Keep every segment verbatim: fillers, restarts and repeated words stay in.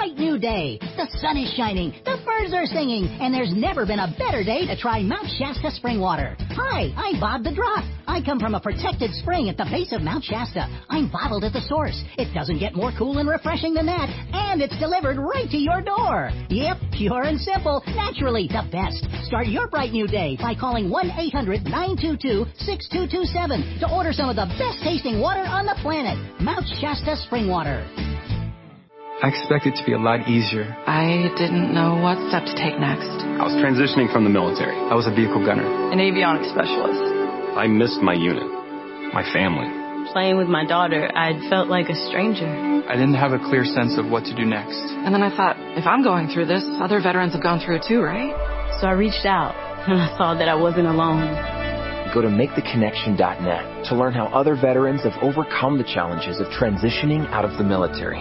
bright new day. The sun is shining, the birds are singing, and there's never been a better day to try Mount Shasta spring water. Hi, I'm Bob the Drop. I come from a protected spring at the base of Mount Shasta. I'm bottled at the source. It doesn't get more cool and refreshing than that, and it's delivered right to your door. Yep, pure and simple, naturally the best. Start your bright new day by calling one eight hundred nine two two six two two seven to order some of the best tasting water on the planet. Mount Shasta spring water. I expected it to be a lot easier. I didn't know what step to take next. I was transitioning from the military. I was a vehicle gunner. An avionics specialist. I missed my unit, my family. Playing with my daughter, I'd felt like a stranger. I didn't have a clear sense of what to do next. And then I thought, if I'm going through this, other veterans have gone through it too, right? So I reached out, and I saw that I wasn't alone. Go to make the connection dot net to learn how other veterans have overcome the challenges of transitioning out of the military.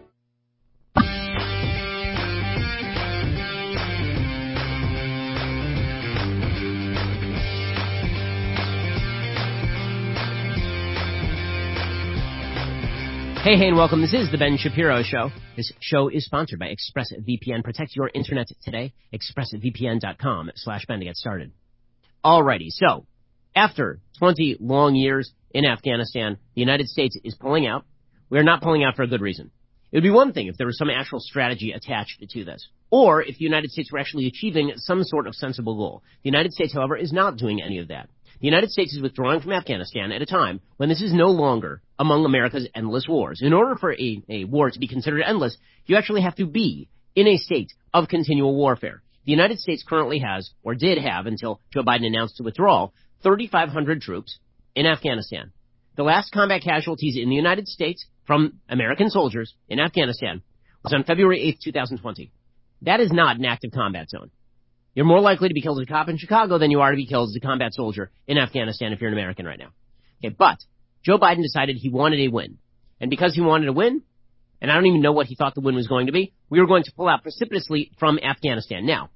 Hey, hey, and welcome. This is the Ben Shapiro Show. This show is sponsored by ExpressVPN. Protect your internet today. ExpressVPN.com slash Ben to get started. Alrighty, so after twenty long years in Afghanistan, the United States is pulling out. We are not pulling out for a good reason. It would be one thing if there was some actual strategy attached to this, or if the United States were actually achieving some sort of sensible goal. The United States, however, is not doing any of that. The United States is withdrawing from Afghanistan at a time when this is no longer among America's endless wars. In order for a, a war to be considered endless, you actually have to be in a state of continual warfare. The United States currently has, or did have until Joe Biden announced the withdrawal, thirty-five hundred troops in Afghanistan. The last combat casualties in the United States from American soldiers in Afghanistan was on February eighth, twenty twenty. That is not an active combat zone. You're more likely to be killed as a cop in Chicago than you are to be killed as a combat soldier in Afghanistan if you're an American right now. Okay, but Joe Biden decided he wanted a win. And because he wanted a win, and I don't even know what he thought the win was going to be, we were going to pull out precipitously from Afghanistan. Now,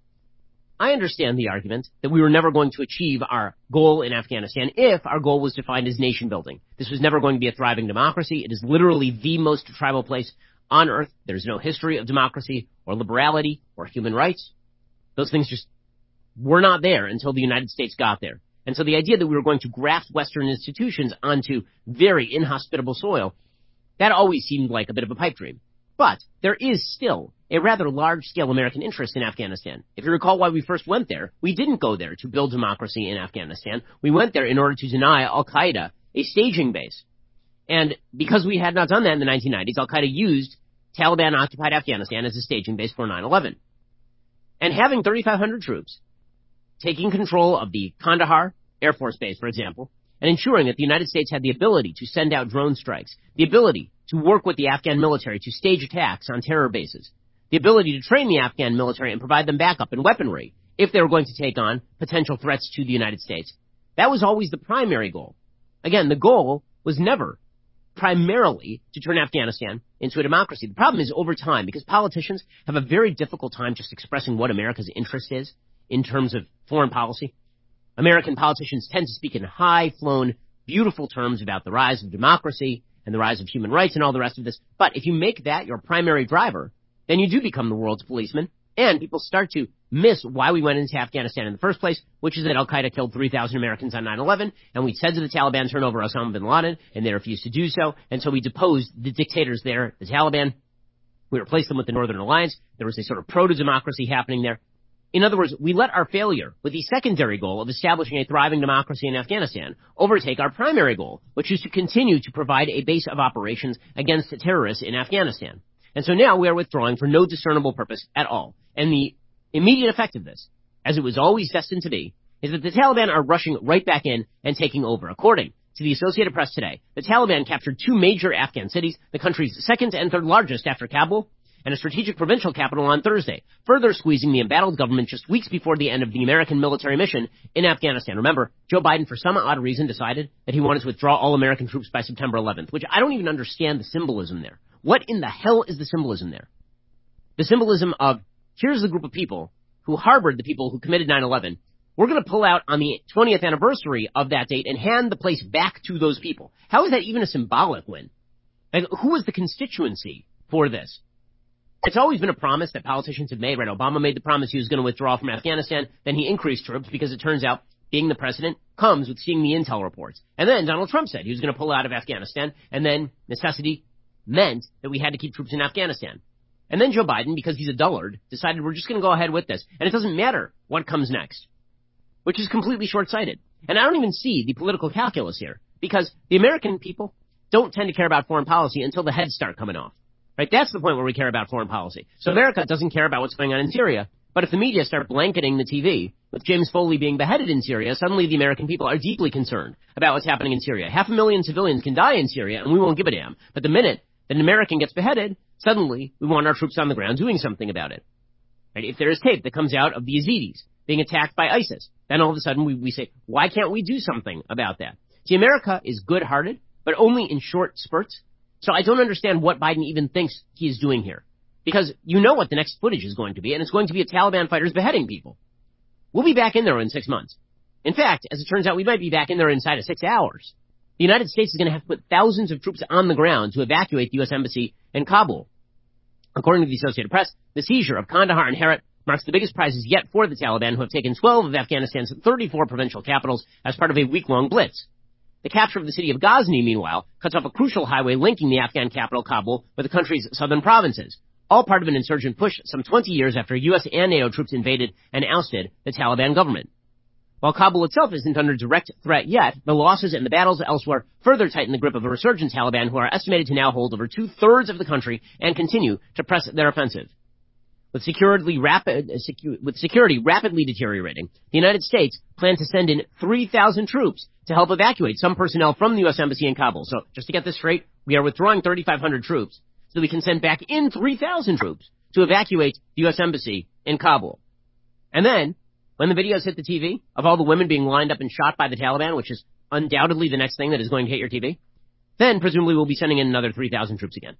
I understand the argument that we were never going to achieve our goal in Afghanistan if our goal was defined as nation building. This was never going to be a thriving democracy. It is literally the most tribal place on earth. There's no history of democracy or liberality or human rights. Those things just were not there until the United States got there. And so the idea that we were going to graft Western institutions onto very inhospitable soil, that always seemed like a bit of a pipe dream. But there is still a rather large-scale American interest in Afghanistan. If you recall why we first went there, we didn't go there to build democracy in Afghanistan. We went there in order to deny Al-Qaeda a staging base. And because we had not done that in the nineteen nineties, Al-Qaeda used Taliban-occupied Afghanistan as a staging base for nine eleven. And having thirty-five hundred troops taking control of the Kandahar Air Force Base, for example, and ensuring that the United States had the ability to send out drone strikes, the ability to work with the Afghan military to stage attacks on terror bases, the ability to train the Afghan military and provide them backup and weaponry if they were going to take on potential threats to the United States. That was always the primary goal. Again, the goal was never primarily to turn Afghanistan into a democracy. The problem is over time, because politicians have a very difficult time just expressing what America's interest is in terms of foreign policy. American politicians tend to speak in high-flown, beautiful terms about the rise of democracy and the rise of human rights and all the rest of this. But if you make that your primary driver, then you do become the world's policeman, and people start to miss why we went into Afghanistan in the first place, which is that Al-Qaeda killed three thousand Americans on nine eleven, and we said to the Taliban, turn over Osama bin Laden, and they refused to do so, and so we deposed the dictators there, the Taliban. We replaced them with the Northern Alliance. There was a sort of proto-democracy happening there. In other words, we let our failure with the secondary goal of establishing a thriving democracy in Afghanistan overtake our primary goal, which is to continue to provide a base of operations against the terrorists in Afghanistan. And so now we are withdrawing for no discernible purpose at all. And the immediate effect of this, as it was always destined to be, is that the Taliban are rushing right back in and taking over. According to the Associated Press today, the Taliban captured two major Afghan cities, the country's second and third largest after Kabul, and a strategic provincial capital on Thursday, further squeezing the embattled government just weeks before the end of the American military mission in Afghanistan. Remember, Joe Biden, for some odd reason, decided that he wanted to withdraw all American troops by September eleventh, which I don't even understand the symbolism there. What in the hell is the symbolism there? The symbolism of, here's the group of people who harbored the people who committed nine eleven. We're going to pull out on the twentieth anniversary of that date and hand the place back to those people. How is that even a symbolic win? Like, who is the constituency for this? It's always been a promise that politicians have made, right? Obama made the promise he was going to withdraw from Afghanistan. Then he increased troops because it turns out being the president comes with seeing the intel reports. And then Donald Trump said he was going to pull out of Afghanistan. And then necessity meant that we had to keep troops in Afghanistan. And then Joe Biden, because he's a dullard, decided we're just going to go ahead with this. And it doesn't matter what comes next, which is completely short-sighted. And I don't even see the political calculus here, because the American people don't tend to care about foreign policy until the heads start coming off. Right? That's the point where we care about foreign policy. So America doesn't care about what's going on in Syria. But if the media start blanketing the T V with James Foley being beheaded in Syria, suddenly the American people are deeply concerned about what's happening in Syria. Half a million civilians can die in Syria, and we won't give a damn. But the minute that an American gets beheaded, suddenly we want our troops on the ground doing something about it. Right? If there is tape that comes out of the Yazidis being attacked by ISIS, then all of a sudden we, we say, why can't we do something about that? See, America is good-hearted, but only in short spurts. So I don't understand what Biden even thinks he is doing here. Because you know what the next footage is going to be, and it's going to be a Taliban fighters beheading people. We'll be back in there in six months. In fact, as it turns out, we might be back in there inside of six hours. The United States is going to have to put thousands of troops on the ground to evacuate the U S Embassy in Kabul. According to the Associated Press, the seizure of Kandahar and Herat marks the biggest prizes yet for the Taliban, who have taken twelve of Afghanistan's thirty-four provincial capitals as part of a week-long blitz. The capture of the city of Ghazni, meanwhile, cuts off a crucial highway linking the Afghan capital, Kabul, with the country's southern provinces, all part of an insurgent push some twenty years after U S and NATO troops invaded and ousted the Taliban government. While Kabul itself isn't under direct threat yet, the losses and the battles elsewhere further tighten the grip of a resurgent Taliban, who are estimated to now hold over two-thirds of the country and continue to press their offensive. With security, rapid, uh, secu- with security rapidly deteriorating, the United States plans to send in three thousand troops to help evacuate some personnel from the U S Embassy in Kabul. So, just to get this straight, we are withdrawing thirty-five hundred troops so that we can send back in three thousand troops to evacuate the U S Embassy in Kabul. And then, when the videos hit the T V of all the women being lined up and shot by the Taliban, which is undoubtedly the next thing that is going to hit your T V, then presumably we'll be sending in another three thousand troops again.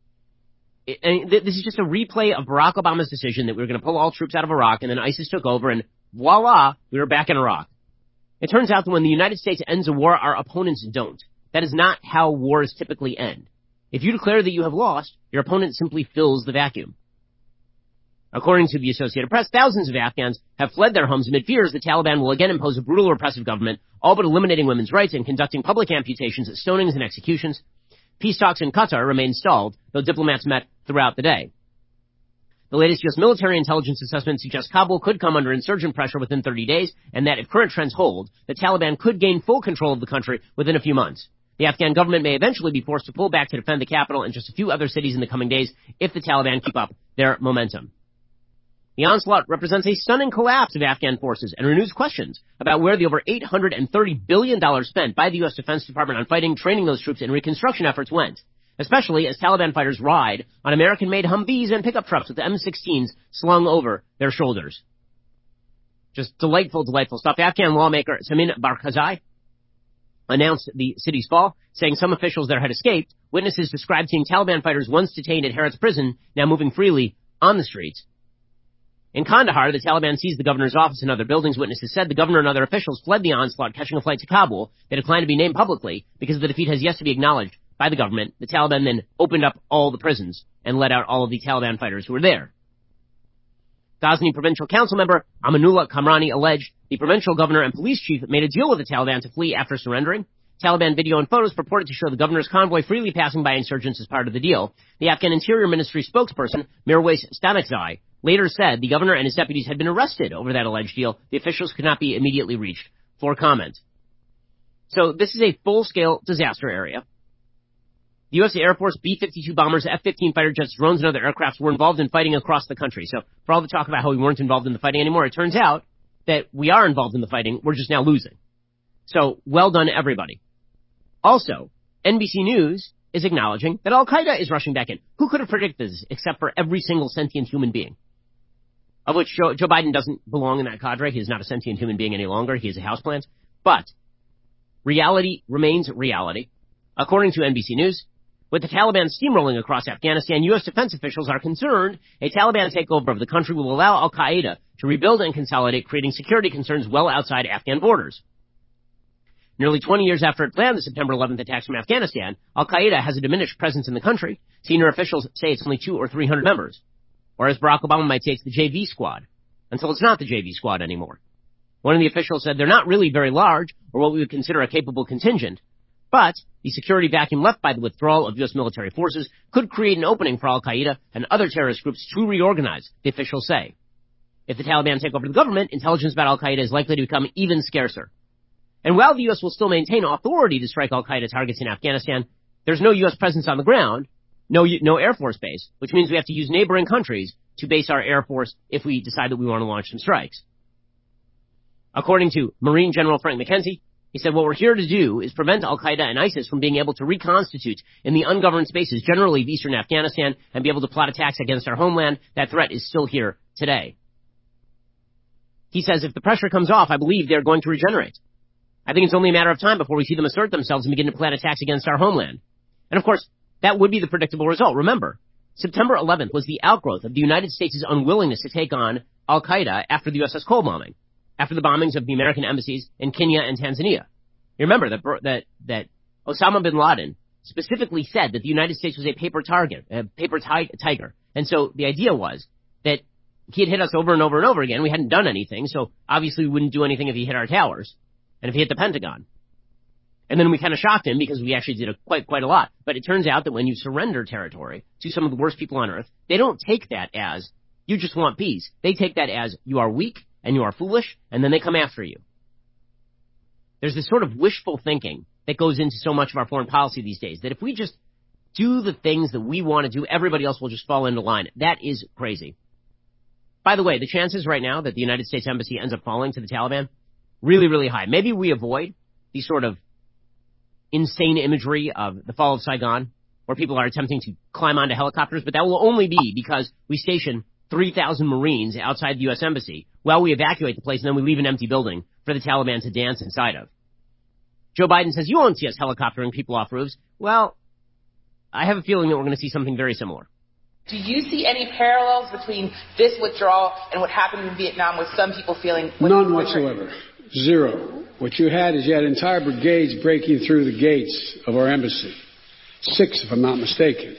It, and th- this is just a replay of Barack Obama's decision that we were going to pull all troops out of Iraq, and then ISIS took over, and voila, we were back in Iraq. It turns out that when the United States ends a war, our opponents don't. That is not how wars typically end. If you declare that you have lost, your opponent simply fills the vacuum. According to the Associated Press, thousands of Afghans have fled their homes amid fears the Taliban will again impose a brutal repressive government, all but eliminating women's rights and conducting public amputations, stonings, and executions. Peace talks in Qatar remain stalled, though diplomats met throughout the day. The latest U S military intelligence assessment suggests Kabul could come under insurgent pressure within thirty days, and that if current trends hold, the Taliban could gain full control of the country within a few months. The Afghan government may eventually be forced to pull back to defend the capital and just a few other cities in the coming days if the Taliban keep up their momentum. The onslaught represents a stunning collapse of Afghan forces and renews questions about where the over eight hundred thirty billion dollars spent by the U S Defense Department on fighting, training those troops, and reconstruction efforts went, especially as Taliban fighters ride on American-made Humvees and pickup trucks with M sixteens slung over their shoulders. Just delightful, delightful stuff. Afghan lawmaker Samin Barkhazai announced the city's fall, saying some officials there had escaped. Witnesses described seeing Taliban fighters once detained at Herat's prison, now moving freely on the streets. In Kandahar, the Taliban seized the governor's office and other buildings. Witnesses said the governor and other officials fled the onslaught, catching a flight to Kabul. They declined to be named publicly because the defeat has yet to be acknowledged by the government. The Taliban then opened up all the prisons and let out all of the Taliban fighters who were there. Ghazni Provincial Council member Amanullah Kamrani alleged the provincial governor and police chief made a deal with the Taliban to flee after surrendering. Taliban video and photos purported to show the governor's convoy freely passing by insurgents as part of the deal. The Afghan Interior Ministry spokesperson, Mirwais Stanekzai, later said the governor and his deputies had been arrested over that alleged deal. The officials could not be immediately reached for comment. So this is a full-scale disaster area. The U S Air Force B fifty-two bombers, F fifteen fighter jets, drones, and other aircrafts were involved in fighting across the country. So for all the talk about how we weren't involved in the fighting anymore, it turns out that we are involved in the fighting. We're just now losing. So well done, everybody. Also, N B C News is acknowledging that Al-Qaeda is rushing back in. Who could have predicted this except for every single sentient human being? Of which Joe, Joe Biden doesn't belong in that cadre. He is not a sentient human being any longer. He is a houseplant. But reality remains reality. According to N B C News, with the Taliban steamrolling across Afghanistan, U S defense officials are concerned a Taliban takeover of the country will allow Al-Qaeda to rebuild and consolidate, creating security concerns well outside Afghan borders. Nearly twenty years after it planned the September eleventh attacks from Afghanistan, Al-Qaeda has a diminished presence in the country. Senior officials say it's only two or three hundred members. Or as Barack Obama might say, it's the J V squad, until it's not the J V squad anymore. One of the officials said they're not really very large, or what we would consider a capable contingent, but the security vacuum left by the withdrawal of U S military forces could create an opening for al-Qaeda and other terrorist groups to reorganize, the officials say. If the Taliban take over the government, intelligence about al-Qaeda is likely to become even scarcer. And while the U S will still maintain authority to strike al-Qaeda targets in Afghanistan, there's no U S presence on the ground, no no Air Force base, which means we have to use neighboring countries to base our Air Force if we decide that we want to launch some strikes. According to Marine General Frank McKenzie, he said, what we're here to do is prevent al-Qaeda and ISIS from being able to reconstitute in the ungoverned spaces, generally of eastern Afghanistan, and be able to plot attacks against our homeland. That threat is still here today. He says, if the pressure comes off, I believe they're going to regenerate. I think it's only a matter of time before we see them assert themselves and begin to plan attacks against our homeland. And of course, that would be the predictable result. Remember, September eleventh was the outgrowth of the United States' unwillingness to take on al-Qaeda after the U S S Cole bombing, after the bombings of the American embassies in Kenya and Tanzania. You remember that that that Osama bin Laden specifically said that the United States was a paper target, a paper ti- tiger. And so the idea was that he had hit us over and over and over again. We hadn't done anything, so obviously we wouldn't do anything if he hit our towers and if he hit the Pentagon. And then we kind of shocked him because we actually did a, quite quite a lot. But it turns out that when you surrender territory to some of the worst people on earth, they don't take that as you just want peace. They take that as you are weak and you are foolish, and then they come after you. There's this sort of wishful thinking that goes into so much of our foreign policy these days, that if we just do the things that we want to do, everybody else will just fall into line. That is crazy. By the way, the chances right now that the United States Embassy ends up falling to the Taliban, really, really high. Maybe we avoid the sort of insane imagery of the fall of Saigon, where people are attempting to climb onto helicopters, but that will only be because we station three thousand Marines outside the U S Embassy while we evacuate the place, and then we leave an empty building for the Taliban to dance inside of. Joe Biden says, you won't see us helicoptering people off roofs. Well, I have a feeling that we're going to see something very similar. Do you see any parallels between this withdrawal and what happened in Vietnam with some people feeling... None whatsoever. Zero. What you had is you had entire brigades breaking through the gates of our embassy. Six, if I'm not mistaken.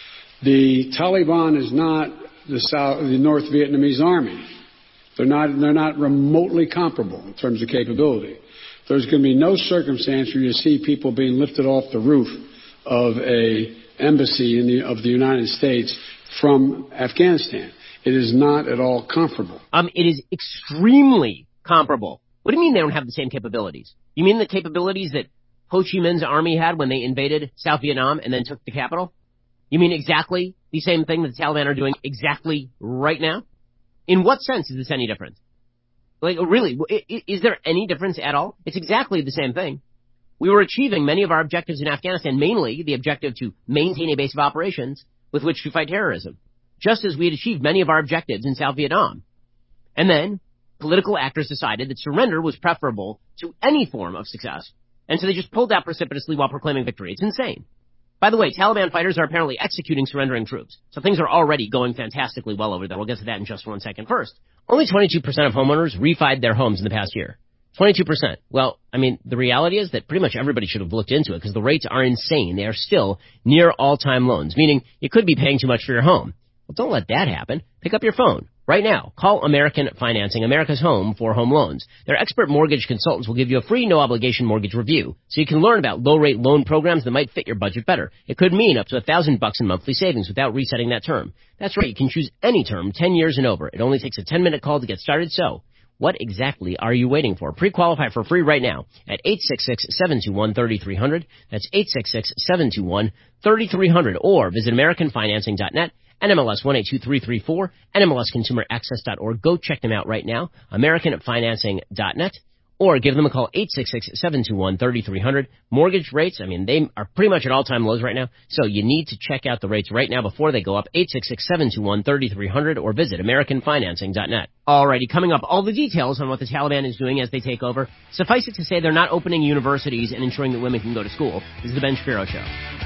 The Taliban is not the South, the North Vietnamese army. They're not, they're not remotely comparable in terms of capability. There's going to be no circumstance where you see people being lifted off the roof of a embassy in the, of the United States from Afghanistan. It is not at all comparable. Um, it is extremely comparable. What do you mean they don't have the same capabilities? You mean the capabilities that Ho Chi Minh's army had when they invaded South Vietnam and then took the capital? You mean exactly the same thing that the Taliban are doing exactly right now? In what sense is this any different? Like, really, is there any difference at all? It's exactly the same thing. We were achieving many of our objectives in Afghanistan, mainly the objective to maintain a base of operations with which to fight terrorism, just as we had achieved many of our objectives in South Vietnam. And then political actors decided that surrender was preferable to any form of success, and so they just pulled out precipitously while proclaiming victory. It's insane. By the way, Taliban fighters are apparently executing surrendering troops, so things are already going fantastically well over there. We'll get to that in just one second. First, only twenty-two percent of homeowners refied their homes in the past year. twenty-two percent. Well, I mean, the reality is that pretty much everybody should have looked into it because the rates are insane. They are still near all-time lows, meaning you could be paying too much for your home. Well, don't let that happen. Pick up your phone right now. Call American Financing, America's home for home loans. Their expert mortgage consultants will give you a free, no-obligation mortgage review so you can learn about low-rate loan programs that might fit your budget better. It could mean up to a thousand bucks in monthly savings without resetting that term. That's right. You can choose any term, ten years and over. It only takes a ten-minute call to get started, so what exactly are you waiting for? Pre-qualify for free right now at eight six six, seven two one, three three zero zero. That's eight six six, seven two one, three three zero zero. Or visit American Financing dot net, N M L S one eight two three three four, N M L S Consumer Access dot org. Go check them out right now, American Financing dot net. Or give them a call, eight six six, seven two one, three three zero zero. Mortgage rates, I mean, they are pretty much at all-time lows right now, so you need to check out the rates right now before they go up, eight six six, seven two one, three three zero zero, or visit American Financing dot net. Alrighty, coming up, all the details on what the Taliban is doing as they take over. Suffice it to say, they're not opening universities and ensuring that women can go to school. This is the Ben Shapiro Show.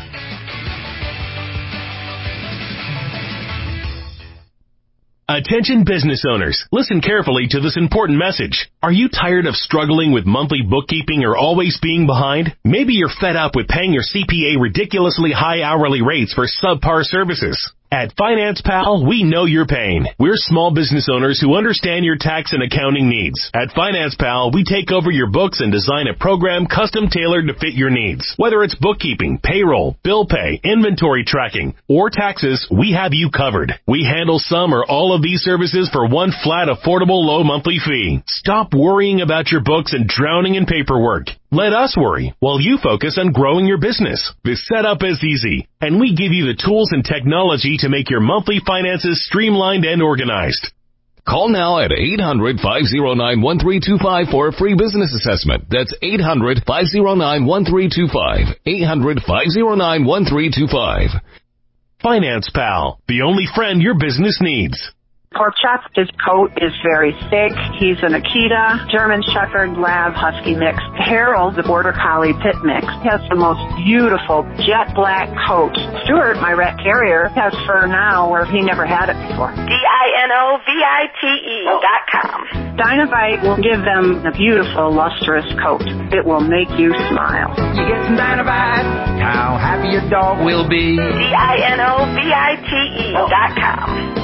Attention business owners, listen carefully to this important message. Are you tired of struggling with monthly bookkeeping or always being behind? Maybe you're fed up with paying your C P A ridiculously high hourly rates for subpar services. At Finance Pal, we know your pain. We're small business owners who understand your tax and accounting needs. At Finance Pal, we take over your books and design a program custom tailored to fit your needs. Whether it's bookkeeping, payroll, bill pay, inventory tracking, or taxes, we have you covered. We handle some or all of these services for one flat, affordable, low monthly fee. Stop worrying about your books and drowning in paperwork. Let us worry while you focus on growing your business. The setup is easy, and we give you the tools and technology to make your monthly finances streamlined and organized. Call now at eight hundred, five oh nine, one three two five for a free business assessment. That's eight hundred, five oh nine, one three two five. eight hundred, five oh nine, one three two five. Finance Pal, the only friend your business needs. Pork Chop, his coat is very thick. He's an Akita, German Shepherd, Lab, Husky mix. Harold, the Border Collie Pit mix, has the most beautiful jet black coat. Stuart, my rat carrier, has fur now where he never had it before. D I N O V I T E dot com. Dinovite will give them a beautiful, lustrous coat. It will make you smile. You get some Dinovite, how happy your dog will be. D I N O V I T E dot com.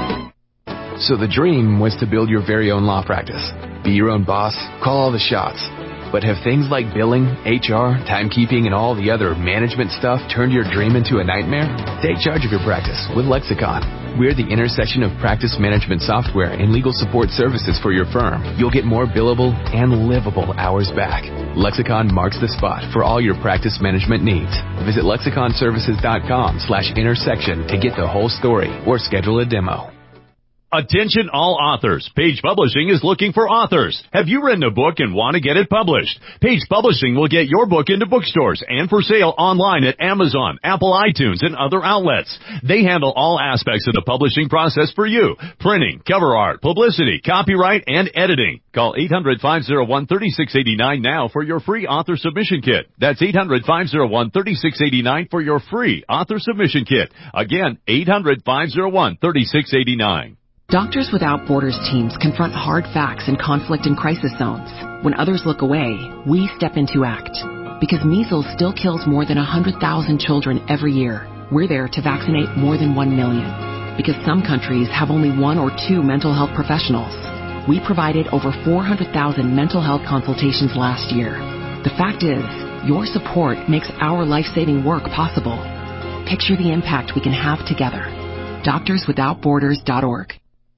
So the dream was to build your very own law practice. Be your own boss, call all the shots. But have things like billing, H R, timekeeping, and all the other management stuff turned your dream into a nightmare? Take charge of your practice with Lexicon. We're the intersection of practice management software and legal support services for your firm. You'll get more billable and livable hours back. Lexicon marks the spot for all your practice management needs. Visit lexiconservices.com slash intersection to get the whole story or schedule a demo. Attention all authors. Page Publishing is looking for authors. Have you written a book and want to get it published? Page Publishing will get your book into bookstores and for sale online at Amazon, Apple iTunes, and other outlets. They handle all aspects of the publishing process for you. Printing, cover art, publicity, copyright, and editing. Call eight hundred, five oh one, three six eight nine now for your free author submission kit. That's eight hundred, five oh one, three six eight nine for your free author submission kit. Again, eight hundred, five oh one, three six eight nine. Doctors Without Borders teams confront hard facts in conflict and crisis zones. When others look away, we step in to act. Because measles still kills more than one hundred thousand children every year, we're there to vaccinate more than one million. Because some countries have only one or two mental health professionals, we provided over four hundred thousand mental health consultations last year. The fact is, your support makes our life-saving work possible. Picture the impact we can have together. doctors without borders dot org.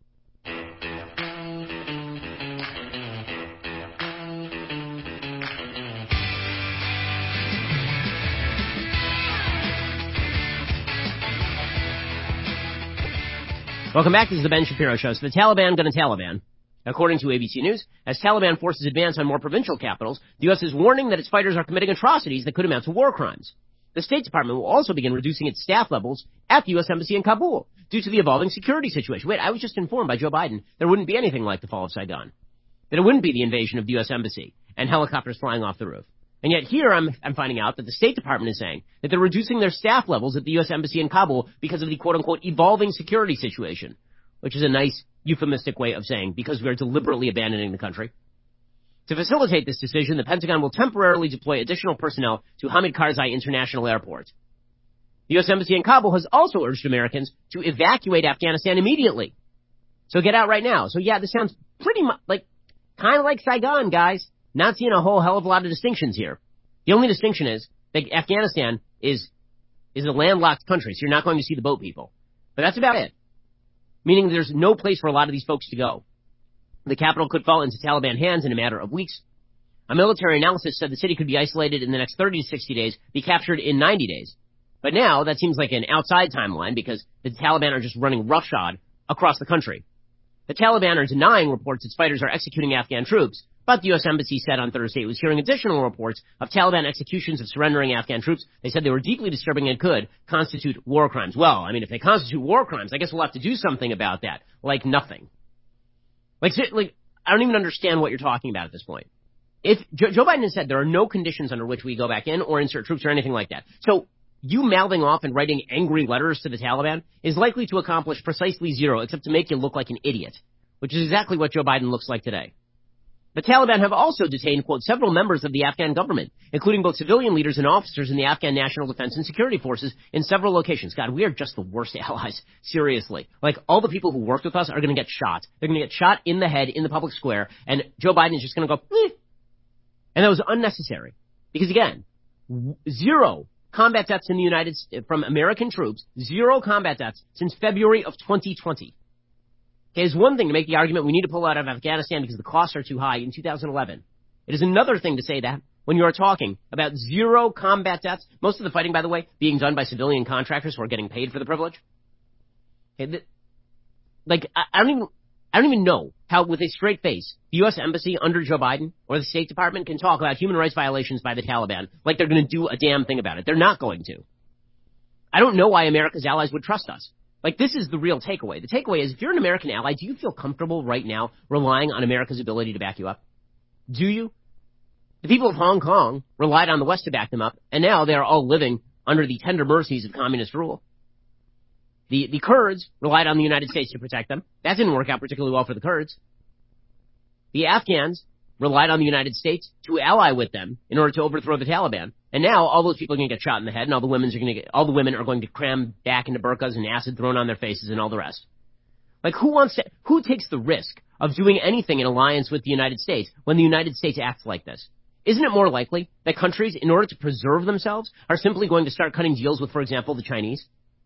Welcome back. This is the Ben Shapiro Show. So the Taliban gonna Taliban. According to A B C News, as Taliban forces advance on more provincial capitals, the U S is warning that its fighters are committing atrocities that could amount to war crimes. The State Department will also begin reducing its staff levels at the U S Embassy in Kabul due to the evolving security situation. Wait, I was just informed by Joe Biden there wouldn't be anything like the fall of Saigon. That it wouldn't be the invasion of the U S Embassy and helicopters flying off the roof. And yet here I'm, I'm finding out that the State Department is saying that they're reducing their staff levels at the U S Embassy in Kabul because of the quote-unquote evolving security situation, which is a nice euphemistic way of saying because we are deliberately abandoning the country. To facilitate this decision, the Pentagon will temporarily deploy additional personnel to Hamid Karzai International Airport. The U S Embassy in Kabul has also urged Americans to evacuate Afghanistan immediately. So get out right now. So yeah, this sounds pretty much like, kind of like Saigon, guys. Not seeing a whole hell of a lot of distinctions here. The only distinction is that Afghanistan is is a landlocked country, so you're not going to see the boat people. But that's about it. Meaning there's no place for a lot of these folks to go. The capital could fall into Taliban hands in a matter of weeks. A military analysis said the city could be isolated in the next thirty to sixty days, be captured in ninety days. But now that seems like an outside timeline because the Taliban are just running roughshod across the country. The Taliban are denying reports its fighters are executing Afghan troops, but the U S Embassy said on Thursday it was hearing additional reports of Taliban executions of surrendering Afghan troops. They said they were deeply disturbing and could constitute war crimes. Well, I mean, if they constitute war crimes, I guess we'll have to do something about that. Like nothing. Like, like I don't even understand what you're talking about at this point. If Joe, Joe Biden has said there are no conditions under which we go back in or insert troops or anything like that. So you mouthing off and writing angry letters to the Taliban is likely to accomplish precisely zero, except to make you look like an idiot, which is exactly what Joe Biden looks like today. The Taliban have also detained, quote, several members of the Afghan government, including both civilian leaders and officers in the Afghan National Defense and Security Forces in several locations. God, we are just the worst allies. Seriously. Like, all the people who worked with us are going to get shot. They're going to get shot in the head in the public square, and Joe Biden is just going to go, eh. And that was unnecessary. Because, again, zero combat deaths in the United States from American troops, zero combat deaths since February of twenty twenty. Okay, it's one thing to make the argument we need to pull out of Afghanistan because the costs are too high in two thousand eleven. It is another thing to say that when you are talking about zero combat deaths, most of the fighting, by the way, being done by civilian contractors who are getting paid for the privilege. Okay, the, like, I, I don't even, I don't even know how, with a straight face, the U S Embassy under Joe Biden or the State Department can talk about human rights violations by the Taliban like they're going to do a damn thing about it. They're not going to. I don't know why America's allies would trust us. Like, this is the real takeaway. The takeaway is, if you're an American ally, do you feel comfortable right now relying on America's ability to back you up? Do you? The people of Hong Kong relied on the West to back them up, and now they are all living under the tender mercies of communist rule. The, the Kurds relied on the United States to protect them. That didn't work out particularly well for the Kurds. The Afghans relied on the United States to ally with them in order to overthrow the Taliban. And now all those people are going to get shot in the head, and all the women's are going to get, all the women are going to cram back into burqas and acid thrown on their faces and all the rest. Like, who wants to, who takes the risk of doing anything in alliance with the United States when the United States acts like this? Isn't it more likely that countries, in order to preserve themselves, are simply going to start cutting deals with, for example, the Chinese?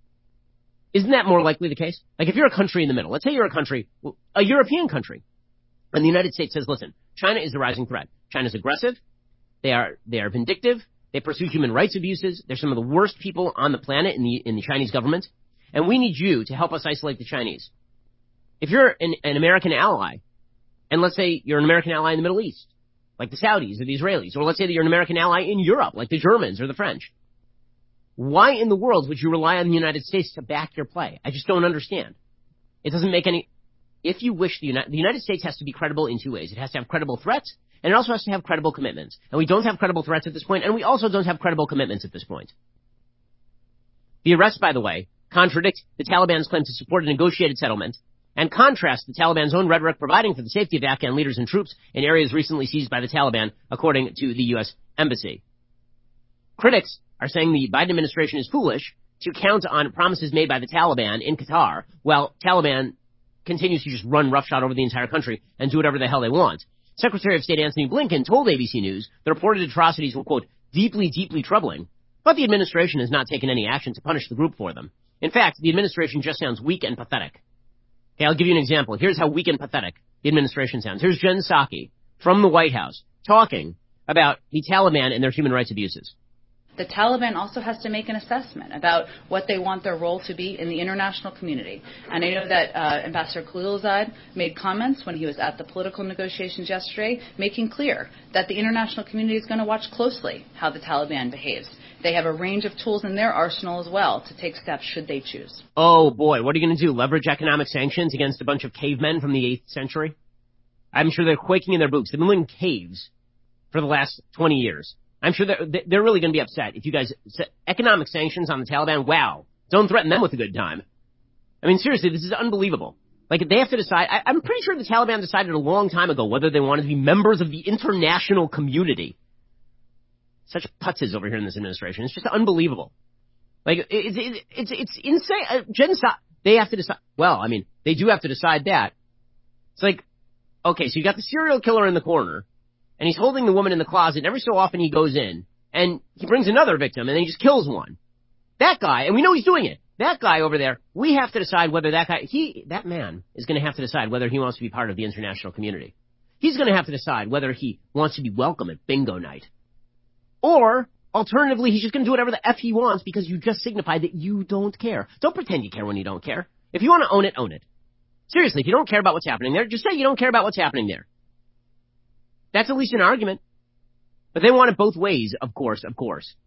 Isn't that more likely the case? Like, if you're a country in the middle, let's say you're a country, a European country, and the United States says, listen, China is a rising threat. China's aggressive. They are, they are vindictive. They pursue human rights abuses. They're some of the worst people on the planet in the, in the Chinese government. And we need you to help us isolate the Chinese. If you're an, an American ally, and let's say you're an American ally in the Middle East, like the Saudis or the Israelis, or let's say that you're an American ally in Europe, like the Germans or the French, why in the world would you rely on the United States to back your play? I just don't understand. It doesn't make any... If you wish, the United, the United States has to be credible in two ways. It has to have credible threats, and it also has to have credible commitments. And we don't have credible threats at this point, and we also don't have credible commitments at this point. The arrests, by the way, contradict the Taliban's claim to support a negotiated settlement, and contrast the Taliban's own rhetoric providing for the safety of Afghan leaders and troops in areas recently seized by the Taliban, according to the U S Embassy. Critics are saying the Biden administration is foolish to count on promises made by the Taliban in Qatar, while Taliban continues to just run roughshod over the entire country and do whatever the hell they want. Secretary of State Anthony Blinken told A B C News the reported atrocities were, quote, deeply, deeply troubling, but the administration has not taken any action to punish the group for them. In fact, the administration just sounds weak and pathetic. Okay, I'll give you an example. Here's how weak and pathetic the administration sounds. Here's Jen Psaki from the White House talking about the Taliban and their human rights abuses. The Taliban also has to make an assessment about what they want their role to be in the international community. And I know that uh, Ambassador Khalilzad made comments when he was at the political negotiations yesterday, making clear that the international community is going to watch closely how the Taliban behaves. They have a range of tools in their arsenal as well to take steps should they choose. Oh, boy. What are you going to do? Leverage economic sanctions against a bunch of cavemen from the eighth century? I'm sure they're quaking in their boots. They've been living in caves for the last twenty years. I'm sure they're, they're really going to be upset if you guys set economic sanctions on the Taliban. Wow. Don't threaten them with a good time. I mean, seriously, this is unbelievable. Like, they have to decide. I, I'm pretty sure the Taliban decided a long time ago whether they wanted to be members of the international community. Such putzes over here in this administration. It's just unbelievable. Like, it, it, it, it's it's insane. Uh, Jen Psaki, they have to decide. Well, I mean, they do have to decide that. It's like, okay, so you got the serial killer in the corner, and he's holding the woman in the closet, and every so often he goes in, and he brings another victim, and then he just kills one. That guy, and we know he's doing it, that guy over there, we have to decide whether that guy, he, that man is going to have to decide whether he wants to be part of the international community. He's going to have to decide whether he wants to be welcome at bingo night. Or, alternatively, he's just going to do whatever the F he wants because you just signified that you don't care. Don't pretend you care when you don't care. If you want to own it, own it. Seriously, if you don't care about what's happening there, just say you don't care about what's happening there. That's at least an argument. But they want it both ways, of course, of course.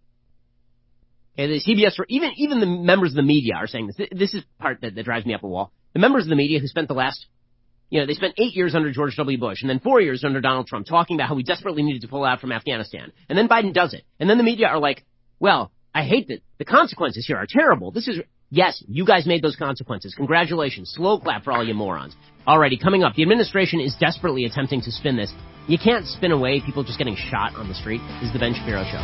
Okay, the C B S, even even the members of the media are saying this. This is part that, that drives me up a wall. The members of the media who spent the last, you know, they spent eight years under George W. Bush and then four years under Donald Trump talking about how we desperately needed to pull out from Afghanistan. And then Biden does it. And then the media are like, well, I hate that the consequences here are terrible. This is, Yes, you guys made those consequences. Congratulations. Slow clap for all you morons. Alrighty, coming up, the administration is desperately attempting to spin this. You can't spin away people just getting shot on the street. This is the Ben Shapiro Show.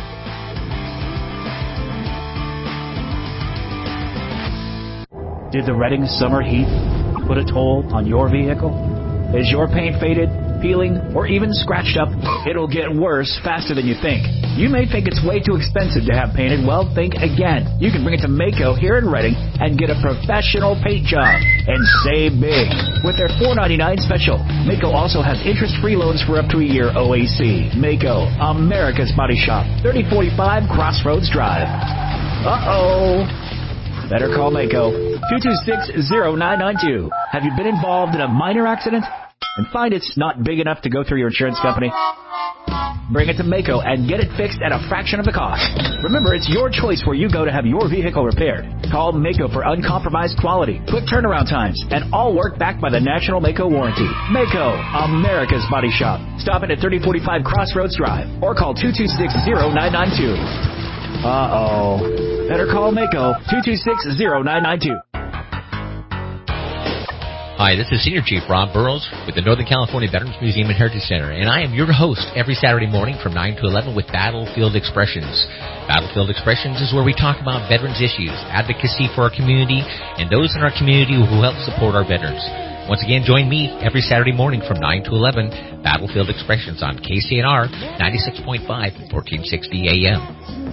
Did the Reading summer heat put a toll on your vehicle? Is your paint faded, peeling, or even scratched up? It'll get worse faster than you think. You may think it's way too expensive to have painted. Well, think again. You can bring it to Maaco here in Reading and get a professional paint job and save big with their four ninety-nine special. Maaco also has interest-free loans for up to a year O A C. Maaco, America's Body Shop, thirty forty-five Crossroads Drive. Uh-oh. Better call Maaco, two two six, zero nine nine two. Have you been involved in a minor accident and find it's not big enough to go through your insurance company? Bring it to Maaco and get it fixed at a fraction of the cost. Remember, it's your choice where you go to have your vehicle repaired. Call Maaco for uncompromised quality, quick turnaround times, and all work backed by the National Maaco warranty. Maaco, America's Body Shop. Stop in at thirty forty-five Crossroads Drive or call two two six, zero nine nine two. Uh-oh. Better call Maaco, two two six, zero nine nine two. Hi, this is Senior Chief Rob Burrows with the Northern California Veterans Museum and Heritage Center, and I am your host every Saturday morning from nine to eleven with Battlefield Expressions. Battlefield Expressions is where we talk about veterans issues, advocacy for our community, and those in our community who help support our veterans. Once again, join me every Saturday morning from nine to eleven, Battlefield Expressions on K C N R ninety-six point five, fourteen sixty A M.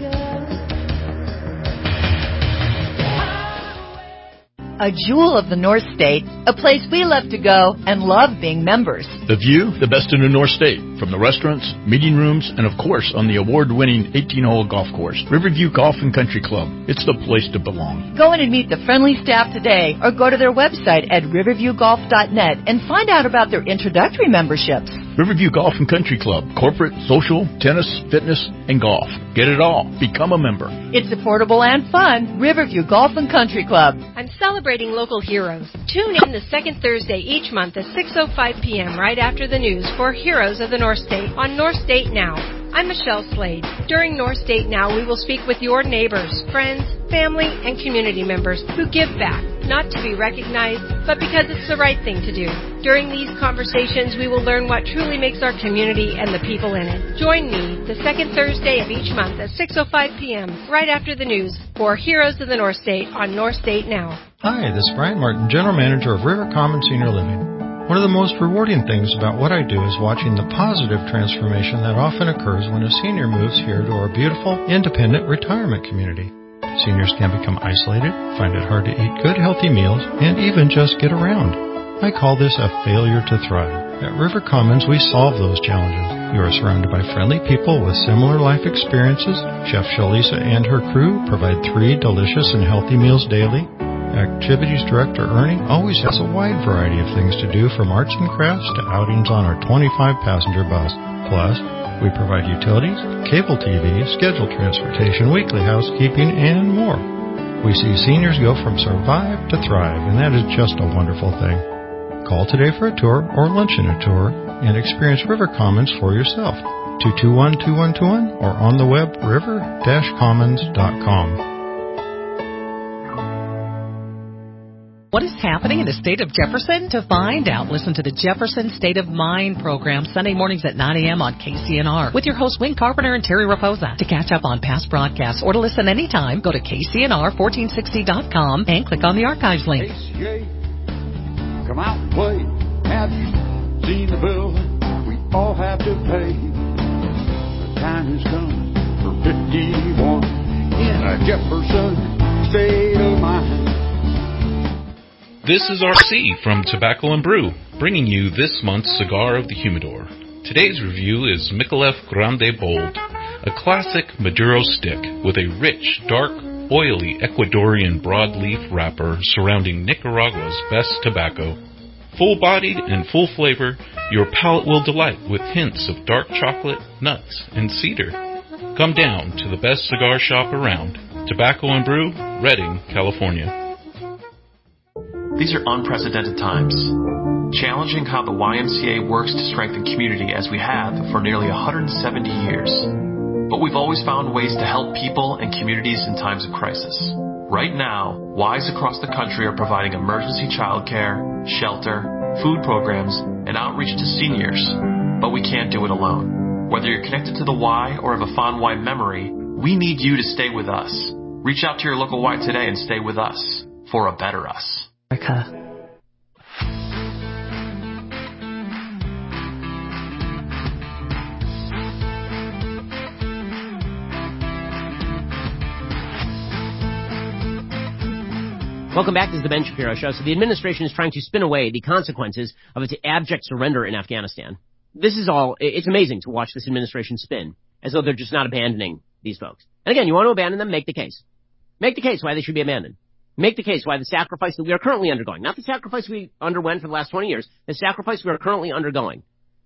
A jewel of the North State, a place we love to go and love being members. The view, the best in the North State, from the restaurants, meeting rooms, and of course on the award-winning eighteen-hole golf course, Riverview Golf and Country Club. It's the place to belong. Go in and meet the friendly staff today or go to their website at riverview golf dot net and find out about their introductory memberships. Riverview Golf and Country Club. Corporate, social, tennis, fitness, and golf. Get it all. Become a member. It's affordable and fun. Riverview Golf and Country Club. I'm celebrating local heroes. Tune in the second Thursday each month at six oh five p.m. right after the news for Heroes of the North State on North State Now. I'm Michelle Slade. During North State Now, we will speak with your neighbors, friends, family, and community members who give back, not to be recognized, but because it's the right thing to do. During these conversations, we will learn what truly makes our community and the people in it. Join me the second Thursday of each month at six oh five p.m. right after the news for Heroes of the North State on North State Now. Hi, this is Brian Martin, General Manager of River Commons Senior Living. One of the most rewarding things about what I do is watching the positive transformation that often occurs when a senior moves here to our beautiful, independent retirement community. Seniors can become isolated, find it hard to eat good, healthy meals, and even just get around. I call this a failure to thrive. At River Commons, we solve those challenges. You are surrounded by friendly people with similar life experiences. Chef Shalisa and her crew provide three delicious and healthy meals daily. Activities Director Ernie always has a wide variety of things to do, from arts and crafts to outings on our twenty-five passenger bus. Plus, we provide utilities, cable T V, scheduled transportation, weekly housekeeping, and more. We see seniors go from survive to thrive, and that is just a wonderful thing. Call today for a tour or lunch in a tour and experience River Commons for yourself. two two one, two one two one or on the web river dash commons dot com. What is happening in the state of Jefferson? To find out, listen to the Jefferson State of Mind program Sunday mornings at nine a.m. on K C N R with your hosts Wayne Carpenter and Terry Raposa. To catch up on past broadcasts or to listen anytime, go to K C N R fourteen sixty dot com and click on the archives link. K C A, come out and play. Have you seen the bill we all have to pay? The time has come for fifty-one in a Jefferson State of Mind. This is R C from Tobacco and Brew, bringing you this month's Cigar of the Humidor. Today's review is Micallef Grande Bold, a classic Maduro stick with a rich, dark, oily Ecuadorian broadleaf wrapper surrounding Nicaragua's best tobacco. Full-bodied and full flavor, your palate will delight with hints of dark chocolate, nuts, and cedar. Come down to the best cigar shop around, Tobacco and Brew, Redding, California. These are unprecedented times, challenging how the Y M C A works to strengthen community as we have for nearly one hundred seventy years. But we've always found ways to help people and communities in times of crisis. Right now, Ys across the country are providing emergency childcare, shelter, food programs, and outreach to seniors, but we can't do it alone. Whether you're connected to the Y or have a fond Y memory, we need you to stay with us. Reach out to your local Y today and stay with us for a better us. America. Welcome back. This is the Ben Shapiro Show. So the administration is trying to spin away the consequences of its abject surrender in Afghanistan. This is all, it's amazing to watch this administration spin, as though they're just not abandoning these folks. And again, you want to abandon them, make the case. Make the case why they should be abandoned. Make the case why the sacrifice that we are currently undergoing, not the sacrifice we underwent for the last twenty years, the sacrifice we are currently undergoing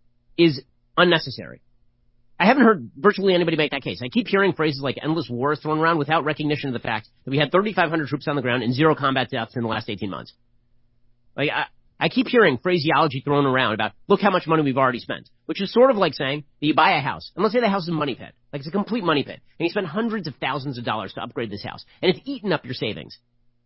is unnecessary. I haven't heard virtually anybody make that case. I keep hearing phrases like endless war thrown around without recognition of the fact that we had thirty-five hundred troops on the ground and zero combat deaths in the last eighteen months. Like, I, I keep hearing phraseology thrown around about, look how much money we've already spent, which is sort of like saying that you buy a house, and let's say the house is a money pit, like it's a complete money pit, and you spend hundreds of thousands of dollars to upgrade this house, and it's eaten up your savings.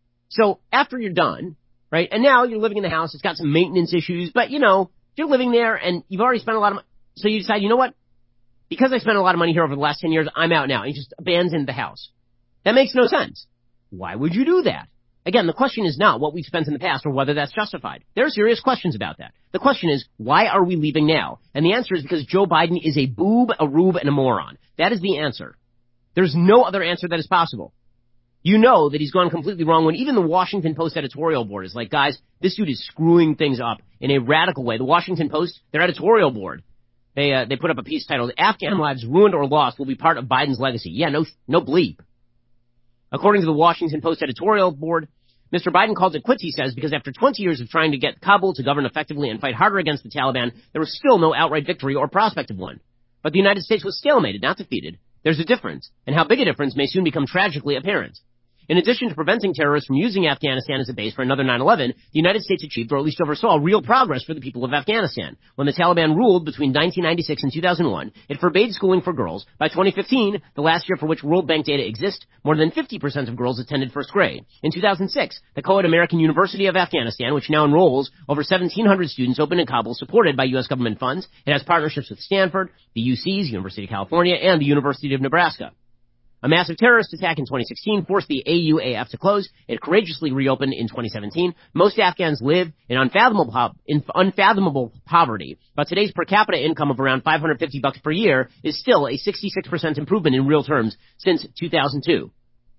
So after you're done, right, and now you're living in the house, it's got some maintenance issues, but, you know, you're living there, and you've already spent a lot of money, so you decide, you know what? Because I spent a lot of money here over the last ten years, I'm out now. And you just abandon the house. That makes no sense. Why would you do that? Again, the question is not what we've spent in the past or whether that's justified. There are serious questions about that. The question is, why are we leaving now? And the answer is because Joe Biden is a boob, a rube, and a moron. That is the answer. There's no other answer that is possible. You know that he's gone completely wrong when even the Washington Post editorial board is like, guys, this dude is screwing things up in a radical way. The Washington Post, their editorial board, They uh, they put up a piece titled, Afghan Lives Ruined or Lost Will Be Part of Biden's Legacy. Yeah, no no bleep. According to the Washington Post editorial board, Mister Biden calls it quits, he says, because after twenty years of trying to get Kabul to govern effectively and fight harder against the Taliban, there was still no outright victory or prospect of one. But the United States was stalemated, not defeated. There's a difference, and how big a difference may soon become tragically apparent. In addition to preventing terrorists from using Afghanistan as a base for another nine eleven, the United States achieved, or at least oversaw, real progress for the people of Afghanistan. When the Taliban ruled between nineteen ninety-six and two thousand one, it forbade schooling for girls. By twenty fifteen, the last year for which World Bank data exists, more than fifty percent of girls attended first grade. In two thousand six, the co-ed American University of Afghanistan, which now enrolls over seventeen hundred students, opened in Kabul, supported by U S government funds. It has partnerships with Stanford, the U Cs, University of California, and the University of Nebraska. A massive terrorist attack in twenty sixteen forced the A U A F to close. It courageously reopened in twenty seventeen. Most Afghans live in unfathomable, po- in unfathomable poverty, but today's per capita income of around five hundred fifty bucks per year is still a sixty-six percent improvement in real terms since two thousand two.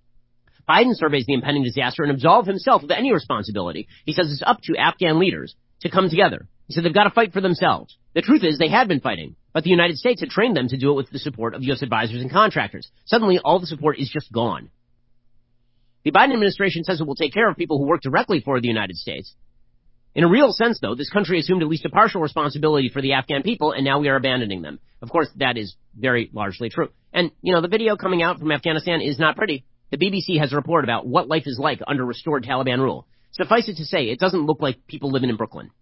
Biden surveys the impending disaster and absolves himself of any responsibility. He says it's up to Afghan leaders to come together. He said they've got to fight for themselves. The truth is they had been fighting, but the United States had trained them to do it with the support of U S advisors and contractors. Suddenly, all the support is just gone. The Biden administration says it will take care of people who work directly for the United States. In a real sense, though, this country assumed at least a partial responsibility for the Afghan people, and now we are abandoning them. Of course, that is very largely true. And, you know, the video coming out from Afghanistan is not pretty. The B B C has a report about what life is like under restored Taliban rule. Suffice it to say, it doesn't look like people living in Brooklyn.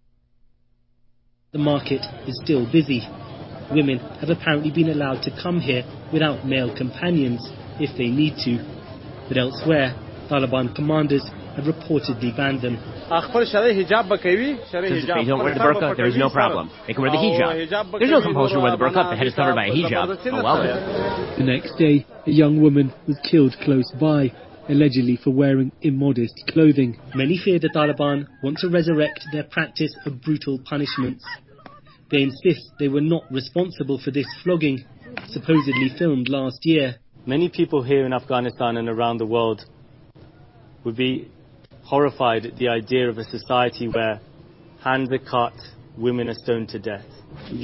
The market is still busy. Women have apparently been allowed to come here without male companions if they need to. But elsewhere, Taliban commanders have reportedly banned them. Since if they don't wear the burqa, there is no problem. They can wear the hijab. There's no compulsion to wear the burqa if the head is covered by a hijab. Oh well then. The next day, a young woman was killed close by, allegedly for wearing immodest clothing. Many fear the Taliban want to resurrect their practice of brutal punishments. They insist they were not responsible for this flogging, supposedly filmed last year. Many people here in Afghanistan and around the world would be horrified at the idea of a society where hands are cut, women are stoned to death. He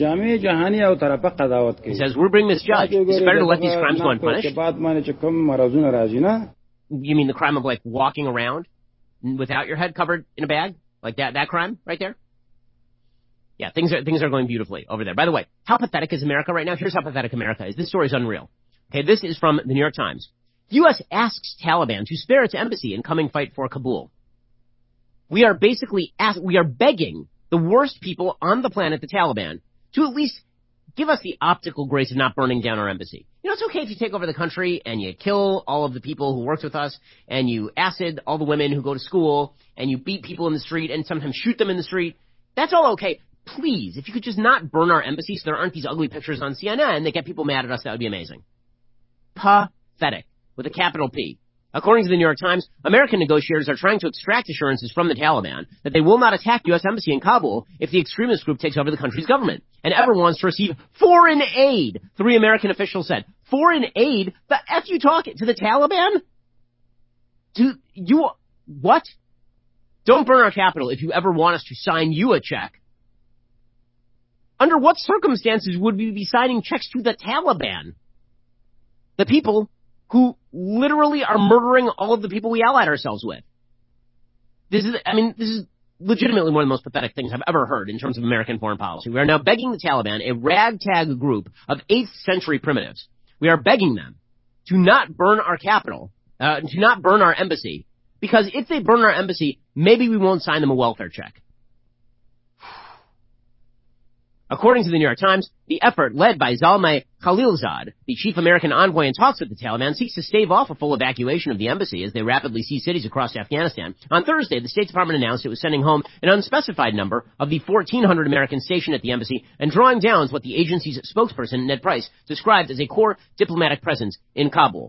says, we're bringing this judge. It's better to let these crimes go unpunished. You mean the crime of, like, walking around without your head covered in a bag? Like that, that crime right there? Yeah, things are, things are going beautifully over there. By the way, how pathetic is America right now? Here's how pathetic America is. This story is unreal. Okay, this is from the New York Times. U S asks Taliban to spare its embassy in coming fight for Kabul. We are basically, ask, we are begging the worst people on the planet, the Taliban, to at least give us the optical grace of not burning down our embassy. You know, it's okay if you take over the country and you kill all of the people who worked with us and you acid all the women who go to school and you beat people in the street and sometimes shoot them in the street. That's all okay. Please, if you could just not burn our embassy so there aren't these ugly pictures on C N N that get people mad at us, that would be amazing. Pathetic, with a capital P. According to the New York Times, American negotiators are trying to extract assurances from the Taliban that they will not attack U S embassy in Kabul if the extremist group takes over the country's government and ever wants to receive foreign aid, three American officials said. Foreign aid? The F you talk to the Taliban? Do you, what? Don't burn our capital if you ever want us to sign you a check. Under what circumstances would we be signing checks to the Taliban? The people who literally are murdering all of the people we allied ourselves with. This is, I mean, this is legitimately one of the most pathetic things I've ever heard in terms of American foreign policy. We are now begging the Taliban, a ragtag group of eighth century primitives, we are begging them to not burn our capital, uh, to not burn our embassy, because if they burn our embassy, maybe we won't sign them a welfare check. According to the New York Times, the effort led by Zalmay Khalilzad, the chief American envoy in talks with the Taliban, seeks to stave off a full evacuation of the embassy as they rapidly seize cities across Afghanistan. On Thursday, the State Department announced it was sending home an unspecified number of the fourteen hundred Americans stationed at the embassy and drawing down what the agency's spokesperson, Ned Price, described as a core diplomatic presence in Kabul.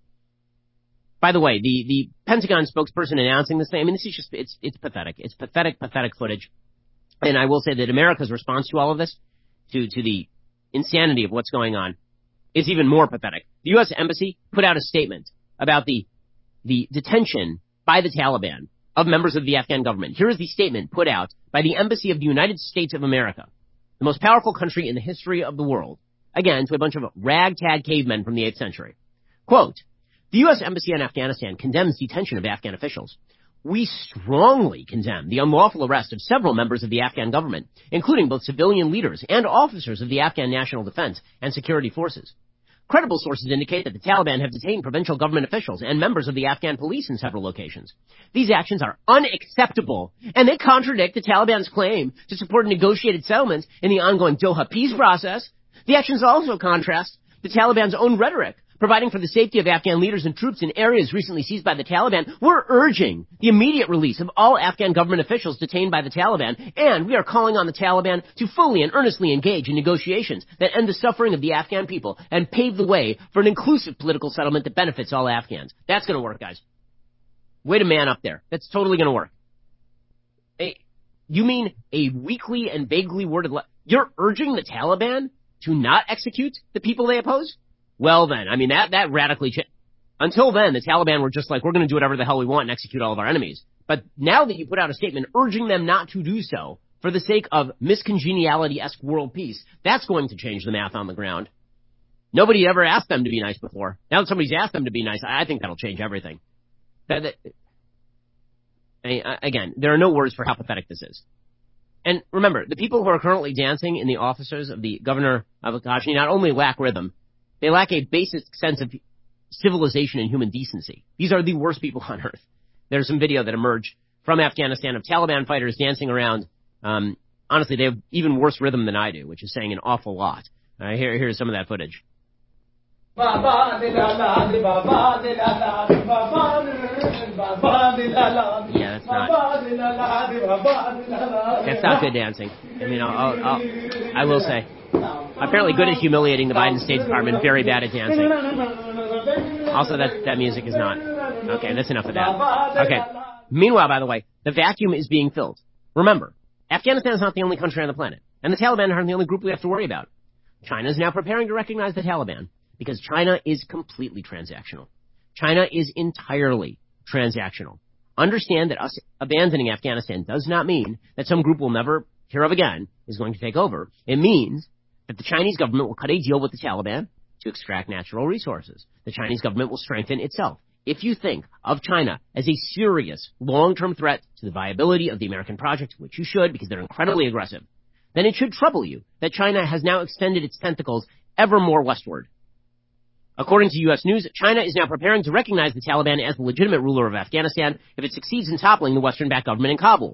By the way, the, the Pentagon spokesperson announcing this thing, I mean, this is just, it's, it's pathetic. It's pathetic, pathetic footage. And I will say that America's response to all of this, to, to the insanity of what's going on, is even more pathetic. The U S Embassy put out a statement about the, the detention by the Taliban of members of the Afghan government. Here is the statement put out by the Embassy of the United States of America, the most powerful country in the history of the world. Again, to a bunch of ragtag cavemen from the eighth century. Quote, the U S Embassy in Afghanistan condemns detention of Afghan officials. We strongly condemn the unlawful arrest of several members of the Afghan government, including both civilian leaders and officers of the Afghan National Defense and security forces. Credible sources indicate that the Taliban have detained provincial government officials and members of the Afghan police in several locations. These actions are unacceptable, and they contradict the Taliban's claim to support negotiated settlements in the ongoing Doha peace process. The actions also contrast the Taliban's own rhetoric, providing for the safety of Afghan leaders and troops in areas recently seized by the Taliban. We're urging the immediate release of all Afghan government officials detained by the Taliban, and we are calling on the Taliban to fully and earnestly engage in negotiations that end the suffering of the Afghan people and pave the way for an inclusive political settlement that benefits all Afghans. That's going to work, guys. Way to man up there. That's totally going to work. A, you mean a weakly and vaguely worded le- You're urging the Taliban to not execute the people they oppose? Well then, I mean, that, that radically changed. Until then, the Taliban were just like, we're going to do whatever the hell we want and execute all of our enemies. But now that you put out a statement urging them not to do so for the sake of miscongeniality-esque world peace, that's going to change the math on the ground. Nobody ever asked them to be nice before. Now that somebody's asked them to be nice, I think that'll change everything. That, that, I mean, again, there are no words for how pathetic this is. And remember, the people who are currently dancing in the offices of the governor of Kashmir not only lack rhythm, they lack a basic sense of civilization and human decency. These are the worst people on earth. There's some video that emerged from Afghanistan of Taliban fighters dancing around. Um, honestly, they have even worse rhythm than I do, which is saying an awful lot. Uh, here, here's some of that footage. Yeah, that's not. That's not good dancing. I mean, I'll, I'll, I'll, I will say. Apparently good at humiliating the Biden State Department, very bad at dancing. Also, that, that music is not. Okay, that's enough of that. Okay. Meanwhile, by the way, the vacuum is being filled. Remember, Afghanistan is not the only country on the planet, and the Taliban aren't the only group we have to worry about. China is now preparing to recognize the Taliban, because China is completely transactional. China is entirely transactional. Understand that us abandoning Afghanistan does not mean that some group we'll never hear of again is going to take over. It means that the Chinese government will cut a deal with the Taliban to extract natural resources. The Chinese government will strengthen itself. If you think of China as a serious long-term threat to the viability of the American project, which you should because they're incredibly aggressive, then it should trouble you that China has now extended its tentacles ever more westward. According to U S News, China is now preparing to recognize the Taliban as the legitimate ruler of Afghanistan if it succeeds in toppling the Western-backed government in Kabul.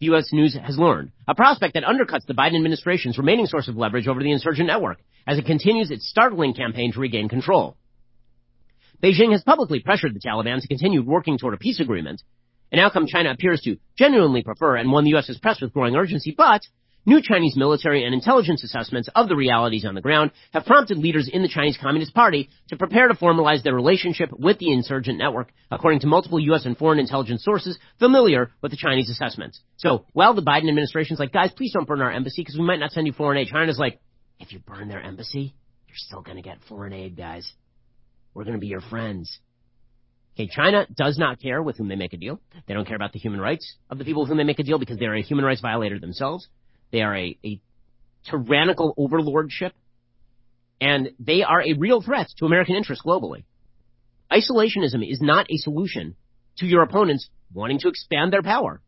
U S News has learned, a prospect that undercuts the Biden administration's remaining source of leverage over the insurgent network as it continues its startling campaign to regain control. Beijing has publicly pressured the Taliban to continue working toward a peace agreement, an outcome China appears to genuinely prefer and one the U S has pressed with growing urgency, but new Chinese military and intelligence assessments of the realities on the ground have prompted leaders in the Chinese Communist Party to prepare to formalize their relationship with the insurgent network, according to multiple U S and foreign intelligence sources familiar with the Chinese assessments. So, while the Biden administration's like, guys, please don't burn our embassy because we might not send you foreign aid, China's like, if you burn their embassy, you're still going to get foreign aid, guys. We're going to be your friends. Okay, China does not care with whom they make a deal. They don't care about the human rights of the people with whom they make a deal because they're a human rights violator themselves. They are a, a tyrannical overlordship, and they are a real threat to American interests globally. Isolationism is not a solution to your opponents wanting to expand their power.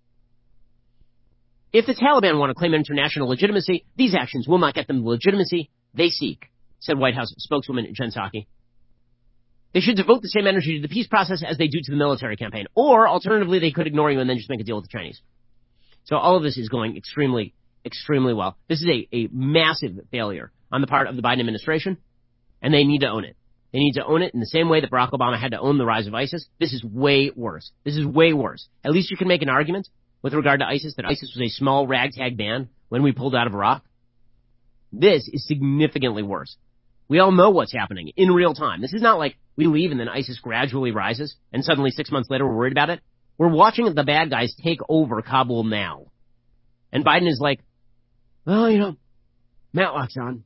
If the Taliban want to claim international legitimacy, these actions will not get them the legitimacy they seek, said White House spokeswoman Jen Psaki. They should devote the same energy to the peace process as they do to the military campaign, or alternatively, they could ignore you and then just make a deal with the Chinese. So all of this is going extremely extremely well. This is a, a massive failure on the part of the Biden administration, and they need to own it. They need to own it in the same way that Barack Obama had to own the rise of ISIS. This is way worse. This is way worse. At least you can make an argument with regard to ISIS that ISIS was a small ragtag band when we pulled out of Iraq. This is significantly worse. We all know what's happening in real time. This is not like we leave and then ISIS gradually rises, and suddenly six months later we're worried about it. We're watching the bad guys take over Kabul now. And Biden is like, well, you know, Matlock's on.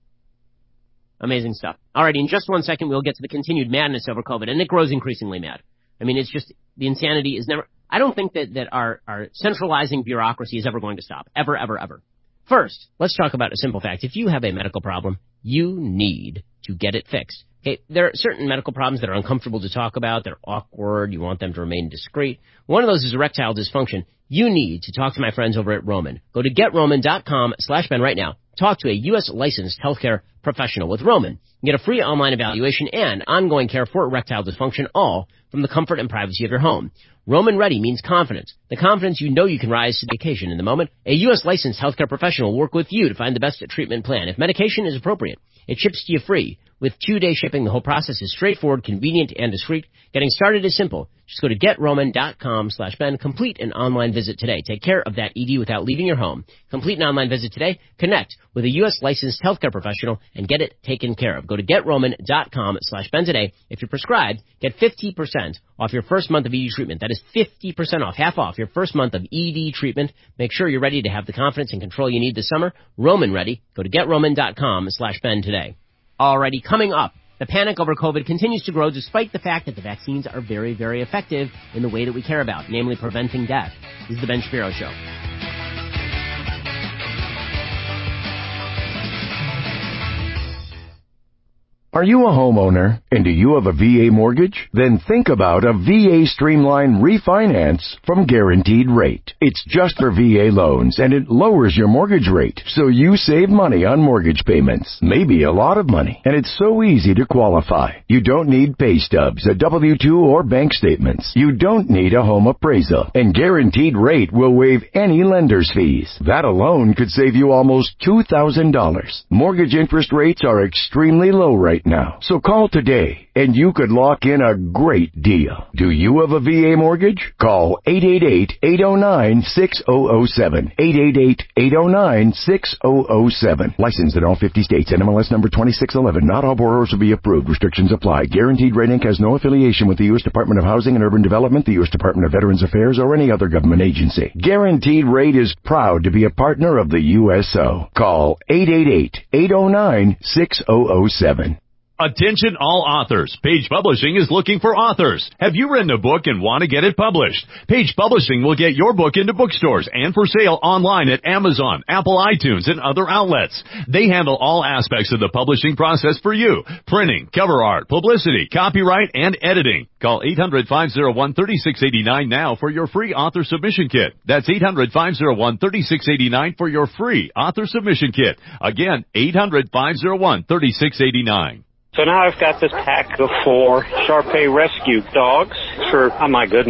Amazing stuff. Alrighty, in just one second, we'll get to the continued madness over COVID, and it grows increasingly mad. I mean, it's just, the insanity is never, I don't think that, that our, our centralizing bureaucracy is ever going to stop. Ever, ever, ever. First, let's talk about a simple fact. If you have a medical problem, you need to get it fixed. Okay, there are certain medical problems that are uncomfortable to talk about. They're awkward. You want them to remain discreet. One of those is erectile dysfunction. You need to talk to my friends over at Roman. Go to getroman.com slash Ben right now. Talk to a U S licensed healthcare professional with Roman. Get a free online evaluation and ongoing care for erectile dysfunction, all from the comfort and privacy of your home. Roman Ready means confidence. The confidence you know you can rise to the occasion in the moment. A U S licensed healthcare professional will work with you to find the best treatment plan. If medication is appropriate, it ships to you free. With two-day shipping, the whole process is straightforward, convenient, and discreet. Getting started is simple. Just go to getroman.com slash Ben. Complete an online visit today. Take care of that E D without leaving your home. Complete an online visit today. Connect with a U S licensed healthcare professional and get it taken care of. Go to getroman.com slash Ben today. If you're prescribed, get fifty percent off your first month of E D treatment. That is fifty percent off, half off your first month of E D treatment. Make sure you're ready to have the confidence and control you need this summer. Roman Ready. Go to getroman.com slash Ben today. Alrighty, coming up, the panic over COVID continues to grow despite the fact that the vaccines are very, very effective in the way that we care about, namely preventing death. This is the Ben Shapiro Show. Are you a homeowner and do you have a V A mortgage? Then think about a V A Streamline refinance from Guaranteed Rate. It's just for V A loans and it lowers your mortgage rate, so you save money on mortgage payments, maybe a lot of money. And it's so easy to qualify. You don't need pay stubs, a W two, or bank statements. You don't need a home appraisal. And Guaranteed Rate will waive any lender's fees. That alone could save you almost two thousand dollars. Mortgage interest rates are extremely low right now. So call today and you could lock in a great deal. Do you have a V A mortgage? Call eight eight eight, eight oh nine, six oh oh seven. eight eight eight, eight oh nine, six oh oh seven. Licensed in all fifty states. N M L S number twenty-six eleven. Not all borrowers will be approved. Restrictions apply. Guaranteed Rate Incorporated has no affiliation with the U S Department of Housing and Urban Development, the U S Department of Veterans Affairs, or any other government agency. Guaranteed Rate is proud to be a partner of the U S O. Call eight eight eight, eight oh nine, six oh oh seven. Attention all authors. Page Publishing is looking for authors. Have you written a book and want to get it published? Page Publishing will get your book into bookstores and for sale online at Amazon, Apple iTunes, and other outlets. They handle all aspects of the publishing process for you. Printing, cover art, publicity, copyright, and editing. Call eight hundred, five oh one, three six eight nine now for your free author submission kit. That's eight hundred, five oh one, three six eight nine for your free author submission kit. Again, eight hundred, five oh one, three six eight nine. So now I've got this pack of four Shar-Pei rescue dogs for, oh my goodness,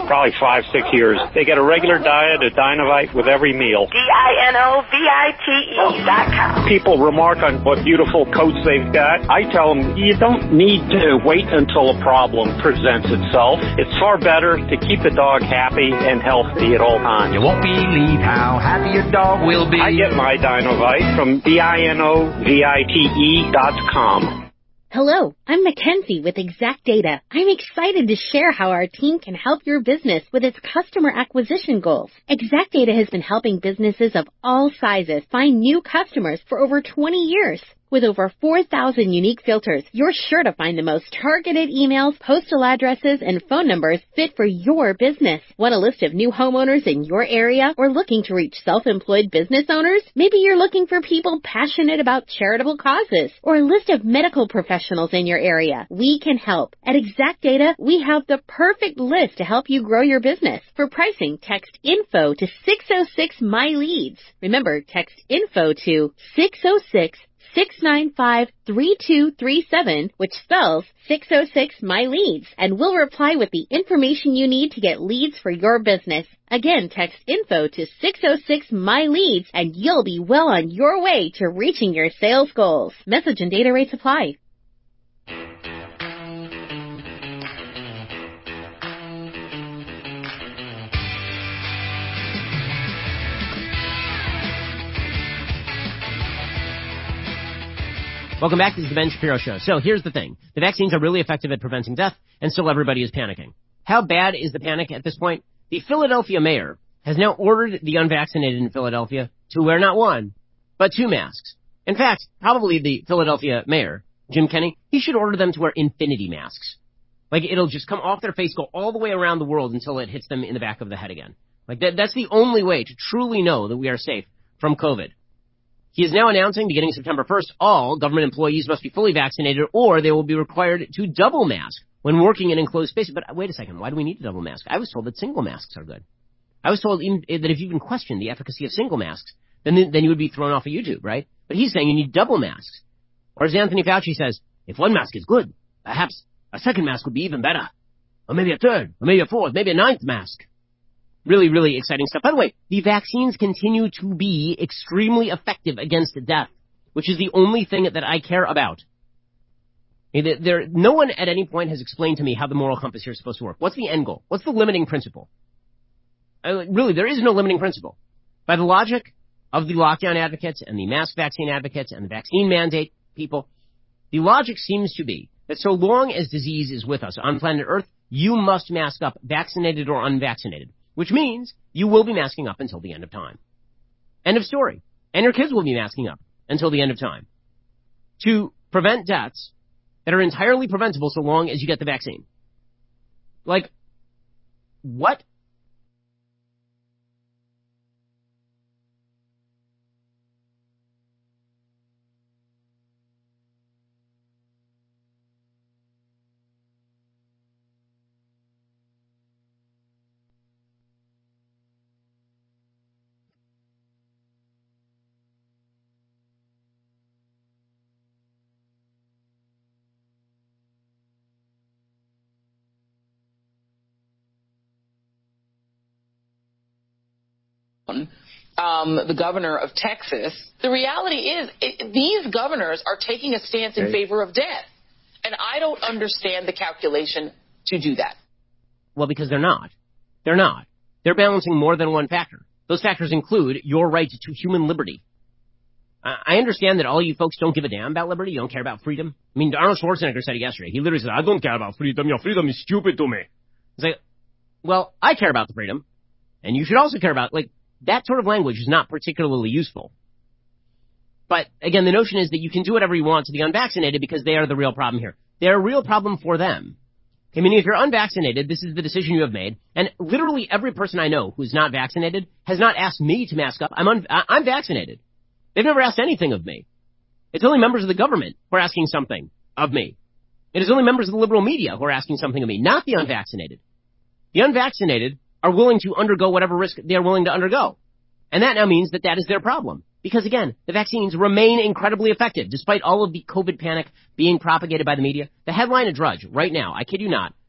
probably five, six years. They get a regular diet of Dinovite with every meal. D I N O V I T E dot com. People remark on what beautiful coats they've got. I tell them, you don't need to wait until a problem presents itself. It's far better to keep the dog happy and healthy at all times. You won't believe how happy your dog will be. I get my Dinovite from D I N O V I T E dot com. Hello, I'm Mackenzie with Exact Data. I'm excited to share how our team can help your business with its customer acquisition goals. Exact Data has been helping businesses of all sizes find new customers for over twenty years. With over four thousand unique filters, you're sure to find the most targeted emails, postal addresses, and phone numbers fit for your business. Want a list of new homeowners in your area or looking to reach self-employed business owners? Maybe you're looking for people passionate about charitable causes or a list of medical professionals in your area. We can help. At Exact Data, we have the perfect list to help you grow your business. For pricing, text info to six oh six my leads. Remember, text info to six oh six, six nine five, three two three seven, which spells six oh six my leads, and we'll reply with the information you need to get leads for your business. Again, text info to six oh six my leads, and you'll be well on your way to reaching your sales goals. Message and data rates apply. Welcome back. This is the Ben Shapiro Show. So here's the thing. The vaccines are really effective at preventing death, and still everybody is panicking. How bad is the panic at this point? The Philadelphia mayor has now ordered the unvaccinated in Philadelphia to wear not one, but two masks. In fact, probably the Philadelphia mayor, Jim Kenney, he should order them to wear infinity masks. Like, it'll just come off their face, go all the way around the world until it hits them in the back of the head again. Like, that, that's the only way to truly know that we are safe from COVID. He is now announcing, beginning September first, all government employees must be fully vaccinated or they will be required to double mask when working in enclosed spaces. But wait a second, why do we need to double mask? I was told that single masks are good. I was told even, that if you even question the efficacy of single masks, then then you would be thrown off of YouTube, right? But he's saying you need double masks. Or as Anthony Fauci says, if one mask is good, perhaps a second mask would be even better. Or maybe a third, or maybe a fourth, maybe a ninth mask. Really, really exciting stuff. By the way, the vaccines continue to be extremely effective against death, which is the only thing that I care about. There, no one at any point has explained to me how the moral compass here is supposed to work. What's the end goal? What's the limiting principle? Uh, really, there is no limiting principle. By the logic of the lockdown advocates and the mask vaccine advocates and the vaccine mandate people, the logic seems to be that so long as disease is with us on planet Earth, you must mask up, vaccinated or unvaccinated. Which means you will be masking up until the end of time. End of story. And your kids will be masking up until the end of time. To prevent deaths that are entirely preventable so long as you get the vaccine. Like, what? Um, the governor of Texas, the reality is it, these governors are taking a stance in favor of death. And I don't understand the calculation to do that. Well, because they're not. They're not. They're balancing more than one factor. Those factors include your right to human liberty. I understand that all you folks don't give a damn about liberty. You don't care about freedom. I mean, Arnold Schwarzenegger said it yesterday. He literally said, I don't care about freedom. Your freedom is stupid to me. It's like, well, I care about the freedom. And you should also care about, like, that sort of language is not particularly useful. But, again, the notion is that you can do whatever you want to the unvaccinated because they are the real problem here. They're a real problem for them. I mean, if you're unvaccinated, this is the decision you have made. And literally every person I know who's not vaccinated has not asked me to mask up. I'm, un- I'm vaccinated. They've never asked anything of me. It's only members of the government who are asking something of me. It is only members of the liberal media who are asking something of me, not the unvaccinated. The unvaccinated are willing to undergo whatever risk they are willing to undergo. And that now means that that is their problem. Because, again, the vaccines remain incredibly effective, despite all of the COVID panic being propagated by the media. The headline of Drudge, right now, I kid you not,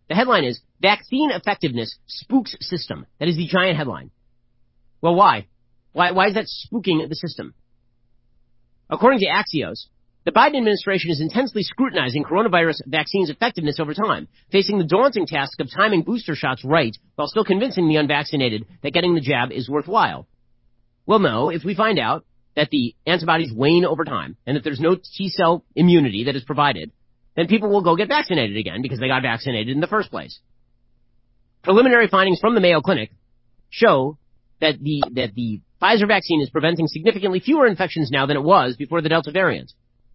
The headline is, Vaccine Effectiveness Spooks System. That is the giant headline. Well, why? Why, why is that spooking the system? According to Axios, the Biden administration is intensely scrutinizing coronavirus vaccines' effectiveness over time, facing the daunting task of timing booster shots right while still convincing the unvaccinated that getting the jab is worthwhile. Well, no, if we find out that the antibodies wane over time and that there's no T-cell immunity that is provided, then people will go get vaccinated again because they got vaccinated in the first place. Preliminary findings from the Mayo Clinic show that the that the Pfizer vaccine is preventing significantly fewer infections now than it was before the Delta variant.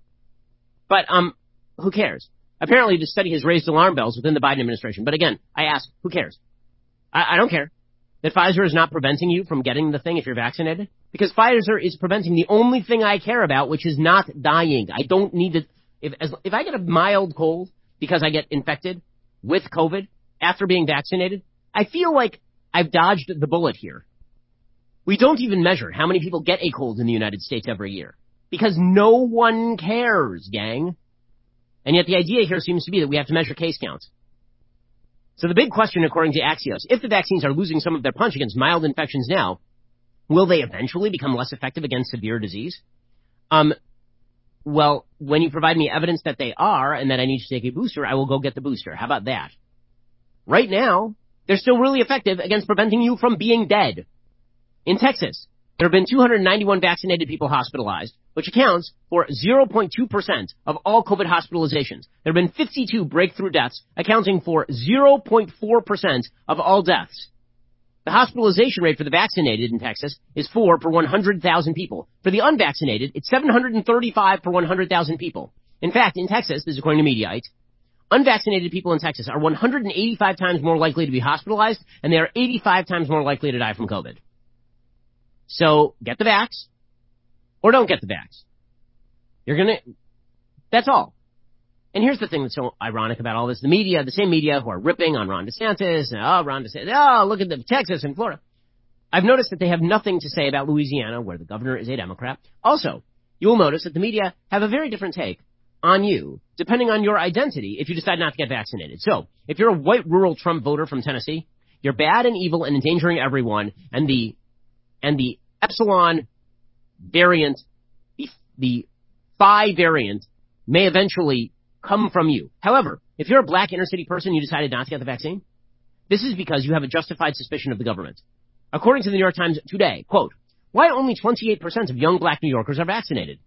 But, um, who cares? Apparently, this study has raised alarm bells within the Biden administration. But again, I ask, who cares? I, I don't care that Pfizer is not preventing you from getting the thing if you're vaccinated. Because Pfizer is preventing the only thing I care about, which is not dying. I don't need to, if, as, if I get a mild cold because I get infected with COVID after being vaccinated, I feel like I've dodged the bullet here. We don't even measure how many people get a cold in the United States every year. Because no one cares, gang. And yet the idea here seems to be that we have to measure case counts. So the big question, according to Axios, if the vaccines are losing some of their punch against mild infections now, will they eventually become less effective against severe disease? Um, well, when you provide me evidence that they are and that I need to take a booster, I will go get the booster. How about that? Right now, they're still really effective against preventing you from being dead. In Texas, there have been two hundred ninety-one vaccinated people hospitalized, which accounts for zero point two percent of all COVID hospitalizations. There have been fifty-two breakthrough deaths, accounting for zero point four percent of all deaths. The hospitalization rate for the vaccinated in Texas is four per one hundred thousand people. For the unvaccinated, it's seven hundred thirty-five per one hundred thousand people. In fact, in Texas, this is according to Mediaite, unvaccinated people in Texas are one hundred eighty-five times more likely to be hospitalized, and they are eighty-five times more likely to die from COVID. So, get the vax, or don't get the vax. You're gonna, that's all. And here's the thing that's so ironic about all this. The media, the same media who are ripping on Ron DeSantis, and oh, Ron DeSantis, oh, look at the Texas and Florida. I've noticed that they have nothing to say about Louisiana, where the governor is a Democrat. Also, you'll notice that the media have a very different take on you, depending on your identity, if you decide not to get vaccinated. So, if you're a white rural Trump voter from Tennessee, you're bad and evil and endangering everyone, and the and the epsilon variant, the, the phi variant, may eventually come from you. However, if you're a black inner city person and you decided not to get the vaccine, this is because you have a justified suspicion of the government. According to the New York Times today, quote, why only twenty-eight percent of young black New Yorkers are vaccinated?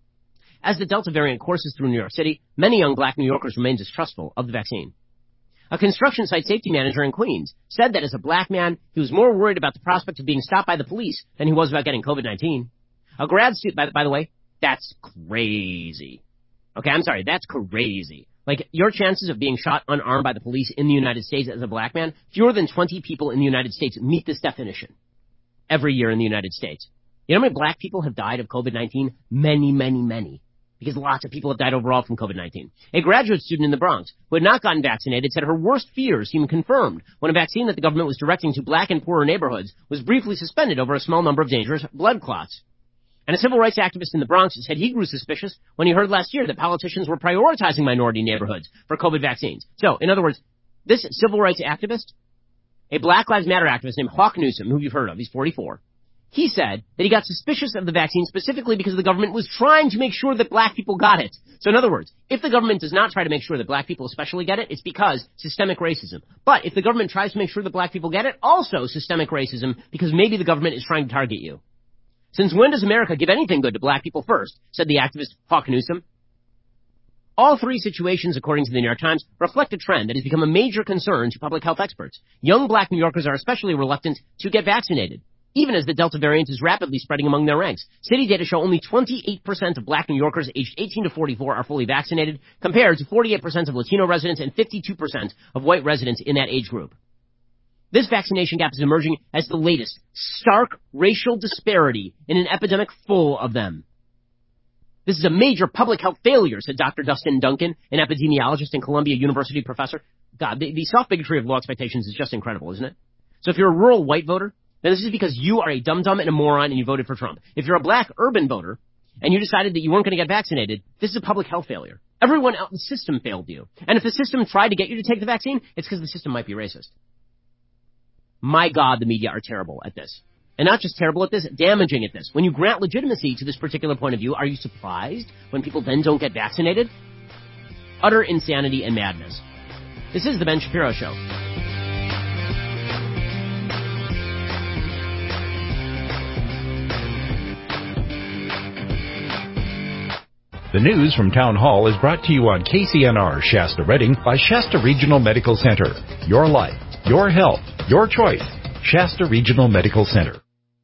As the Delta variant courses through New York City, many young black New Yorkers remain distrustful of the vaccine. A construction site safety manager in Queens said that as a black man, he was more worried about the prospect of being stopped by the police than he was about getting COVID nineteen. A grad student, by, by the way, that's crazy. Okay, I'm sorry, that's crazy. Like, your chances of being shot unarmed by the police in the United States as a black man, fewer than twenty people in the United States meet this definition every year in the United States. You know how many black people have died of COVID nineteen? Many, many, many. Because lots of people have died overall from COVID nineteen. A graduate student in the Bronx who had not gotten vaccinated said her worst fears seemed confirmed when a vaccine that the government was directing to black and poorer neighborhoods was briefly suspended over a small number of dangerous blood clots. And a civil rights activist in the Bronx said he grew suspicious when he heard last year that politicians were prioritizing minority neighborhoods for COVID vaccines. So, in other words, this civil rights activist, a Black Lives Matter activist named Hawk Newsom, who you've heard of, he's forty-four, he said that he got suspicious of the vaccine specifically because the government was trying to make sure that black people got it. So in other words, if the government does not try to make sure that black people especially get it, it's because systemic racism. But if the government tries to make sure that black people get it, also systemic racism, because maybe the government is trying to target you. Since when does America give anything good to black people first? Said the activist Hawk Newsom. All three situations, according to the New York Times, reflect a trend that has become a major concern to public health experts. Young black New Yorkers are especially reluctant to get vaccinated, even as the Delta variant is rapidly spreading among their ranks. City data show only twenty-eight percent of black New Yorkers aged eighteen to forty-four are fully vaccinated, compared to forty-eight percent of Latino residents and fifty-two percent of white residents in that age group. This vaccination gap is emerging as the latest stark racial disparity in an epidemic full of them. This is a major public health failure, said Doctor Dustin Duncan, an epidemiologist and Columbia University professor. God, the, the soft-bigotry of low expectations is just incredible, isn't it? So if you're a rural white voter, then this is because you are a dum-dum and a moron and you voted for Trump. If you're a black urban voter and you decided that you weren't going to get vaccinated, this is a public health failure. Everyone else, the system failed you. And if the system tried to get you to take the vaccine, it's because the system might be racist. My God, the media are terrible at this. And not just terrible at this, damaging at this. When you grant legitimacy to this particular point of view, are you surprised when people then don't get vaccinated? Utter insanity and madness. This is The Ben Shapiro Show. The news from Town Hall is brought to you on K C N R Shasta Redding by Shasta Regional Medical Center. Your life, your health, your choice. Shasta Regional Medical Center.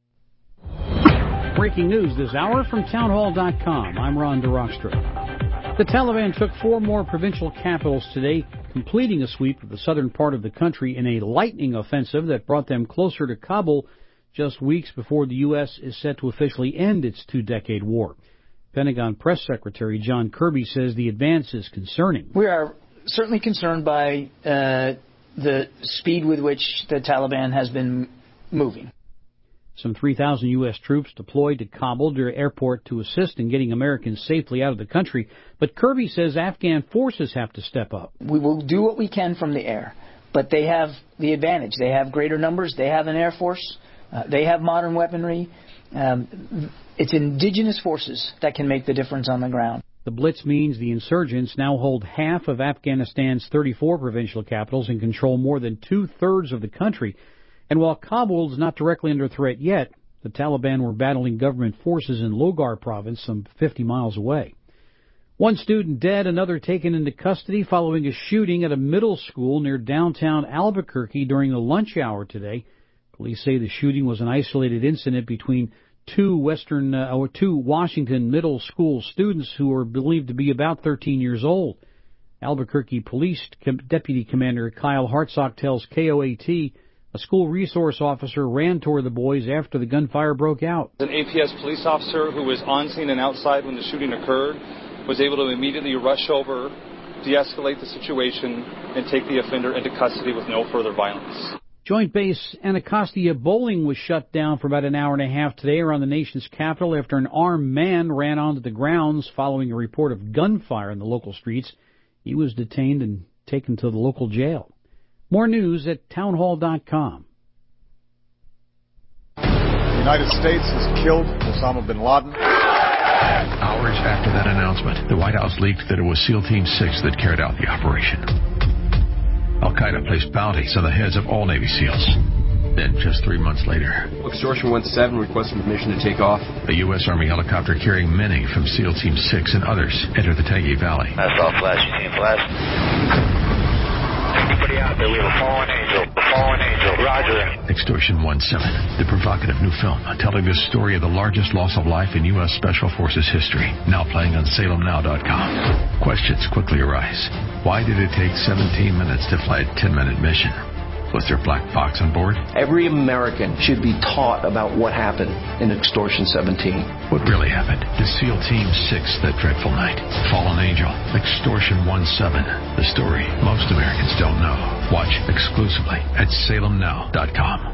Breaking news this hour from townhall dot com. I'm Ron DeRockstra. The Taliban took four more provincial capitals today, completing a sweep of the southern part of the country in a lightning offensive that brought them closer to Kabul just weeks before the U S is set to officially end its two-decade war. Pentagon Press Secretary John Kirby says the advance is concerning. We are certainly concerned by uh, the speed with which the Taliban has been moving. Some three thousand U S troops deployed to Kabul airport to assist in getting Americans safely out of the country, but Kirby says Afghan forces have to step up. We will do what we can from the air, but they have the advantage. They have greater numbers. They have an air force. Uh, they have modern weaponry. Um, it's indigenous forces that can make the difference on the ground. The blitz means the insurgents now hold half of Afghanistan's thirty-four provincial capitals and control more than two-thirds of the country. And while Kabul is not directly under threat yet, the Taliban were battling government forces in Logar province some fifty miles away. One student dead, another taken into custody following a shooting at a middle school near downtown Albuquerque during the lunch hour today. Police say the shooting was an isolated incident between two Western uh, or two Washington middle school students who were believed to be about thirteen years old. Albuquerque Police Com- Deputy Commander Kyle Hartsock tells K O A T a school resource officer ran toward the boys after the gunfire broke out. An A P S police officer who was on scene and outside when the shooting occurred was able to immediately rush over, de-escalate the situation, and take the offender into custody with no further violence. Joint Base Anacostia Bowling was shut down for about an hour and a half today around the nation's capital after an armed man ran onto the grounds following a report of gunfire in the local streets. He was detained and taken to the local jail. More news at townhall dot com. The United States has killed Osama bin Laden. Hours after that announcement, the White House leaked that it was SEAL Team six that carried out the operation. Al-Qaeda placed bounties on the heads of all Navy SEALs. Then, just three months later, Extortion one seven requesting permission to take off. A U S Army helicopter carrying many from SEAL Team six and others entered the Tangi Valley. I saw a flash. You see a flash? Anybody out there? We have a fallen angel. A fallen angel. Roger. Extortion one seven, the provocative new film telling the story of the largest loss of life in U S Special Forces history. Now playing on Salem Now dot com. Questions quickly arise. Why did it take seventeen minutes to fly a ten-minute mission? Was there black box on board? Every American should be taught about what happened in Extortion seventeen. What really happened to SEAL Team six that dreadful night? Fallen Angel, Extortion one seven, the story most Americans don't know. Watch exclusively at Salem Now dot com.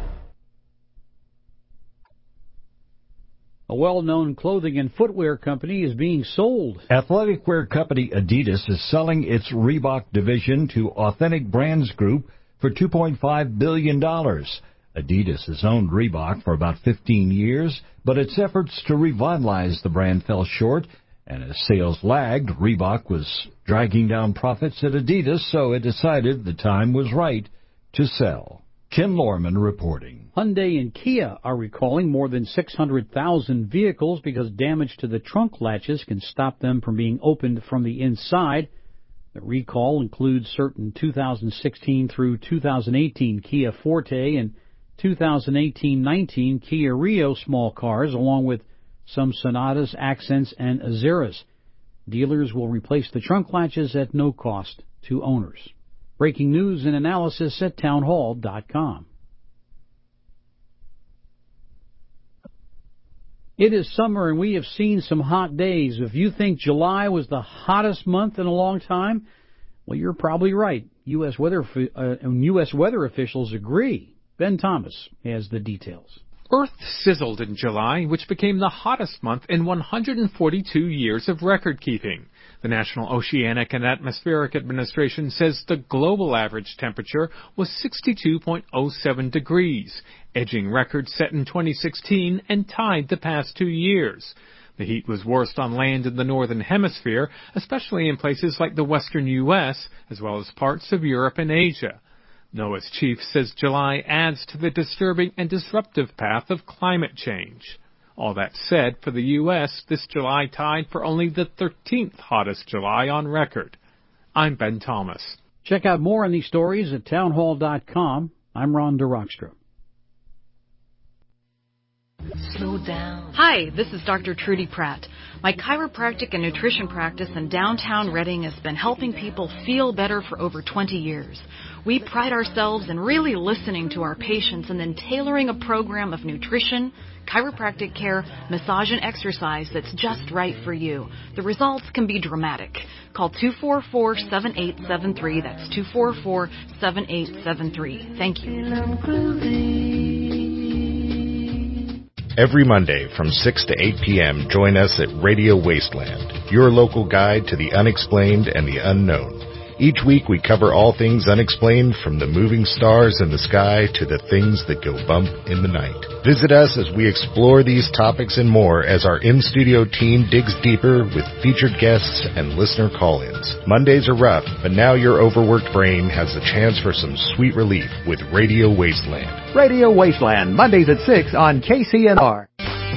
A well-known clothing and footwear company is being sold. Athletic wear company Adidas is selling its Reebok division to Authentic Brands Group for two point five billion dollars. Adidas has owned Reebok for about fifteen years, but its efforts to revitalize the brand fell short, and as sales lagged, Reebok was dragging down profits at Adidas, so it decided the time was right to sell. Ken Lorman reporting. Hyundai and Kia are recalling more than six hundred thousand vehicles because damage to the trunk latches can stop them from being opened from the inside. The recall includes certain two thousand sixteen through two thousand eighteen Kia Forte and two thousand eighteen nineteen Kia Rio small cars, along with some Sonatas, Accents, and Azeras. Dealers will replace the trunk latches at no cost to owners. Breaking news and analysis at townhall dot com. It is summer and we have seen some hot days. If you think July was the hottest month in a long time, well, you're probably right. U S weather uh, U S weather officials agree. Ben Thomas has the details. Earth sizzled in July, which became the hottest month in one hundred forty-two years of record-keeping. The National Oceanic and Atmospheric Administration says the global average temperature was sixty-two point oh seven degrees, edging records set in twenty sixteen and tied the past two years. The heat was worst on land in the Northern Hemisphere, especially in places like the western U S, as well as parts of Europe and Asia. NOAA's chief says July adds to the disturbing and disruptive path of climate change. All that said, for the U S, this July tied for only the thirteenth hottest July on record. I'm Ben Thomas. Check out more on these stories at townhall dot com. I'm Ron DeRockstra. Slow down. Hi, this is Doctor Trudy Pratt. My chiropractic and nutrition practice in downtown Reading has been helping people feel better for over twenty years. We pride ourselves in really listening to our patients and then tailoring a program of nutrition, chiropractic care, massage, and exercise that's just right for you. The results can be dramatic. Call two four four, seven eight seven three. That's two four four, seven eight seven three. Thank you. Every Monday from six to eight p.m., join us at Radio Wasteland, your local guide to the unexplained and the unknown. Each week we cover all things unexplained, from the moving stars in the sky to the things that go bump in the night. Visit us as we explore these topics and more as our in-studio team digs deeper with featured guests and listener call-ins. Mondays are rough, but now your overworked brain has a chance for some sweet relief with Radio Wasteland. Radio Wasteland, Mondays at six on K C N R.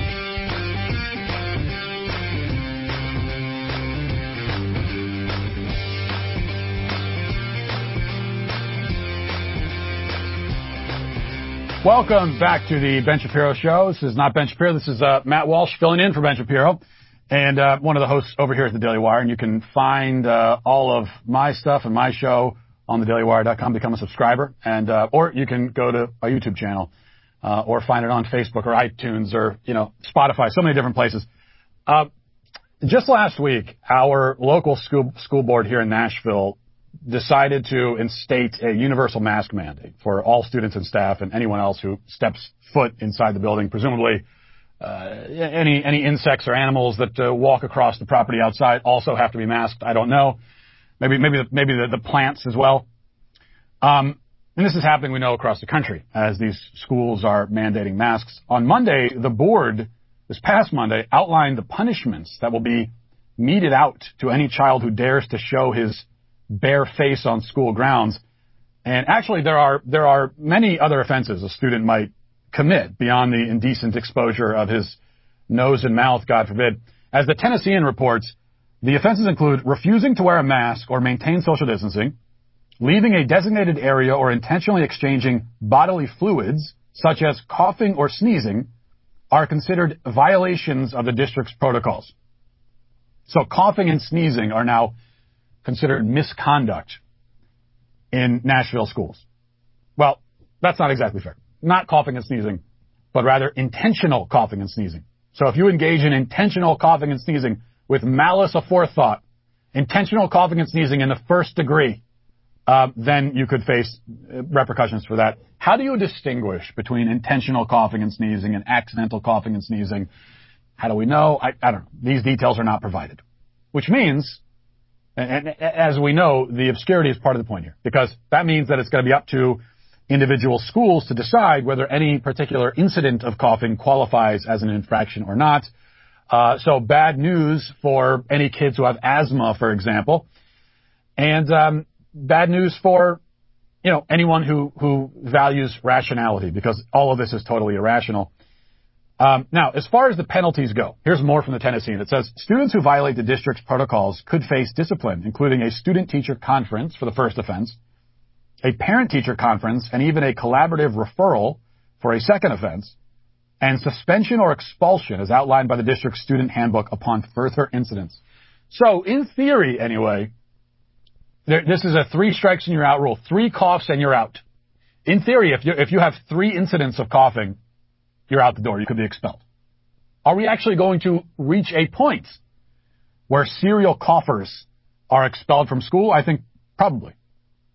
Welcome back to the Ben Shapiro Show. This is not Ben Shapiro. This is uh, Matt Walsh filling in for Ben Shapiro. And uh, one of the hosts over here is the Daily Wire. And you can find uh, all of my stuff and my show on the daily wire dot com. Become a subscriber. and uh, Or you can go to our YouTube channel uh, or find it on Facebook or iTunes or, you know, Spotify, so many different places. Uh, just last week, our local school, school board here in Nashville decided to instate a universal mask mandate for all students and staff and anyone else who steps foot inside the building, presumably uh, any any insects or animals that uh, walk across the property outside also have to be masked. I don't know. Maybe maybe the, maybe the, the plants as well. Um, and this is happening, we know, across the country as these schools are mandating masks. On Monday, the board, this past Monday, outlined the punishments that will be meted out to any child who dares to show his bare face on school grounds. And actually, there are there are many other offenses a student might commit beyond the indecent exposure of his nose and mouth, God forbid. As the Tennessean reports, the offenses include refusing to wear a mask or maintain social distancing, leaving a designated area or intentionally exchanging bodily fluids, such as coughing or sneezing, are considered violations of the district's protocols. So coughing and sneezing are now considered misconduct in Nashville schools. Well, that's not exactly fair. Not coughing and sneezing, but rather intentional coughing and sneezing. So if you engage in intentional coughing and sneezing with malice aforethought, intentional coughing and sneezing in the first degree, uh, then you could face repercussions for that. How do you distinguish between intentional coughing and sneezing and accidental coughing and sneezing? How do we know? I, I don't know. These details are not provided, which means, and as we know, the obscurity is part of the point here, because that means that it's going to be up to individual schools to decide whether any particular incident of coughing qualifies as an infraction or not. Uh, so bad news for any kids who have asthma, for example, and um, bad news for, you know, anyone who, who values rationality, because all of this is totally irrational. Um, now, as far as the penalties go, here's more from the Tennessean. It says students who violate the district's protocols could face discipline, including a student-teacher conference for the first offense, a parent-teacher conference, and even a collaborative referral for a second offense, and suspension or expulsion as outlined by the district's student handbook upon further incidents. So, in theory, anyway, there, this is a three strikes and you're out rule. Three coughs and you're out. In theory, if you, if you have three incidents of coughing, you're out the door. You could be expelled. Are we actually going to reach a point where serial coughers are expelled from school? I think probably.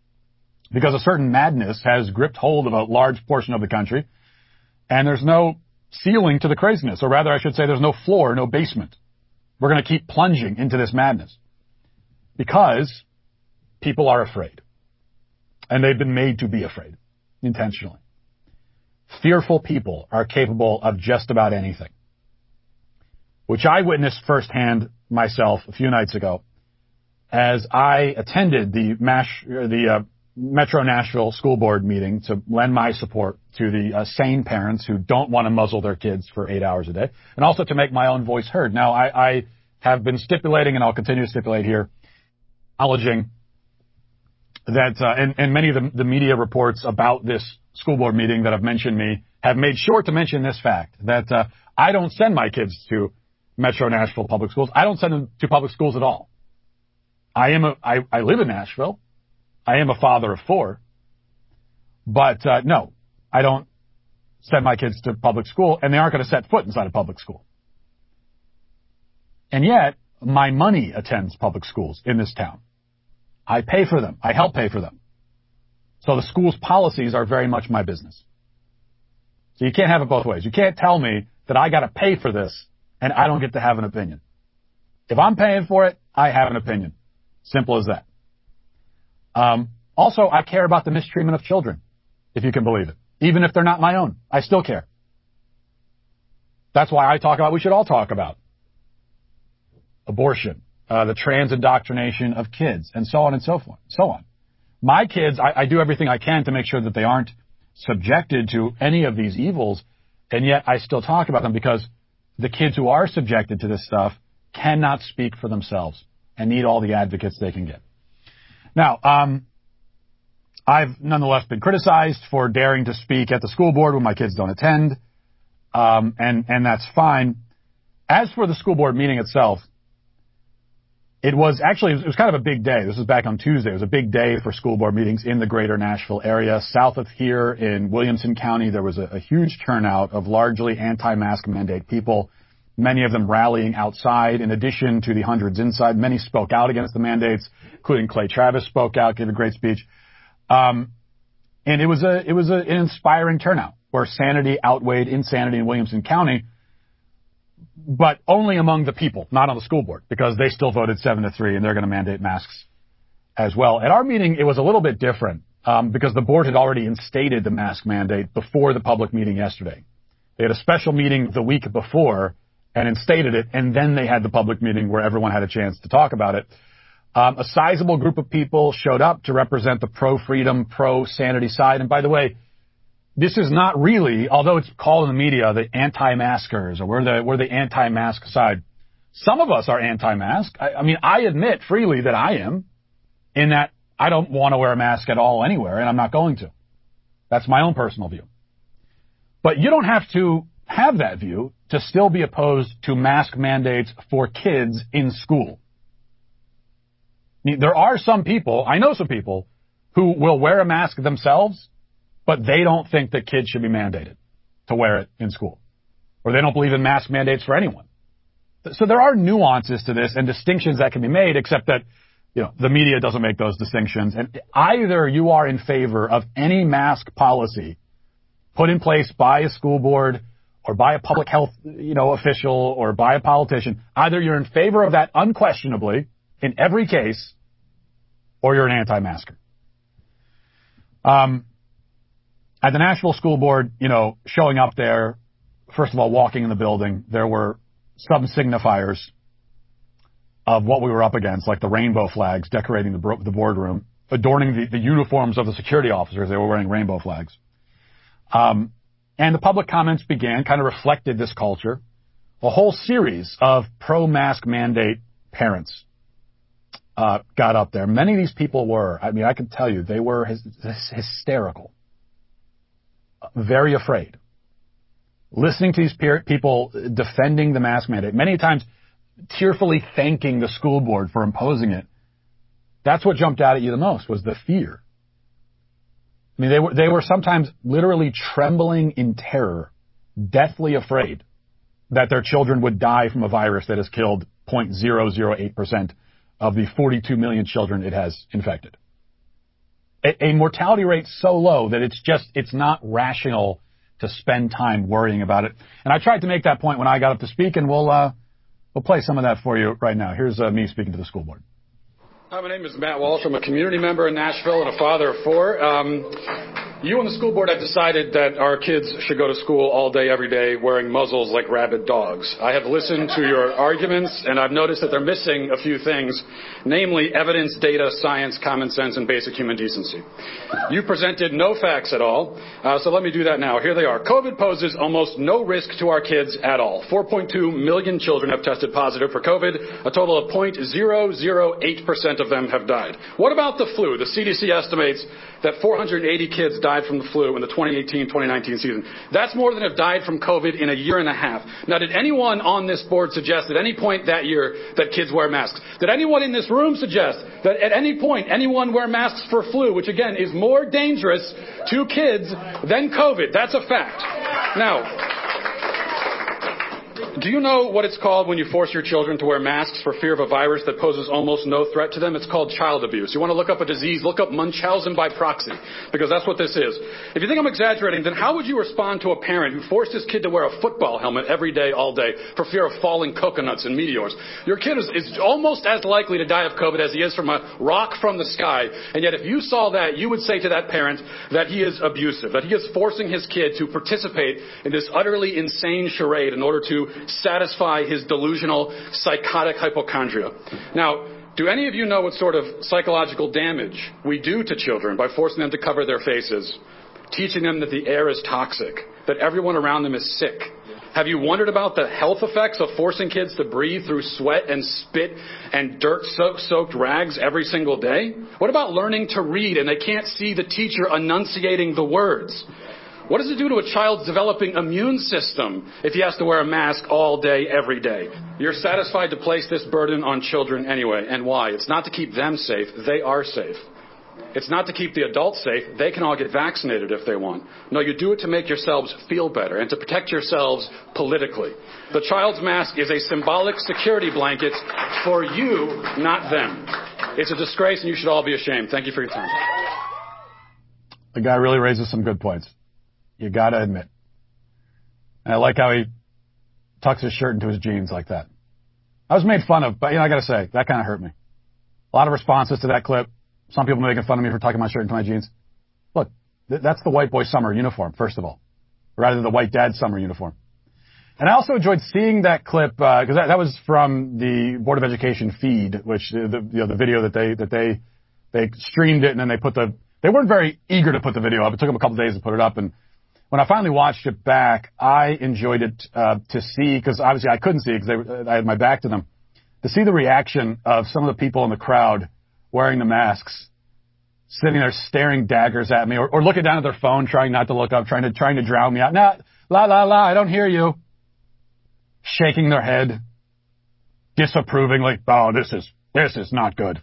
Because a certain madness has gripped hold of a large portion of the country, and there's no ceiling to the craziness, or rather I should say there's no floor, no basement. We're going to keep plunging into this madness because people are afraid. And they've been made to be afraid, intentionally. Fearful people are capable of just about anything, which I witnessed firsthand myself a few nights ago as I attended the, Mash, the uh, Metro Nashville School Board meeting to lend my support to the uh, sane parents who don't want to muzzle their kids for eight hours a day, and also to make my own voice heard. Now, I, I have been stipulating, and I'll continue to stipulate here, acknowledging that, uh, and, and many of the, the media reports about this school board meeting that have mentioned me have made sure to mention this fact, that uh, I don't send my kids to Metro Nashville public schools. I don't send them to public schools at all. I am a, I, I live in Nashville. I am a father of four. But, uh, no, I don't send my kids to public school, and they aren't going to set foot inside a public school. And yet, my money attends public schools in this town. I pay for them. I help pay for them. So the school's policies are very much my business. So you can't have it both ways. You can't tell me that I got to pay for this and I don't get to have an opinion. If I'm paying for it, I have an opinion. Simple as that. Um, also, I care about the mistreatment of children, if you can believe it. Even if they're not my own, I still care. That's why I talk about, we should all talk about abortion, uh, the trans indoctrination of kids, and so on and so forth, so on. My kids, I, I do everything I can to make sure that they aren't subjected to any of these evils, and yet I still talk about them because the kids who are subjected to this stuff cannot speak for themselves and need all the advocates they can get. Now, um, I've nonetheless been criticized for daring to speak at the school board when my kids don't attend, um, and, and that's fine. As for the school board meeting itself, it was actually, it was kind of a big day. This was back on Tuesday. It was a big day for school board meetings in the greater Nashville area. South of here in Williamson County, there was a, a huge turnout of largely anti-mask mandate people, many of them rallying outside in addition to the hundreds inside. Many spoke out against the mandates, including Clay Travis spoke out, gave a great speech. Um, and it was a, it was a, an inspiring turnout where sanity outweighed insanity in Williamson County, but only among the people, not on the school board, because they still voted seven to three and they're going to mandate masks as well. At our meeting, it was a little bit different, um, because the board had already instated the mask mandate before the public meeting yesterday. They had a special meeting the week before and instated it, and then they had the public meeting where everyone had a chance to talk about it. Um, a sizable group of people showed up to represent the pro-freedom, pro-sanity side. And by the way, this is not really, although it's called in the media the anti-maskers, or we're the, we're the anti-mask side. Some of us are anti-mask. I, I mean, I admit freely that I am, in that I don't want to wear a mask at all anywhere, and I'm not going to. That's my own personal view. But you don't have to have that view to still be opposed to mask mandates for kids in school. I mean, there are some people, I know some people, who will wear a mask themselves, but they don't think that kids should be mandated to wear it in school. Or they don't believe in mask mandates for anyone. So there are nuances to this and distinctions that can be made, except that, you know, the media doesn't make those distinctions. And either you are in favor of any mask policy put in place by a school board or by a public health, you know, official or by a politician. Either you're in favor of that unquestionably in every case, or you're an anti-masker. Um, At the Nashville School Board, you know, showing up there, first of all, walking in the building, there were some signifiers of what we were up against, like the rainbow flags decorating the, the boardroom, adorning the, the uniforms of the security officers. They were wearing rainbow flags. Um, and the public comments began, kind of reflected this culture. A whole series of pro-mask mandate parents uh, got up there. Many of these people were, I mean, I can tell you, they were hys- hysterical. Very afraid. Listening to these peer- people defending the mask mandate, many times tearfully thanking the school board for imposing it. That's what jumped out at you the most, was the fear. I mean, they were, they were sometimes literally trembling in terror, deathly afraid that their children would die from a virus that has killed zero point zero zero eight percent of the forty-two million children it has infected. A mortality rate so low that it's just, it's not rational to spend time worrying about it. And I tried to make that point when I got up to speak, and we'll uh, we'll play some of that for you right now. Here's uh, me speaking to the school board. Hi, my name is Matt Walsh. I'm a community member in Nashville and a father of four. Um, you and the school board have decided that our kids should go to school all day, every day, wearing muzzles like rabid dogs. I have listened to your arguments, and I've noticed that they're missing a few things, namely evidence, data, science, common sense, and basic human decency. You presented no facts at all, uh, so let me do that now. Here they are. COVID poses almost no risk to our kids at all. four point two million children have tested positive for COVID. A total of zero point zero zero eight percent of them have died. What about the flu? The C D C estimates that four hundred eighty kids died from the flu in the twenty eighteen twenty nineteen season. That's more than have died from COVID in a year and a half. Now, did anyone on this board suggest at any point that year that kids wear masks? Did anyone in this room suggest that at any point anyone wear masks for flu, which again is more dangerous to kids than COVID? That's a fact. Now, do you know what it's called when you force your children to wear masks for fear of a virus that poses almost no threat to them? It's called child abuse. You want to look up a disease, look up Munchausen by proxy, because that's what this is. If you think I'm exaggerating, then how would you respond to a parent who forced his kid to wear a football helmet every day, all day, for fear of falling coconuts and meteors? Your kid is, is almost as likely to die of COVID as he is from a rock from the sky, and yet if you saw that, you would say to that parent that he is abusive, that he is forcing his kid to participate in this utterly insane charade in order to satisfy his delusional, psychotic hypochondria. Now, do any of you know what sort of psychological damage we do to children by forcing them to cover their faces, teaching them that the air is toxic, that everyone around them is sick? Have you wondered about the health effects of forcing kids to breathe through sweat and spit and dirt-soaked rags every single day? What about learning to read and they can't see the teacher enunciating the words? What does it do to a child's developing immune system if he has to wear a mask all day, every day? You're satisfied to place this burden on children anyway. And why? It's not to keep them safe. They are safe. It's not to keep the adults safe. They can all get vaccinated if they want. No, you do it to make yourselves feel better and to protect yourselves politically. The child's mask is a symbolic security blanket for you, not them. It's a disgrace and you should all be ashamed. Thank you for your time. The guy really raises some good points. You got to admit. And I like how he tucks his shirt into his jeans like that. I was made fun of, but, you know, I got to say, that kind of hurt me. A lot of responses to that clip. Some people making fun of me for tucking my shirt into my jeans. Look, th- that's the white boy summer uniform, first of all, rather than the white dad summer uniform. And I also enjoyed seeing that clip, because uh, that, that was from the Board of Education feed, which, uh, the, you know, the video that they, that they, they streamed it and then they put the, they weren't very eager to put the video up. It took them a couple days to put it up, and when I finally watched it back, I enjoyed it uh, to see, because obviously I couldn't see because I had my back to them, to see the reaction of some of the people in the crowd wearing the masks, sitting there staring daggers at me, or, or looking down at their phone, trying not to look up, trying to trying to drown me out. Nah, la la la, I don't hear you. Shaking their head, disapprovingly. Oh, this is this is not good.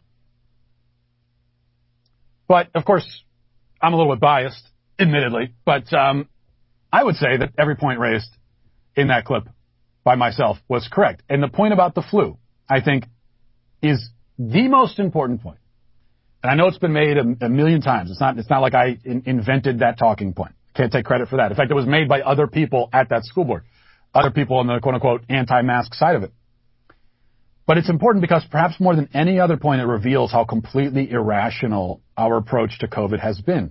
But of course, I'm a little bit biased, admittedly, but um, I would say that every point raised in that clip by myself was correct. And the point about the flu, I think, is the most important point. And I know it's been made a, a million times. It's not, it's not like I in, invented that talking point. Can't take credit for that. In fact, it was made by other people at that school board, other people on the quote-unquote anti-mask side of it. But it's important because perhaps more than any other point, it reveals how completely irrational our approach to COVID has been.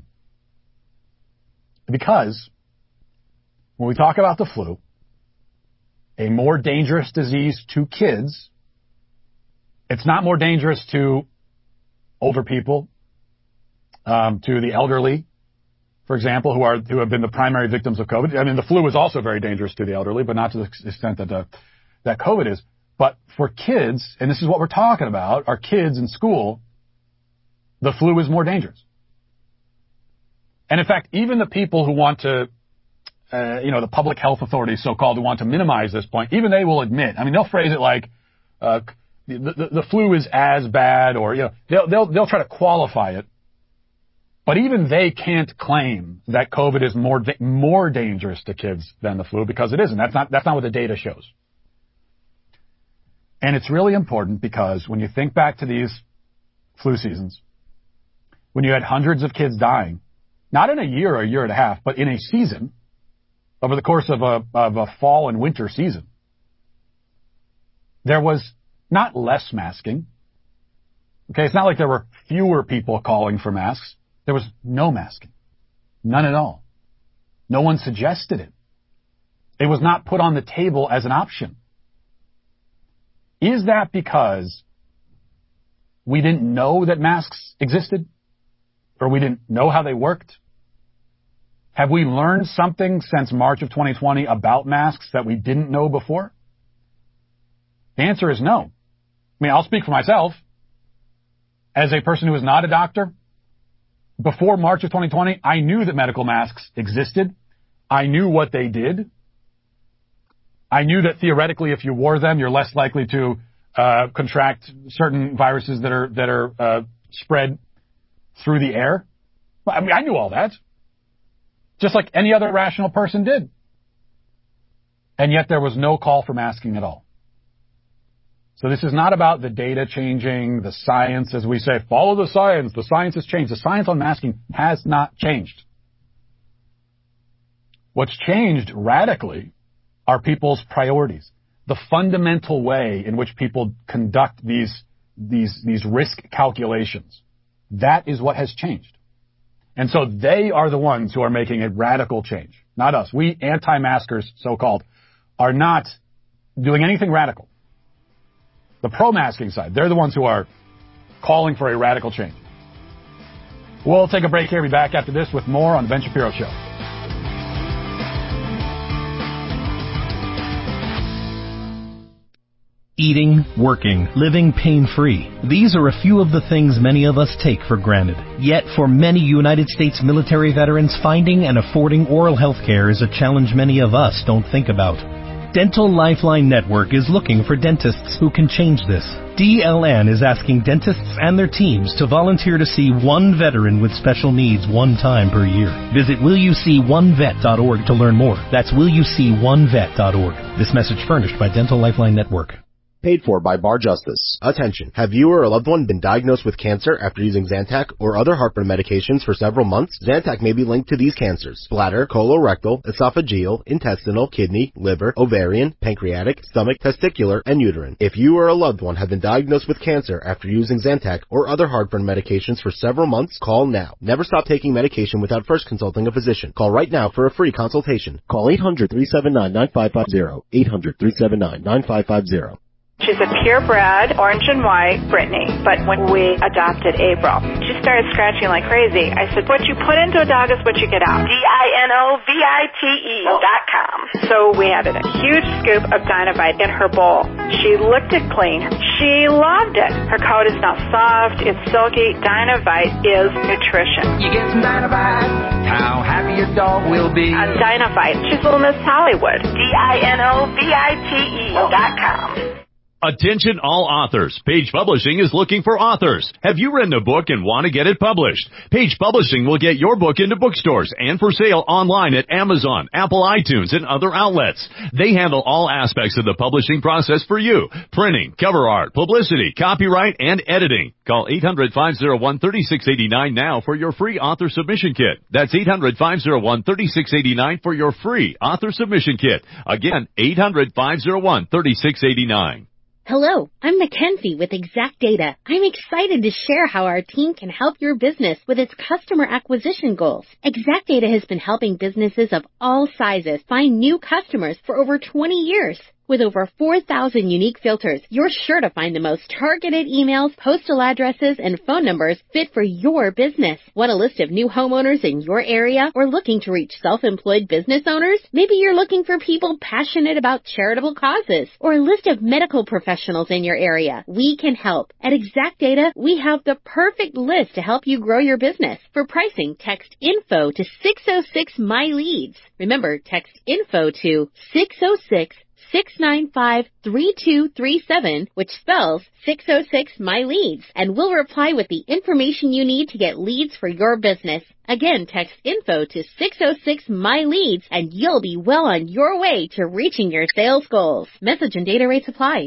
Because when we talk about the flu, a more dangerous disease to kids, it's not more dangerous to older people, um, to the elderly, for example, who are who have been the primary victims of COVID. I mean, the flu is also very dangerous to the elderly, but not to the extent that uh, that COVID is. But for kids, and this is what we're talking about, our kids in school, the flu is more dangerous. And in fact, even the people who want to, uh, you know, the public health authorities, so-called, who want to minimize this point, even they will admit. I mean, they'll phrase it like uh, the, the, the flu is as bad, or you know, they'll they'll they'll try to qualify it. But even they can't claim that COVID is more more dangerous to kids than the flu, because it isn't. That's not that's not what the data shows. And it's really important because when you think back to these flu seasons, when you had hundreds of kids dying, not in a year or a year and a half, but in a season, over the course of a, of a fall and winter season, there was not less masking. Okay, it's not like there were fewer people calling for masks. There was no masking. None at all. No one suggested it. It was not put on the table as an option. Is that because we didn't know that masks existed? Or we didn't know how they worked? Have we learned something since March of twenty twenty about masks that we didn't know before? The answer is no. I mean, I'll speak for myself. As a person who is not a doctor, before March of twenty twenty, I knew that medical masks existed. I knew what they did. I knew that theoretically, if you wore them, you're less likely to uh, contract certain viruses that are that are uh, spread through the air. I mean, I knew all that, just like any other rational person did. And yet there was no call for masking at all. So this is not about the data changing, the science, as we say, follow the science. The science has changed. The science on masking has not changed. What's changed radically are people's priorities, the fundamental way in which people conduct these, these, these risk calculations. That is what has changed. And so they are the ones who are making a radical change, not us. We anti-maskers, so-called, are not doing anything radical. The pro-masking side, they're the ones who are calling for a radical change. We'll take a break here. Be back after this with more on The Ben Shapiro Show. Eating, working, living pain-free. These are a few of the things many of us take for granted. Yet, for many United States military veterans, finding and affording oral health care is a challenge many of us don't think about. Dental Lifeline Network is looking for dentists who can change this. D L N is asking dentists and their teams to volunteer to see one veteran with special needs one time per year. Visit will you see one vet dot org to learn more. That's will you see one vet dot org. This message furnished by Dental Lifeline Network. Paid for by Bar Justice. Attention. Have you or a loved one been diagnosed with cancer after using Zantac or other heartburn medications for several months? Zantac may be linked to these cancers: bladder, colorectal, esophageal, intestinal, kidney, liver, ovarian, pancreatic, stomach, testicular, and uterine. If you or a loved one have been diagnosed with cancer after using Zantac or other heartburn medications for several months, call now. Never stop taking medication without first consulting a physician. Call right now for a free consultation. Call eight hundred, three seven nine, nine five five zero. eight hundred, three seven nine, nine five five zero. She's a purebred, orange and white, Brittany. But when we adopted April, she started scratching like crazy. I said, what you put into a dog is what you get out. D I N O V I T E dot com. So we added a huge scoop of Dynovite in her bowl. She licked it clean. She loved it. Her coat is now soft. It's silky. Dynovite is nutrition. You get some Dynovite, how happy your dog will be. On Dynovite. She's Little Miss Hollywood. D I N O V I T E dot com. Attention all authors. Page Publishing is looking for authors. Have you written a book and want to get it published? Page Publishing will get your book into bookstores and for sale online at Amazon, Apple iTunes, and other outlets. They handle all aspects of the publishing process for you: printing, cover art, publicity, copyright, and editing. Call eight hundred, five oh one, three six eight nine now for your free author submission kit. That's eight hundred, five oh one, three six eight nine for your free author submission kit. Again, eight hundred, five oh one, three six eight nine. Hello, I'm Mackenzie with Exact Data. I'm excited to share how our team can help your business with its customer acquisition goals. Exact Data has been helping businesses of all sizes find new customers for over twenty years. With over four thousand unique filters, you're sure to find the most targeted emails, postal addresses, and phone numbers fit for your business. Want a list of new homeowners in your area or looking to reach self-employed business owners? Maybe you're looking for people passionate about charitable causes or a list of medical professionals in your area. We can help. At Exact Data, we have the perfect list to help you grow your business. For pricing, text INFO to six oh six M Y LEADS. Remember, text INFO to six oh six, six nine five, three two three seven, which spells six oh six M Y LEADS, and we'll reply with the information you need to get leads for your business. Again, text INFO to six oh six M Y LEADS, and you'll be well on your way to reaching your sales goals. Message and data rates apply.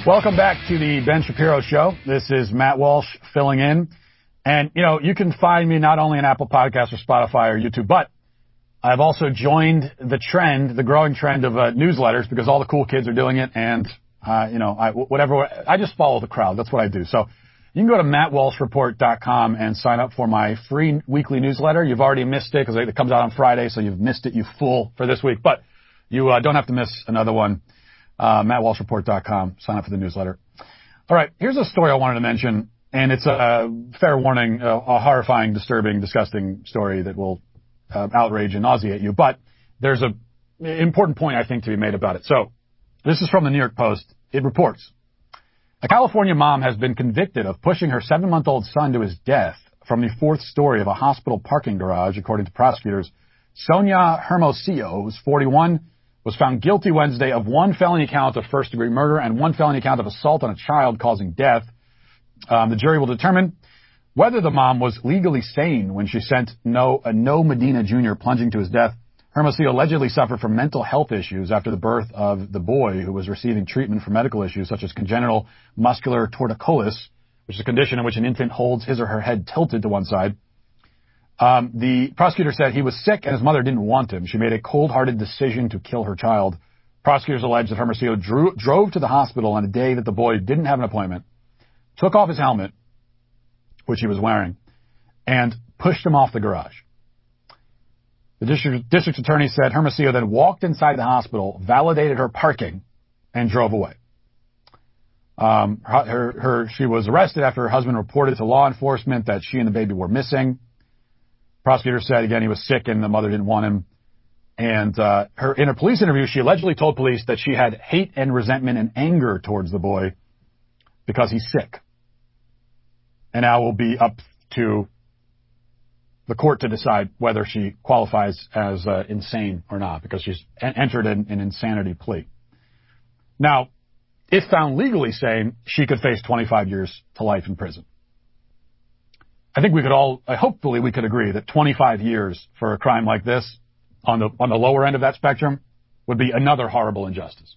Welcome back to the Ben Shapiro Show. This is Matt Walsh filling in. And, you know, you can find me not only on Apple Podcasts or Spotify or YouTube, but I've also joined the trend, the growing trend of uh, newsletters because all the cool kids are doing it. And, uh, you know, I, whatever, I just follow the crowd. That's what I do. So you can go to matt walsh report dot com and sign up for my free weekly newsletter. You've already missed it because it comes out on Friday, so you've missed it, you fool, for this week. But you uh, don't have to miss another one. Uh, matt walsh report dot com. Sign up for the newsletter. All right, here's a story I wanted to mention, and it's a fair warning, a, a horrifying, disturbing, disgusting story that will uh, outrage and nauseate you. But there's a important point, I think, to be made about it. So this is from the New York Post. It reports, a California mom has been convicted of pushing her seven-month-old son to his death from the fourth story of a hospital parking garage, according to prosecutors. Sonia Hermosillo, who's forty-one, was found guilty Wednesday of one felony count of first-degree murder and one felony count of assault on a child causing death. Um, the jury will determine whether the mom was legally sane when she sent no, uh, No Medina Junior plunging to his death. Hermosillo allegedly suffered from mental health issues after the birth of the boy, who was receiving treatment for medical issues such as congenital muscular torticollis, which is a condition in which an infant holds his or her head tilted to one side. Um, the prosecutor said he was sick and his mother didn't want him. She made a cold-hearted decision to kill her child. Prosecutors allege that Hermosillo drew, drove to the hospital on a day that the boy didn't have an appointment, took off his helmet, which he was wearing, and pushed him off the garage. The district, district attorney said Hermosillo then walked inside the hospital, validated her parking, and drove away. Um, her, her, she was arrested after her husband reported to law enforcement that she and the baby were missing. Prosecutor said, again, he was sick and the mother didn't want him. And uh, her in a police interview, she allegedly told police that she had hate and resentment and anger towards the boy because he's sick. And now it will be up to the court to decide whether she qualifies as uh, insane or not, because she's en- entered an, an insanity plea. Now, if found legally sane, she could face twenty-five years to life in prison. I think we could all, uh, hopefully we could agree that twenty-five years for a crime like this on the, on the lower end of that spectrum would be another horrible injustice.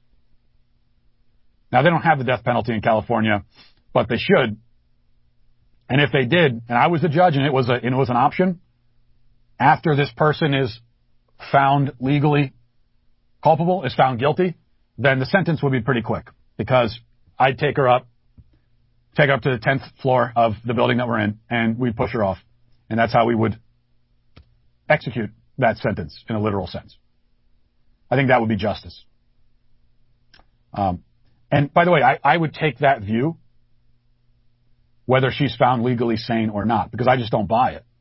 Now, they don't have the death penalty in California, but they should. And if they did, and I was the judge and it was a, and it was an option, after this person is found legally culpable, is found guilty, then the sentence would be pretty quick, because I'd take her up, take her up to the tenth floor of the building that we're in, and we'd push her off. And that's how we would execute that sentence in a literal sense. I think that would be justice. Um, and by the way, I, I would take that view whether she's found legally sane or not, because I just don't buy it.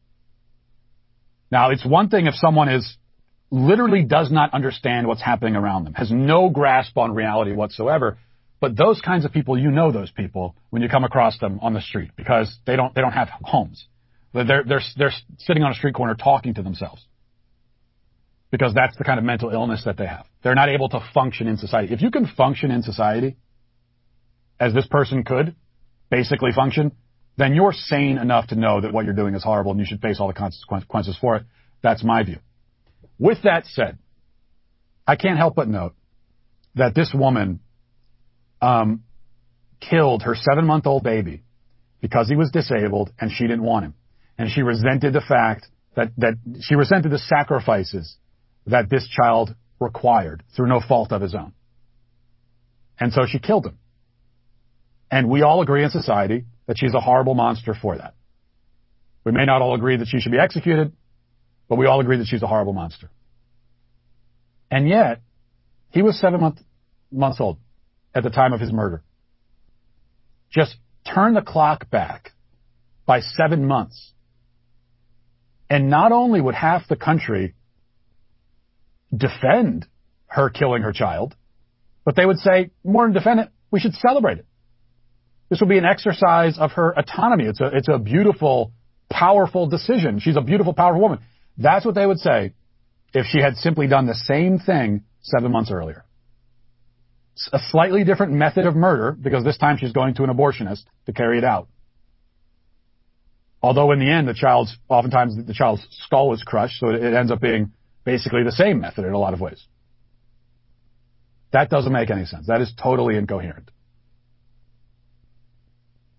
Now, it's one thing if someone is literally does not understand what's happening around them, has no grasp on reality whatsoever. But those kinds of people, you know those people when you come across them on the street, because they don't they don't have homes. They're they're they're sitting on a street corner talking to themselves, because that's the kind of mental illness that they have. They're not able to function in society. If you can function in society, as this person could basically function, then you're sane enough to know that what you're doing is horrible and you should face all the consequences for it. That's my view. With that said, I can't help but note that this woman um, killed her seven-month-old baby because he was disabled and she didn't want him. And she resented the fact that, that she resented the sacrifices that this child required through no fault of his own. And so she killed him. And we all agree in society that she's a horrible monster for that. We may not all agree that she should be executed, but we all agree that she's a horrible monster. And yet, he was seven month, months old at the time of his murder. Just turn the clock back by seven months. And not only would half the country defend her killing her child, but they would say, more than defend it, we should celebrate it. This would be an exercise of her autonomy. It's a, it's a beautiful, powerful decision. She's a beautiful, powerful woman. That's what they would say if she had simply done the same thing seven months earlier. A slightly different method of murder, because this time she's going to an abortionist to carry it out. Although in the end, the child's, oftentimes the child's skull is crushed, so it ends up being basically the same method in a lot of ways. That doesn't make any sense. That is totally incoherent.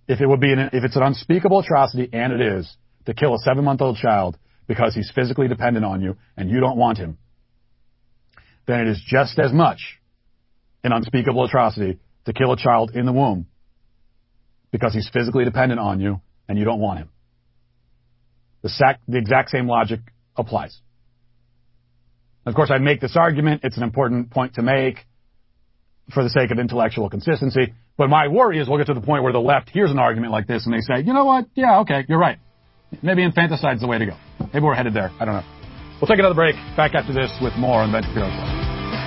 if it would be an, if it's an unspeakable atrocity, and it is, to kill a seven-month-old child because he's physically dependent on you and you don't want him, then it is just as much an unspeakable atrocity to kill a child in the womb because he's physically dependent on you and you don't want him. The, sac- the exact same logic applies. Of course, I make this argument. It's an important point to make for the sake of intellectual consistency. But my worry is we'll get to the point where the left hears an argument like this and they say, you know what? Yeah, okay, you're right. Maybe infanticide's the way to go. Maybe we're headed there. I don't know. We'll take another break. Back after this with more on Ben Shapiro Show.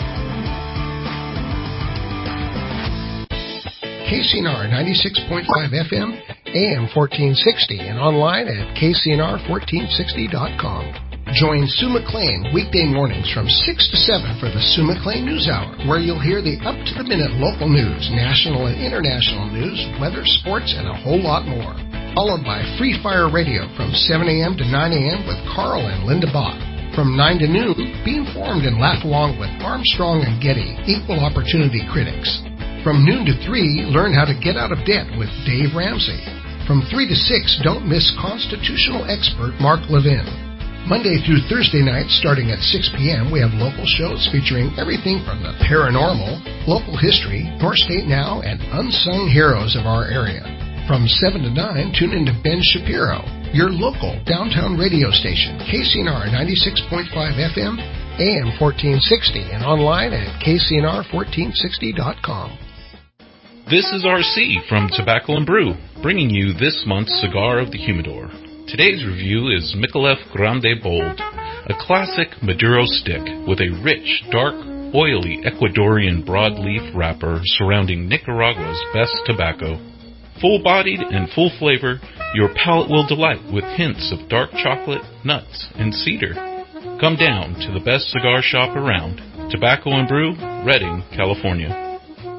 K C N R ninety-six point five F M, A M fourteen sixty, and online at K C N R fourteen sixty dot com. Join Sue McLean weekday mornings from six to seven for the Sue McLean News Hour, where you'll hear the up-to-the-minute local news, national and international news, weather, sports, and a whole lot more. Followed by Free Fire Radio from seven a.m. to nine a.m. with Carl and Linda Bach. From nine to noon, be informed and laugh along with Armstrong and Getty, equal opportunity critics. From noon to three, learn how to get out of debt with Dave Ramsey. From three to six, don't miss constitutional expert Mark Levin. Monday through Thursday nights, starting at six p.m., we have local shows featuring everything from the paranormal, local history, Your State Now, and unsung heroes of our area. From seven to nine, tune in to Ben Shapiro, your local downtown radio station, K C N R ninety-six point five F M, A M fourteen sixty, and online at K C N R fourteen sixty dot com. This is R C from Tobacco and Brew, bringing you this month's Cigar of the Humidor. Today's review is Micallef Grande Bold, a classic Maduro stick with a rich, dark, oily Ecuadorian broadleaf wrapper surrounding Nicaragua's best tobacco. Full-bodied and full flavor, your palate will delight with hints of dark chocolate, nuts, and cedar. Come down to the best cigar shop around, Tobacco and Brew, Redding, California.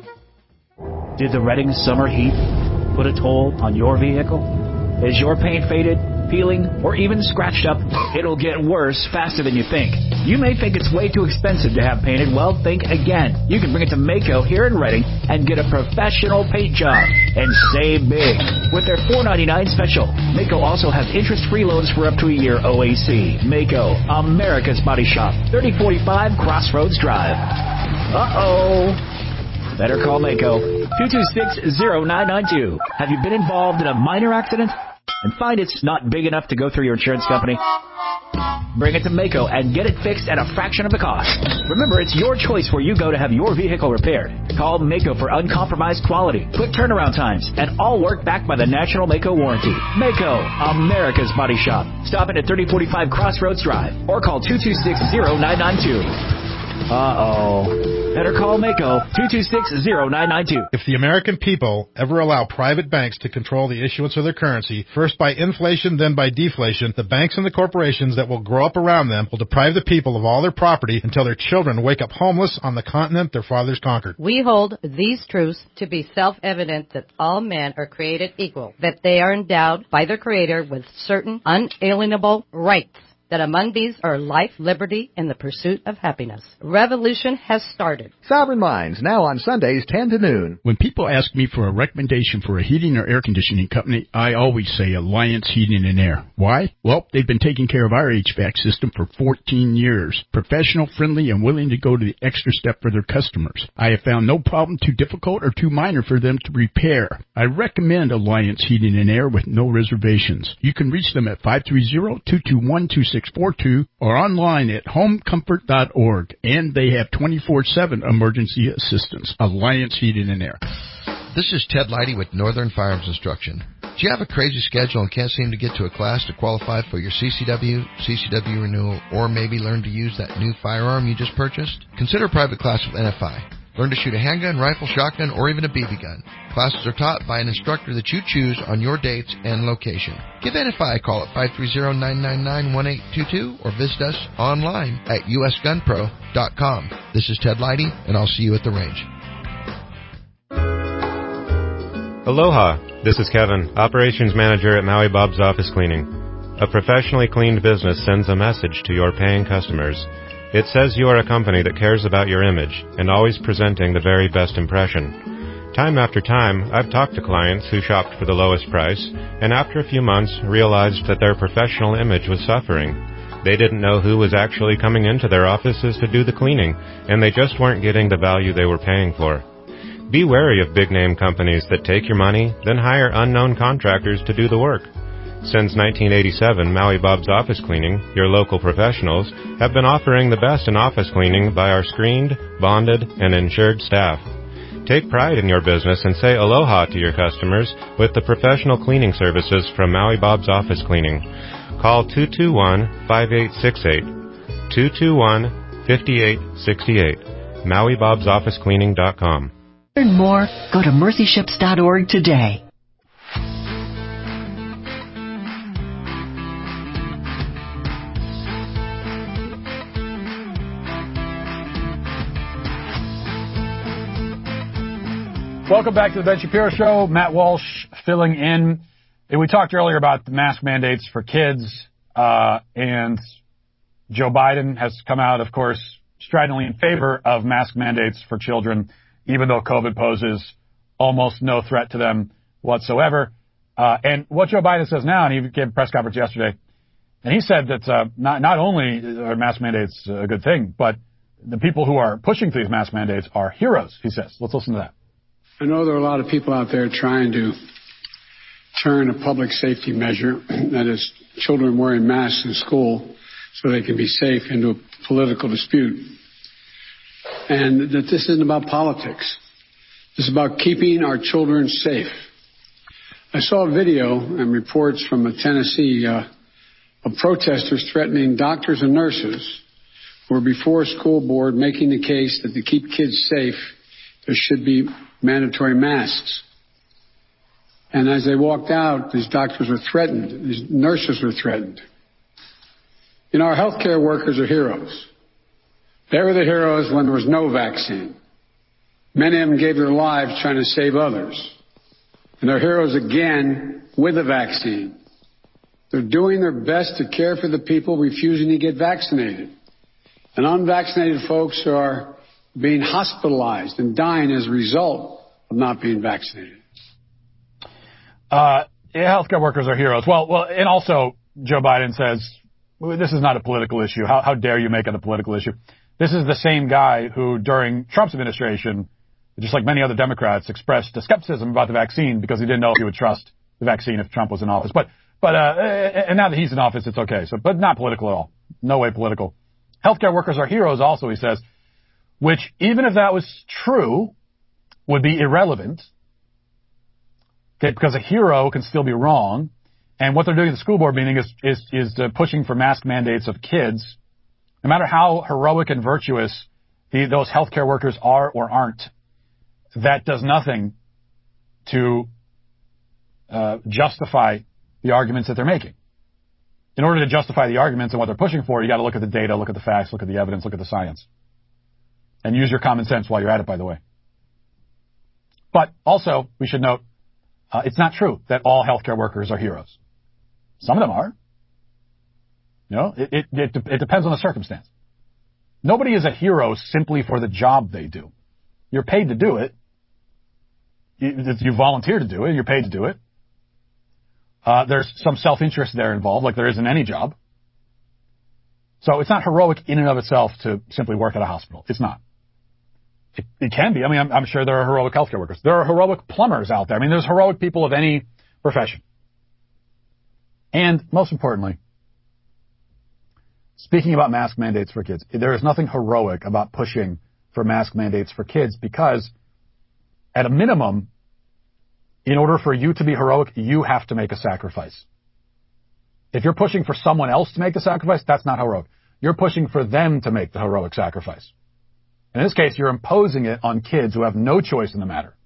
Did the Redding summer heat put a toll on your vehicle? Is your paint faded, peeling, or even scratched up? It'll get worse faster than you think. You may think it's way too expensive to have painted. Well, think again. You can bring it to Maaco here in Redding and get a professional paint job and save big with their four ninety-nine special. Maaco also has interest-free loans for up to a year O A C. Maaco, America's Body Shop, thirty forty-five Crossroads Drive. Uh-oh. Better call Maaco, two two six, zero nine nine two. Have you been involved in a minor accident and find it's not big enough to go through your insurance company? Bring it to Maaco and get it fixed at a fraction of the cost. Remember, it's your choice where you go to have your vehicle repaired. Call Maaco for uncompromised quality, quick turnaround times, and all work backed by the National Maaco warranty. Maaco, America's Body Shop. Stop in at thirty forty-five Crossroads Drive or call two two six, zero nine nine two. Uh-oh. Better call Maaco, two two six, zero nine nine two. If the American people ever allow private banks to control the issuance of their currency, first by inflation, then by deflation, the banks and the corporations that will grow up around them will deprive the people of all their property until their children wake up homeless on the continent their fathers conquered. We hold these truths to be self-evident that all men are created equal, that they are endowed by their Creator with certain unalienable rights, that among these are life, liberty, and the pursuit of happiness. Revolution has started. Sovereign Minds, now on Sundays, ten to noon. When people ask me for a recommendation for a heating or air conditioning company, I always say Alliance Heating and Air. Why? Well, they've been taking care of our H V A C system for fourteen years. Professional, friendly, and willing to go to the extra step for their customers. I have found no problem too difficult or too minor for them to repair. I recommend Alliance Heating and Air with no reservations. You can reach them at five three zero, two two one, two six four two or online at home comfort dot org, and they have twenty-four seven emergency assistance. Alliance Heating and Air. This is Ted Leidy with Northern Firearms Instruction. Do you have a crazy schedule and can't seem to get to a class to qualify for your C C W, C C W renewal, or maybe learn to use that new firearm you just purchased? Consider a private class with N F I. Learn to shoot a handgun, rifle, shotgun, or even a B B gun. Classes are taught by an instructor that you choose on your dates and location. Give N F I a call at five three zero, nine nine nine, one eight two two or visit us online at u s gun pro dot com. This is Ted Leidy, and I'll see you at the range. Aloha, this is Kevin, Operations Manager at Maui Bob's Office Cleaning. A professionally cleaned business sends a message to your paying customers. It says you are a company that cares about your image and always presenting the very best impression. Time after time, I've talked to clients who shopped for the lowest price, and after a few months realized that their professional image was suffering. They didn't know who was actually coming into their offices to do the cleaning, and they just weren't getting the value they were paying for. Be wary of big-name companies that take your money, then hire unknown contractors to do the work. Since nineteen eighty-seven, Maui Bob's Office Cleaning, your local professionals, have been offering the best in office cleaning by our screened, bonded, and insured staff. Take pride in your business and say aloha to your customers with the professional cleaning services from Maui Bob's Office Cleaning. Call two two one, five eight six eight, two two one, five eight six eight, Maui Bob's Office Cleaning dot com. Learn more, go to mercy ships dot org today. Welcome back to the Ben Shapiro Show. Matt Walsh filling in. And we talked earlier about the mask mandates for kids, uh, and Joe Biden has come out, of course, stridently in favor of mask mandates for children, even though COVID poses almost no threat to them whatsoever. Uh, and what Joe Biden says now, and he gave a press conference yesterday, and he said that uh, not, not only are mask mandates a good thing, but the people who are pushing for these mask mandates are heroes, he says. Let's listen to that. I know there are a lot of people out there trying to turn a public safety measure, that is children wearing masks in school so they can be safe, into a political dispute. And that this isn't about politics. This is about keeping our children safe. I saw a video and reports from Tennessee uh, of protesters threatening doctors and nurses who were before a school board making the case that to keep kids safe, there should be mandatory masks. And as they walked out, these doctors were threatened. These nurses were threatened. You know, our healthcare workers are heroes. They were the heroes when there was no vaccine. Many of them gave their lives trying to save others. And they're heroes again with a vaccine. They're doing their best to care for the people refusing to get vaccinated. And unvaccinated folks are being hospitalized and dying as a result of not being vaccinated. Uh, yeah, healthcare workers are heroes. Well, well, and also Joe Biden says, well, this is not a political issue. How, how dare you make it a political issue? This is the same guy who, during Trump's administration, just like many other Democrats, expressed a skepticism about the vaccine because he didn't know if he would trust the vaccine if Trump was in office. But, but, uh, and now that he's in office, it's okay. So, but not political at all. No way political. Healthcare workers are heroes also, he says, which, even if that was true, would be irrelevant. Okay, because a hero can still be wrong. And what they're doing at the school board meeting is, is, is uh, pushing for mask mandates of kids. No matter how heroic and virtuous the, those healthcare workers are or aren't, that does nothing to uh, justify the arguments that they're making. In order to justify the arguments and what they're pushing for, you got to look at the data, look at the facts, look at the evidence, look at the science. And use your common sense while you're at it, by the way. But also, we should note, uh, it's not true that all healthcare workers are heroes. Some of them are. You know, it, it, it, it depends on the circumstance. Nobody is a hero simply for the job they do. You're paid to do it. You, you volunteer to do it. You're paid to do it. Uh, there's some self-interest there involved, like there is in any job. So it's not heroic in and of itself to simply work at a hospital. It's not. It, it can be. I mean, I'm, I'm sure there are heroic healthcare workers. There are heroic plumbers out there. I mean, there's heroic people of any profession. And most importantly, speaking about mask mandates for kids, there is nothing heroic about pushing for mask mandates for kids because, at a minimum, in order for you to be heroic, you have to make a sacrifice. If you're pushing for someone else to make the sacrifice, that's not heroic. You're pushing for them to make the heroic sacrifice. In this case, you're imposing it on kids who have no choice in the matter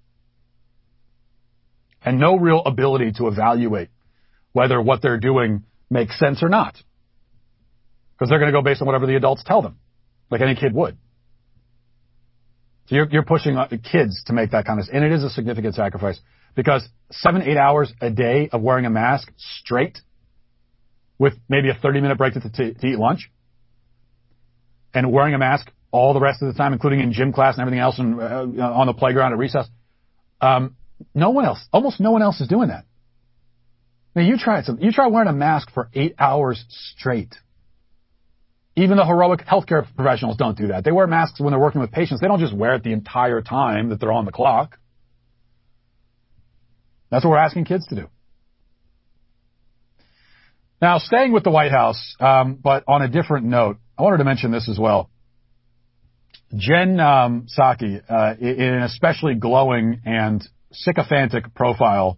and no real ability to evaluate whether what they're doing makes sense or not. Because they're going to go based on whatever the adults tell them, like any kid would. So you're, you're pushing kids to make that kind of, and it is a significant sacrifice because seven, eight hours a day of wearing a mask straight with maybe a thirty minute break to, to, to eat lunch and wearing a mask all the rest of the time, including in gym class and everything else and uh, on the playground at recess, Um, no one else, almost no one else is doing that. Now, you try it. You try wearing a mask for eight hours straight. Even the heroic healthcare professionals don't do that. They wear masks when they're working with patients. They don't just wear it the entire time that they're on the clock. That's what we're asking kids to do. Now, staying with the White House, um, but on a different note, I wanted to mention this as well. Jen um, Psaki, uh, in an especially glowing and sycophantic profile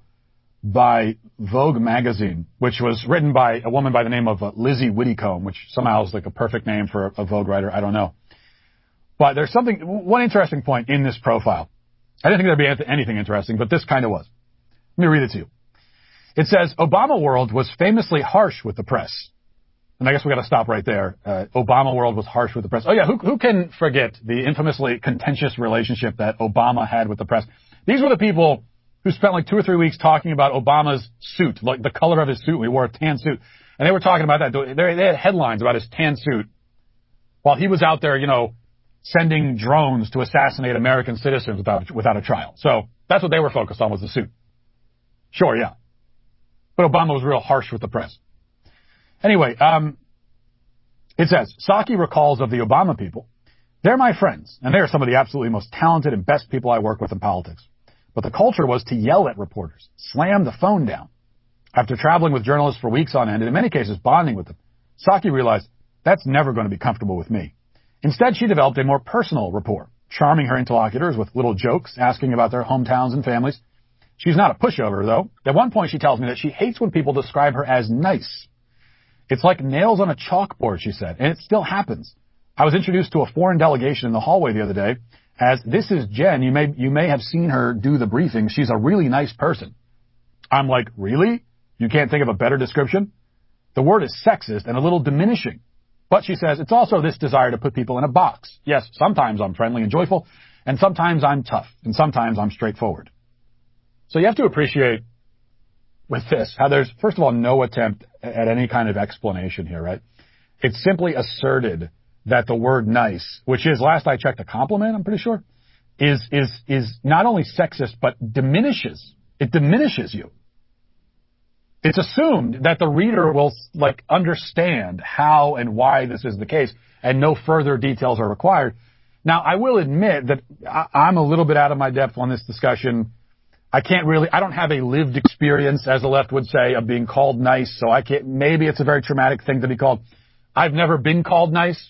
by Vogue magazine, which was written by a woman by the name of uh, Lizzie Whittycomb, which somehow is like a perfect name for a, a Vogue writer. I don't know. But there's something, one interesting point in this profile. I didn't think there'd be anything interesting, but this kind of was. Let me read it to you. It says, Obama world was famously harsh with the press. And I guess we got to stop right there. Uh, Obama world was harsh with the press. Oh yeah, who, who can forget the infamously contentious relationship that Obama had with the press? These were the people who spent like two or three weeks talking about Obama's suit, like the color of his suit. He wore a tan suit. And they were talking about that. They, they had headlines about his tan suit while he was out there, you know, sending drones to assassinate American citizens without, without a trial. So that's what they were focused on, was the suit. Sure, yeah. But Obama was real harsh with the press. Anyway, um, it says, Psaki recalls of the Obama people, they're my friends, and they're some of the absolutely most talented and best people I work with in politics. But the culture was to yell at reporters, slam the phone down. After traveling with journalists for weeks on end, and in many cases bonding with them, Psaki realized that's never going to be comfortable with me. Instead, she developed a more personal rapport, charming her interlocutors with little jokes, asking about their hometowns and families. She's not a pushover, though. At one point, she tells me that she hates when people describe her as nice. It's like nails on a chalkboard, she said, and it still happens. I was introduced to a foreign delegation in the hallway the other day as, this is Jen. You may, you may have seen her do the briefing. She's a really nice person. I'm like, really? You can't think of a better description? The word is sexist and a little diminishing. But she says, it's also this desire to put people in a box. Yes, sometimes I'm friendly and joyful, and sometimes I'm tough, and sometimes I'm straightforward. So you have to appreciate with this how there's, first of all, no attempt at any kind of explanation here, right? It's simply asserted that the word nice, which is, last I checked, a compliment, I'm pretty sure, is, is, is not only sexist, but diminishes. It diminishes you. It's assumed that the reader will, like, understand how and why this is the case, and no further details are required. Now, I will admit that I'm a little bit out of my depth on this discussion. I can't really, I don't have a lived experience, as the left would say, of being called nice, so I can't, maybe it's a very traumatic thing to be called. I've never been called nice,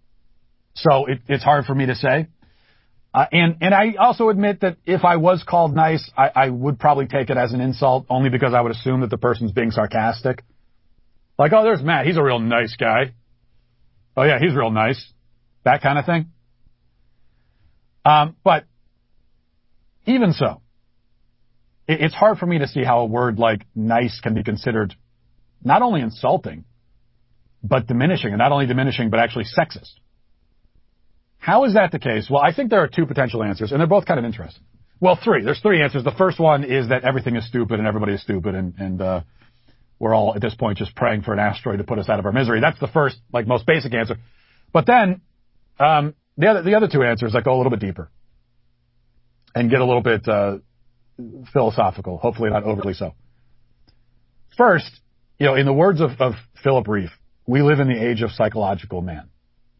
so it, it's hard for me to say. Uh, and, and I also admit that if I was called nice, I, I would probably take it as an insult, only because I would assume that the person's being sarcastic. Like, oh, there's Matt, he's a real nice guy. Oh yeah, he's real nice. That kind of thing. Um, but even so, it's hard for me to see how a word like nice can be considered not only insulting, but diminishing, and not only diminishing, but actually sexist. How is that the case? Well, I think there are two potential answers, and they're both kind of interesting. Well, three. There's three answers. The first one is that everything is stupid and everybody is stupid, and, and uh, we're all, at this point, just praying for an asteroid to put us out of our misery. That's the first, like, most basic answer. But then, um, the other, the other two answers that go a little bit deeper and get a little bit, uh, philosophical, hopefully not overly so. First, you know, in the words of, of Philip Reeve, we live in the age of psychological man,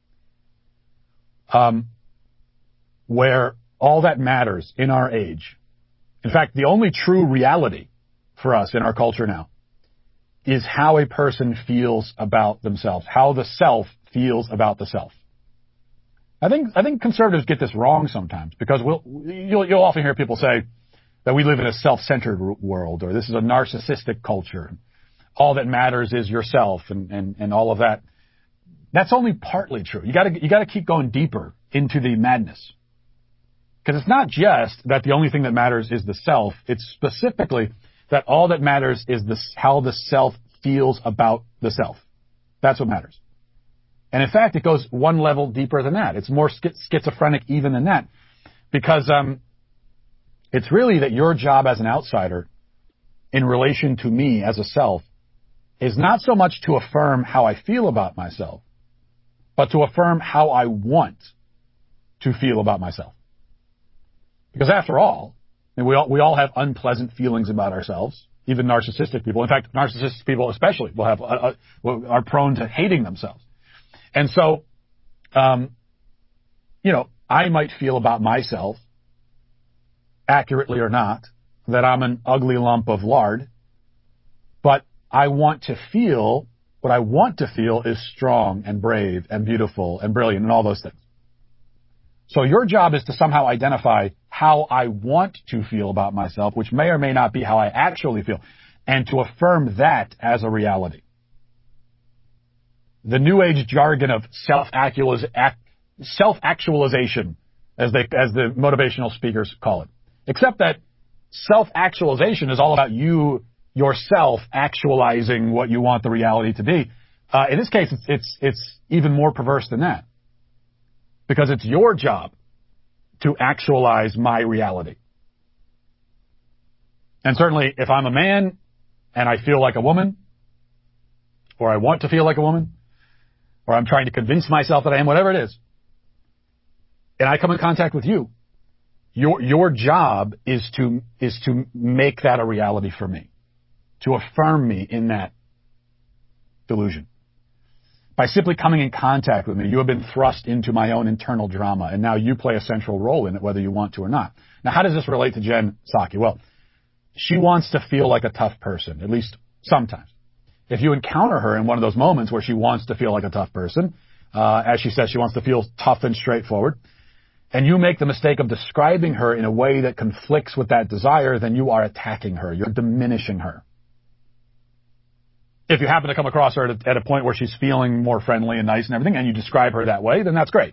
um, where all that matters in our age, in fact, the only true reality for us in our culture now, is how a person feels about themselves, how the self feels about the self. I think I think conservatives get this wrong sometimes, because we'll, you'll, you'll often hear people say that we live in a self-centered world, or this is a narcissistic culture. All that matters is yourself, and, and, and all of that. That's only partly true. You gotta, you gotta keep going deeper into the madness. Because it's not just that the only thing that matters is the self. It's specifically that all that matters is the, how the self feels about the self. That's what matters. And in fact, it goes one level deeper than that. It's more schizophrenic even than that. Because, um, it's really that your job as an outsider in relation to me as a self is not so much to affirm how I feel about myself, but to affirm how I want to feel about myself. Because after all, And we all, we all have unpleasant feelings about ourselves, even narcissistic people. In fact, narcissistic people especially will have, uh, uh, are prone to hating themselves. And so, um, you know, I might feel about myself, accurately or not, that I'm an ugly lump of lard, but I want to feel, what I want to feel is strong and brave and beautiful and brilliant and all those things. So your job is to somehow identify how I want to feel about myself, which may or may not be how I actually feel, and to affirm that as a reality. The New Age jargon of self-actualization, as they, as the motivational speakers call it. Except that self-actualization is all about you yourself actualizing what you want the reality to be. Uh, in this case, it's, it's, it's even more perverse than that. Because it's your job to actualize my reality. And certainly, if I'm a man and I feel like a woman, or I want to feel like a woman, or I'm trying to convince myself that I am, whatever it is, and I come in contact with you, your your job is to is to make that a reality for me, to affirm me in that delusion. By simply coming in contact with me, you have been thrust into my own internal drama, and now you play a central role in it, whether you want to or not. Now, how does this relate to Jen Psaki? Well, she wants to feel like a tough person, at least sometimes. If you encounter her in one of those moments where she wants to feel like a tough person, uh, as she says, she wants to feel tough and straightforward, and you make the mistake of describing her in a way that conflicts with that desire, then you are attacking her. You're diminishing her. If you happen to come across her at a, at a point where she's feeling more friendly and nice and everything, and you describe her that way, then that's great.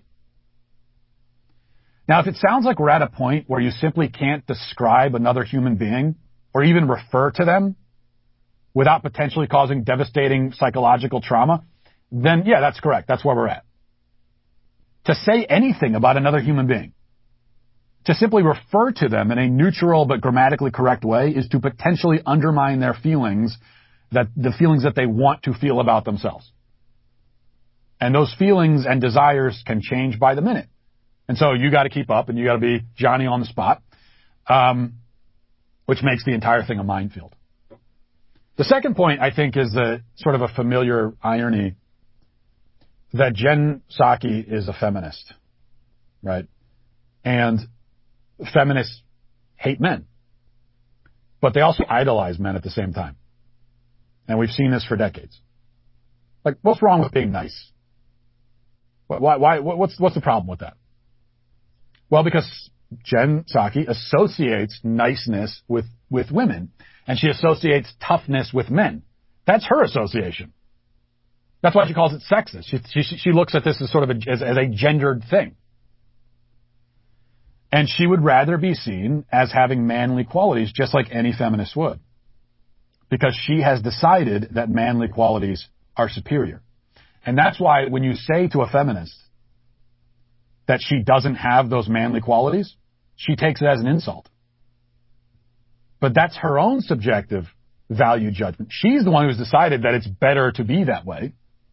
Now, if it sounds like we're at a point where you simply can't describe another human being or even refer to them without potentially causing devastating psychological trauma, then yeah, that's correct. That's where we're at. To say anything about another human being, to simply refer to them in a neutral but grammatically correct way, is to potentially undermine their feelings, that the feelings that they want to feel about themselves. And those feelings and desires can change by the minute. And so you got to keep up and you got to be Johnny on the spot, um, which makes the entire thing a minefield. The second point, I think, is the sort of a familiar irony that Jen Psaki is a feminist, right? And feminists hate men, but they also idolize men at the same time. And we've seen this for decades. Like, what's wrong with being nice? Why, why, what's, what's the problem with that? Well, because Jen Psaki associates niceness with, with women, and she associates toughness with men. That's her association. That's why she calls it sexist. She, she, she looks at this as sort of a, as, as a gendered thing. And she would rather be seen as having manly qualities, just like any feminist would. Because she has decided that manly qualities are superior. And that's why when you say to a feminist that she doesn't have those manly qualities, she takes it as an insult. But that's her own subjective value judgment. She's the one who's decided that it's better to be that way.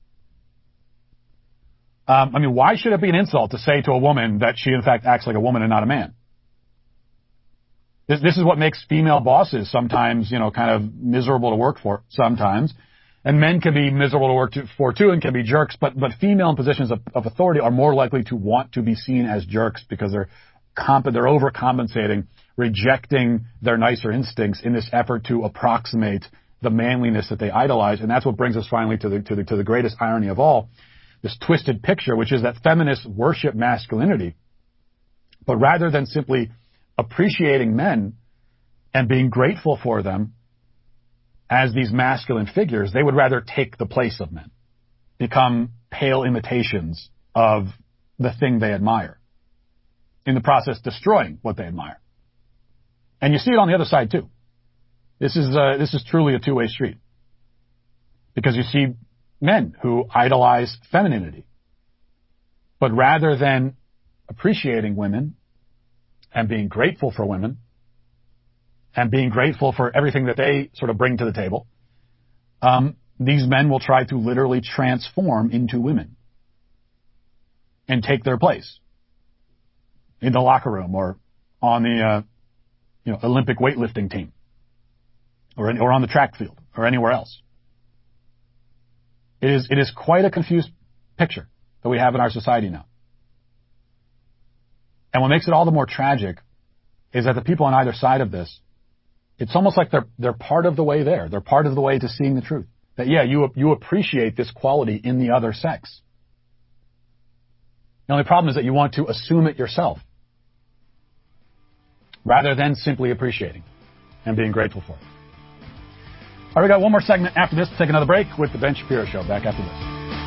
Um, I mean, why should it be an insult to say to a woman that she in fact acts like a woman and not a man? This, this is what makes female bosses sometimes, you know, kind of miserable to work for sometimes. And men can be miserable to work to, for too and can be jerks, but, but female in positions of, of authority are more likely to want to be seen as jerks because they're comp- they're overcompensating, rejecting their nicer instincts in this effort to approximate the manliness that they idolize. And that's what brings us finally to the, to the, to the greatest irony of all, this twisted picture, which is that feminists worship masculinity, but rather than simply appreciating men and being grateful for them as these masculine figures, they would rather take the place of men, become pale imitations of the thing they admire, in the process destroying what they admire. And you see it on the other side too. This is uh, this is truly a two-way street, because you see men who idolize femininity, but rather than appreciating women and being grateful for women and being grateful for everything that they sort of bring to the table, um, these men will try to literally transform into women and take their place in the locker room or on the uh, you know, Olympic weightlifting team or, in, or on the track field or anywhere else. It is, it is quite a confused picture that we have in our society now. And what makes it all the more tragic is that the people on either side of this, it's almost like they're, they're part of the way there. They're part of the way to seeing the truth. That, yeah, you, you appreciate this quality in the other sex. The only problem is that you want to assume it yourself rather than simply appreciating and being grateful for it. All right, we got one more segment after this to take another break with the Ben Shapiro Show. Back after this.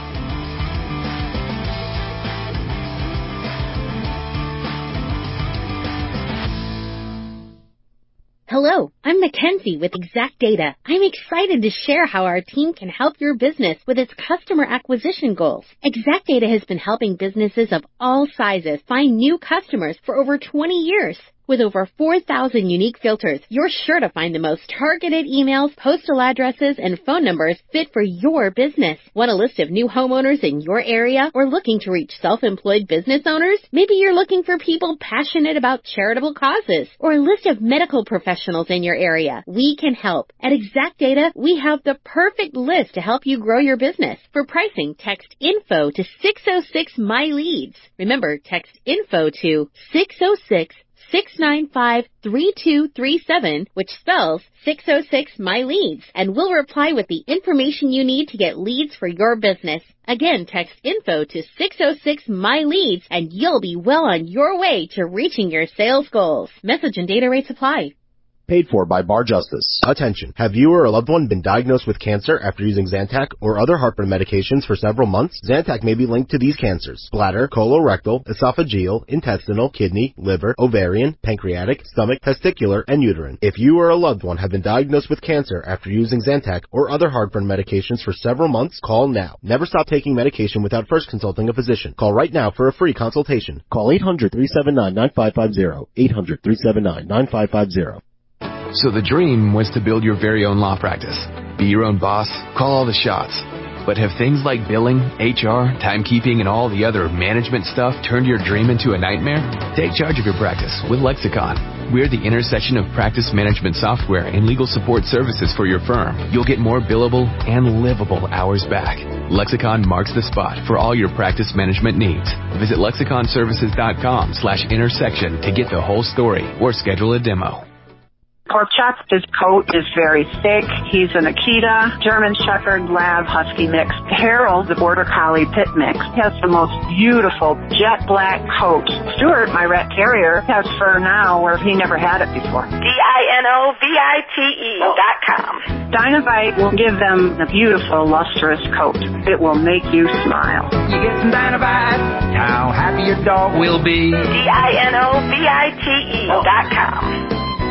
Hello, I'm Mackenzie with Exact Data. I'm excited to share how our team can help your business with its customer acquisition goals. Exact Data has been helping businesses of all sizes find new customers for over twenty years. With over four thousand unique filters, you're sure to find the most targeted emails, postal addresses, and phone numbers fit for your business. Want a list of new homeowners in your area or looking to reach self-employed business owners? Maybe you're looking for people passionate about charitable causes or a list of medical professionals in your area. We can help. At Exact Data, we have the perfect list to help you grow your business. For pricing, text INFO to six oh six my leads. Remember, text INFO to six oh six six nine five three two three seven, which spells six oh six my leads, and we'll reply with the information you need to get leads for your business. Again, text info to six oh six my leads, and you'll be well on your way to reaching your sales goals. Message and data rates apply. Paid for by Bar Justice. Attention. Have you or a loved one been diagnosed with cancer after using Zantac or other heartburn medications for several months? Zantac may be linked to these cancers: bladder, colorectal, esophageal, intestinal, kidney, liver, ovarian, pancreatic, stomach, testicular, and uterine. If you or a loved one have been diagnosed with cancer after using Zantac or other heartburn medications for several months, call now. Never stop taking medication without first consulting a physician. Call right now for a free consultation. Call eight hundred, three seven nine, nine five five zero. eight hundred, three seven nine, nine five five zero. So the dream was to build your very own law practice. Be your own boss, call all the shots. But have things like billing, H R, timekeeping, and all the other management stuff turned your dream into a nightmare? Take charge of your practice with Lexicon. We're the intersection of practice management software and legal support services for your firm. You'll get more billable and livable hours back. Lexicon marks the spot for all your practice management needs. Visit lexiconservices.com slash intersection to get the whole story or schedule a demo. Pork Chop, his coat is very thick. He's an Akita, German Shepherd, Lab, Husky mix. Harold, the Border Collie Pit mix, has the most beautiful jet black coat. Stuart, my rat terrier, has fur now where he never had it before. D I N O V I T E dot com. Dinovite will give them a beautiful, lustrous coat. It will make you smile. You get some Dinovite, how happy your dog will be. D I N O V I T E dot com.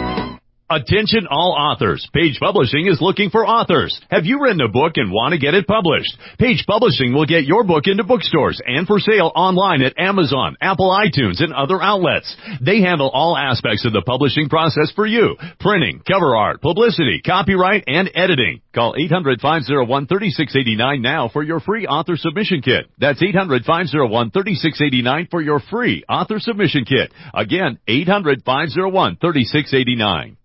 Attention all authors. Page Publishing is looking for authors. Have you written a book and want to get it published? Page Publishing will get your book into bookstores and for sale online at Amazon, Apple iTunes, and other outlets. They handle all aspects of the publishing process for you: printing, cover art, publicity, copyright, and editing. Call eight hundred, five oh one, three six eight nine now for your free author submission kit. That's eight hundred, five oh one, three six eight nine for your free author submission kit. Again, eight hundred, five oh one, three six eight nine.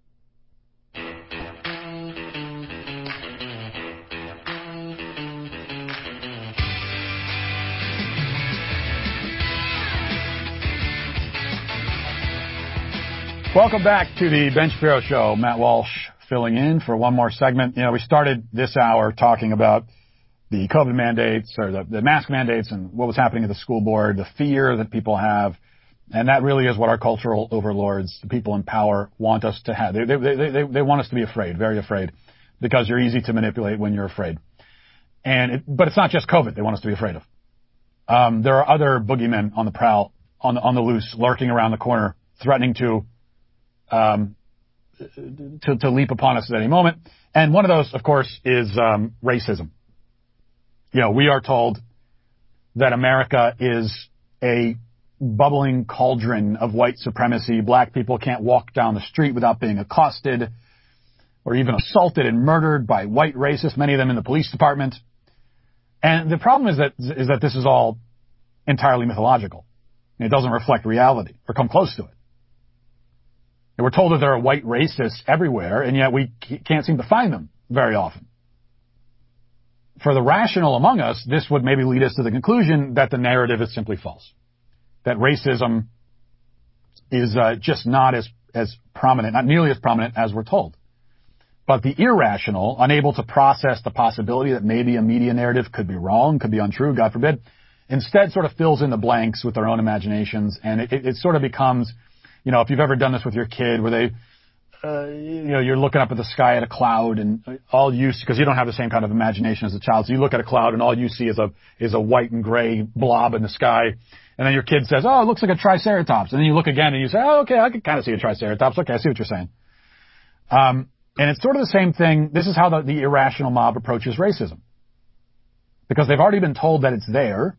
Welcome back to the Ben Shapiro Show. Matt Walsh filling in for one more segment. You know, we started this hour talking about the COVID mandates or the, the mask mandates and what was happening at the school board, the fear that people have. And that really is what our cultural overlords, the people in power, want us to have. They, they, they, they, they want us to be afraid, very afraid, because you're easy to manipulate when you're afraid. And it, but it's not just COVID they want us to be afraid of. Um, there are other boogeymen on the prowl, on the, on the loose, lurking around the corner, threatening to Um, to, to leap upon us at any moment. And one of those, of course, is um, racism. You know, we are told that America is a bubbling cauldron of white supremacy. Black people can't walk down the street without being accosted or even assaulted and murdered by white racists, many of them in the police department. And the problem is that is that this is all entirely mythological. It doesn't reflect reality or come close to it. And we're told that there are white racists everywhere, and yet we can't seem to find them very often. For the rational among us, this would maybe lead us to the conclusion that the narrative is simply false. That racism is uh, just not as, as prominent, not nearly as prominent as we're told. But the irrational, unable to process the possibility that maybe a media narrative could be wrong, could be untrue, God forbid, instead sort of fills in the blanks with their own imaginations, and it, it, it sort of becomes, you know, if you've ever done this with your kid, where they, uh, you know, you're looking up at the sky at a cloud, and all you see, because you don't have the same kind of imagination as a child, so you look at a cloud, and all you see is a is a white and gray blob in the sky, and then your kid says, "Oh, it looks like a triceratops," and then you look again, and you say, "Oh, okay, I can kind of see a triceratops. Okay, I see what you're saying." Um, and it's sort of the same thing. This is how the, the irrational mob approaches racism, because they've already been told that it's there.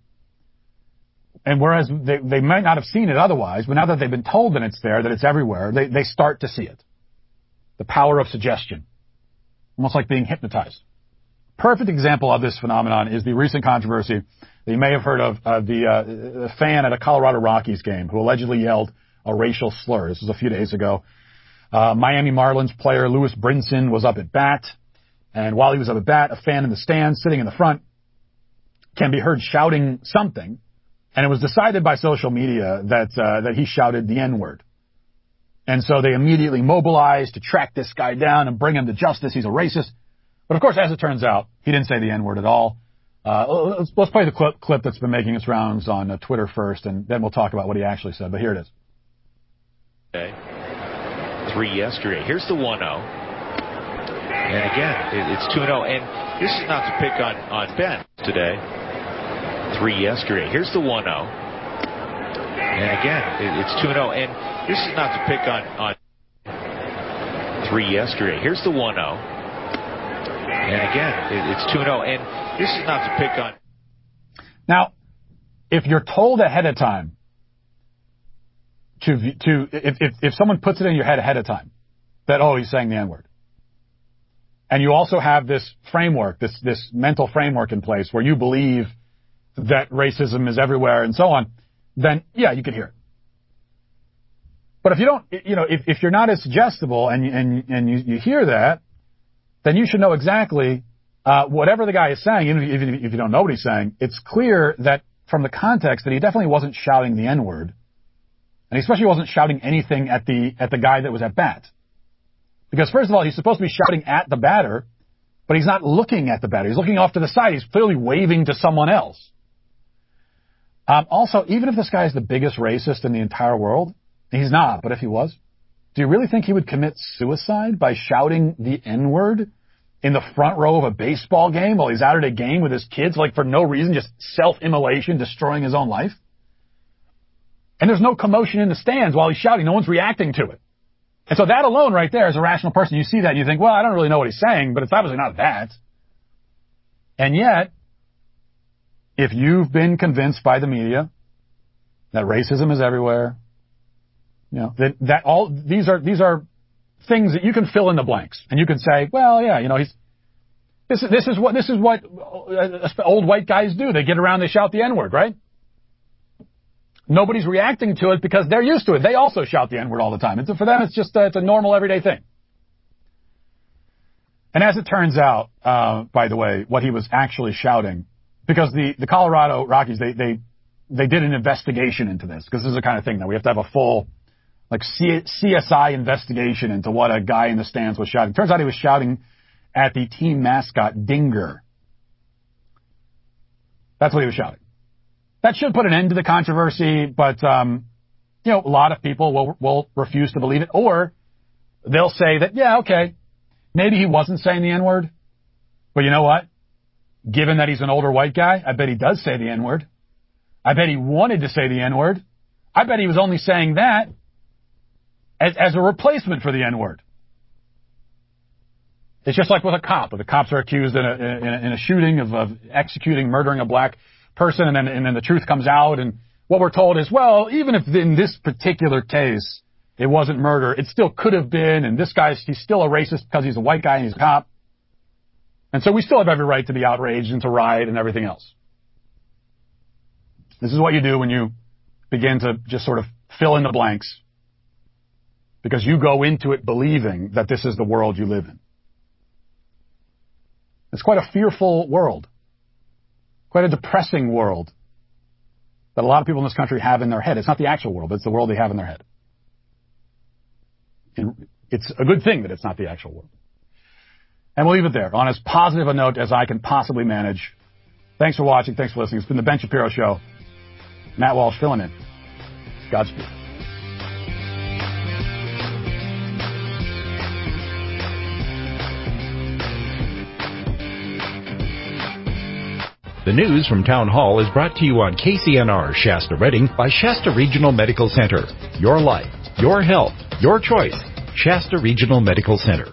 And whereas they, they might not have seen it otherwise, but now that they've been told that it's there, that it's everywhere, they, they start to see it. The power of suggestion. Almost like being hypnotized. Perfect example of this phenomenon is the recent controversy that you may have heard of, uh, the, uh, the fan at a Colorado Rockies game who allegedly yelled a racial slur. This was a few days ago. Uh, Miami Marlins player Lewis Brinson was up at bat. And while he was up at bat, a fan in the stands sitting in the front can be heard shouting something. And it was decided by social media that uh, that he shouted the N-word. And so they immediately mobilized to track this guy down and bring him to justice. He's a racist. But of course, as it turns out, he didn't say the N-word at all. Uh, let's, let's play the clip, clip that's been making its rounds on uh, Twitter first, and then we'll talk about what he actually said. But here it is. Okay. Three yesterday. Here's the one oh. And again, it, it's two oh. And this is not to pick on, on Ben today. Three yesterday. Here's the one oh. And again, it, it's two oh. And this is not to pick on, on three yesterday. Here's the one oh. And again, it, it's two oh. And this is not to pick on. Now, if you're told ahead of time, to to if, if if someone puts it in your head ahead of time that, oh, he's saying the N-word, and you also have this framework, this this mental framework in place where you believe that racism is everywhere and so on, then yeah, you can hear it. But if you don't, you know, if, if you're not as suggestible and and and you, you hear that, then you should know exactly uh, whatever the guy is saying. Even if, even if you don't know what he's saying, it's clear that from the context that he definitely wasn't shouting the N-word. And he especially wasn't shouting anything at the at the guy that was at bat. Because first of all, he's supposed to be shouting at the batter, but he's not looking at the batter. He's looking off to the side. He's clearly waving to someone else. Um, also, even if this guy is the biggest racist in the entire world, he's not, but if he was, do you really think he would commit suicide by shouting the N-word in the front row of a baseball game while he's out at a game with his kids, like for no reason, just self-immolation, destroying his own life? And there's no commotion in the stands while he's shouting. No one's reacting to it. And so that alone right there, as a rational person, you see that and you think, well, I don't really know what he's saying, but it's obviously not that. And yet, if you've been convinced by the media that racism is everywhere, you know, that, that all, these are, these are things that you can fill in the blanks. And you can say, well, yeah, you know, he's, this is, this is what, this is what old white guys do. They get around, they shout the N-word, right? Nobody's reacting to it because they're used to it. They also shout the N-word all the time. It's, for them, it's just uh, it's a normal, everyday thing. And as it turns out, uh, by the way, what he was actually shouting, because the, the Colorado Rockies, they, they, they did an investigation into this, because this is the kind of thing that we have to have a full, like, C S I investigation into what a guy in the stands was shouting. Turns out he was shouting at the team mascot, Dinger. That's what he was shouting. That should put an end to the controversy, but, um, you know, a lot of people will, will refuse to believe it, or they'll say that, yeah, okay, maybe he wasn't saying the N-word, but you know what? Given that he's an older white guy, I bet he does say the N-word. I bet he wanted to say the N-word. I bet he was only saying that as, as a replacement for the N-word. It's just like with a cop. If the cops are accused in a, in a, in a shooting of, of executing, murdering a black person, and then, and then the truth comes out, and what we're told is, well, even if in this particular case it wasn't murder, it still could have been, and this guy's, he's still a racist because he's a white guy and he's a cop. And so we still have every right to be outraged and to riot and everything else. This is what you do when you begin to just sort of fill in the blanks because you go into it believing that this is the world you live in. It's quite a fearful world, quite a depressing world that a lot of people in this country have in their head. It's not the actual world, it's the world they have in their head. And it's a good thing that it's not the actual world. And we'll leave it there on as positive a note as I can possibly manage. Thanks for watching. Thanks for listening. It's been the Ben Shapiro Show. Matt Walsh filling in. Godspeed. The news from Town Hall is brought to you on K C N R Shasta Redding by Shasta Regional Medical Center. Your life, your health, your choice. Shasta Regional Medical Center.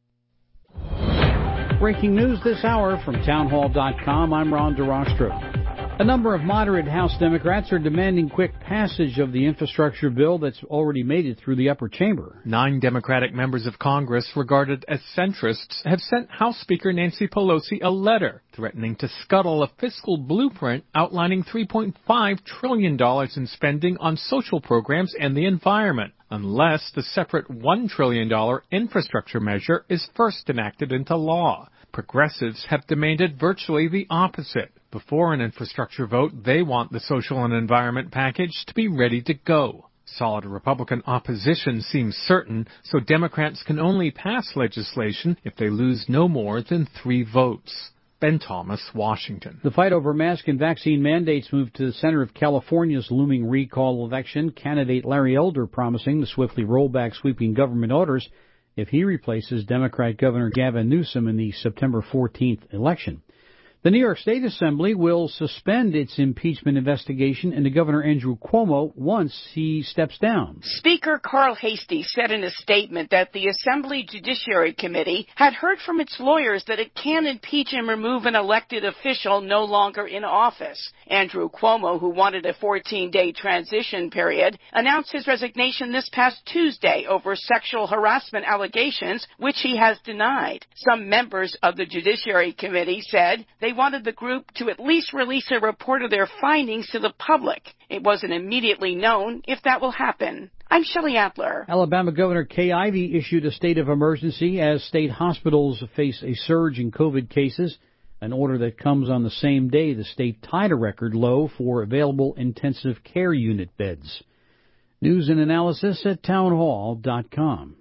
Breaking news this hour from townhall dot com. I'm Ron DeRostro. A number of moderate House Democrats are demanding quick passage of the infrastructure bill that's already made it through the upper chamber. Nine Democratic members of Congress regarded as centrists have sent House Speaker Nancy Pelosi a letter threatening to scuttle a fiscal blueprint outlining three point five trillion dollars in spending on social programs and the environment, unless the separate one trillion dollars infrastructure measure is first enacted into law. Progressives have demanded virtually the opposite. Before an infrastructure vote, they want the social and environment package to be ready to go. Solid Republican opposition seems certain, so Democrats can only pass legislation if they lose no more than three votes. Ben Thomas, Washington. The fight over mask and vaccine mandates moved to the center of California's looming recall election. Candidate Larry Elder promising to swiftly roll back sweeping government orders if he replaces Democrat Governor Gavin Newsom in the September fourteenth election. The New York State Assembly will suspend its impeachment investigation into Governor Andrew Cuomo once he steps down. Speaker Carl Heastie said in a statement that the Assembly Judiciary Committee had heard from its lawyers that it can impeach and remove an elected official no longer in office. Andrew Cuomo, who wanted a fourteen-day transition period, announced his resignation this past Tuesday over sexual harassment allegations, which he has denied. Some members of the Judiciary Committee said they wanted the group to at least release a report of their findings to the public. It wasn't immediately known if that will happen. I'm Shelley Adler. Alabama Governor Kay Ivey issued a state of emergency as state hospitals face a surge in COVID cases, an order that comes on the same day the state tied a record low for available intensive care unit beds. News and analysis at townhall dot com.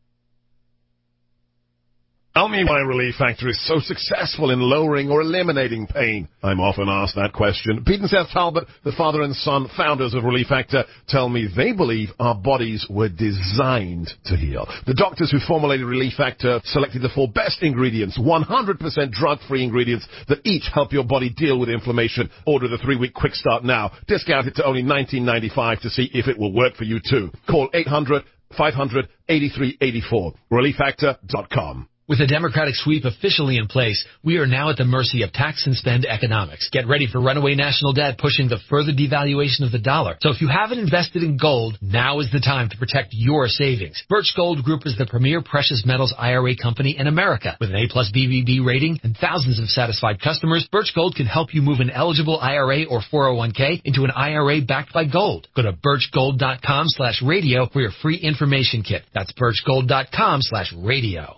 Tell me why Relief Factor is so successful in lowering or eliminating pain. I'm often asked that question. Pete and Seth Talbot, the father and son founders of Relief Factor, tell me they believe our bodies were designed to heal. The doctors who formulated Relief Factor selected the four best ingredients, one hundred percent drug-free ingredients that each help your body deal with inflammation. Order the three-week quick start now. Discount it to only nineteen ninety-five to see if it will work for you too. Call eight hundred, five hundred, eighty-three eighty-four. relief factor dot com. With a Democratic sweep officially in place, we are now at the mercy of tax and spend economics. Get ready for runaway national debt pushing the further devaluation of the dollar. So if you haven't invested in gold, now is the time to protect your savings. Birch Gold Group is the premier precious metals I R A company in America. With an A plus B B B rating and thousands of satisfied customers, Birch Gold can help you move an eligible I R A or four oh one k into an I R A backed by gold. Go to birch gold dot com slash radio for your free information kit. That's birch gold dot com slash radio.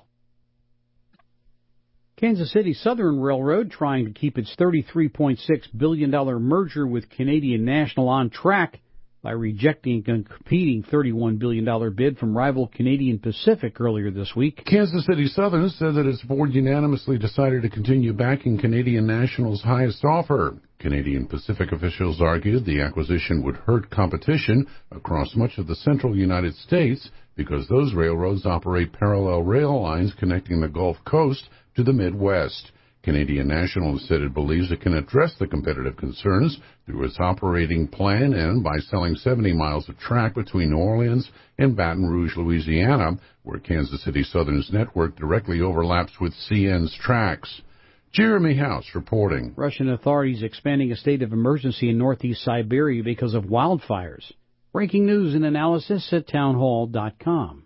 Kansas City Southern Railroad trying to keep its thirty-three point six billion dollars merger with Canadian National on track by rejecting a competing thirty-one billion dollars bid from rival Canadian Pacific earlier this week. Kansas City Southern said that its board unanimously decided to continue backing Canadian National's highest offer. Canadian Pacific officials argued the acquisition would hurt competition across much of the central United States because those railroads operate parallel rail lines connecting the Gulf Coast to the Midwest. Canadian National said it believes it can address the competitive concerns through its operating plan and by selling seventy miles of track between New Orleans and Baton Rouge, Louisiana, where Kansas City Southern's network directly overlaps with C N's tracks. Jeremy House reporting. Russian authorities expanding a state of emergency in northeast Siberia because of wildfires. Breaking news and analysis at townhall dot com.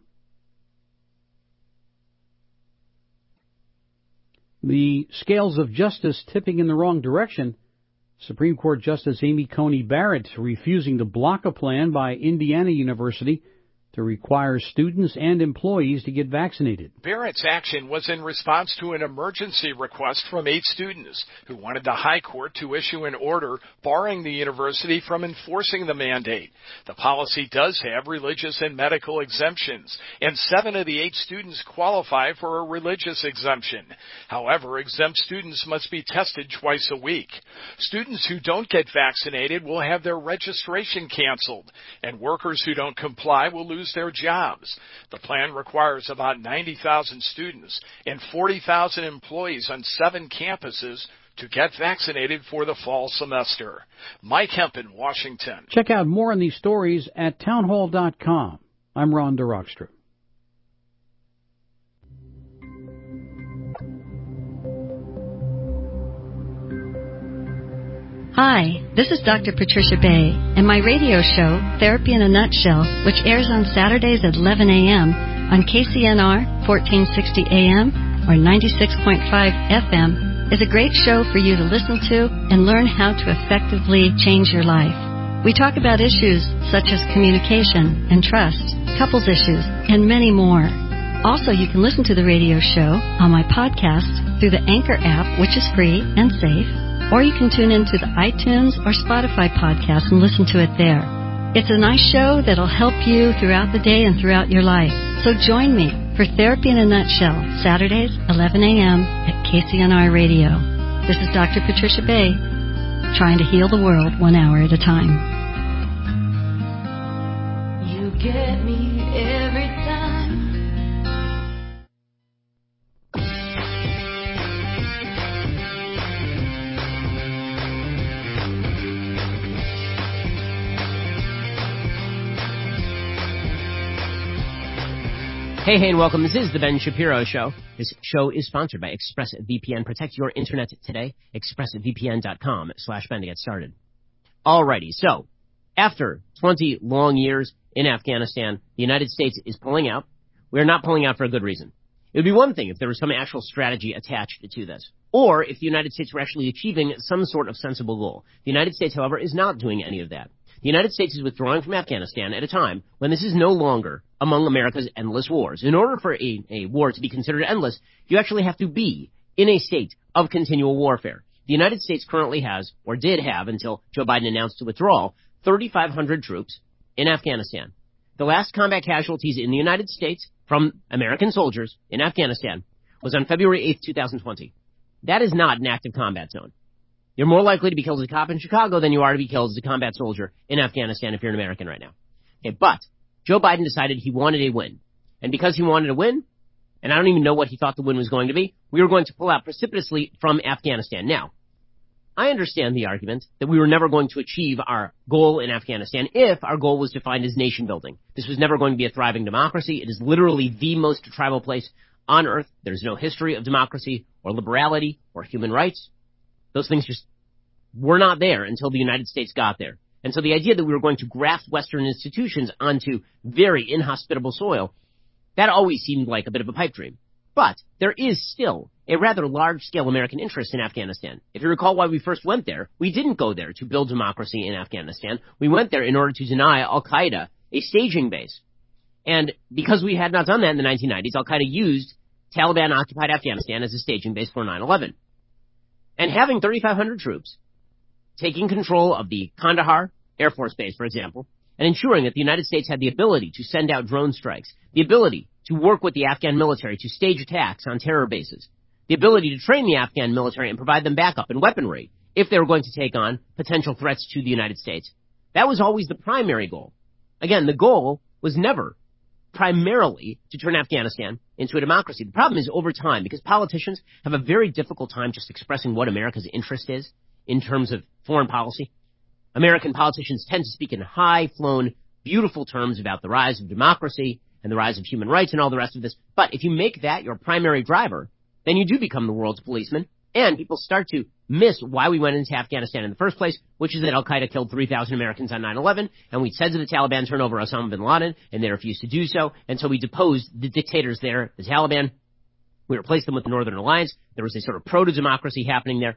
The scales of justice tipping in the wrong direction. Supreme Court Justice Amy Coney Barrett refusing to block a plan by Indiana University to require students and employees to get vaccinated. Barrett's action was in response to an emergency request from eight students who wanted the High Court to issue an order barring the university from enforcing the mandate. The policy does have religious and medical exemptions, and seven of the eight students qualify for a religious exemption. However, exempt students must be tested twice a week. Students who don't get vaccinated will have their registration canceled, and workers who don't comply will lose their jobs. The plan requires about ninety thousand students and forty thousand employees on seven campuses to get vaccinated for the fall semester. Mike Hempen, Washington. Check out more on these stories at townhall dot com. I'm Ron DeRockstra. Hi, this is Doctor Patricia Bay, and my radio show, Therapy in a Nutshell, which airs on Saturdays at eleven a.m. on K C N R fourteen sixty A M or ninety-six point five F M, is a great show for you to listen to and learn how to effectively change your life. We talk about issues such as communication and trust, couples issues, and many more. Also, you can listen to the radio show on my podcast through the Anchor app, which is free and safe, or you can tune into the iTunes or Spotify podcast and listen to it there. It's a nice show that'll help you throughout the day and throughout your life. So join me for Therapy in a Nutshell, Saturdays, eleven a.m. at K C N R Radio. This is Doctor Patricia Bay, trying to heal the world one hour at a time. You get me every time. Hey, hey, and welcome. This is the Ben Shapiro Show. This show is sponsored by ExpressVPN. Protect your internet today. ExpressVPN.com slash Ben to get started. Alrighty, so after twenty long years in Afghanistan, the United States is pulling out. We're not pulling out for a good reason. It would be one thing if there was some actual strategy attached to this, or if the United States were actually achieving some sort of sensible goal. The United States, however, is not doing any of that. The United States is withdrawing from Afghanistan at a time when this is no longer among America's endless wars. In order for a, a war to be considered endless, you actually have to be in a state of continual warfare. The United States currently has, or did have until Joe Biden announced the withdrawal, thirty-five hundred troops in Afghanistan. The last combat casualties in the United States from American soldiers in Afghanistan was on February eighth, twenty twenty. That is not an active combat zone. You're more likely to be killed as a cop in Chicago than you are to be killed as a combat soldier in Afghanistan if you're an American right now. Okay, but Joe Biden decided he wanted a win. And because he wanted a win, and I don't even know what he thought the win was going to be, we were going to pull out precipitously from Afghanistan. Now, I understand the argument that we were never going to achieve our goal in Afghanistan if our goal was defined as nation building. This was never going to be a thriving democracy. It is literally the most tribal place on earth. There's no history of democracy or liberality or human rights. Those things just were not there until the United States got there. And so the idea that we were going to graft Western institutions onto very inhospitable soil, that always seemed like a bit of a pipe dream. But there is still a rather large-scale American interest in Afghanistan. If you recall why we first went there, we didn't go there to build democracy in Afghanistan. We went there in order to deny Al-Qaeda a staging base. And because we had not done that in the nineteen nineties, Al-Qaeda used Taliban-occupied Afghanistan as a staging base for nine eleven. And having thirty-five hundred troops taking control of the Kandahar Air Force Base, for example, and ensuring that the United States had the ability to send out drone strikes, the ability to work with the Afghan military to stage attacks on terror bases, the ability to train the Afghan military and provide them backup and weaponry if they were going to take on potential threats to the United States. That was always the primary goal. Again, the goal was never primarily to turn Afghanistan into a democracy. The problem is over time, because politicians have a very difficult time just expressing what America's interest is in terms of foreign policy. American politicians tend to speak in high-flown, beautiful terms about the rise of democracy and the rise of human rights and all the rest of this. But if you make that your primary driver, then you do become the world's policeman, and people start to miss why we went into Afghanistan in the first place, which is that Al-Qaeda killed three thousand Americans on nine eleven, and we said to the Taliban, turn over Osama bin Laden, and they refused to do so, and so we deposed the dictators there, the Taliban. We replaced them with the Northern Alliance. There was a sort of proto-democracy happening there.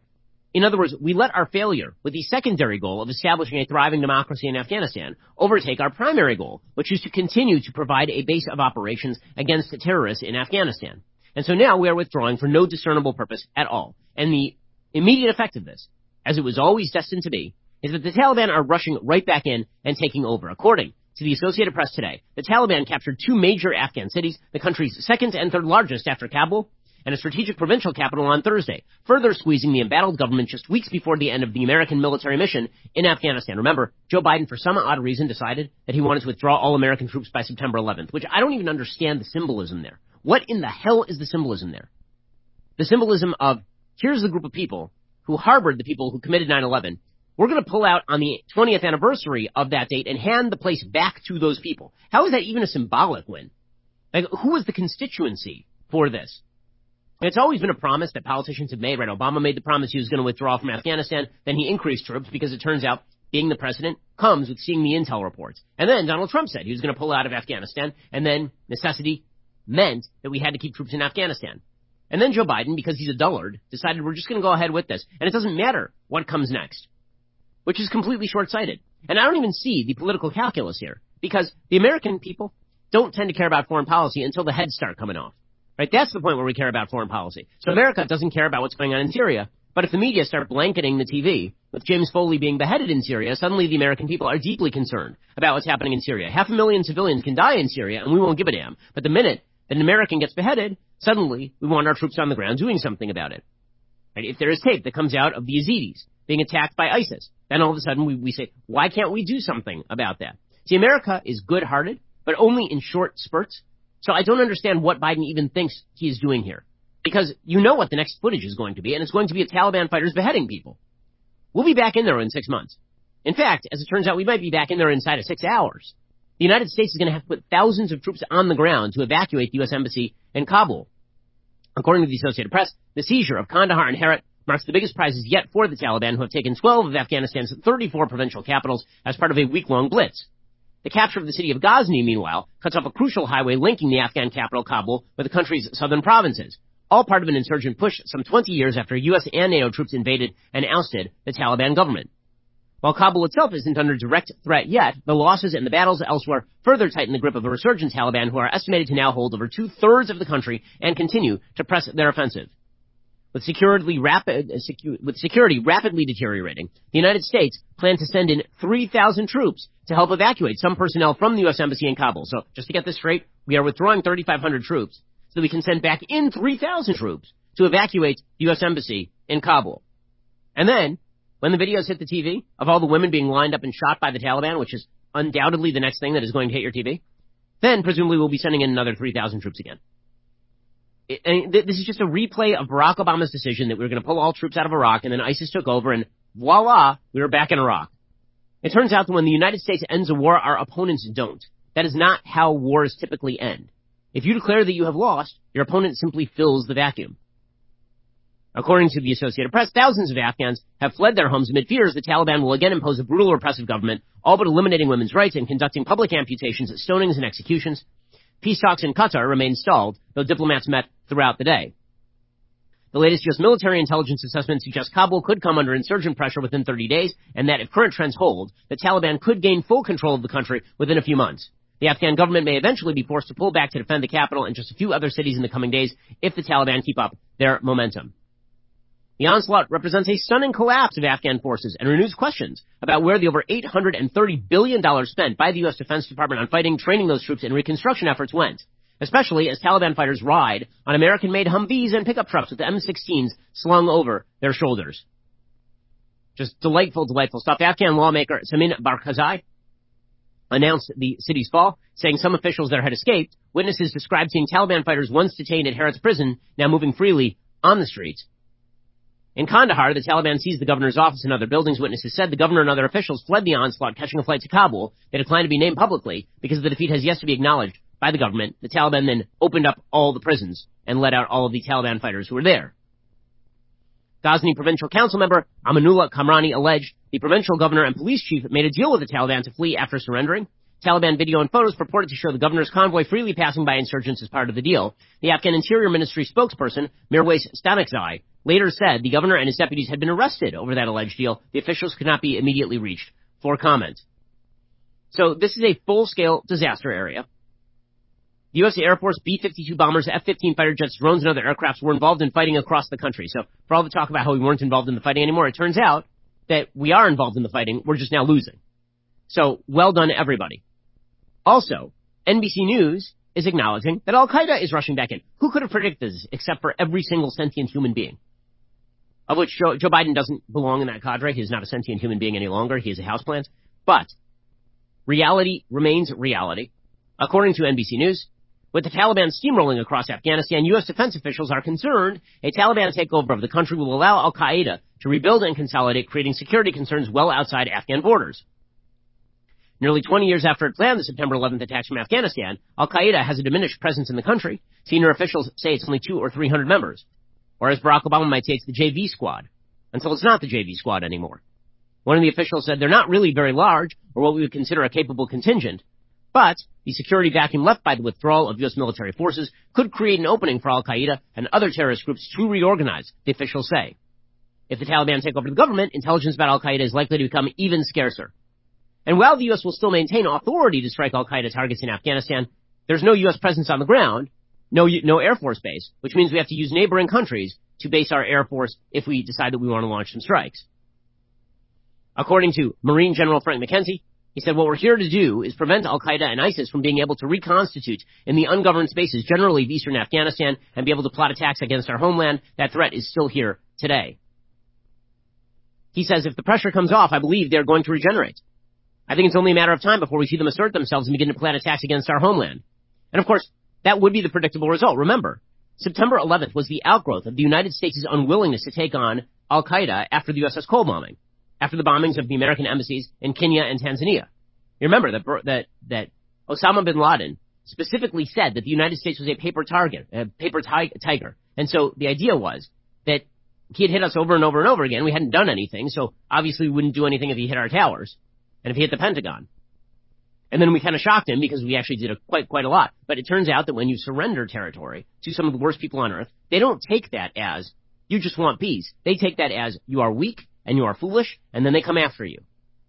In other words, we let our failure with the secondary goal of establishing a thriving democracy in Afghanistan overtake our primary goal, which is to continue to provide a base of operations against terrorists in Afghanistan. And so now we are withdrawing for no discernible purpose at all. And the immediate effect of this, as it was always destined to be, is that the Taliban are rushing right back in and taking over. According to the Associated Press today, the Taliban captured two major Afghan cities, the country's second and third largest after Kabul, and a strategic provincial capital on Thursday, further squeezing the embattled government just weeks before the end of the American military mission in Afghanistan. Remember, Joe Biden, for some odd reason, decided that he wanted to withdraw all American troops by September eleventh, which I don't even understand the symbolism there. What in the hell is the symbolism there? The symbolism of, here's the group of people who harbored the people who committed nine eleven. We're going to pull out on the twentieth anniversary of that date and hand the place back to those people. How is that even a symbolic win? Like, who was the constituency for this? It's always been a promise that politicians have made, right? Obama made the promise he was going to withdraw from Afghanistan. Then he increased troops because it turns out being the president comes with seeing the intel reports. And then Donald Trump said he was going to pull out of Afghanistan. And then necessity meant that we had to keep troops in Afghanistan. And then Joe Biden, because he's a dullard, decided we're just going to go ahead with this. And it doesn't matter what comes next, which is completely short-sighted. And I don't even see the political calculus here, because the American people don't tend to care about foreign policy until the heads start coming off. Right? That's the point where we care about foreign policy. So America doesn't care about what's going on in Syria, but if the media start blanketing the T V with James Foley being beheaded in Syria, suddenly the American people are deeply concerned about what's happening in Syria. Half a million civilians can die in Syria, and we won't give a damn. But the minute that an American gets beheaded, suddenly we want our troops on the ground doing something about it. Right? If there is tape that comes out of the Yazidis being attacked by ISIS, then all of a sudden we, we say, why can't we do something about that? See, America is good-hearted, but only in short spurts. So I don't understand what Biden even thinks he is doing here. Because you know what the next footage is going to be, and it's going to be of Taliban fighters beheading people. We'll be back in there in six months. In fact, as it turns out, we might be back in there inside of six hours. The United States is going to have to put thousands of troops on the ground to evacuate the U S Embassy in Kabul. According to the Associated Press, the seizure of Kandahar and Herat marks the biggest prizes yet for the Taliban, who have taken twelve of Afghanistan's thirty-four provincial capitals as part of a week-long blitz. The capture of the city of Ghazni, meanwhile, cuts off a crucial highway linking the Afghan capital, Kabul, with the country's southern provinces, all part of an insurgent push some twenty years after U S and NATO troops invaded and ousted the Taliban government. While Kabul itself isn't under direct threat yet, the losses and the battles elsewhere further tighten the grip of a resurgent Taliban, who are estimated to now hold over two-thirds of the country and continue to press their offensive. With security, rapid, uh, secu- with security rapidly deteriorating, the United States planned to send in three thousand troops to help evacuate some personnel from the U S Embassy in Kabul. So, just to get this straight, we are withdrawing thirty-five hundred troops so we can send back in three thousand troops to evacuate the U S Embassy in Kabul. And then, when the videos hit the T V of all the women being lined up and shot by the Taliban, which is undoubtedly the next thing that is going to hit your T V, then presumably we'll be sending in another three thousand troops again. It, and this is just a replay of Barack Obama's decision that we were going to pull all troops out of Iraq, and then ISIS took over, and voila, we were back in Iraq. It turns out that when the United States ends a war, our opponents don't. That is not how wars typically end. If you declare that you have lost, your opponent simply fills the vacuum. According to the Associated Press, thousands of Afghans have fled their homes amid fears the Taliban will again impose a brutal repressive government, all but eliminating women's rights and conducting public amputations, stonings, and executions. Peace talks in Qatar remain stalled, though diplomats met throughout the day. The latest U S military intelligence assessment suggests Kabul could come under insurgent pressure within thirty days, and that if current trends hold, the Taliban could gain full control of the country within a few months. The Afghan government may eventually be forced to pull back to defend the capital and just a few other cities in the coming days if the Taliban keep up their momentum. The onslaught represents a stunning collapse of Afghan forces and renews questions about where the over eight hundred thirty billion dollars spent by the U S Defense Department on fighting, training those troops, and reconstruction efforts went, especially as Taliban fighters ride on American-made Humvees and pickup trucks with the M sixteens slung over their shoulders. Just delightful, delightful stuff. Afghan lawmaker Samin Barkhazai announced the city's fall, saying some officials there had escaped. Witnesses described seeing Taliban fighters once detained at Herat's prison, now moving freely on the streets. In Kandahar, the Taliban seized the governor's office and other buildings. Witnesses said the governor and other officials fled the onslaught, catching a flight to Kabul. They declined to be named publicly because the defeat has yet to be acknowledged by the government. The Taliban then opened up all the prisons and let out all of the Taliban fighters who were there. Ghazni Provincial Council member Amanullah Kamrani alleged the provincial governor and police chief made a deal with the Taliban to flee after surrendering. Taliban video and photos purported to show the governor's convoy freely passing by insurgents as part of the deal. The Afghan Interior Ministry spokesperson, Mirwais Stanekzai, later said the governor and his deputies had been arrested over that alleged deal. The officials could not be immediately reached for comment. So this is a full-scale disaster area. The U S Air Force, B fifty-two bombers, F fifteen fighter jets, drones, and other aircrafts were involved in fighting across the country. So for all the talk about how we weren't involved in the fighting anymore, it turns out that we are involved in the fighting. We're just now losing. So well done, everybody. Also, N B C News is acknowledging that Al-Qaeda is rushing back in. Who could have predicted this except for every single sentient human being? Of which Joe, Joe Biden doesn't belong in that cadre. He is not a sentient human being any longer. He is a houseplant. But reality remains reality. According to N B C News, with the Taliban steamrolling across Afghanistan, U S defense officials are concerned a Taliban takeover of the country will allow Al-Qaeda to rebuild and consolidate, creating security concerns well outside Afghan borders. Nearly twenty years after it planned the September eleventh attacks from Afghanistan, Al-Qaeda has a diminished presence in the country. Senior officials say it's only two or three hundred members. Or as Barack Obama might say, it's the J V squad. Until it's not the J V squad anymore. One of the officials said they're not really very large, or what we would consider a capable contingent, but the security vacuum left by the withdrawal of U S military forces could create an opening for Al-Qaeda and other terrorist groups to reorganize, the officials say. If the Taliban take over the government, intelligence about Al-Qaeda is likely to become even scarcer. And while the U S will still maintain authority to strike Al-Qaeda targets in Afghanistan, there's no U S presence on the ground, no no Air Force base, which means we have to use neighboring countries to base our Air Force if we decide that we want to launch some strikes. According to Marine General Frank McKenzie, he said, what we're here to do is prevent Al-Qaeda and ISIS from being able to reconstitute in the ungoverned spaces, generally of eastern Afghanistan, and be able to plot attacks against our homeland. That threat is still here today. He says, if the pressure comes off, I believe they're going to regenerate. I think it's only a matter of time before we see them assert themselves and begin to plan attacks against our homeland. And of course, that would be the predictable result. Remember, September eleventh was the outgrowth of the United States' unwillingness to take on Al-Qaeda after the U S S Cole bombing, after the bombings of the American embassies in Kenya and Tanzania. You remember that, that, that Osama bin Laden specifically said that the United States was a paper target, a paper tiger. And so the idea was that he had hit us over and over and over again. We hadn't done anything, so obviously we wouldn't do anything if he hit our towers and if he hit the Pentagon. And then we kind of shocked him because we actually did a, quite, quite a lot. But it turns out that when you surrender territory to some of the worst people on earth, they don't take that as you just want peace. They take that as you are weak and you are foolish, and then they come after you.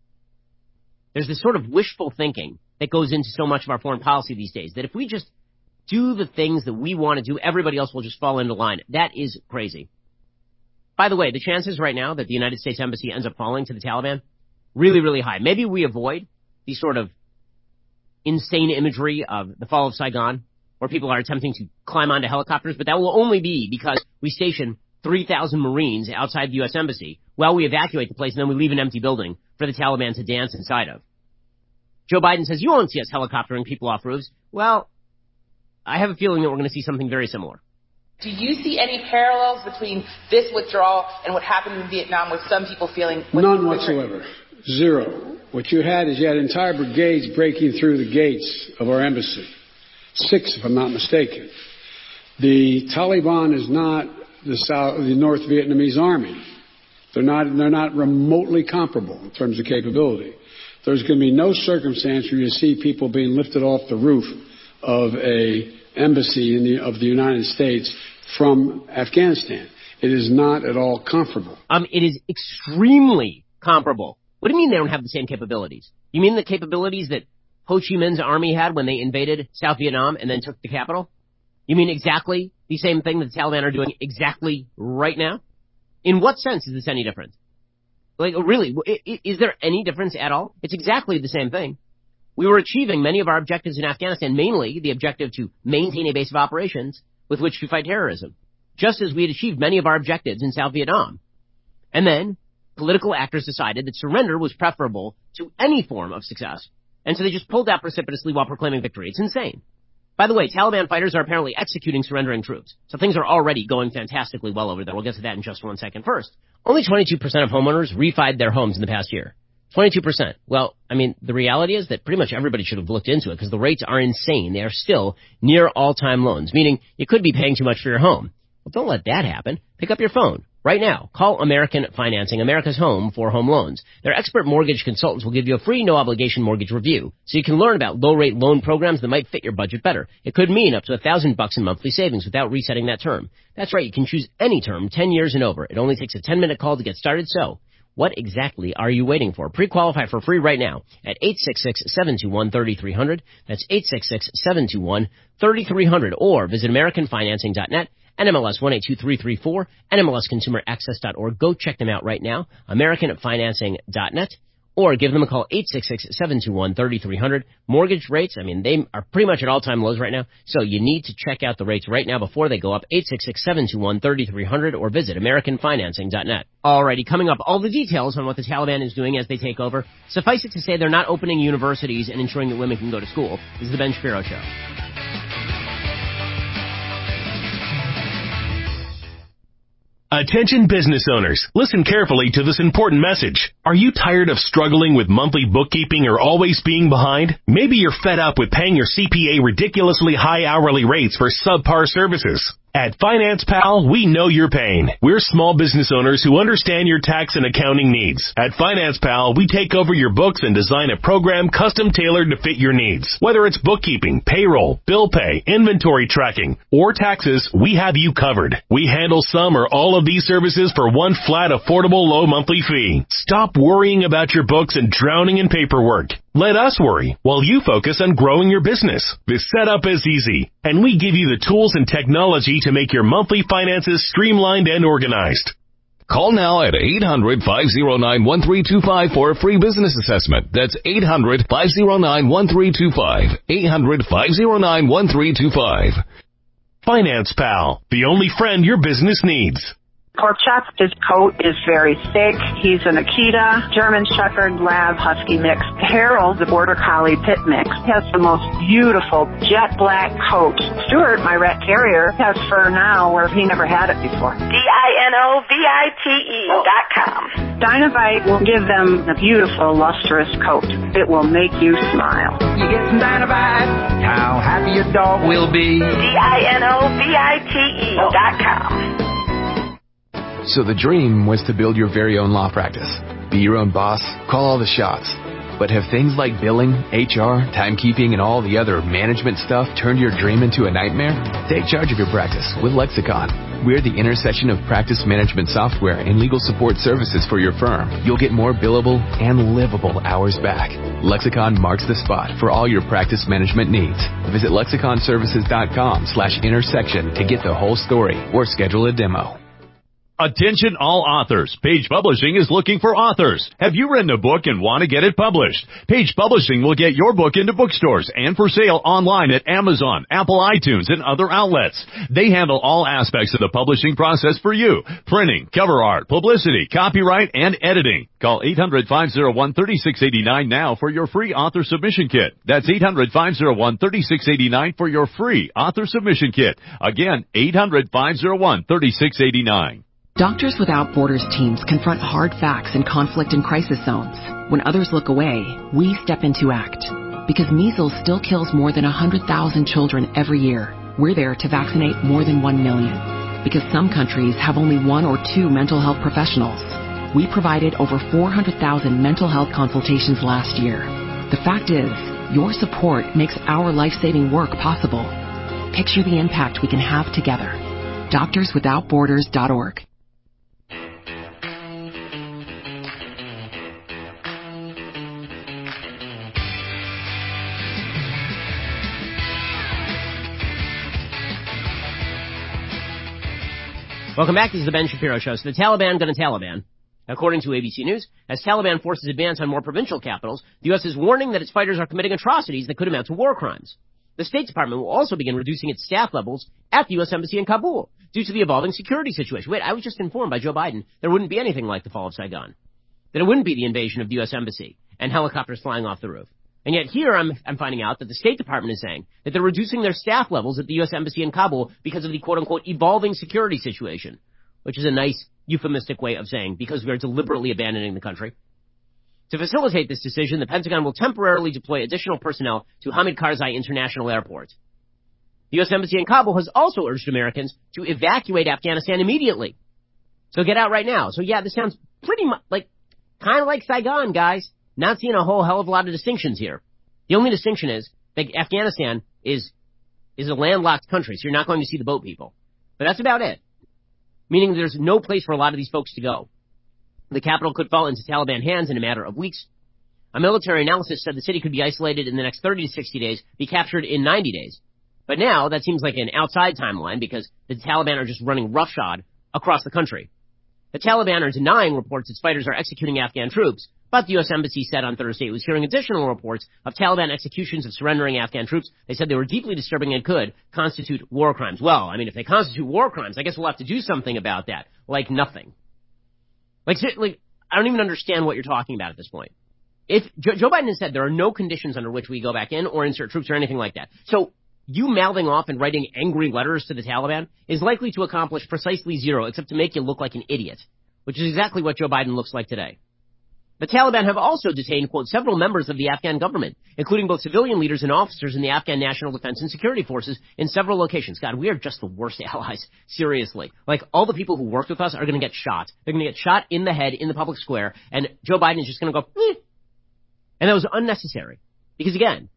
There's this sort of wishful thinking that goes into so much of our foreign policy these days, that if we just do the things that we want to do, everybody else will just fall into line. That is crazy. By the way, the chances right now that the United States Embassy ends up falling to the Taliban, really, really high. Maybe we avoid the sort of insane imagery of the fall of Saigon, where people are attempting to climb onto helicopters, but that will only be because we station three thousand Marines outside the U S Embassy while we evacuate the place, and then we leave an empty building for the Taliban to dance inside of. Joe Biden says, you won't see us helicoptering people off roofs. Well, I have a feeling that we're going to see something very similar. Do you see any parallels between this withdrawal and what happened in Vietnam with some people feeling... None whatsoever. Zero. What you had is you had entire brigades breaking through the gates of our embassy. Six, if I'm not mistaken. The Taliban is not the South, the North Vietnamese army. They're not, they're not remotely comparable in terms of capability. There's going to be no circumstance where you see people being lifted off the roof of a embassy in the, of the United States from Afghanistan. It is not at all comparable. Um, it is extremely comparable. What do you mean they don't have the same capabilities? You mean the capabilities that Ho Chi Minh's army had when they invaded South Vietnam and then took the capital? You mean exactly the same thing that the Taliban are doing exactly right now? In what sense is this any different? Like, really, is there any difference at all? It's exactly the same thing. We were achieving many of our objectives in Afghanistan, mainly the objective to maintain a base of operations with which to fight terrorism, just as we had achieved many of our objectives in South Vietnam. And then political actors decided that surrender was preferable to any form of success, and so they just pulled out precipitously while proclaiming victory. It's insane. By the way, Taliban fighters are apparently executing surrendering troops, so things are already going fantastically well over there. We'll get to that in just one second. First, only twenty-two percent of homeowners refied their homes in the past year. twenty-two percent. Well, I mean, the reality is that pretty much everybody should have looked into it because the rates are insane. They are still near all-time lows, meaning you could be paying too much for your home. Well, don't let that happen. Pick up your phone right now. Call American Financing, America's home for home loans. Their expert mortgage consultants will give you a free, no-obligation mortgage review, so you can learn about low-rate loan programs that might fit your budget better. It could mean up to a thousand bucks in monthly savings without resetting that term. That's right, you can choose any term, ten years and over. It only takes a ten-minute call to get started, so what exactly are you waiting for? Pre-qualify for free right now at eight six six, seven two one, three three zero zero. That's eight six six, seven two one, three three zero zero. Or visit American Financing dot net, N M L S one eight two three three four, N M L S consumer access dot org. Go check them out right now, American Financing dot net. Or give them a call, eight six six, seven two one, three three zero zero. Mortgage rates, I mean, they are pretty much at all-time lows right now, so you need to check out the rates right now before they go up, eight six six, seven two one, three three zero zero, or visit American Financing dot net. Alrighty, coming up, all the details on what the Taliban is doing as they take over. Suffice it to say, they're not opening universities and ensuring that women can go to school. This is the Ben Shapiro Show. Attention business owners, listen carefully to this important message. Are you tired of struggling with monthly bookkeeping or always being behind? Maybe you're fed up with paying your C P A ridiculously high hourly rates for subpar services. At Finance Pal, we know your pain. We're small business owners who understand your tax and accounting needs. At Finance Pal, we take over your books and design a program custom tailored to fit your needs. Whether it's bookkeeping, payroll, bill pay, inventory tracking, or taxes, we have you covered. We handle some or all of these services for one flat, affordable, low monthly fee. Stop worrying about your books and drowning in paperwork. Let us worry while you focus on growing your business. This setup is easy, and we give you the tools and technology to make your monthly finances streamlined and organized. Call now at eight hundred, five oh nine, one three two five for a free business assessment. That's eight hundred, five oh nine, one three two five. eight hundred, five oh nine, one three two five. Finance Pal, the only friend your business needs. Pork Chop, his coat is very thick. He's an Akita, German Shepherd, Lab, Husky mix. Harold, the Border Collie Pit mix, has the most beautiful jet black coat. Stuart, my rat terrier, has fur now where he never had it before. D I N O V I T E dot com. Dinovite will give them a beautiful, lustrous coat. It will make you smile. You get some Dinovite, how happy your dog will be. D I N O V I T E dot com. So the dream was to build your very own law practice. Be your own boss, call all the shots. But have things like billing, H R, timekeeping, and all the other management stuff turned your dream into a nightmare? Take charge of your practice with Lexicon. We're the intersection of practice management software and legal support services for your firm. You'll get more billable and livable hours back. Lexicon marks the spot for all your practice management needs. Visit lexiconservices.com slash intersection to get the whole story or schedule a demo. Attention all authors. Page Publishing is looking for authors. Have you written a book and want to get it published? Page Publishing will get your book into bookstores and for sale online at Amazon, Apple iTunes, and other outlets. They handle all aspects of the publishing process for you. Printing, cover art, publicity, copyright, and editing. Call eight hundred, five oh one, three six eight nine now for your free author submission kit. That's eight hundred, five oh one, three six eight nine for your free author submission kit. Again, eight hundred, five oh one, three six eight nine. Doctors Without Borders teams confront hard facts in conflict and crisis zones. When others look away, we step in to act. Because measles still kills more than one hundred thousand children every year, we're there to vaccinate more than one million. Because some countries have only one or two mental health professionals, we provided over four hundred thousand mental health consultations last year. The fact is, your support makes our life-saving work possible. Picture the impact we can have together. doctors without borders dot org. Welcome back. This is the Ben Shapiro Show. So the Taliban going to Taliban. According to A B C News, as Taliban forces advance on more provincial capitals, the U S is warning that its fighters are committing atrocities that could amount to war crimes. The State Department will also begin reducing its staff levels at the U S Embassy in Kabul due to the evolving security situation. Wait, I was just informed by Joe Biden there wouldn't be anything like the fall of Saigon. That it wouldn't be the invasion of the U S Embassy and helicopters flying off the roof. And yet here I'm, I'm finding out that the State Department is saying that they're reducing their staff levels at the U S Embassy in Kabul because of the quote-unquote evolving security situation, which is a nice euphemistic way of saying because we are deliberately abandoning the country. To facilitate this decision, the Pentagon will temporarily deploy additional personnel to Hamid Karzai International Airport. The U S Embassy in Kabul has also urged Americans to evacuate Afghanistan immediately. So get out right now. So yeah, this sounds pretty much like, kind of like Saigon, guys. Not seeing a whole hell of a lot of distinctions here. The only distinction is that Afghanistan is, is a landlocked country, so you're not going to see the boat people. But that's about it. Meaning there's no place for a lot of these folks to go. The capital could fall into Taliban hands in a matter of weeks. A military analysis said the city could be isolated in the next thirty to sixty days, be captured in ninety days. But now that seems like an outside timeline because the Taliban are just running roughshod across the country. The Taliban are denying reports its fighters are executing Afghan troops, but the U S Embassy said on Thursday it was hearing additional reports of Taliban executions of surrendering Afghan troops. They said they were deeply disturbing and could constitute war crimes. Well, I mean, if they constitute war crimes, I guess we'll have to do something about that. Like nothing. Like, like I don't even understand what you're talking about at this point. If Joe, Joe Biden has said there are no conditions under which we go back in or insert troops or anything like that. So you mouthing off and writing angry letters to the Taliban is likely to accomplish precisely zero, except to make you look like an idiot, which is exactly what Joe Biden looks like today. The Taliban have also detained, quote, several members of the Afghan government, including both civilian leaders and officers in the Afghan National Defense and Security Forces in several locations. God, we are just the worst allies. Seriously. Like, all the people who worked with us are going to get shot. They're going to get shot in the head in the public square, and Joe Biden is just going to go, eh. And that was unnecessary. Because, again,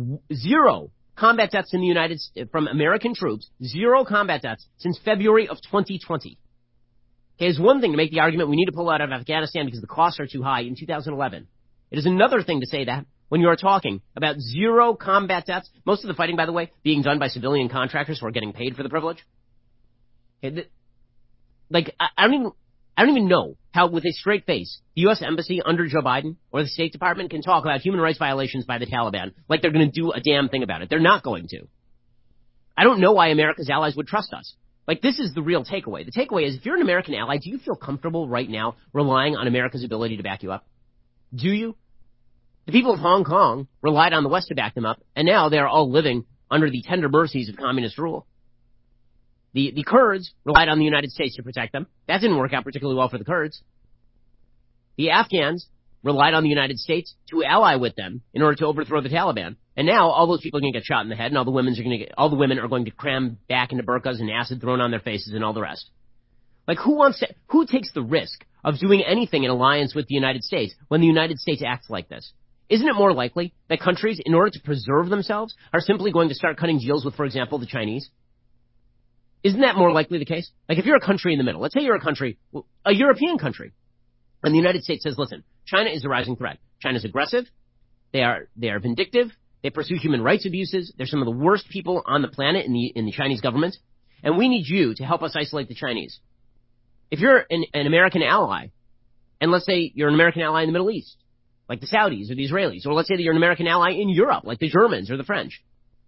zero combat deaths in the United States from American troops, zero combat deaths since February of twenty twenty. Okay, it's one thing to make the argument we need to pull out of Afghanistan because the costs are too high in two thousand eleven. It is another thing to say that when you are talking about zero combat deaths, most of the fighting, by the way, being done by civilian contractors who are getting paid for the privilege. Okay, the, like, I, I don't even, I don't even know how, with a straight face, the U S Embassy under Joe Biden or the State Department can talk about human rights violations by the Taliban like they're going to do a damn thing about it. They're not going to. I don't know why America's allies would trust us. Like, this is the real takeaway. The takeaway is, if you're an American ally, do you feel comfortable right now relying on America's ability to back you up? Do you? The people of Hong Kong relied on the West to back them up, and now they are all living under the tender mercies of communist rule. The, the Kurds relied on the United States to protect them. That didn't work out particularly well for the Kurds. The Afghans relied on the United States to ally with them in order to overthrow the Taliban. And now all those people are going to get shot in the head, and all the women's are going to get, all the women are going to cram back into burqas and acid thrown on their faces and all the rest. Like, who wants to, who takes the risk of doing anything in alliance with the United States when the United States acts like this? Isn't it more likely that countries, in order to preserve themselves, are simply going to start cutting deals with, for example, the Chinese? Isn't that more likely the case? Like, if you're a country in the middle, let's say you're a country, a European country, and the United States says, listen, China is a rising threat. China's aggressive. They are, they are vindictive. They pursue human rights abuses. They're some of the worst people on the planet in the, in the Chinese government. And we need you to help us isolate the Chinese. If you're an, an American ally, and let's say you're an American ally in the Middle East, like the Saudis or the Israelis, or let's say that you're an American ally in Europe, like the Germans or the French,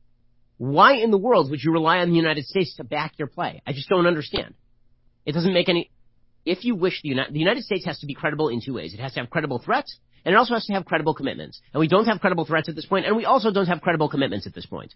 why in the world would you rely on the United States to back your play? I just don't understand. It doesn't make any... If you wish, the United, the United States has to be credible in two ways. It has to have credible threats, and it also has to have credible commitments. And we don't have credible threats at this point, and we also don't have credible commitments at this point.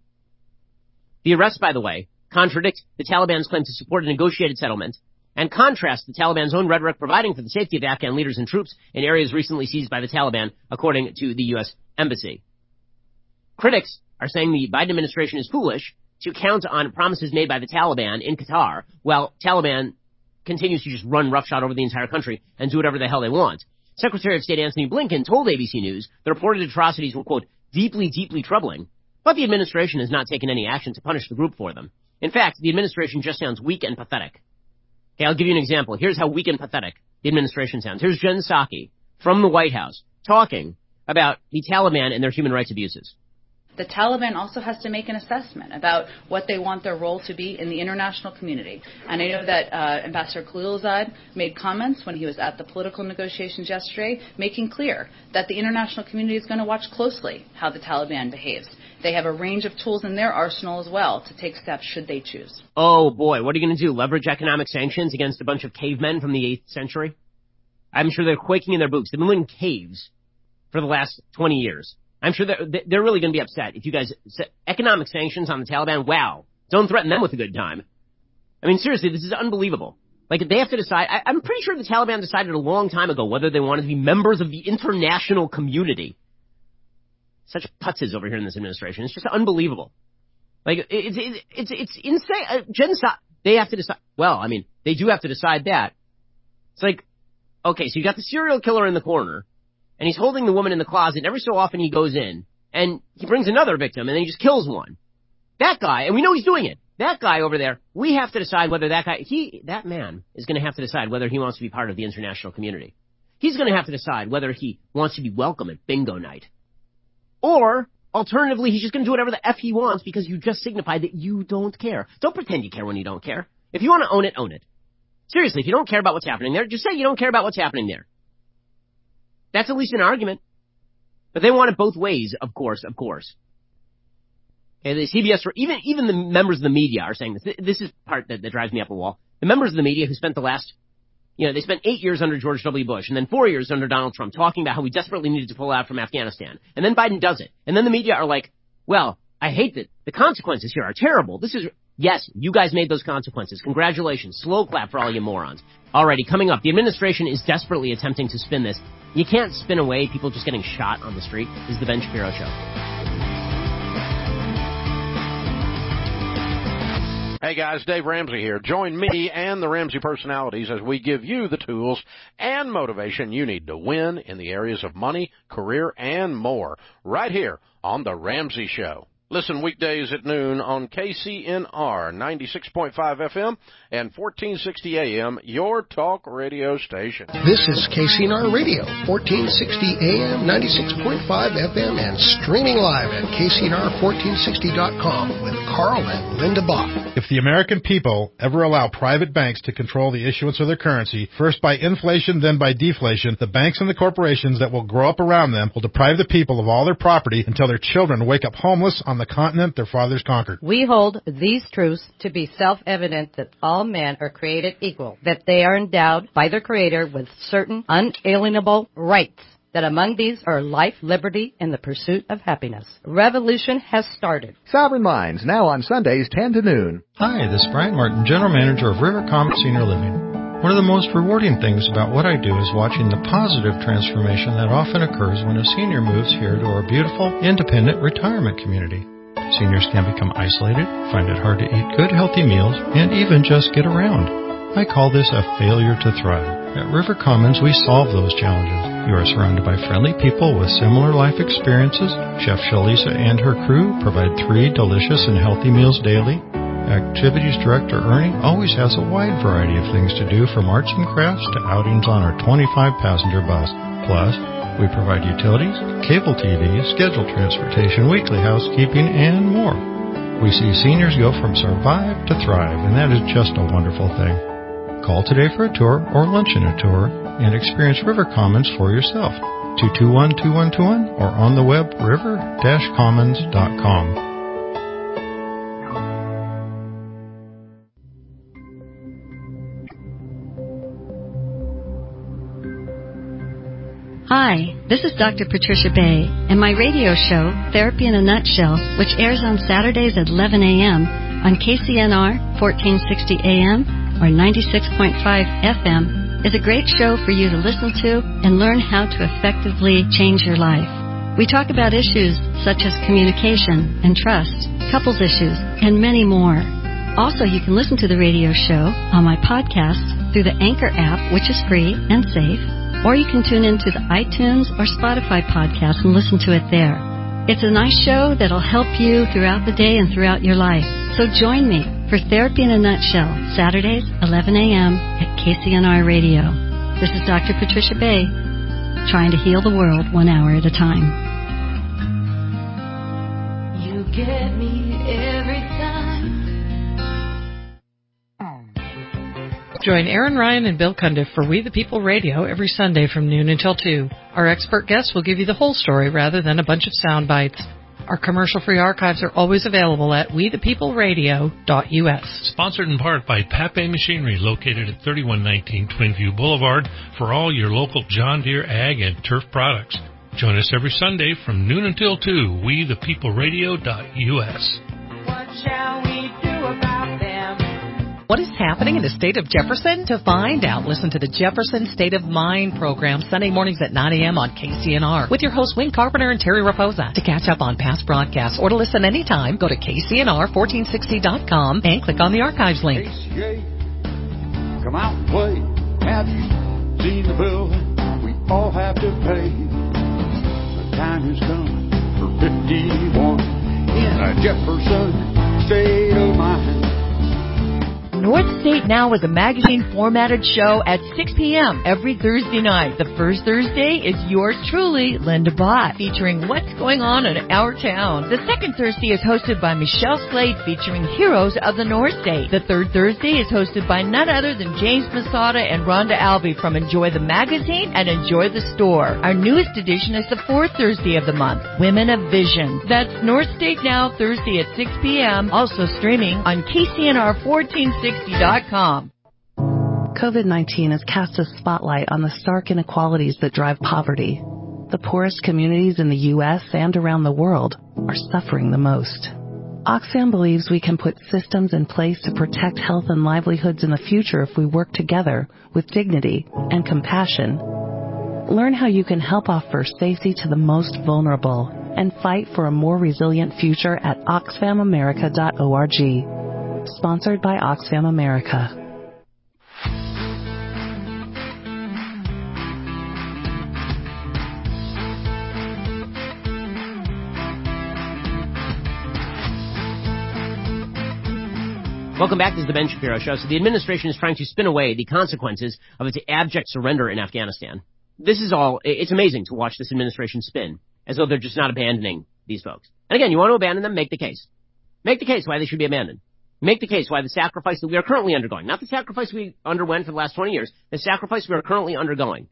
The arrests, by the way, contradict the Taliban's claim to support a negotiated settlement, and contrast the Taliban's own rhetoric providing for the safety of Afghan leaders and troops in areas recently seized by the Taliban, according to the U S Embassy. Critics are saying the Biden administration is foolish to count on promises made by the Taliban in Qatar, while Taliban continues to just run roughshod over the entire country and do whatever the hell they want. Secretary of State Antony Blinken told A B C News the reported atrocities were, quote, deeply, deeply troubling, but the administration has not taken any action to punish the group for them. In fact, the administration just sounds weak and pathetic. Okay, I'll give you an example. Here's how weak and pathetic the administration sounds. Here's Jen Psaki from the White House talking about the Taliban and their human rights abuses. The Taliban also has to make an assessment about what they want their role to be in the international community. And I know that uh, Ambassador Khalilzad made comments when he was at the political negotiations yesterday, making clear that the international community is going to watch closely how the Taliban behaves. They have a range of tools in their arsenal as well to take steps should they choose. Oh, boy. What are you going to do? Leverage economic sanctions against a bunch of cavemen from the eighth century? I'm sure they're quaking in their boots. They've been living in caves for the last twenty years. I'm sure they're, they're really going to be upset if you guys set economic sanctions on the Taliban. Wow. Don't threaten them with a good time. I mean, seriously, this is unbelievable. Like, they have to decide. I, I'm pretty sure the Taliban decided a long time ago whether they wanted to be members of the international community. Such putzes over here in this administration. It's just unbelievable. Like, it's, it's, it's, it's insane. Uh, genocide, they have to decide. Well, I mean, they do have to decide that. It's like, okay, so you got the serial killer in the corner, and he's holding the woman in the closet, and every so often he goes in, and he brings another victim, and then he just kills one. That guy, and we know he's doing it, that guy over there, we have to decide whether that guy, he, that man is going to have to decide whether he wants to be part of the international community. He's going to have to decide whether he wants to be welcome at bingo night. Or, alternatively, he's just going to do whatever the F he wants because you just signified that you don't care. Don't pretend you care when you don't care. If you want to own it, own it. Seriously, if you don't care about what's happening there, just say you don't care about what's happening there. That's at least an argument. But they want it both ways, of course, of course. Okay, the C B S, even even the members of the media are saying this. This is part that, that drives me up a wall. The members of the media who spent the last, you know, they spent eight years under George W. Bush and then four years under Donald Trump talking about how we desperately needed to pull out from Afghanistan. And then Biden does it. And then the media are like, well, I hate that the consequences here are terrible. This is... Yes, you guys made those consequences. Congratulations. Slow clap for all you morons. Alrighty, coming up, the administration is desperately attempting to spin this. You can't spin away people just getting shot on the street. This is the Ben Shapiro Show. Hey guys, Dave Ramsey here. Join me and the Ramsey personalities as we give you the tools and motivation you need to win in the areas of money, career, and more. Right here on The Ramsey Show. Listen weekdays at noon on K C N R ninety-six point five F M and fourteen sixty A M, your talk radio station. This is K C N R Radio, fourteen sixty A M, ninety-six point five F M, and streaming live at K C N R fourteen sixty dot com with Carl and Linda Bach. If the American people ever allow private banks to control the issuance of their currency, first by inflation, then by deflation, the banks and the corporations that will grow up around them will deprive the people of all their property until their children wake up homeless on the continent their fathers conquered. We hold these truths to be self-evident that all men are created equal, that they are endowed by their Creator with certain unalienable rights, that among these are life, liberty, and the pursuit of happiness. Revolution has started. Sovereign Minds, now on Sundays, ten to noon. Hi, this is Brian Martin, General Manager of River Comet Senior Living. One of the most rewarding things about what I do is watching the positive transformation that often occurs when a senior moves here to our beautiful, independent retirement community. Seniors can become isolated, find it hard to eat good, healthy meals, and even just get around. I call this a failure to thrive. At River Commons, we solve those challenges. You are surrounded by friendly people with similar life experiences. Chef Shalisa and her crew provide three delicious and healthy meals daily. Activities Director Ernie always has a wide variety of things to do, from arts and crafts to outings on our twenty-five passenger bus. Plus, we provide utilities, cable T V, scheduled transportation, weekly housekeeping, and more. We see seniors go from survive to thrive, and that is just a wonderful thing. Call today for a tour or lunch in a tour and experience River Commons for yourself. two two one, two one two one or on the web river dash commons dot com. Hi, this is Doctor Patricia Bay, and my radio show, Therapy in a Nutshell, which airs on Saturdays at eleven a.m. on K C N R fourteen sixty A M or ninety-six point five F M, is a great show for you to listen to and learn how to effectively change your life. We talk about issues such as communication and trust, couples issues, and many more. Also, you can listen to the radio show on my podcast through the Anchor app, which is free and safe, or you can tune into the iTunes or Spotify podcast and listen to it there. It's a nice show that'll help you throughout the day and throughout your life. So join me for Therapy in a Nutshell, Saturdays, eleven a.m. at K C N R Radio. This is Doctor Patricia Bay, trying to heal the world one hour at a time. You get me every time. Join Aaron Ryan and Bill Cundiff for We the People Radio every Sunday from noon until two. Our expert guests will give you the whole story rather than a bunch of sound bites. Our commercial-free archives are always available at we the people radio dot U S. Sponsored in part by Pape Machinery, located at thirty-one nineteen Twinview Boulevard, for all your local John Deere ag and turf products. Join us every Sunday from noon until two, we the people radio dot U S. What shall we do about them? What is happening in the state of Jefferson? To find out, listen to the Jefferson State of Mind program Sunday mornings at nine a.m. on K C N R with your hosts Wayne Carpenter and Terry Raposa. To catch up on past broadcasts or to listen anytime, go to K C N R fourteen sixty dot com and click on the archives link. K C A, come out and play. Have you seen the bill we all have to pay? The time has come for fifty-one in a Jefferson State of Mind. North State Now is a magazine-formatted show at six p.m. every Thursday night. The first Thursday is yours truly, Linda Bott, featuring what's going on in our town. The second Thursday is hosted by Michelle Slade, featuring heroes of the North State. The third Thursday is hosted by none other than James Masada and Rhonda Albee from Enjoy the Magazine and Enjoy the Store. Our newest edition is the fourth Thursday of the month, Women of Vision. That's North State Now, Thursday at six p.m., also streaming on K C N R fourteen sixty dot com. COVID nineteen has cast a spotlight on the stark inequalities that drive poverty. The poorest communities in the U S and around the world are suffering the most. Oxfam believes we can put systems in place to protect health and livelihoods in the future if we work together with dignity and compassion. Learn how you can help offer safety to the most vulnerable and fight for a more resilient future at oxfam america dot org. Sponsored by Oxfam America. Welcome back. This is the Ben Shapiro Show. So the administration is trying to spin away the consequences of its abject surrender in Afghanistan. This is all, it's amazing to watch this administration spin, as though they're just not abandoning these folks. And again, you want to abandon them, make the case. Make the case why they should be abandoned. Make the case why the sacrifice that we are currently undergoing, not the sacrifice we underwent for the last twenty years, the sacrifice we are currently undergoing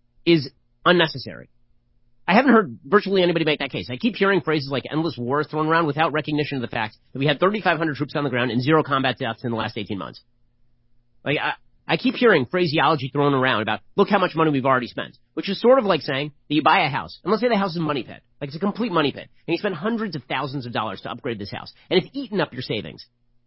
is unnecessary. I haven't heard virtually anybody make that case. I keep hearing phrases like endless war thrown around without recognition of the fact that we had thirty-five hundred troops on the ground and zero combat deaths in the last eighteen months. Like, I, I keep hearing phraseology thrown around about, look how much money we've already spent, which is sort of like saying that you buy a house, and let's say the house is a money pit, like it's a complete money pit, and you spend hundreds of thousands of dollars to upgrade this house, and it's eaten up your savings.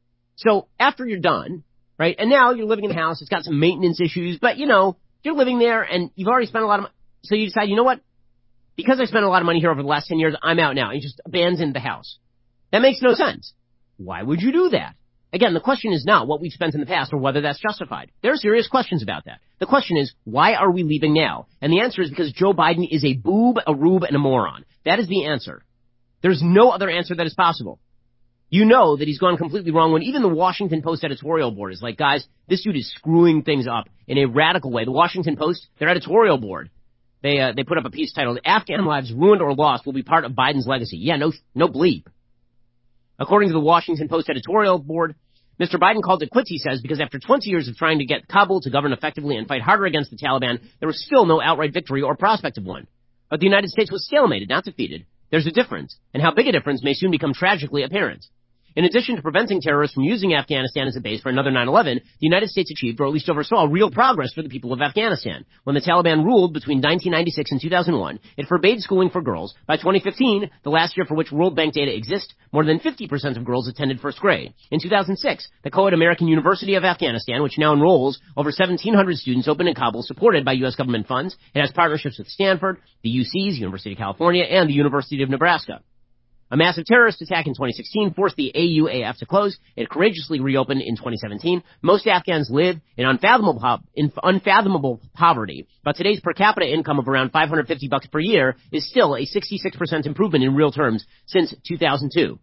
So after you're done, right, and now you're living in the house, it's got some maintenance issues, but, you know, you're living there, and you've already spent a lot of money, so you decide, you know what, because I spent a lot of money here over the last ten years, I'm out now, and you just abandon the house. That makes no sense. Why would you do that? Again, the question is not what we've spent in the past or whether that's justified. There are serious questions about that. The question is, why are we leaving now? And the answer is because Joe Biden is a boob, a rube, and a moron. That is the answer. There's no other answer that is possible. You know that he's gone completely wrong when even the Washington Post editorial board is like, guys, this dude is screwing things up in a radical way. The Washington Post, their editorial board, they uh, they put up a piece titled, Afghan Lives Ruined or Lost Will Be Part of Biden's Legacy. Yeah, no, no bleep. According to the Washington Post editorial board, Mister Biden called it quits, he says, because after twenty years of trying to get Kabul to govern effectively and fight harder against the Taliban, there was still no outright victory or prospect of one. But the United States was stalemated, not defeated. There's a difference, and how big a difference may soon become tragically apparent. In addition to preventing terrorists from using Afghanistan as a base for another nine eleven, the United States achieved, or at least oversaw, real progress for the people of Afghanistan. When the Taliban ruled between nineteen ninety-six and two thousand one, it forbade schooling for girls. By twenty fifteen, the last year for which World Bank data exists, more than fifty percent of girls attended first grade. In two thousand six, the co-ed American University of Afghanistan, which now enrolls over seventeen hundred students, opened in Kabul, supported by U S government funds. It has partnerships with Stanford, the U Cs, University of California, and the University of Nebraska. A massive terrorist attack in twenty sixteen forced the A U A F to close. It courageously reopened in twenty seventeen. Most Afghans live in unfathomable, po- in unfathomable poverty, but today's per capita income of around five hundred fifty bucks per year is still a sixty-six percent improvement in real terms since two thousand two.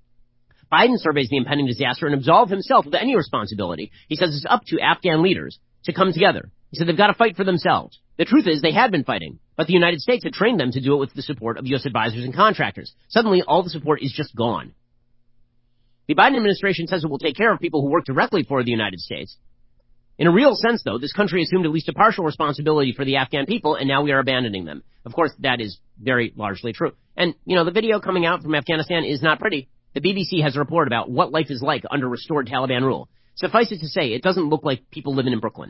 Biden surveys the impending disaster and absolved himself of any responsibility. He says it's up to Afghan leaders to come together. He said they've got to fight for themselves. The truth is they had been fighting, but the United States had trained them to do it with the support of U S advisors and contractors. Suddenly, all the support is just gone. The Biden administration says it will take care of people who work directly for the United States. In a real sense, though, this country assumed at least a partial responsibility for the Afghan people, and now we are abandoning them. Of course, that is very largely true. And, you know, the video coming out from Afghanistan is not pretty. The B B C has a report about what life is like under restored Taliban rule. Suffice it to say, it doesn't look like people living in Brooklyn.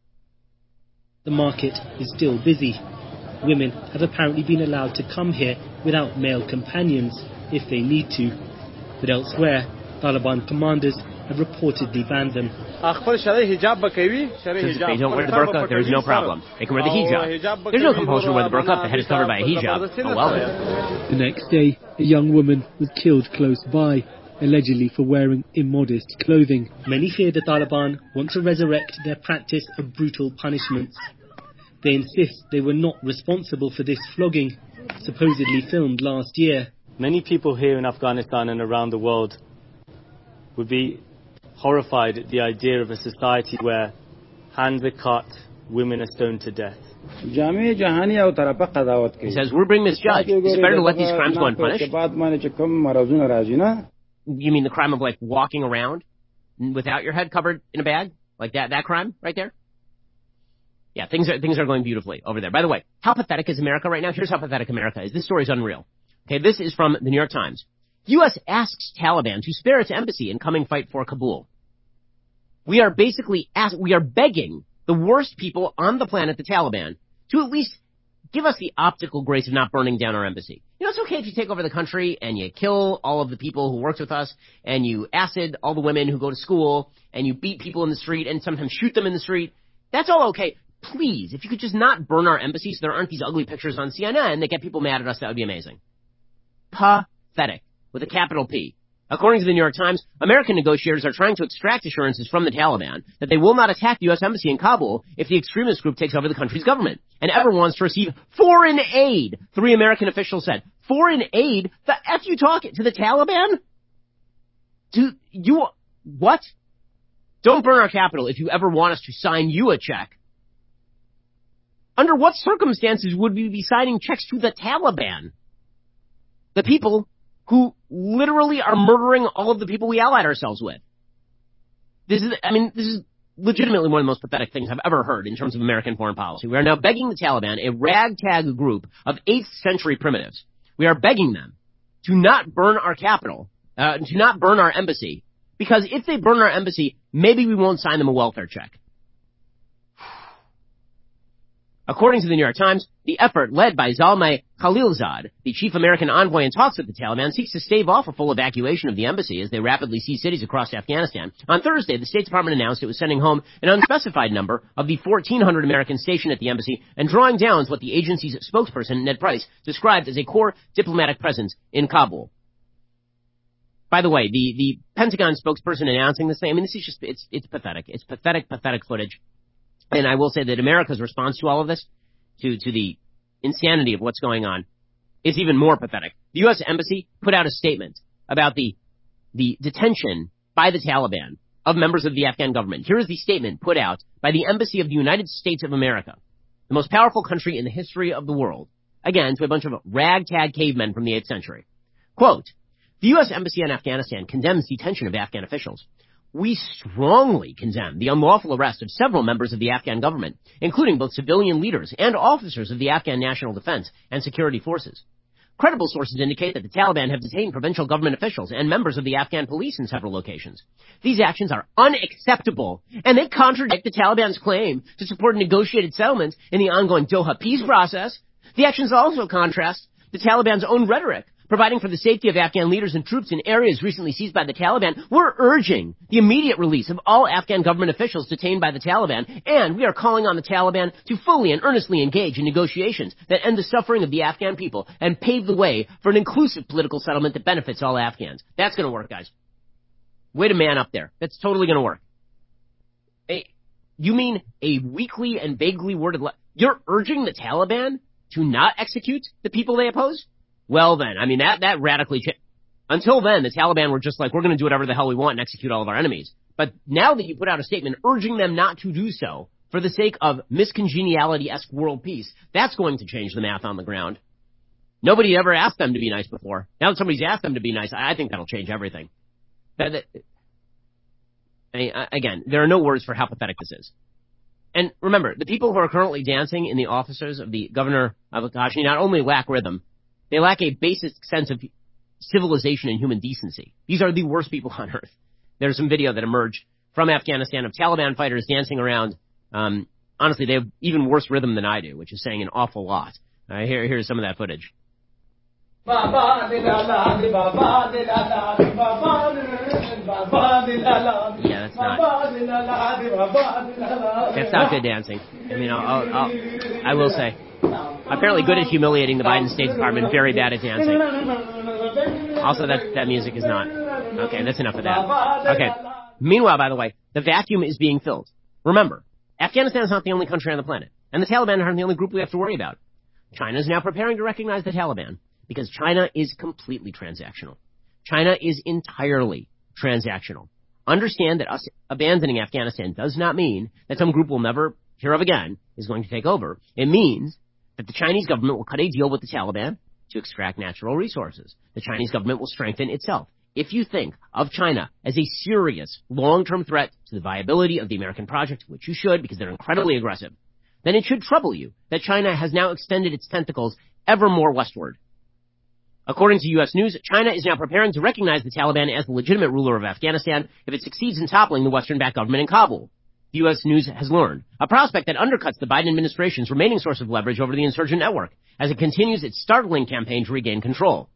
The market is still busy. Women have apparently been allowed to come here without male companions if they need to. But elsewhere, Taliban commanders have reportedly banned them. Since if they don't wear the burqa, there's no problem. They can wear the hijab. There's no compulsion to wear the burqa if the head is covered by a hijab. Oh well then. The next day, a young woman was killed close by, allegedly for wearing immodest clothing. Many fear the Taliban want to resurrect their practice of brutal punishments. They insist they were not responsible for this flogging, supposedly filmed last year. Many people here in Afghanistan and around the world would be horrified at the idea of a society where hands are cut, women are stoned to death. He says, we're bringing this judge. Is it better to let these crimes go unpunished? You mean the crime of, like, walking around without your head covered in a bag? Like that that crime right there? Yeah, things are things are going beautifully over there. By the way, how pathetic is America right now? Here's how pathetic America is. This story is unreal. Okay, this is from the New York Times. U S asks Taliban to spare its embassy in coming fight for Kabul. We are basically ask, we are begging the worst people on the planet, the Taliban, to at least give us the optical grace of not burning down our embassy. You know, it's okay if you take over the country and you kill all of the people who worked with us and you acid all the women who go to school and you beat people in the street and sometimes shoot them in the street. That's all okay. Please, if you could just not burn our embassy so there aren't these ugly pictures on C N N that get people mad at us, that would be amazing. Pathetic, with a capital P. According to the New York Times, American negotiators are trying to extract assurances from the Taliban that they will not attack the U S embassy in Kabul if the extremist group takes over the country's government, and ever wants to receive foreign aid, three American officials said. Foreign aid? The F you talking to the Taliban? Do you, what? Don't burn our capital if you ever want us to sign you a check. Under what circumstances would we be signing checks to the Taliban? The people who literally are murdering all of the people we allied ourselves with. This is, I mean, this is legitimately one of the most pathetic things I've ever heard in terms of American foreign policy. We are now begging the Taliban, a ragtag group of eighth century primitives, we are begging them to not burn our capital, uh, to not burn our embassy, because if they burn our embassy, maybe we won't sign them a welfare check. According to the New York Times, the effort led by Zalmay Khalilzad, the chief American envoy in talks with the Taliban, seeks to stave off a full evacuation of the embassy as they rapidly seize cities across Afghanistan. On Thursday, the State Department announced it was sending home an unspecified number of the fourteen hundred Americans stationed at the embassy and drawing down what the agency's spokesperson, Ned Price, described as a core diplomatic presence in Kabul. By the way, the, the Pentagon spokesperson announcing this thing, I mean, this is just, it's, it's pathetic. It's pathetic, pathetic footage. And I will say that America's response to all of this, to, to the insanity of what's going on, is even more pathetic. The U S Embassy put out a statement about the, the detention by the Taliban of members of the Afghan government. Here is the statement put out by the Embassy of the United States of America, the most powerful country in the history of the world. Again, to a bunch of ragtag cavemen from the eighth century. Quote, the U S Embassy in Afghanistan condemns detention of Afghan officials. We strongly condemn the unlawful arrest of several members of the Afghan government, including both civilian leaders and officers of the Afghan National Defense and security forces. Credible sources indicate that the Taliban have detained provincial government officials and members of the Afghan police in several locations. These actions are unacceptable, and they contradict the Taliban's claim to support negotiated settlements in the ongoing Doha peace process. The actions also contrast the Taliban's own rhetoric, providing for the safety of Afghan leaders and troops in areas recently seized by the Taliban. We're urging the immediate release of all Afghan government officials detained by the Taliban, and we are calling on the Taliban to fully and earnestly engage in negotiations that end the suffering of the Afghan people and pave the way for an inclusive political settlement that benefits all Afghans. That's going to work, guys. Way to man up there. That's totally going to work. A, you mean a weakly and vaguely worded le- You're urging the Taliban to not execute the people they oppose? Well then, I mean, that, that radically changed. Until then, the Taliban were just like, we're going to do whatever the hell we want and execute all of our enemies. But now that you put out a statement urging them not to do so for the sake of miscongeniality-esque world peace, that's going to change the math on the ground. Nobody ever asked them to be nice before. Now that somebody's asked them to be nice, I think that'll change everything. That, that, I mean, again, there are no words for how pathetic this is. And remember, the people who are currently dancing in the offices of the governor of Kashmir not only lack rhythm, they lack a basic sense of civilization and human decency. These are the worst people on earth. There's some video that emerged from Afghanistan of Taliban fighters dancing around. Um, honestly, they have even worse rhythm than I do, which is saying an awful lot. Uh, here, here's some of that footage. Yeah, that's not. That's not good dancing. I mean, I'll, I'll, I'll, I will say, apparently good at humiliating the Biden State Department, very bad at dancing. Also, that that music is not. Okay, that's enough of that. Okay. Meanwhile, by the way, the vacuum is being filled. Remember, Afghanistan is not the only country on the planet, and the Taliban aren't the only group we have to worry about. China is now preparing to recognize the Taliban because China is completely transactional. China is entirely transactional. Understand that us abandoning Afghanistan does not mean that some group we'll never hear of again is going to take over. It means that the Chinese government will cut a deal with the Taliban to extract natural resources. The Chinese government will strengthen itself. If you think of China as a serious long-term threat to the viability of the American project, which you should because they're incredibly aggressive, then it should trouble you that China has now extended its tentacles ever more westward. According to U S News, China is now preparing to recognize the Taliban as the legitimate ruler of Afghanistan if it succeeds in toppling the Western-backed government in Kabul. The U S News has learned, a prospect that undercuts the Biden administration's remaining source of leverage over the insurgent network as it continues its startling campaign to regain control.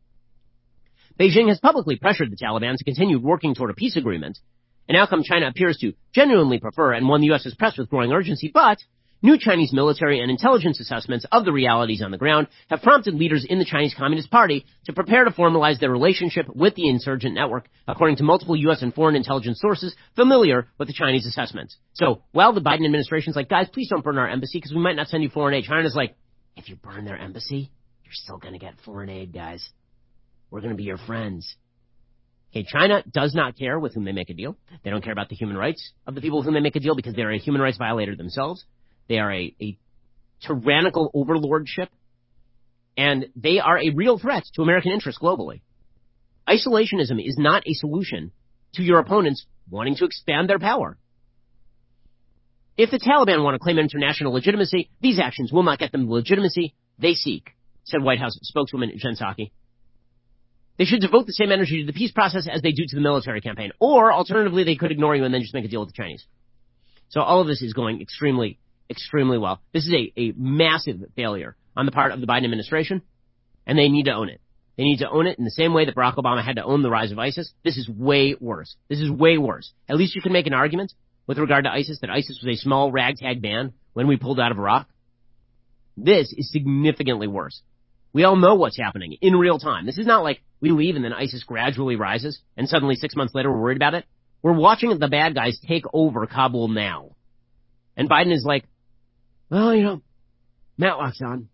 Beijing has publicly pressured the Taliban to continue working toward a peace agreement, an outcome China appears to genuinely prefer and one the U S has pressed with growing urgency, but new Chinese military and intelligence assessments of the realities on the ground have prompted leaders in the Chinese Communist Party to prepare to formalize their relationship with the insurgent network, according to multiple U S and foreign intelligence sources familiar with the Chinese assessments. So, while the Biden administration's like, guys, please don't burn our embassy because we might not send you foreign aid, China's like, if you burn their embassy, you're still going to get foreign aid, guys. We're going to be your friends. Okay, China does not care with whom they make a deal. They don't care about the human rights of the people with whom they make a deal because they're a human rights violator themselves. They are a, a tyrannical overlordship, and they are a real threat to American interests globally. Isolationism is not a solution to your opponents wanting to expand their power. If the Taliban want to claim international legitimacy, these actions will not get them the legitimacy they seek, said White House spokeswoman Jen Psaki. They should devote the same energy to the peace process as they do to the military campaign, or alternatively, they could ignore you and then just make a deal with the Chinese. So all of this is going extremely, extremely well. This is a, a massive failure on the part of the Biden administration, and they need to own it. They need to own it in the same way that Barack Obama had to own the rise of ISIS. This is way worse. This is way worse. At least you can make an argument with regard to ISIS that ISIS was a small ragtag band when we pulled out of Iraq. This is significantly worse. We all know what's happening in real time. This is not like we leave and then ISIS gradually rises, and suddenly six months later we're worried about it. We're watching the bad guys take over Kabul now. And Biden is like, well, you know, Matlock's on.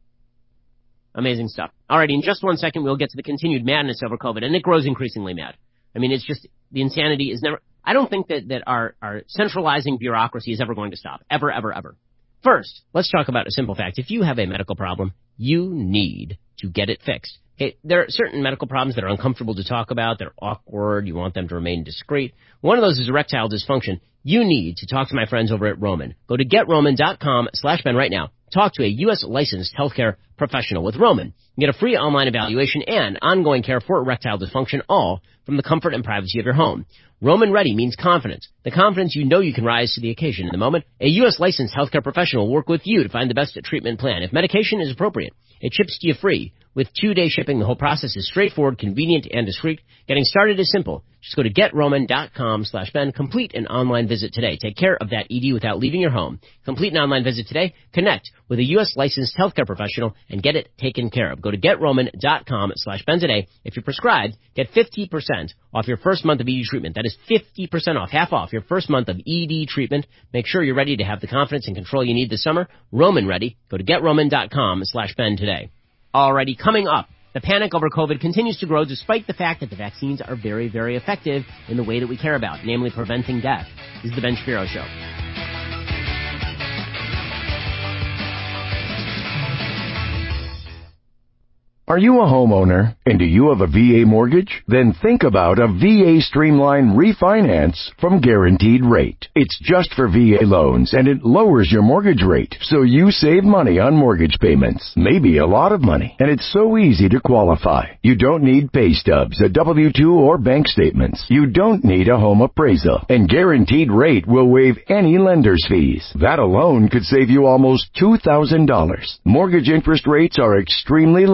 Amazing stuff. Alrighty, in just one second we'll get to the continued madness over COVID, and it grows increasingly mad. I mean, it's just, the insanity is never, I don't think that, that our, our centralizing bureaucracy is ever going to stop. Ever, ever, ever. First, let's talk about a simple fact. If you have a medical problem, you need to get it fixed. Okay, there are certain medical problems that are uncomfortable to talk about. They're awkward. You want them to remain discreet. One of those is erectile dysfunction. You need to talk to my friends over at Roman. Go to getroman.com slash Ben right now. Talk to a U S licensed healthcare professional with Roman. Get a free online evaluation and ongoing care for erectile dysfunction, all from the comfort and privacy of your home. Roman Ready means confidence. The confidence you know you can rise to the occasion in the moment. A U S licensed healthcare professional will work with you to find the best treatment plan. If medication is appropriate, it ships to you free. With two-day shipping, the whole process is straightforward, convenient, and discreet. Getting started is simple. Just go to getroman.com slash Ben. Complete an online visit today. Take care of that E D without leaving your home. Complete an online visit today. Connect with a U S licensed healthcare professional and get it taken care of. Go to getroman.com slash Ben today. If you're prescribed, get fifty percent off your first month of E D treatment. That is fifty percent off, half off your first month of E D treatment. Make sure you're ready to have the confidence and control you need this summer. Roman Ready. Go to getroman.com slash Ben today. Alrighty, coming up, the panic over COVID continues to grow despite the fact that the vaccines are very, very effective in the way that we care about, namely preventing death. This is the Ben Shapiro Show. Are you a homeowner and do you have a V A mortgage? Then think about a V A Streamline refinance from Guaranteed Rate. It's just for V A loans and it lowers your mortgage rate, so you save money on mortgage payments, maybe a lot of money, and it's so easy to qualify. You don't need pay stubs, a W two, or bank statements. You don't need a home appraisal, and Guaranteed Rate will waive any lender's fees. That alone could save you almost two thousand dollars. Mortgage interest rates are extremely low right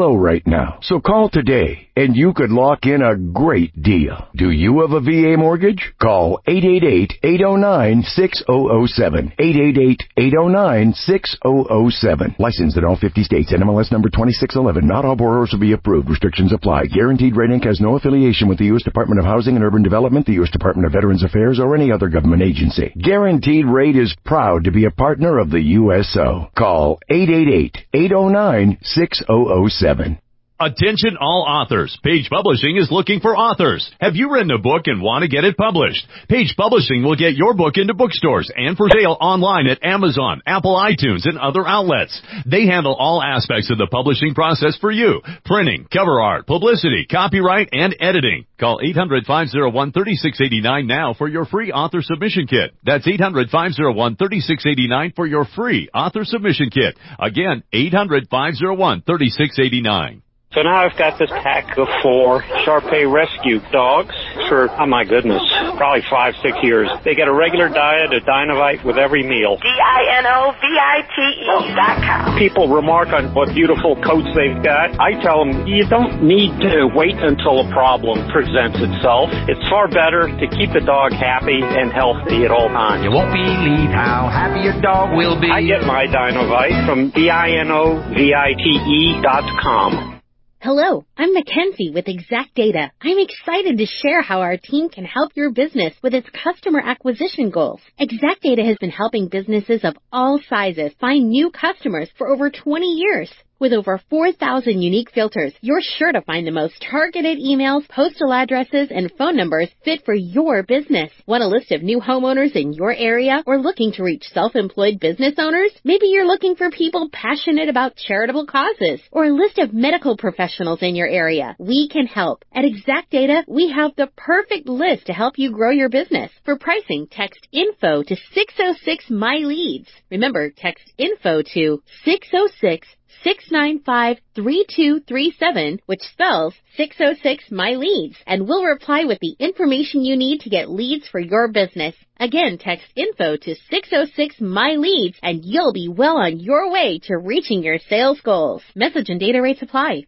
right now. So call today, and you could lock in a great deal. Do you have a V A mortgage? Call eight eight eight, eight oh nine, six oh oh seven. eight eight eight, eight oh nine, six oh oh seven. Licensed in all fifty states. N M L S number twenty-six eleven. Not all borrowers will be approved. Restrictions apply. Guaranteed Rate Incorporated has no affiliation with the U S Department of Housing and Urban Development, the U S Department of Veterans Affairs, or any other government agency. Guaranteed Rate is proud to be a partner of the U S O. Call eight eight eight, eight oh nine, six oh oh seven. Attention all authors. Page Publishing is looking for authors. Have you written a book and want to get it published? Page Publishing will get your book into bookstores and for sale online at Amazon, Apple iTunes, and other outlets. They handle all aspects of the publishing process for you. Printing, cover art, publicity, copyright, and editing. Call eight hundred, five oh one, three six eight nine now for your free author submission kit. That's eight hundred, five oh one, three six eight nine for your free author submission kit. Again, eight hundred, five oh one, three six eight nine. So now I've got this pack of four Shar-Pei rescue dogs for, oh my goodness, probably five, six years. They get a regular diet of Dinovite with every meal. D I N O V I T E dot com. People remark on what beautiful coats they've got. I tell them, you don't need to wait until a problem presents itself. It's far better to keep the dog happy and healthy at all times. You won't believe how happy your dog will be. I get my Dinovite from D I N O V I T E dot com. Hello, I'm Mackenzie with Exact Data. I'm excited to share how our team can help your business with its customer acquisition goals. Exact Data has been helping businesses of all sizes find new customers for over twenty years. With over four thousand unique filters, you're sure to find the most targeted emails, postal addresses, and phone numbers fit for your business. Want a list of new homeowners in your area or looking to reach self-employed business owners? Maybe you're looking for people passionate about charitable causes or a list of medical professionals in your area. We can help. At Exact Data, we have the perfect list to help you grow your business. For pricing, text info to six oh six my leads. Remember, text info to six oh six, six nine five, three two three seven, which spells six oh six my leads, and we'll reply with the information you need to get leads for your business. Again, text info to six oh six my leads, and you'll be well on your way to reaching your sales goals. Message and data rates apply.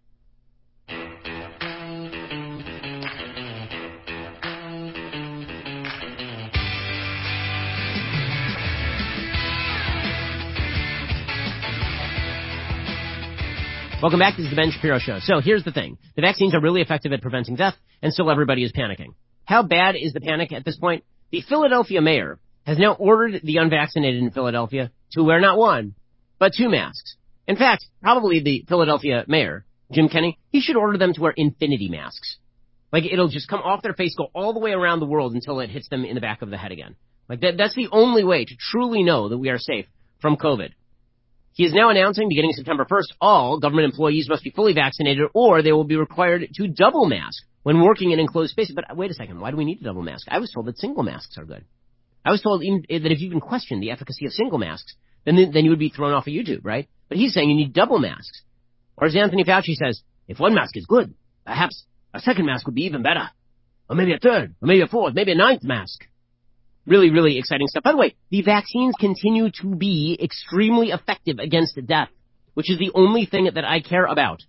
Welcome back. This is the Ben Shapiro Show. So here's the thing. The vaccines are really effective at preventing death, and still everybody is panicking. How bad is the panic at this point? The Philadelphia mayor has now ordered the unvaccinated in Philadelphia to wear not one, but two masks. In fact, probably the Philadelphia mayor, Jim Kenney, he should order them to wear infinity masks. Like, it'll just come off their face, go all the way around the world until it hits them in the back of the head again. Like, that, that's the only way to truly know that we are safe from COVID. He is now announcing, beginning September first, all government employees must be fully vaccinated or they will be required to double mask when working in enclosed spaces. But wait a second, why do we need a double mask? I was told that single masks are good. I was told even, that if you even question the efficacy of single masks, then then you would be thrown off of YouTube, right? But he's saying you need double masks. Or as Anthony Fauci says, if one mask is good, perhaps a second mask would be even better. Or maybe a third, or maybe a fourth, maybe a ninth mask. Really, really exciting stuff. By the way, the vaccines continue to be extremely effective against death, which is the only thing that I care about.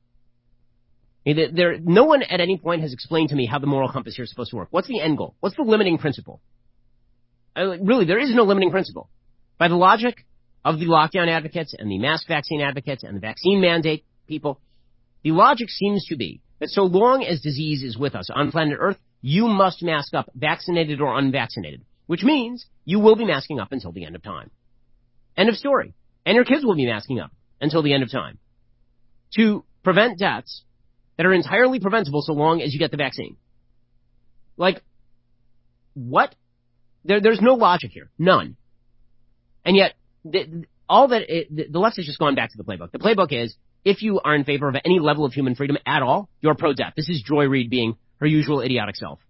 There, no one at any point has explained to me how the moral compass here is supposed to work. What's the end goal? What's the limiting principle? Uh, really, there is no limiting principle. By the logic of the lockdown advocates and the mask vaccine advocates and the vaccine mandate people, the logic seems to be that so long as disease is with us on planet Earth, you must mask up, vaccinated or unvaccinated. Which means you will be masking up until the end of time. End of story. And your kids will be masking up until the end of time. To prevent deaths that are entirely preventable so long as you get the vaccine. Like, what? There, there's no logic here. None. And yet, the, all that, it, the, the left has just gone back to the playbook. The playbook is, if you are in favor of any level of human freedom at all, you're pro-death. This is Joy Reid being her usual idiotic self.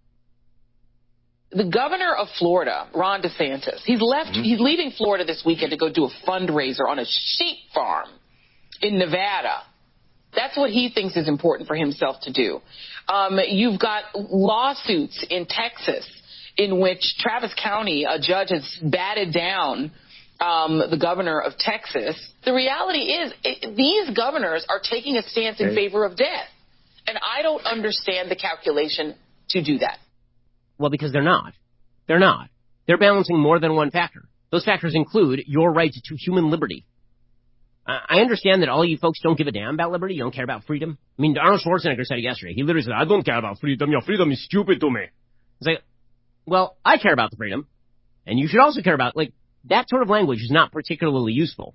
The governor of Florida, Ron DeSantis, he's left, mm-hmm. he's leaving Florida this weekend to go do a fundraiser on a sheep farm in Nevada. That's what he thinks is important for himself to do. Um, you've got lawsuits in Texas in which Travis County, a judge has batted down um, the governor of Texas. The reality is it, these governors are taking a stance in favor of death. And I don't understand the calculation to do that. Well, because they're not. They're not. They're balancing more than one factor. Those factors include your right to human liberty. I understand that all you folks don't give a damn about liberty. You don't care about freedom. I mean, Arnold Schwarzenegger said it yesterday. He literally said, I don't care about freedom. Your freedom is stupid to me. It's like, well, I care about the freedom. And you should also care about, like, that sort of language is not particularly useful.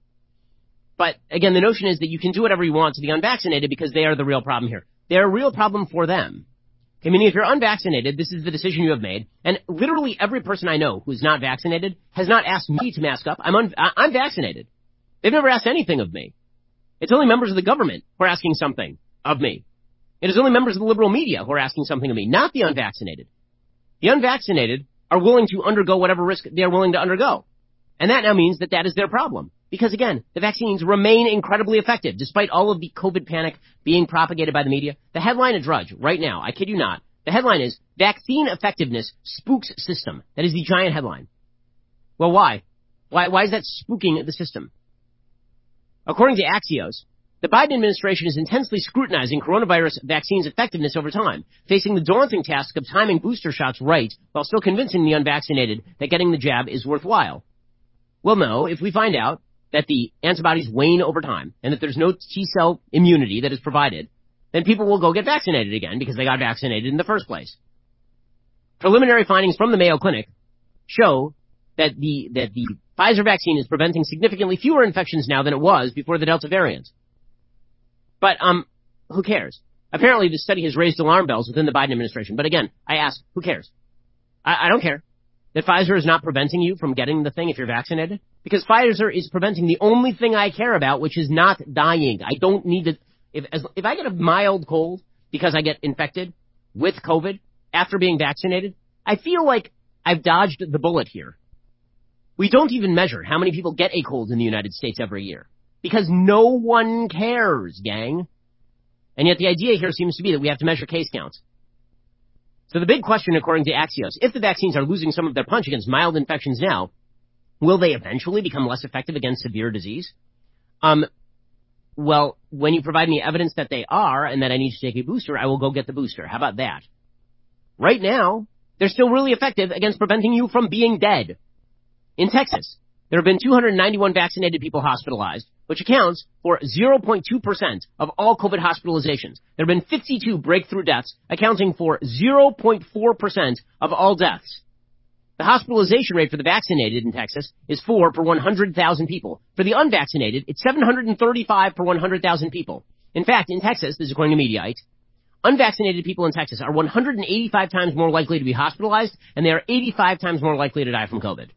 But, again, the notion is that you can do whatever you want to the unvaccinated because they are the real problem here. They're a real problem for them. I mean, if you're unvaccinated, this is the decision you have made. And literally every person I know who is not vaccinated has not asked me to mask up. I'm, un- I'm vaccinated. They've never asked anything of me. It's only members of the government who are asking something of me. It is only members of the liberal media who are asking something of me, not the unvaccinated. The unvaccinated are willing to undergo whatever risk they are willing to undergo. And that now means that that is their problem. Because, again, the vaccines remain incredibly effective, despite all of the COVID panic being propagated by the media. The headline at Drudge, right now, I kid you not, the headline is, Vaccine Effectiveness Spooks System. That is the giant headline. Well, why? Why, why is that spooking the system? According to Axios, the Biden administration is intensely scrutinizing coronavirus vaccines' effectiveness over time, facing the daunting task of timing booster shots right while still convincing the unvaccinated that getting the jab is worthwhile. Well, no, if we find out that the antibodies wane over time and that there's no T-cell immunity that is provided, then people will go get vaccinated again because they got vaccinated in the first place. Preliminary findings from the Mayo Clinic show that the that the Pfizer vaccine is preventing significantly fewer infections now than it was before the Delta variant. But, um, who cares? Apparently this study has raised alarm bells within the Biden administration. But again, I ask, who cares? I, I don't care that Pfizer is not preventing you from getting the thing if you're vaccinated. Because Pfizer is preventing the only thing I care about, which is not dying. I don't need to, if, as, if I get a mild cold because I get infected with COVID after being vaccinated, I feel like I've dodged the bullet here. We don't even measure how many people get a cold in the United States every year. Because no one cares, gang. And yet the idea here seems to be that we have to measure case counts. So the big question, according to Axios, if the vaccines are losing some of their punch against mild infections now, will they eventually become less effective against severe disease? Um, well, when you provide me evidence that they are and that I need to take a booster, I will go get the booster. How about that? Right now, they're still really effective against preventing you from being dead. In Texas, there have been two hundred ninety-one vaccinated people hospitalized, which accounts for zero point two percent of all COVID hospitalizations. There have been fifty-two breakthrough deaths, accounting for zero point four percent of all deaths. The hospitalization rate for the vaccinated in Texas is four per one hundred thousand people. For the unvaccinated, it's seven hundred thirty-five per one hundred thousand people. In fact, in Texas, this is according to Mediaite, unvaccinated people in Texas are one hundred eighty-five times more likely to be hospitalized, and they are eighty-five times more likely to die from COVID.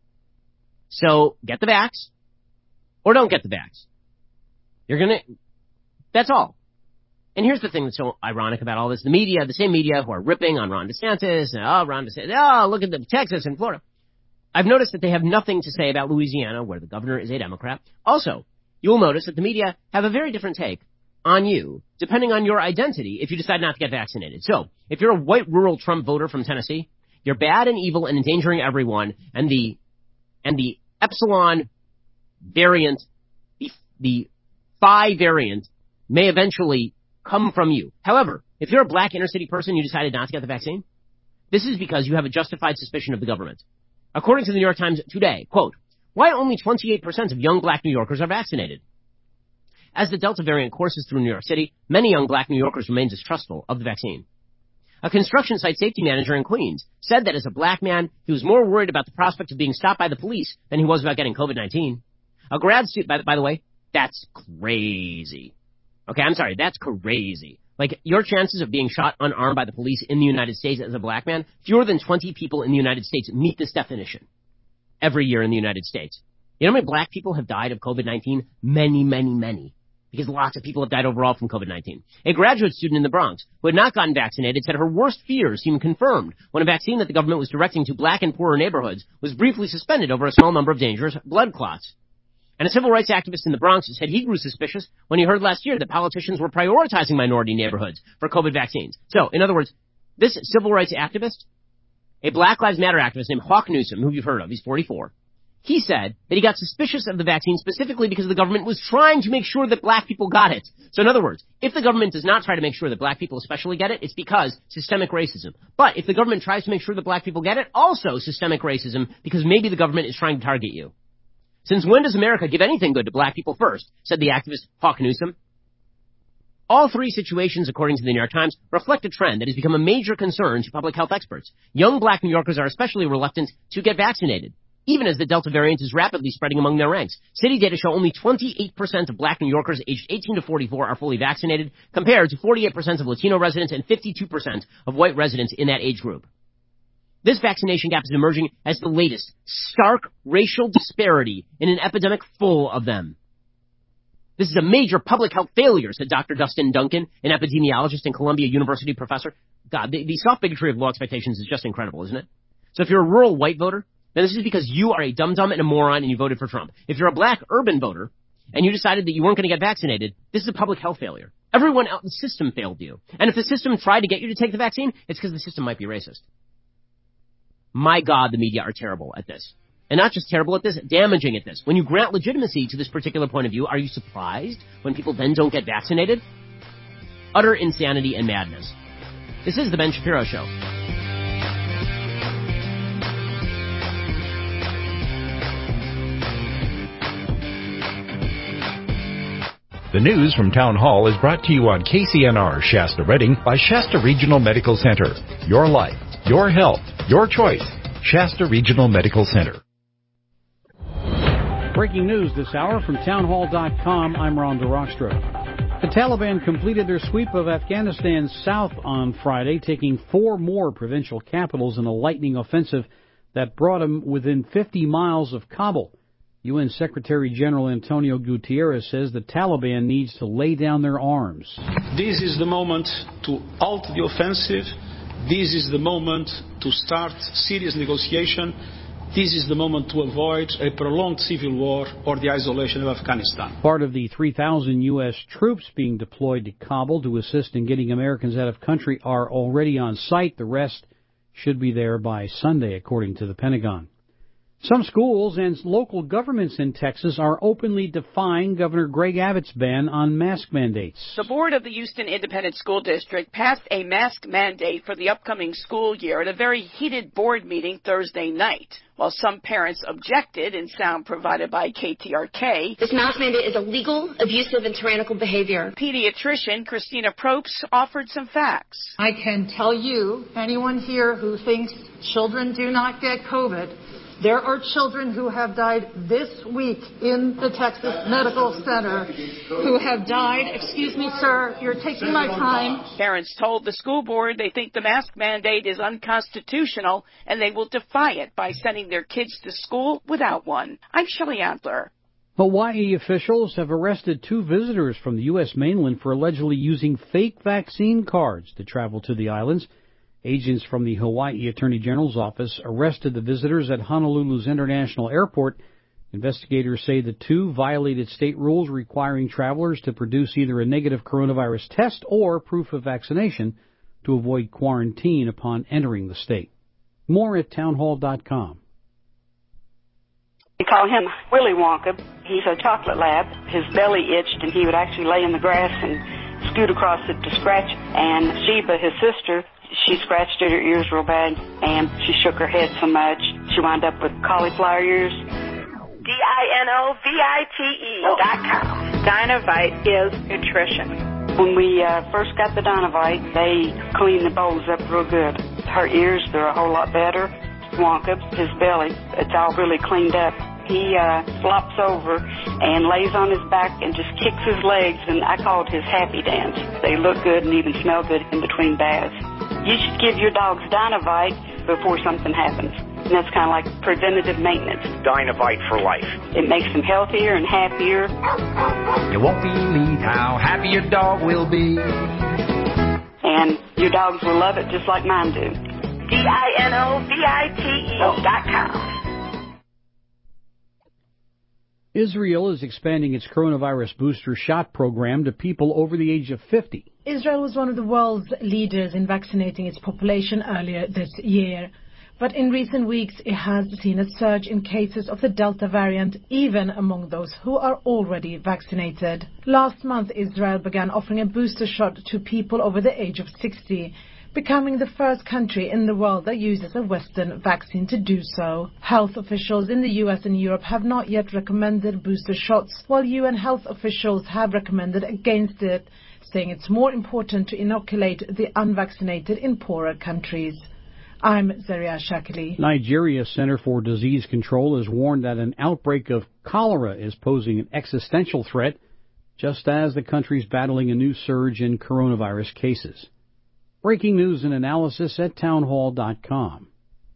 So, get the vax, or don't get the vax. You're gonna, that's all. And here's the thing that's so ironic about all this. The media, the same media who are ripping on Ron DeSantis, and, oh, Ron DeSantis, oh, look at the Texas and Florida. I've noticed that they have nothing to say about Louisiana, where the governor is a Democrat. Also, you'll notice that the media have a very different take on you, depending on your identity, if you decide not to get vaccinated. So, if you're a white rural Trump voter from Tennessee, you're bad and evil and endangering everyone, and the and the Epsilon variant, the, the Phi variant, may eventually come from you. However, if you're a black inner city person and you decided not to get the vaccine, this is because you have a justified suspicion of the government. According to the New York Times today, quote, why only twenty-eight percent of young black New Yorkers are vaccinated? As the Delta variant courses through New York City, many young black New Yorkers remain distrustful of the vaccine. A construction site safety manager in Queens said that as a black man, he was more worried about the prospect of being stopped by the police than he was about getting COVID nineteen. A grad student, by, by the way, that's crazy. Okay, I'm sorry, that's crazy. Like, your chances of being shot unarmed by the police in the United States as a black man, fewer than twenty people in the United States meet this definition every year in the United States. You know how many black people have died of COVID nineteen? Many, many, many. Because lots of people have died overall from COVID nineteen. A graduate student in the Bronx who had not gotten vaccinated said her worst fears seemed confirmed when a vaccine that the government was directing to black and poorer neighborhoods was briefly suspended over a small number of dangerous blood clots. And a civil rights activist in the Bronx said he grew suspicious when he heard last year that politicians were prioritizing minority neighborhoods for COVID vaccines. So, in other words, this civil rights activist, a Black Lives Matter activist named Hawk Newsom, who you've heard of, he's forty-four, He said that he got suspicious of the vaccine specifically because the government was trying to make sure that black people got it. So in other words, if the government does not try to make sure that black people especially get it, it's because systemic racism. But if the government tries to make sure that black people get it, also systemic racism because maybe the government is trying to target you. Since when does America give anything good to black people first? Said the activist Hawk Newsom. All three situations, according to the New York Times, reflect a trend that has become a major concern to public health experts. Young black New Yorkers are especially reluctant to get vaccinated, even as the Delta variant is rapidly spreading among their ranks. City data show only twenty-eight percent of black New Yorkers aged eighteen to forty-four are fully vaccinated, compared to forty-eight percent of Latino residents and fifty-two percent of white residents in that age group. This vaccination gap is emerging as the latest stark racial disparity in an epidemic full of them. This is a major public health failure, said Doctor Dustin Duncan, an epidemiologist and Columbia University professor. God, the, the soft bigotry of low expectations is just incredible, isn't it? So if you're a rural white voter, then this is because you are a dum-dum and a moron and you voted for Trump. If you're a black urban voter and you decided that you weren't going to get vaccinated, this is a public health failure. Everyone out in the system failed you. And if the system tried to get you to take the vaccine, it's because the system might be racist. My God, the media are terrible at this. And not just terrible at this, damaging at this. When you grant legitimacy to this particular point of view, are you surprised when people then don't get vaccinated? Utter insanity and madness. This is The Ben Shapiro Show. The news from Town Hall is brought to you on K C N R Shasta Redding by Shasta Regional Medical Center. Your life, your health, your choice. Shasta Regional Medical Center. Breaking news this hour from townhall dot com. I'm Ron DeRockstra. The Taliban completed their sweep of Afghanistan's south on Friday, taking four more provincial capitals in a lightning offensive that brought them within fifty miles of Kabul. U N Secretary General Antonio Guterres says the Taliban needs to lay down their arms. This is the moment to halt the offensive. This is the moment to start serious negotiation. This is the moment to avoid a prolonged civil war or the isolation of Afghanistan. Part of the three thousand U S troops being deployed to Kabul to assist in getting Americans out of country are already on site. The rest should be there by Sunday, according to the Pentagon. Some schools and local governments in Texas are openly defying Governor Greg Abbott's ban on mask mandates. The board of the Houston Independent School District passed a mask mandate for the upcoming school year at a very heated board meeting Thursday night. While some parents objected in sound provided by K T R K, this mask mandate is illegal, abusive, and tyrannical behavior. Pediatrician Christina Probst offered some facts. I can tell you, anyone here who thinks children do not get COVID, there are children who have died this week in the Texas Medical Center who have died. Excuse me, sir, you're taking my time. Parents told the school board they think the mask mandate is unconstitutional and they will defy it by sending their kids to school without one. I'm Shelley Adler. Hawaii officials have arrested two visitors from the U S mainland for allegedly using fake vaccine cards to travel to the islands. Agents from the Hawaii Attorney General's office arrested the visitors at Honolulu's International Airport. Investigators say the two violated state rules requiring travelers to produce either a negative coronavirus test or proof of vaccination to avoid quarantine upon entering the state. More at townhall dot com. We call him Willy Wonka. He's a chocolate lab. His belly itched, and he would actually lay in the grass and scoot across it to scratch. And Sheba, his sister, she scratched at her ears real bad, and she shook her head so much, she wound up with cauliflower ears. D I N O V I T E dot com. Dinovite is nutrition. When we uh, first got the Dinovite, they cleaned the bowls up real good. Her ears, they're a whole lot better. Wonka, his belly, it's all really cleaned up. He uh, flops over and lays on his back and just kicks his legs, and I call it his happy dance. They look good and even smell good in between baths. You should give your dogs Dinovite before something happens. And that's kind of like preventative maintenance. Dinovite for life. It makes them healthier and happier. You won't believe how happy your dog will be. And your dogs will love it just like mine do. D I N O V I T E dot com. Israel is expanding its coronavirus booster shot program to people over the age of fifty. Israel was one of the world's leaders in vaccinating its population earlier this year. But in recent weeks, it has seen a surge in cases of the Delta variant, even among those who are already vaccinated. Last month, Israel began offering a booster shot to people over the age of sixty, becoming the first country in the world that uses a Western vaccine to do so. Health officials in the U S and Europe have not yet recommended booster shots, while U N health officials have recommended against it, saying it's more important to inoculate the unvaccinated in poorer countries. I'm Zaria Shakili. Nigeria's Center for Disease Control has warned that an outbreak of cholera is posing an existential threat, just as the country's battling a new surge in coronavirus cases. Breaking news and analysis at townhall dot com.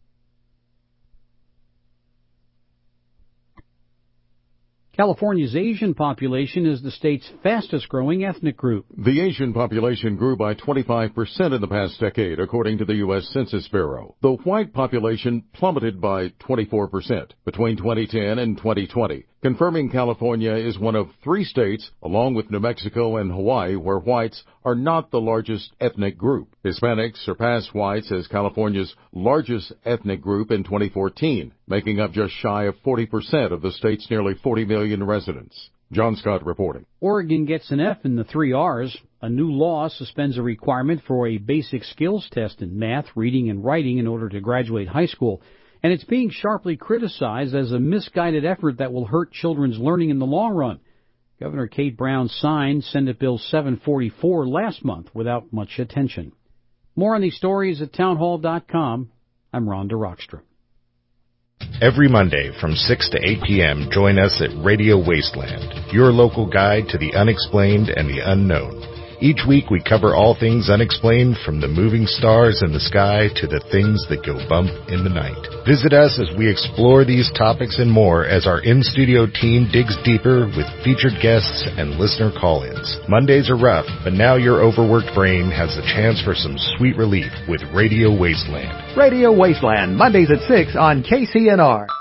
California's Asian population is the state's fastest-growing ethnic group. The Asian population grew by twenty-five percent in the past decade, according to the U S Census Bureau. The white population plummeted by twenty-four percent between twenty ten and twenty twenty, confirming California is one of three states, along with New Mexico and Hawaii, where whites are not the largest ethnic group. Hispanics surpassed whites as California's largest ethnic group in twenty fourteen, making up just shy of forty percent of the state's nearly forty million residents. John Scott reporting. Oregon gets an F in the three R's. A new law suspends a requirement for a basic skills test in math, reading, and writing in order to graduate high school. And it's being sharply criticized as a misguided effort that will hurt children's learning in the long run. Governor Kate Brown signed Senate Bill seven forty-four last month without much attention. More on these stories at townhall dot com. I'm Rhonda Rockstra. Every Monday from six to eight p.m., join us at Radio Wasteland, your local guide to the unexplained and the unknown. Each week we cover all things unexplained, from the moving stars in the sky to the things that go bump in the night. Visit us as we explore these topics and more as our in-studio team digs deeper with featured guests and listener call-ins. Mondays are rough, but now your overworked brain has the chance for some sweet relief with Radio Wasteland. Radio Wasteland, Mondays at six on K C N R.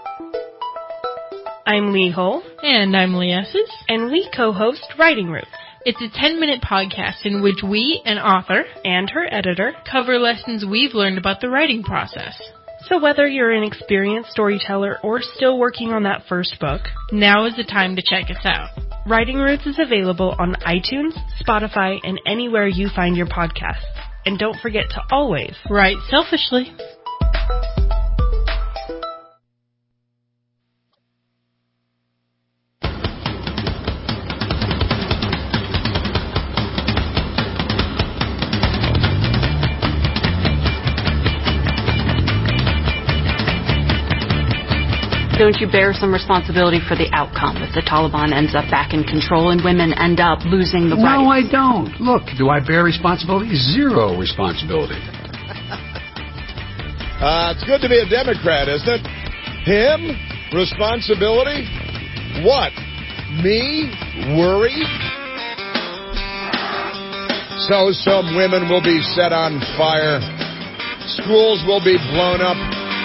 I'm Lee Hull. And I'm Lee Esses. And we co-host Writing Roots. It's a ten-minute podcast in which we, an author, and her editor, cover lessons we've learned about the writing process. So whether you're an experienced storyteller or still working on that first book, now is the time to check us out. Writing Roots is available on iTunes, Spotify, and anywhere you find your podcasts. And don't forget to always write selfishly. Don't you bear some responsibility for the outcome if the Taliban ends up back in control and women end up losing the rights? No, I don't. Look, do I bear responsibility? Zero responsibility. Uh, it's good to be a Democrat, isn't it? Him? Responsibility? What? Me? Worry? So some women will be set on fire. Schools will be blown up.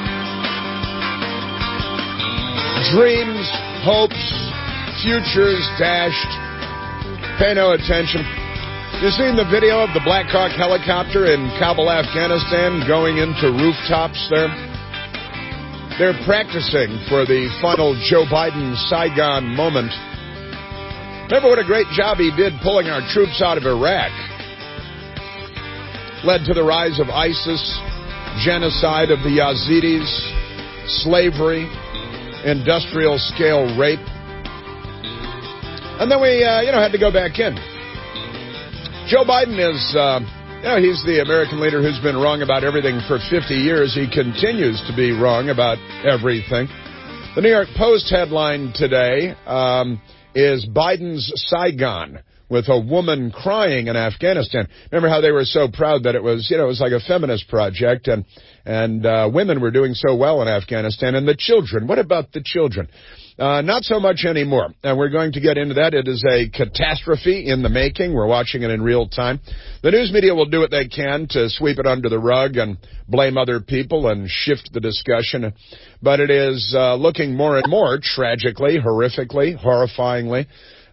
Dreams, hopes, futures dashed. Pay no attention. You seen the video of the Black Hawk helicopter in Kabul, Afghanistan, going into rooftops there? They're practicing for the final Joe Biden Saigon moment. Remember what a great job he did pulling our troops out of Iraq. Led to the rise of ISIS, genocide of the Yazidis, slavery, industrial scale rape. And then we, uh, you know, had to go back in. Joe Biden is, uh, you know, he's the American leader who's been wrong about everything for fifty years. He continues to be wrong about everything. The New York Post headline today um, is Biden's Saigon, with a woman crying in Afghanistan. Remember how they were so proud that it was, you know, it was like a feminist project, and and uh, women were doing so well in Afghanistan. And the children, what about the children? Uh, not so much anymore. And we're going to get into that. It is a catastrophe in the making. We're watching it in real time. The news media will do what they can to sweep it under the rug and blame other people and shift the discussion. But it is uh, looking more and more tragically, horrifically, horrifyingly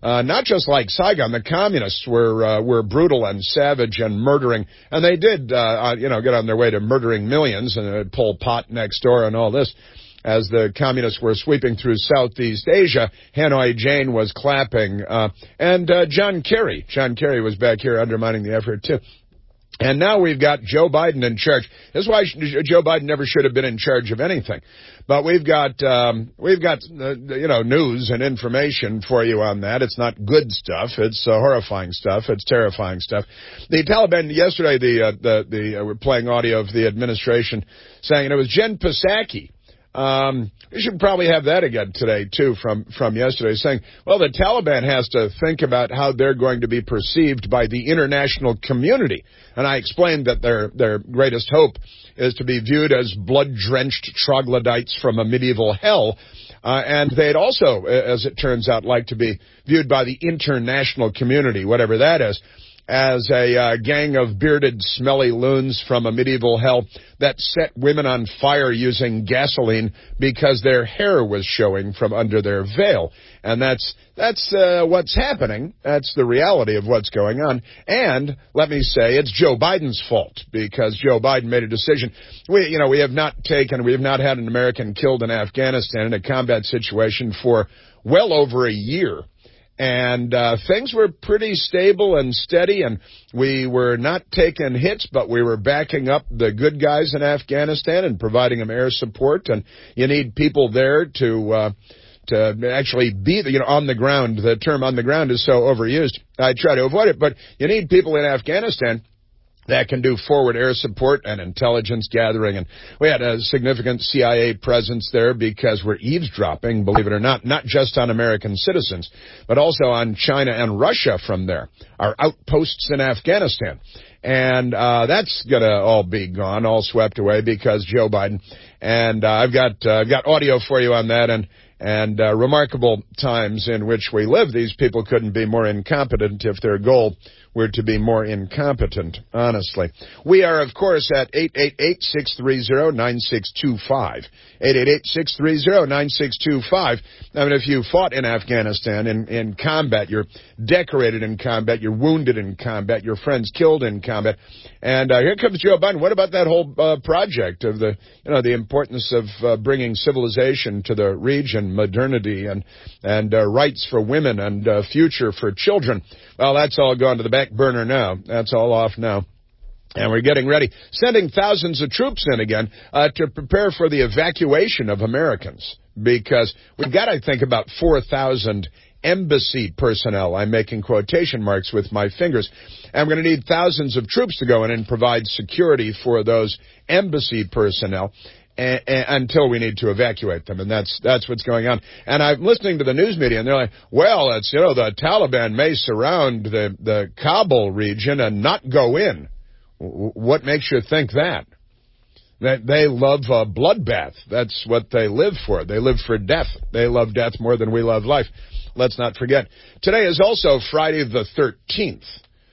Uh, not just like Saigon, the communists were uh, were brutal and savage and murdering, and they did, uh, you know, get on their way to murdering millions, and uh, Pol Pot next door and all this. As the communists were sweeping through Southeast Asia, Hanoi Jane was clapping, uh, and uh, John Kerry, John Kerry was back here undermining the effort too. And now we've got Joe Biden in charge. This is why Joe Biden never should have been in charge of anything. But we've got, um, we've got, uh, you know, news and information for you on that. It's not good stuff. It's uh, horrifying stuff. It's terrifying stuff. The Taliban yesterday, the uh, the the uh, we're playing audio of the administration saying, and it was Jen Psaki. Um, we should probably have that again today, too, from, from yesterday, saying, well, the Taliban has to think about how they're going to be perceived by the international community. And I explained that their, their greatest hope is to be viewed as blood-drenched troglodytes from a medieval hell. Uh, and they'd also, as it turns out, like to be viewed by the international community, whatever that is, as a uh, gang of bearded, smelly loons from a medieval hell that set women on fire using gasoline because their hair was showing from under their veil. And that's that's uh, what's happening. That's the reality of what's going on. And let me say, it's Joe Biden's fault, because Joe Biden made a decision. We, you know, we have not taken, we have not had an American killed in Afghanistan in a combat situation for well over a year. And uh, things were pretty stable and steady, and we were not taking hits, but we were backing up the good guys in Afghanistan and providing them air support. And you need people there to uh, to actually be, you know, on the ground. The term on the ground is so overused. I try to avoid it, but you need people in Afghanistan that can do forward air support and intelligence gathering. And we had a significant C I A presence there because we're eavesdropping, believe it or not, not just on American citizens, but also on China and Russia from there, our outposts in Afghanistan. And uh that's going to all be gone, all swept away because Joe Biden. And uh, I've got uh, I've got audio for you on that, and and uh, remarkable times in which we live. These people couldn't be more incompetent if their goal were to be more incompetent, honestly. We are, of course, at eight eight eight, six three zero, nine six two five. eight eight eight, six three zero, nine six two five. I mean, if you fought in Afghanistan in, in combat, you're decorated in combat, you're wounded in combat, your friends killed in combat. And uh, here comes Joe Biden. What about that whole uh, project of the, you know, the importance of uh, bringing civilization to the region, modernity and, and uh, rights for women and uh, future for children? Well, that's all gone to the back burner now. That's all off now. And we're getting ready, sending thousands of troops in again uh, to prepare for the evacuation of Americans, because we've got, I think, about four thousand embassy personnel. I'm making quotation marks with my fingers. And we're going to need thousands of troops to go in and provide security for those embassy personnel a- a- until we need to evacuate them. And that's that's what's going on. And I'm listening to the news media, and they're like, well, it's, you know, the Taliban may surround the, the Kabul region and not go in. What makes you think that? That they love a bloodbath. That's what they live for. They live for death. They love death more than we love life. Let's not forget. Today is also Friday the thirteenth.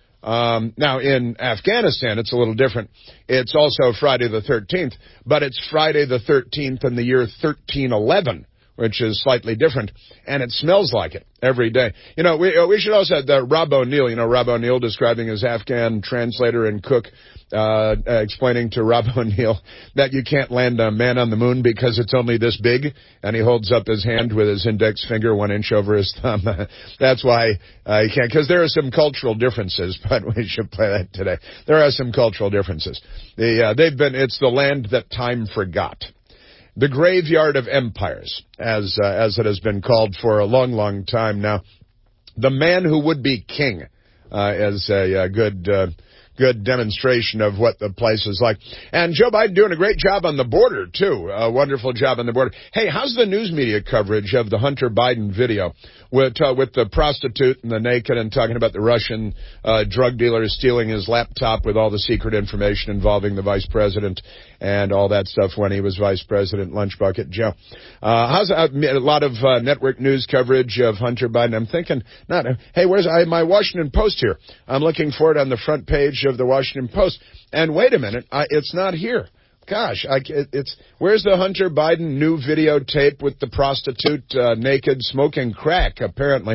Um, now, in Afghanistan, it's a little different. It's also Friday the thirteenth, but it's Friday the thirteenth in the year thirteen eleven, which is slightly different, and it smells like it every day. You know, we we should also have the Rob O'Neill, you know, Rob O'Neill describing his Afghan translator and cook, uh, uh, explaining to Rob O'Neill that you can't land a man on the moon because it's only this big, and he holds up his hand with his index finger one inch over his thumb. That's why uh, you can't, because there are some cultural differences, but we should play that today. There are some cultural differences. The, uh, they've been, it's the land that time forgot. The graveyard of empires, as uh, as it has been called for a long, long time now. The man who would be king uh, is a, a good uh, good demonstration of what the place is like. And Joe Biden doing a great job on the border, too. A wonderful job on the border. Hey, how's the news media coverage of the Hunter Biden video with uh, with the prostitute and the naked and talking about the Russian uh, drug dealer stealing his laptop with all the secret information involving the vice president and all that stuff when he was vice president, Lunch Bucket Joe? Uh, how's uh, a lot of uh, network news coverage of Hunter Biden? I'm thinking, not, hey, where's I, my Washington Post here? I'm looking for it on the front page of the Washington Post. And wait a minute, I, it's not here. Gosh, I, it, it's where's the Hunter Biden new videotape with the prostitute uh, naked smoking crack, apparently.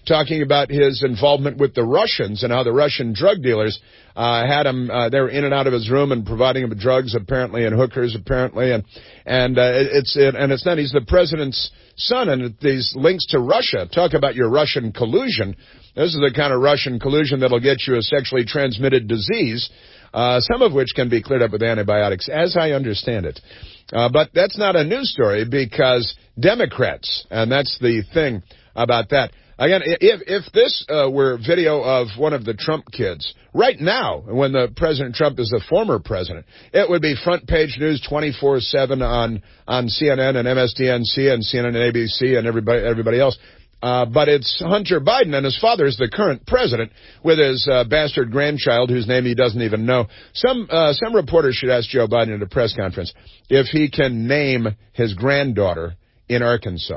talking about his involvement with the Russians and how the Russian drug dealers uh, had him. Uh, they were in and out of his room and providing him with drugs, apparently, and hookers, apparently, and and uh, it's it, and it's not. He's the president's son, and these links to Russia. Talk about your Russian collusion. This is the kind of Russian collusion that'll get you a sexually transmitted disease, uh, some of which can be cleared up with antibiotics, as I understand it. Uh, but that's not a news story because Democrats, and that's the thing about that. Again, if, if this uh, were video of one of the Trump kids, right now, when the President Trump is the former president, it would be front page news twenty-four seven on, on C N N and M S D N C and C N N and A B C and everybody, everybody else. Uh, but it's Hunter Biden, and his father is the current president with his uh, bastard grandchild, whose name he doesn't even know. Some uh, some reporters should ask Joe Biden at a press conference if he can name his granddaughter in Arkansas.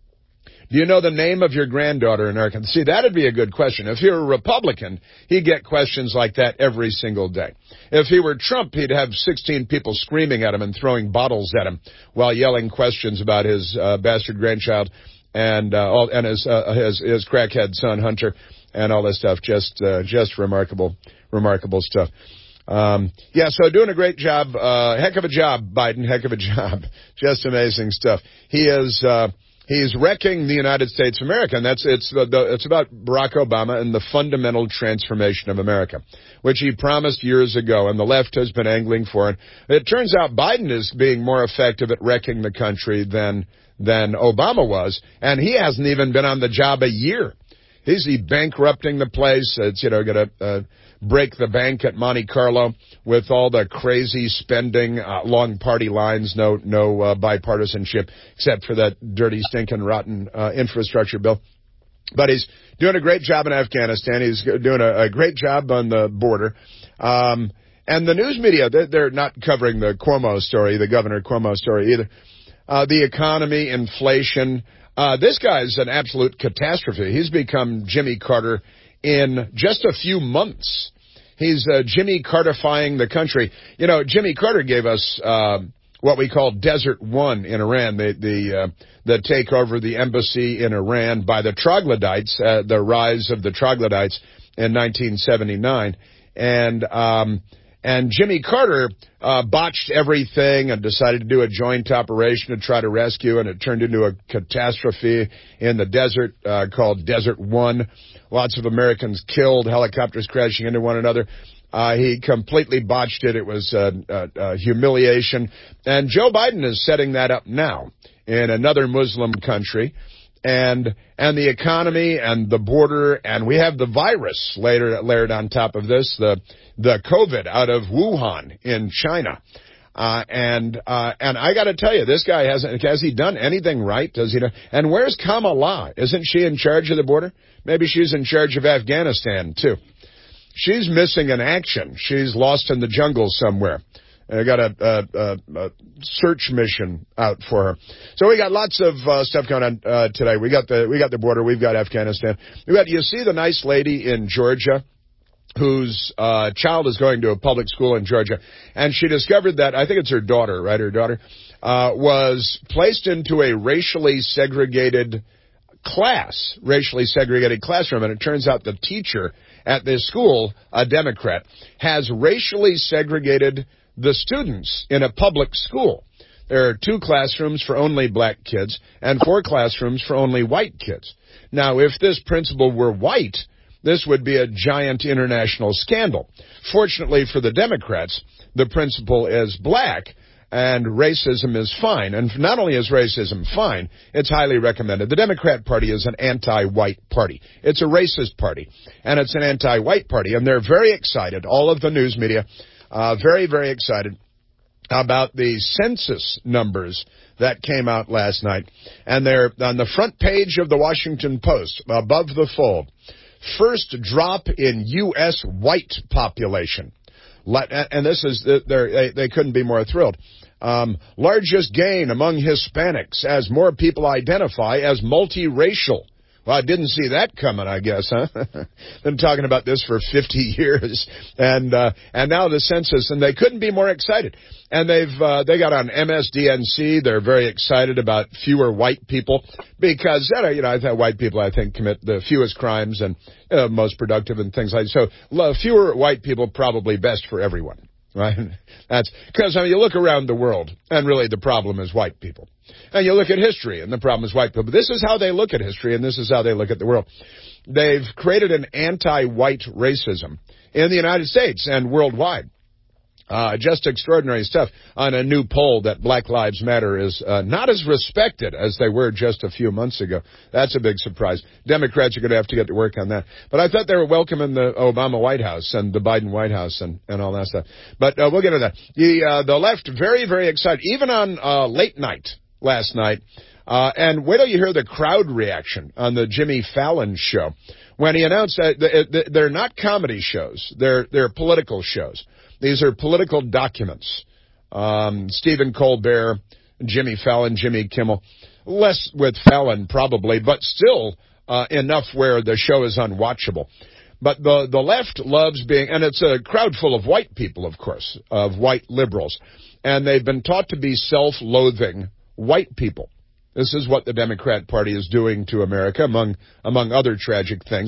Do you know the name of your granddaughter in Arkansas? See, that'd be a good question. If you're a Republican, he'd get questions like that every single day. If he were Trump, he'd have sixteen people screaming at him and throwing bottles at him while yelling questions about his uh, bastard grandchild. And uh, all, and his, uh, his his crackhead son Hunter, and all this stuff, just uh, just remarkable, remarkable stuff. Um, yeah, so doing a great job, uh, heck of a job, Biden, heck of a job, just amazing stuff. He is uh, he's wrecking the United States of America, and that's it's the, the, it's about Barack Obama and the fundamental transformation of America, which he promised years ago, and the left has been angling for it. It turns out Biden is being more effective at wrecking the country than. than Obama was, and he hasn't even been on the job a year. He's he bankrupting the place. It's, you know, going to uh, break the bank at Monte Carlo with all the crazy spending, uh, long party lines, no no uh, bipartisanship, except for that dirty, stinking, rotten uh, infrastructure bill. But he's doing a great job in Afghanistan. He's doing a, a great job on the border. Um, and the news media, they're, they're not covering the Cuomo story, the Governor Cuomo story either. Uh, the economy, inflation. Uh, this guy's an absolute catastrophe. He's become Jimmy Carter in just a few months. He's uh, Jimmy Carterfying the country. You know, Jimmy Carter gave us uh, what we call Desert One in Iran, the the, uh, the takeover of the embassy in Iran by the troglodytes, uh, the rise of the troglodytes in nineteen seventy-nine. And um And Jimmy Carter uh, botched everything and decided to do a joint operation to try to rescue, and it turned into a catastrophe in the desert uh, called Desert One. Lots of Americans killed, helicopters crashing into one another. Uh, he completely botched it. It was uh, uh, uh, humiliation. And Joe Biden is setting that up now in another Muslim country. And and the economy and the border, and we have the virus later layered on top of this, the the COVID out of Wuhan in China. Uh, and uh, and I got to tell you, this guy hasn't has he done anything right? Does he? Know? And where's Kamala? Isn't she in charge of the border? Maybe she's in charge of Afghanistan too. She's missing in action. She's lost in the jungle somewhere. I got a, a, a, a search mission out for her. So we got lots of uh, stuff going on uh, today. We got the we got the border. We've got Afghanistan. We got you see the nice lady in Georgia whose uh, child is going to a public school in Georgia, and she discovered that I think it's her daughter, right? Her daughter uh, was placed into a racially segregated class, racially segregated classroom, and it turns out the teacher at this school, a Democrat, has racially segregated the students in a public school. There are two classrooms for only black kids and four classrooms for only white kids. Now, if this principal were white, this would be a giant international scandal. Fortunately for the Democrats, the principal is black, and racism is fine. And not only is racism fine, it's highly recommended. The Democrat Party is an anti-white party. It's a racist party, and it's an anti-white party. And they're very excited, all of the news media, Uh, very, very excited about the census numbers that came out last night. And they're on the front page of the Washington Post, above the fold. First drop in U S white population. And this is, they, they couldn't be more thrilled. Um, largest gain among Hispanics as more people identify as multiracial. Well, I didn't see that coming, I guess, huh? Been talking about this for fifty years, and uh, and now the census, and they couldn't be more excited. And they've uh, they got on M S D N C. They're very excited about fewer white people because you know I think white people I think commit the fewest crimes and uh, most productive and things like that. So fewer white people probably best for everyone. Right? That's because, I mean, you look around the world, and really the problem is white people. And you look at history, and the problem is white people. But this is how they look at history, and this is how they look at the world. They've created an anti-white racism in the United States and worldwide. Uh, just extraordinary stuff on a new poll that Black Lives Matter is uh, not as respected as they were just a few months ago. That's a big surprise. Democrats are going to have to get to work on that. But I thought they were welcoming the Obama White House and the Biden White House and, and all that stuff. But uh, we'll get to that. The, uh, the left, very, very excited. Even on uh, late night last night. Uh, and wait till you hear the crowd reaction on the Jimmy Fallon show when he announced that they're not comedy shows. They're, they're political shows. These are political documents. Um, Stephen Colbert, Jimmy Fallon, Jimmy Kimmel. Less with Fallon, probably, but still uh, enough where the show is unwatchable. But the, the left loves being, and it's a crowd full of white people, of course, of white liberals. And they've been taught to be self-loathing white people. This is what the Democrat Party is doing to America, among among other tragic things.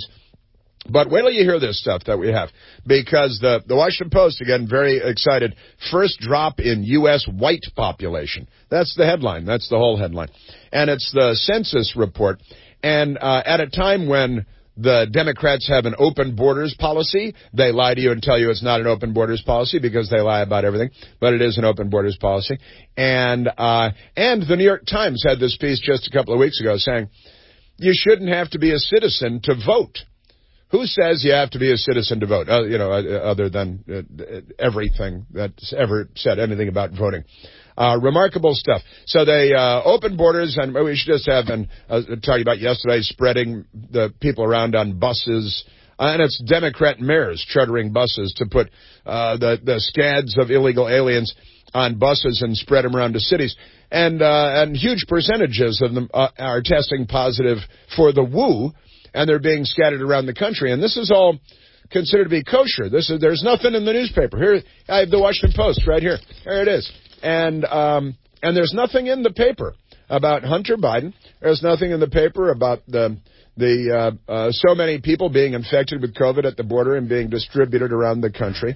But wait till you hear this stuff that we have, because the, the Washington Post, again, very excited, first drop in U S white population. That's the headline. That's the whole headline. And it's the census report. And uh, at a time when the Democrats have an open borders policy, they lie to you and tell you it's not an open borders policy because they lie about everything, but it is an open borders policy. And uh, and the New York Times had this piece just a couple of weeks ago saying, you shouldn't have to be a citizen to vote. Who says you have to be a citizen to vote, uh, you know, uh, other than uh, everything that's ever said anything about voting? Uh, remarkable stuff. So they uh, open borders, and we should just have been uh, talking about yesterday, spreading the people around on buses. Uh, and it's Democrat mayors chartering buses to put uh, the, the scads of illegal aliens on buses and spread them around the cities. And, uh, and huge percentages of them uh, are testing positive for the W H O, and they're being scattered around the country. And this is all considered to be kosher. This is, there's nothing in the newspaper. Here, I have the Washington Post right here. There it is. And, um, and there's nothing in the paper about Hunter Biden. There's nothing in the paper about the, the, uh, uh, so many people being infected with COVID at the border and being distributed around the country.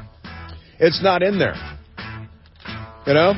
It's not in there. You know?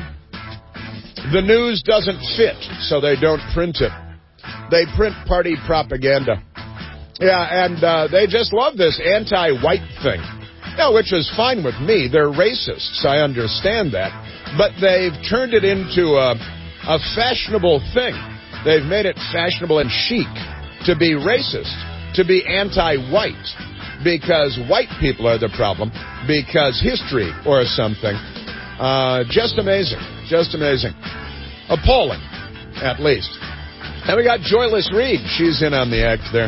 The news doesn't fit, so they don't print it. They print party propaganda. Yeah, and uh, they just love this anti-white thing. Yeah, which is fine with me. They're racists. I understand that. But they've turned it into a, a fashionable thing. They've made it fashionable and chic to be racist, to be anti-white, because white people are the problem, because history or something. Uh, just amazing. Just amazing. Appalling, at least. And we got Joyless Reed. She's in on the act there.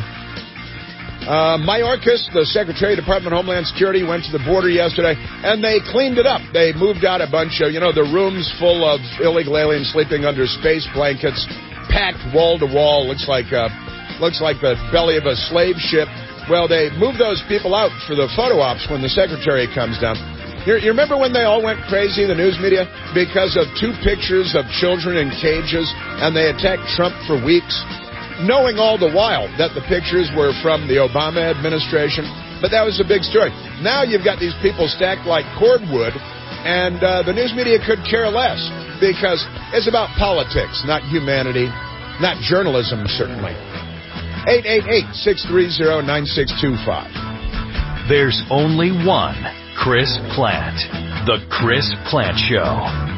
Uh, Mayorkas, the Secretary of Department of Homeland Security, went to the border yesterday, and they cleaned it up. They moved out a bunch of, you know, the rooms full of illegal aliens sleeping under space blankets, packed wall to wall. Looks like uh, looks like the belly of a slave ship. Well, they moved those people out for the photo ops when the Secretary comes down. You, you remember when they all went crazy, the news media, because of two pictures of children in cages, and they attacked Trump for weeks, knowing all the while that the pictures were from the Obama administration. But that was a big story. Now you've got these people stacked like cordwood, and uh, the news media could care less, because it's about politics, not humanity, not journalism, certainly. eight eight eight, six three zero, nine six two five. There's only one Chris Plante. The Chris Plante Show.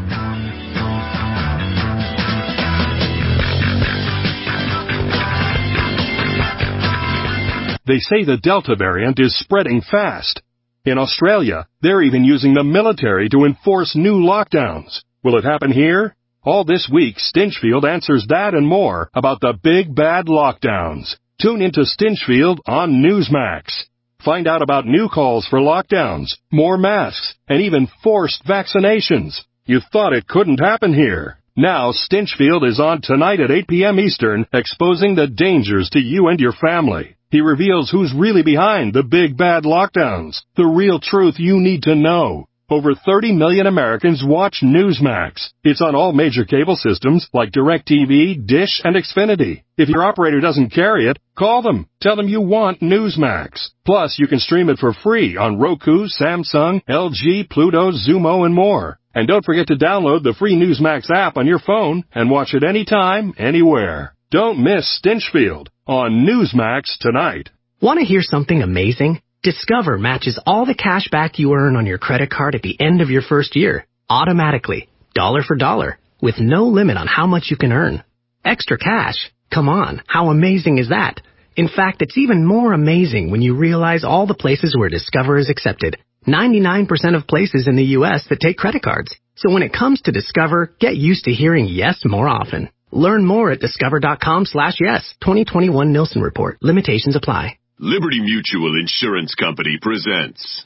They say the Delta variant is spreading fast. In Australia, they're even using the military to enforce new lockdowns. Will it happen here? All this week, Stinchfield answers that and more about the big bad lockdowns. Tune into Stinchfield on Newsmax. Find out about new calls for lockdowns, more masks, and even forced vaccinations. You thought it couldn't happen here. Now, Stinchfield is on tonight at eight p.m. Eastern, exposing the dangers to you and your family. He reveals who's really behind the big bad lockdowns, the real truth you need to know. Over thirty million Americans watch Newsmax. It's on all major cable systems like DirecTV, Dish, and Xfinity. If your operator doesn't carry it, call them. Tell them you want Newsmax. Plus, you can stream it for free on Roku, Samsung, L G, Pluto, Zumo, and more. And don't forget to download the free Newsmax app on your phone and watch it anytime, anywhere. Don't miss Stinchfield on Newsmax tonight. Want to hear something amazing? Discover matches all the cash back you earn on your credit card at the end of your first year, automatically, dollar for dollar, with no limit on how much you can earn. Extra cash? Come on, how amazing is that? In fact, it's even more amazing when you realize all the places where Discover is accepted. ninety-nine percent of places in the U S that take credit cards. So when it comes to Discover, get used to hearing yes more often. Learn more at discover.com slash yes. twenty twenty-one Nielsen Report. Limitations apply. Liberty Mutual Insurance Company presents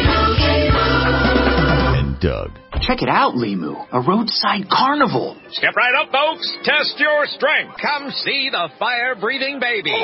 And Doug. Check it out, Limu, a roadside carnival. Step right up, folks. Test your strength. Come see the fire-breathing baby.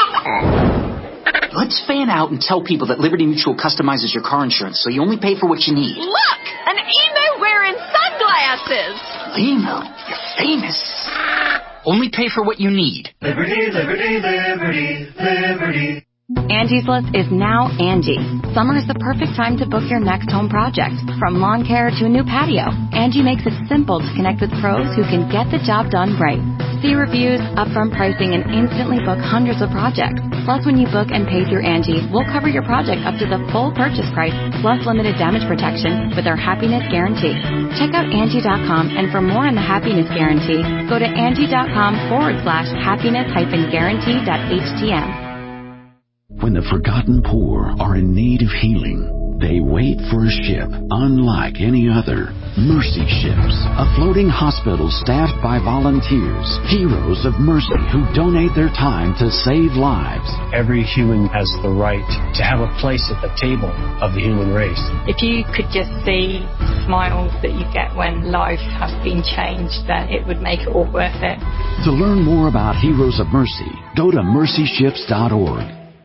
Let's fan out and tell people that Liberty Mutual customizes your car insurance so you only pay for what you need. Look! An emo wearing sunglasses! Limu, you're famous. Only pay for what you need. Liberty, liberty, liberty, liberty. Angie's List is now Angie. Summer is the perfect time to book your next home project. From lawn care to a new patio, Angie makes it simple to connect with pros who can get the job done right. See reviews, upfront pricing, and instantly book hundreds of projects. Plus, when you book and pay through Angie, we'll cover your project up to the full purchase price, plus limited damage protection with our Happiness Guarantee. Check out Angie dot com, and for more on the Happiness Guarantee, go to Angie.com forward slash happiness hyphen guarantee dot htm. When the forgotten poor are in need of healing, they wait for a ship unlike any other. Mercy Ships, a floating hospital staffed by volunteers, heroes of mercy who donate their time to save lives. Every human has the right to have a place at the table of the human race. If you could just see the smiles that you get when lives have been changed, then it would make it all worth it. To learn more about Heroes of Mercy, go to mercy ships dot org.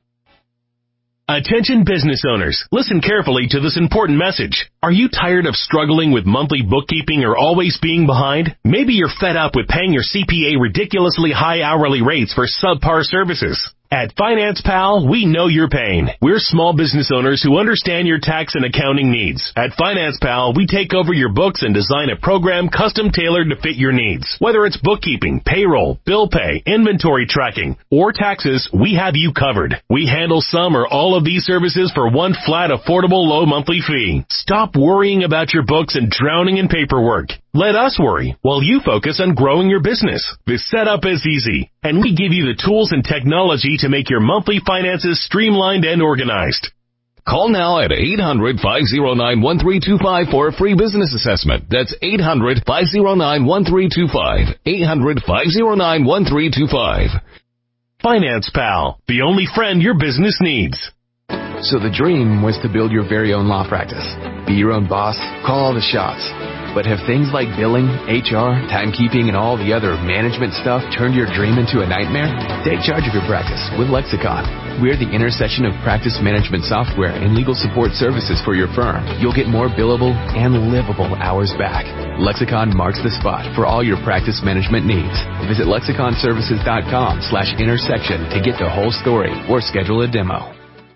Attention business owners, listen carefully to this important message. Are you tired of struggling with monthly bookkeeping or always being behind? Maybe you're fed up with paying your C P A ridiculously high hourly rates for subpar services. At Finance Pal, we know your pain. We're small business owners who understand your tax and accounting needs. At Finance Pal, we take over your books and design a program custom tailored to fit your needs. Whether it's bookkeeping, payroll, bill pay, inventory tracking, or taxes, we have you covered. We handle some or all of these services for one flat, affordable, low monthly fee. Stop worrying about your books and drowning in paperwork. Let us worry while you focus on growing your business. The setup is easy, and we give you the tools and technology to make your monthly finances streamlined and organized. Call now at eight hundred, five oh nine, one three two five for a free business assessment. That's eight hundred, five oh nine, one three two five. eight hundred, five oh nine, one three two five. Finance Pal, the only friend your business needs. So the dream was to build your very own law practice. Be your own boss, call all the shots. But have things like billing, H R, timekeeping, and all the other management stuff turned your dream into a nightmare? Take charge of your practice with Lexicon. We're the intersection of practice management software and legal support services for your firm. You'll get more billable and livable hours back. Lexicon marks the spot for all your practice management needs. Visit lexiconservices.com slash intersection to get the whole story or schedule a demo.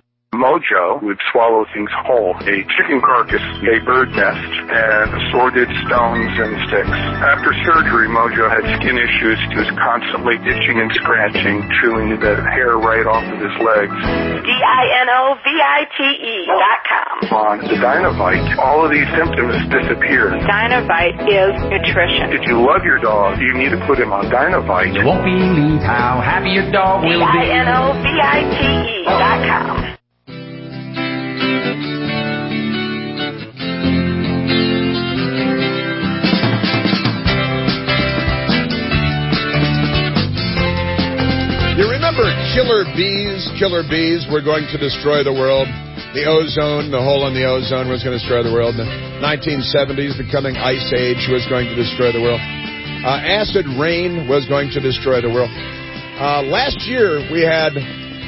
Mojo would swallow things whole. A chicken carcass, a bird nest, and assorted stones and sticks. After surgery, Mojo had skin issues. He was constantly itching and scratching, chewing the hair right off of his legs. D I N O V I T E dot com. On the Dynovite, all of these symptoms disappear. Dynovite is nutrition. If you love your dog, you need to put him on Dynovite. You won't believe how happy your dog will be. D I N O V I T E dot com. You remember killer bees? Killer bees were going to destroy the world. The ozone, the hole in the ozone was going to destroy the world. In the nineteen seventies, the coming ice age was going to destroy the world. Uh, acid rain was going to destroy the world. Uh, last year, we had,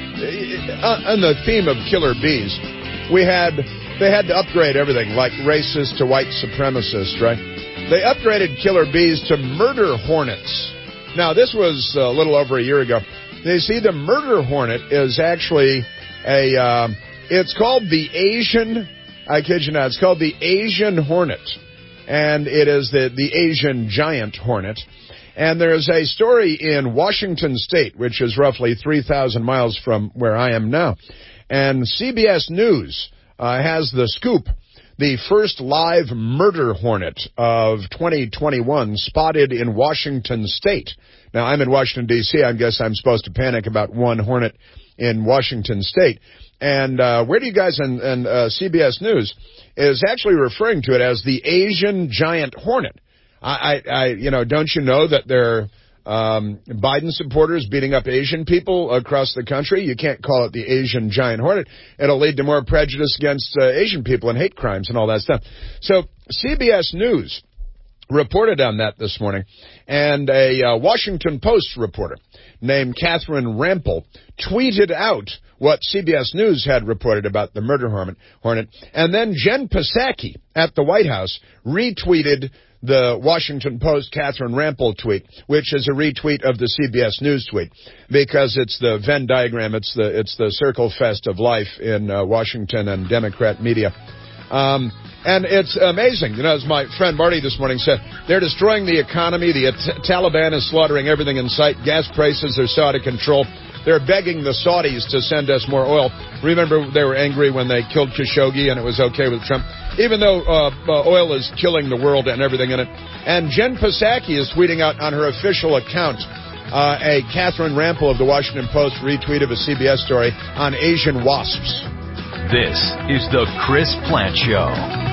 uh, on the theme of killer bees, we had, they had to upgrade everything, like racist to white supremacist, right? They upgraded killer bees to murder hornets. Now, this was a little over a year ago. You see, the murder hornet is actually a, uh, it's called the Asian, I kid you not, it's called the Asian hornet. And it is the, the Asian giant hornet. And there's a story in Washington State, which is roughly three thousand miles from where I am now. And C B S News uh, has the scoop. The first live murder hornet of twenty twenty-one spotted in Washington State. Now, I'm in Washington, D C I guess I'm supposed to panic about one hornet in Washington State. And uh, where do you guys, and, and uh, C B S News is actually referring to it as the Asian giant hornet. I, I, I you know, don't you know that they're um, Biden supporters beating up Asian people across the country? You can't call it the Asian giant hornet. It'll lead to more prejudice against uh, Asian people and hate crimes and all that stuff. So C B S News reported on that this morning, and a uh, Washington Post reporter named Catherine Rampell tweeted out what C B S News had reported about the murder hornet, and then Jen Psaki at the White House retweeted the Washington Post Catherine Rampell tweet, which is a retweet of the C B S News tweet, because it's the Venn diagram, it's the it's the circle fest of life in uh, Washington and Democrat media. Um, and it's amazing. You know, as my friend Marty this morning said, they're destroying the economy. The t- Taliban is slaughtering everything in sight. Gas prices are so out of control. They're begging the Saudis to send us more oil. Remember, they were angry when they killed Khashoggi and it was okay with Trump, even though uh, uh, oil is killing the world and everything in it. And Jen Psaki is tweeting out on her official account uh, a Catherine Rampell of the Washington Post retweet of a C B S story on Asian wasps. This is the Chris Plante Show.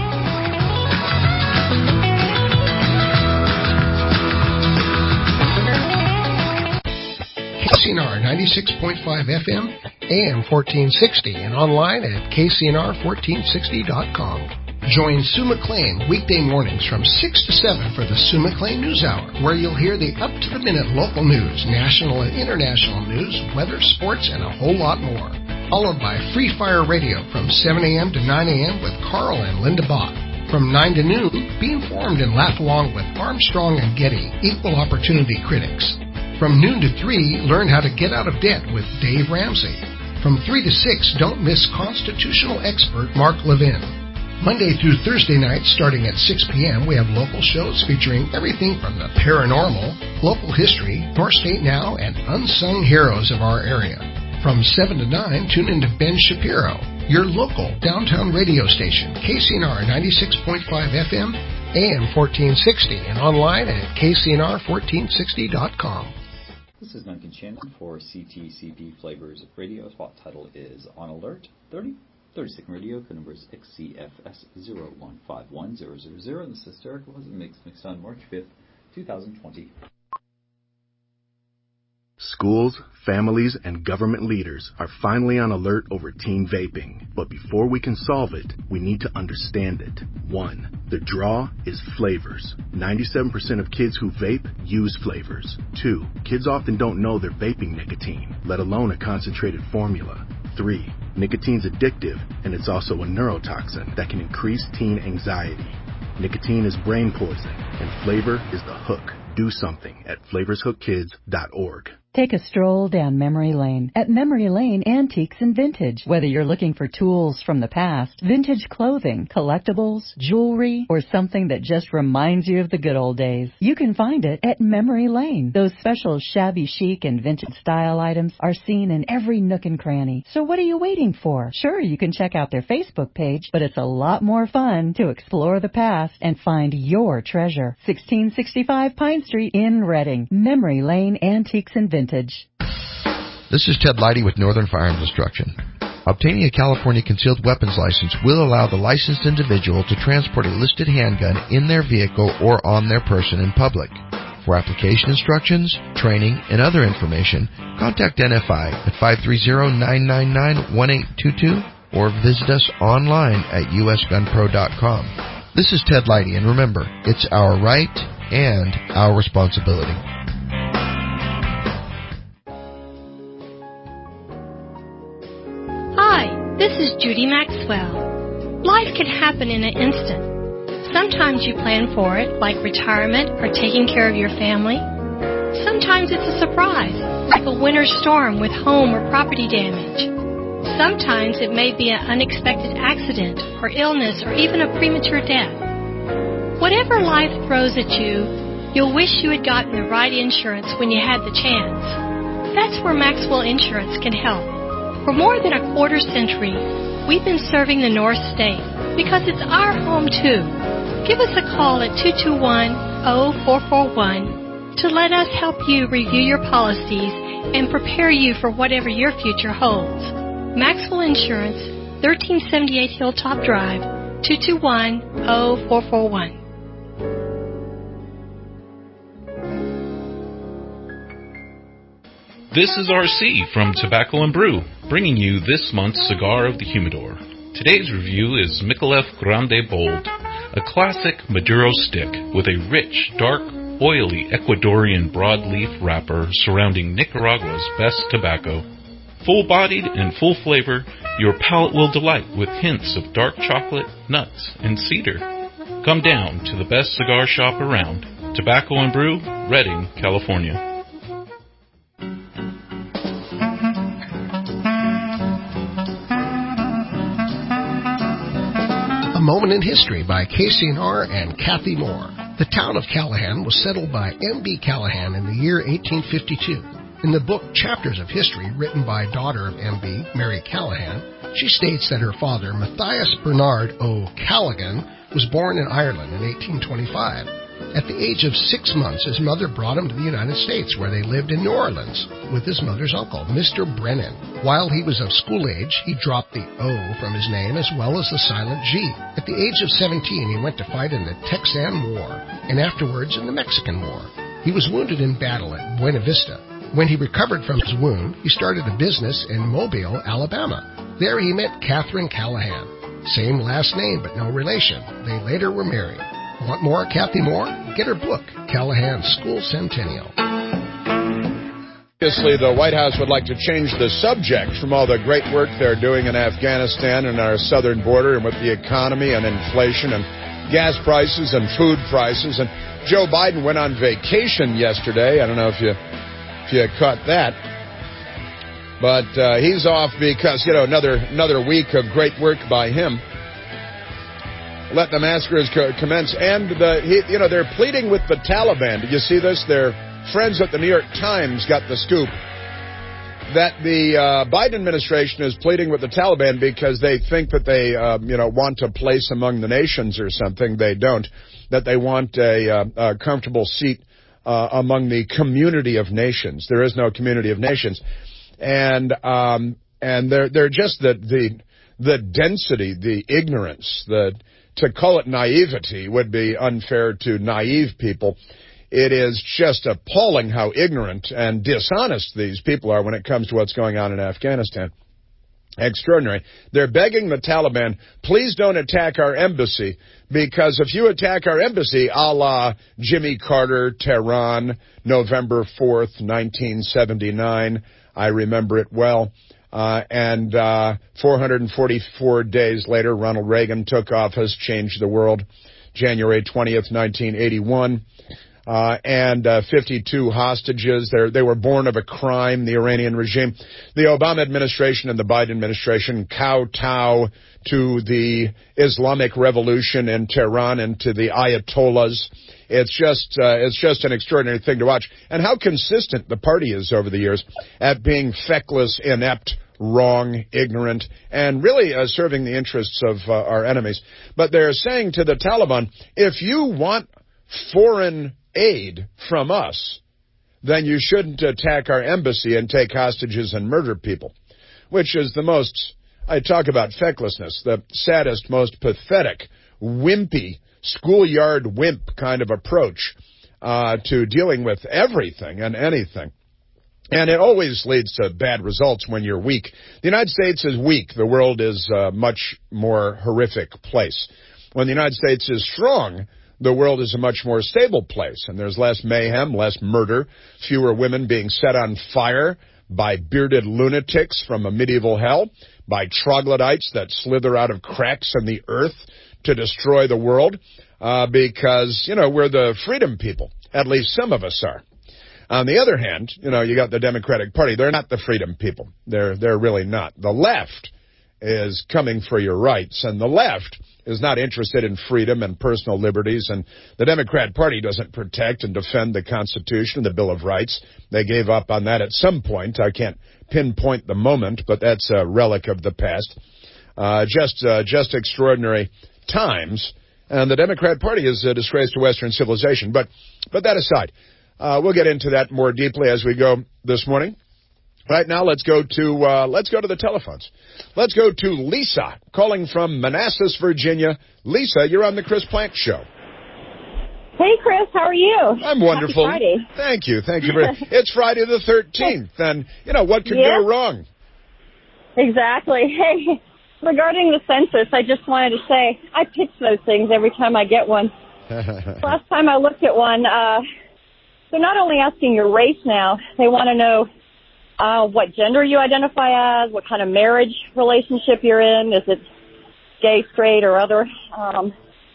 K C N R ninety-six point five F M, A M fourteen sixty, and online at K C N R fourteen sixty dot com. Join Sue McLean weekday mornings from six to seven for the Sue McLean News Hour, where you'll hear the up-to-the-minute local news, national and international news, weather, sports, and a whole lot more. Followed by Free Fire Radio from seven a.m. to nine a.m. with Carl and Linda Bach. From nine to noon, be informed and laugh along with Armstrong and Getty, equal opportunity critics. From noon to three, learn how to get out of debt with Dave Ramsey. From three to six, don't miss constitutional expert Mark Levin. Monday through Thursday nights, starting at six p.m., we have local shows featuring everything from the paranormal, local history, North State Now, and unsung heroes of our area. From seven to nine, tune in to Ben Shapiro, your local downtown radio station, K C N R ninety-six point five F M, A M fourteen sixty, and online at K C N R fourteen sixty dot com. This is Duncan Shannon for C T C P Flavors Radio. Spot title is On Alert thirty. thirty-second radio, code number is X C F S zero one five one zero zero zero, and this hysterical was mixed mixed on March fifth, twenty twenty. Schools, families, and government leaders are finally on alert over teen vaping. But before we can solve it, we need to understand it. One, the draw is flavors. ninety-seven percent of kids who vape use flavors. Two, kids often don't know they're vaping nicotine, let alone a concentrated formula. Three, nicotine's addictive, and it's also a neurotoxin that can increase teen anxiety. Nicotine is brain poison, and flavor is the hook. Do something at flavors hook kids dot org. Take a stroll down memory lane at Memory Lane Antiques and Vintage. Whether you're looking for tools from the past, vintage clothing, collectibles, jewelry, or something that just reminds you of the good old days, you can find it at Memory Lane. Those special shabby chic and vintage style items are seen in every nook and cranny. So what are you waiting for? Sure, you can check out their Facebook page, but it's a lot more fun to explore the past and find your treasure. sixteen sixty-five Pine Street in Reading. Memory Lane Antiques and Vintage. This is Ted Leidy with Northern Firearms Instruction. Obtaining a California concealed weapons license will allow the licensed individual to transport a listed handgun in their vehicle or on their person in public. For application instructions, training, and other information, contact N F I at five three zero, nine nine nine, one eight two two or visit us online at U S gun pro dot com. This is Ted Leidy, and remember, it's our right and our responsibility. Hi, this is Judy Maxwell. Life can happen in an instant. Sometimes you plan for it, like retirement or taking care of your family. Sometimes it's a surprise, like a winter storm with home or property damage. Sometimes it may be an unexpected accident or illness or even a premature death. Whatever life throws at you, you'll wish you had gotten the right insurance when you had the chance. That's where Maxwell Insurance can help. For more than a quarter century, we've been serving the North State because it's our home too. Give us a call at two two one, zero four four one to let us help you review your policies and prepare you for whatever your future holds. Maxwell Insurance, thirteen seventy-eight Hilltop Drive, two two one, zero four four one. This is R C from Tobacco and Brew, bringing you this month's Cigar of the Humidor. Today's review is Micallef Grande Bold, a classic Maduro stick with a rich, dark, oily Ecuadorian broadleaf wrapper surrounding Nicaragua's best tobacco. Full-bodied and full flavor, your palate will delight with hints of dark chocolate, nuts, and cedar. Come down to the best cigar shop around, Tobacco and Brew, Redding, California. A Moment in History by K C N R and Kathy Moore. The town of Callahan was settled by M B Callahan in the year eighteen fifty-two. In the book Chapters of History, written by daughter of M B, Mary Callahan, she states that her father, Matthias Bernard O'Callaghan, was born in Ireland in eighteen twenty-five. At the age of six months, his mother brought him to the United States, where they lived in New Orleans with his mother's uncle, Mister Brennan. While he was of school age, he dropped the O from his name as well as the silent G. At the age of seventeen, he went to fight in the Texan War and afterwards in the Mexican War. He was wounded in battle at Buena Vista. When he recovered from his wound, he started a business in Mobile, Alabama. There he met Catherine Callahan. Same last name, but no relation. They later were married. Want more Kathy Moore? Get her book, Callahan's School Centennial. Obviously, the White House would like to change the subject from all the great work they're doing in Afghanistan and our southern border and with the economy and inflation and gas prices and food prices. And Joe Biden went on vacation yesterday. I don't know if you if you caught that. But uh, he's off because, you know, another another week of great work by him. Let the massacres co- commence. And, the he, you know, they're pleading with the Taliban. Did you see this? Their friends at the New York Times got the scoop that the uh, Biden administration is pleading with the Taliban because they think that they, uh, you know, want a place among the nations or something. They don't. That they want a, uh, a comfortable seat uh, among the community of nations. There is no community of nations. And um, and they're, they're just the, the, the density, the ignorance, the... To call it naivety would be unfair to naive people. It is just appalling how ignorant and dishonest these people are when it comes to what's going on in Afghanistan. Extraordinary. They're begging the Taliban, please don't attack our embassy, because if you attack our embassy, a la Jimmy Carter, Tehran, November fourth, nineteen seventy-nine, I remember it well. Uh, and uh, four hundred forty-four days later, Ronald Reagan took office, changed the world, January twentieth, nineteen eighty-one. Uh, and uh, fifty-two hostages. They're, they were born of a crime, the Iranian regime. The Obama administration and the Biden administration kowtow to the Islamic Revolution in Tehran and to the Ayatollahs. It's just uh, it's just an extraordinary thing to watch. And how consistent the party is over the years at being feckless, inept, wrong, ignorant, and really uh, serving the interests of uh, our enemies. But they're saying to the Taliban, if you want foreign aid from us, then you shouldn't attack our embassy and take hostages and murder people, which is the most, I talk about fecklessness, the saddest, most pathetic, wimpy, schoolyard wimp kind of approach uh, to dealing with everything and anything. And it always leads to bad results when you're weak. The United States is weak. The world is a much more horrific place. When the United States is strong, the world is a much more stable place, and there's less mayhem, less murder, fewer women being set on fire by bearded lunatics from a medieval hell, by troglodytes that slither out of cracks in the earth to destroy the world, uh, because, you know, we're the freedom people. At least some of us are. On the other hand, you know, you got the Democratic Party. They're not the freedom people. They're, they're really not. The left is coming for your rights, and the left is not interested in freedom and personal liberties, and the Democrat Party doesn't protect and defend the Constitution and the Bill of Rights. They gave up on that at some point. I can't pinpoint the moment, but that's a relic of the past. Uh, just, uh, just extraordinary times, and the Democrat Party is a disgrace to Western civilization. But, but that aside, uh, we'll get into that more deeply as we go this morning. Right now, let's go to uh, let's go to the telephones. Let's go to Lisa, calling from Manassas, Virginia. Lisa, you're on the Chris Plank Show. Hey, Chris, how are you? I'm wonderful. Happy Friday. Thank you, thank you. Very, it's Friday the thirteenth, and you know what could yeah. go wrong? Exactly. Hey, regarding the census, I just wanted to say I pitch those things every time I get one. Last time I looked at one, uh, they're not only asking your race now; they want to know. Uh, what gender you identify as, what kind of marriage relationship you're in, is it gay, straight, or other. Um,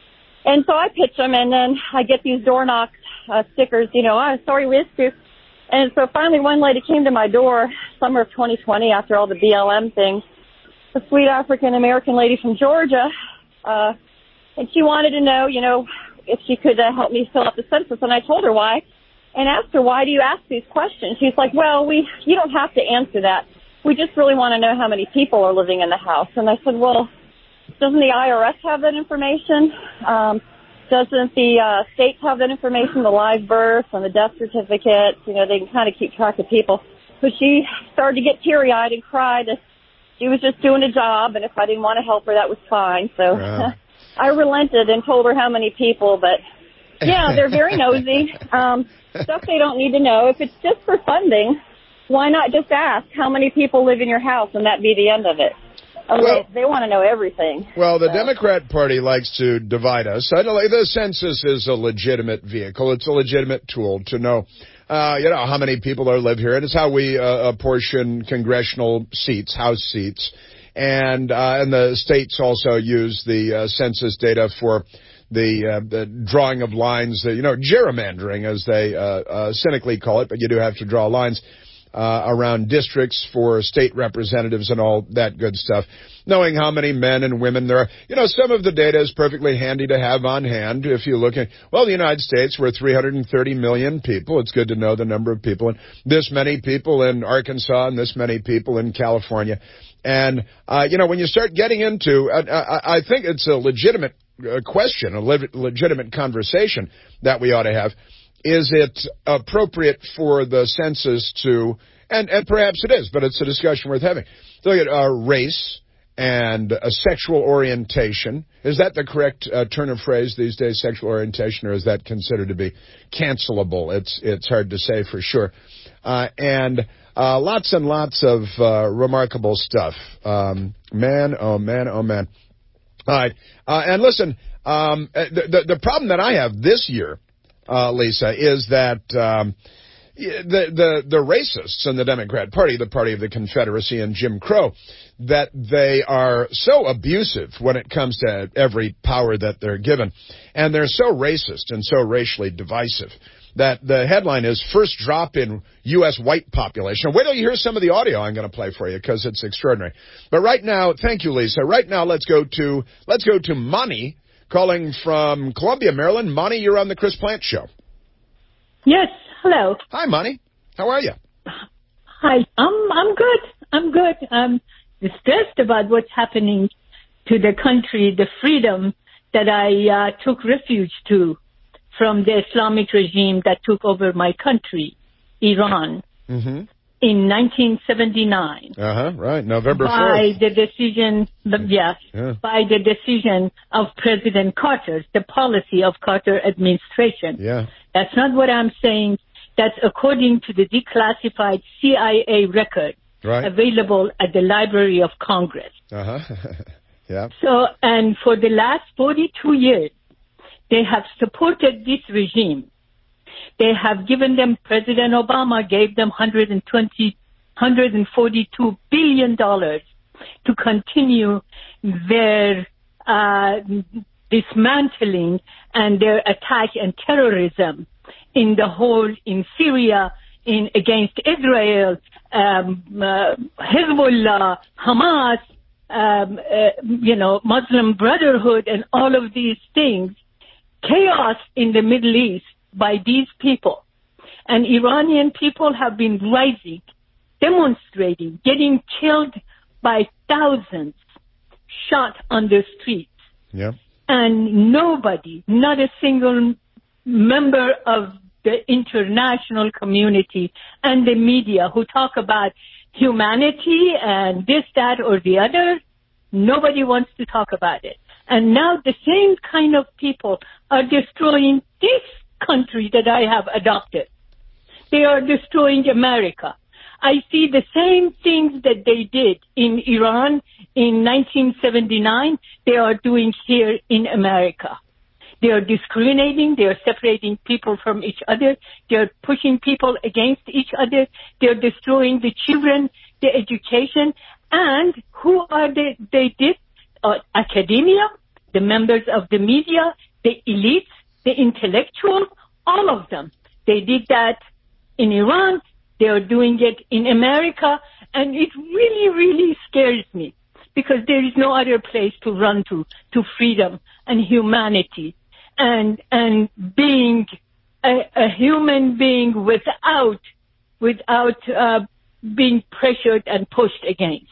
and so I pitch them, and then I get these door knock uh, stickers, you know, I'm sorry, we missed you. And so finally one lady came to my door, summer of twenty twenty, after all the B L M things, a sweet African-American lady from Georgia, uh, and she wanted to know, you know, if she could uh, help me fill out the census, and I told her why. And asked her, why do you ask these questions? She's like, well, we, you don't have to answer that. We just really want to know how many people are living in the house. And I said, well, doesn't the I R S have that information? Um, doesn't the uh, states have that information, the live births and the death certificates? You know, they can kind of keep track of people. But she started to get teary-eyed and cried that she was just doing a job, and if I didn't want to help her, that was fine. So yeah. I relented and told her how many people, but yeah, they're very nosy. Um, stuff they don't need to know. If it's just for funding, why not just ask how many people live in your house and that be the end of it? Oh, well, they, they want to know everything. Well, the so. Democrat Party likes to divide us. I don't like the census is a legitimate vehicle. It's a legitimate tool to know, uh, you know, how many people are live here. And it's how we uh, apportion congressional seats, House seats. And, uh, and the states also use the uh, census data for The, uh, the drawing of lines, uh, you know, gerrymandering, as they uh, uh, cynically call it, but you do have to draw lines uh, around districts for state representatives and all that good stuff. Knowing how many men and women there are. You know, some of the data is perfectly handy to have on hand. If you look at, well, the United States, we're three hundred thirty million people. It's good to know the number of people. And this many people in Arkansas and this many people in California. And, uh, you know, when you start getting into, uh, I, I think it's a legitimate a question, a le- legitimate conversation that we ought to have. Is it appropriate for the census to, and, and perhaps it is, but it's a discussion worth having, to look at uh, race and a sexual orientation. Is that the correct uh, turn of phrase these days, sexual orientation, or is that considered to be cancelable? It's, it's hard to say for sure. Uh, and uh, lots and lots of uh, remarkable stuff. Um, man, oh man, oh man. All right. Uh, and listen, um, the, the, the problem that I have this year, uh, Lisa, is that um, the, the, the racists in the Democrat Party, the party of the Confederacy and Jim Crow, that they are so abusive when it comes to every power that they're given. And they're so racist and so racially divisive that the headline is First Drop in U S White Population. Wait till you hear some of the audio I'm going to play for you because it's extraordinary. But right now, thank you, Lisa. Right now, let's go to let's go to Monty calling from Columbia, Maryland. Monty, you're on the Chris Plant Show. Yes. Hello. Hi, Monty. How are you? Hi. I'm I'm good. I'm good. I'm distressed about what's happening to the country, the freedom that I uh, took refuge to from the Islamic regime that took over my country, Iran, mm-hmm. in nineteen seventy-nine. Uh-huh, right, November fourth. By the decision, yes, yeah. by the decision of President Carter, the policy of Carter administration. Yeah. That's not what I'm saying. That's according to the declassified C I A record right. available at the Library of Congress. Uh-huh, yeah. So, and for the last forty-two years, They have supported this regime. They have given them, President Obama gave them one hundred twenty, one hundred forty-two billion dollars to continue their uh, dismantling and their attack and terrorism in the whole, in Syria, in against Israel, um, uh, Hezbollah, Hamas, um, uh, you know, Muslim Brotherhood, and all of these things. Chaos in the Middle East by these people. And Iranian people have been rising, demonstrating, getting killed by thousands, shot on the streets. Yeah. And nobody, not a single member of the international community and the media who talk about humanity and this, that, or the other, nobody wants to talk about it. And now the same kind of people are destroying this country that I have adopted. They are destroying America. I see the same things that they did in Iran in nineteen seventy-nine, they are doing here in America. They are discriminating. They are separating people from each other. They are pushing people against each other. They are destroying the children, the education. And who are they? They did uh, academia, the members of the media, the elites, the intellectual, all of them. They did that in Iran. They are doing it in America. And it really, really scares me because there is no other place to run to, to freedom and humanity. And and being a, a human being without without uh, being pressured and pushed against.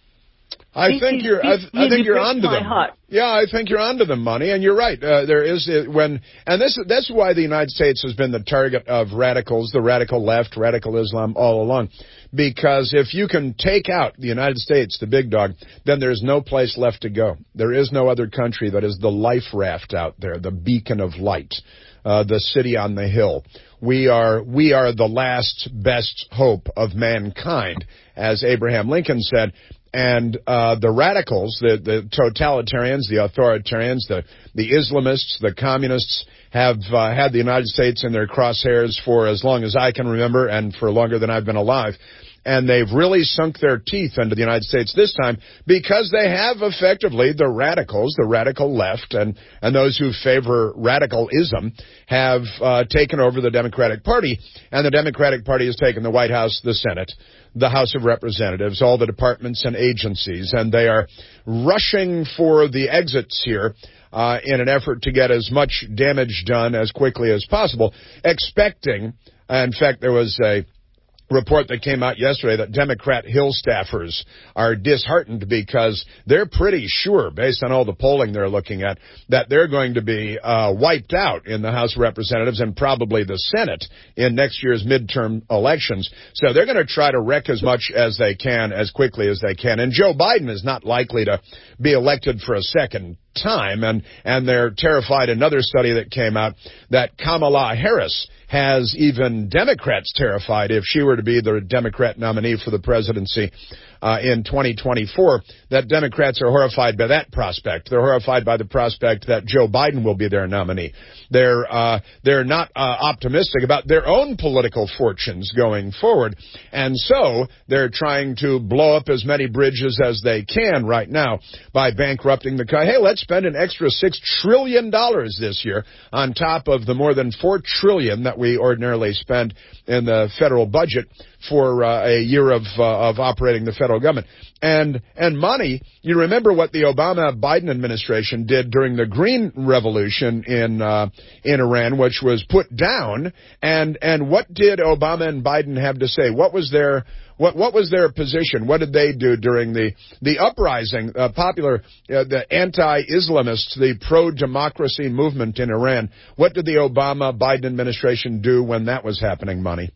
I this think is, you're. I, th- I think you're onto them. Heart. Yeah, I think you're onto them, Money, and you're right. Uh, there is uh, when, and this that's why the United States has been the target of radicals, the radical left, radical Islam, all along. Because if you can take out the United States, the big dog, then there's no place left to go. There is no other country that is the life raft out there, the beacon of light, uh, the city on the hill. We are we are the last best hope of mankind, as Abraham Lincoln said. And uh, the radicals, the, the totalitarians, the authoritarians, the, the Islamists, the communists have uh, had the United States in their crosshairs for as long as I can remember and for longer than I've been alive. And they've really sunk their teeth into the United States this time because they have effectively the radicals, the radical left, and, and those who favor radicalism have uh, taken over the Democratic Party. And the Democratic Party has taken the White House, the Senate, the House of Representatives, all the departments and agencies, and they are rushing for the exits here uh, in an effort to get as much damage done as quickly as possible, expecting, uh, in fact, there was a report that came out yesterday that Democrat Hill staffers are disheartened because they're pretty sure, based on all the polling they're looking at, that they're going to be uh, wiped out in the House of Representatives and probably the Senate in next year's midterm elections. So they're going to try to wreck as much as they can as quickly as they can. And Joe Biden is not likely to be elected for a second time, and, and they're terrified. Another study that came out that Kamala Harris has even Democrats terrified if she were to be the Democrat nominee for the presidency uh, in twenty twenty-four, that Democrats are horrified by that prospect. They're horrified by the prospect that Joe Biden will be their nominee. They're uh, they're not uh, optimistic about their own political fortunes going forward, and so they're trying to blow up as many bridges as they can right now by bankrupting the country. Hey, let's spend an extra six trillion dollars this year on top of the more than four trillion dollars that we ordinarily spend in the federal budget for uh, a year of uh, of operating the federal government. And and money, you remember what the Obama-Biden administration did during the Green Revolution in uh, in Iran, which was put down. And and what did Obama and Biden have to say? What was their What what was their position? What did they do during the the uprising, uh, popular, uh, the anti-Islamists, the pro-democracy movement in Iran? What did the Obama-Biden administration do when that was happening, Money?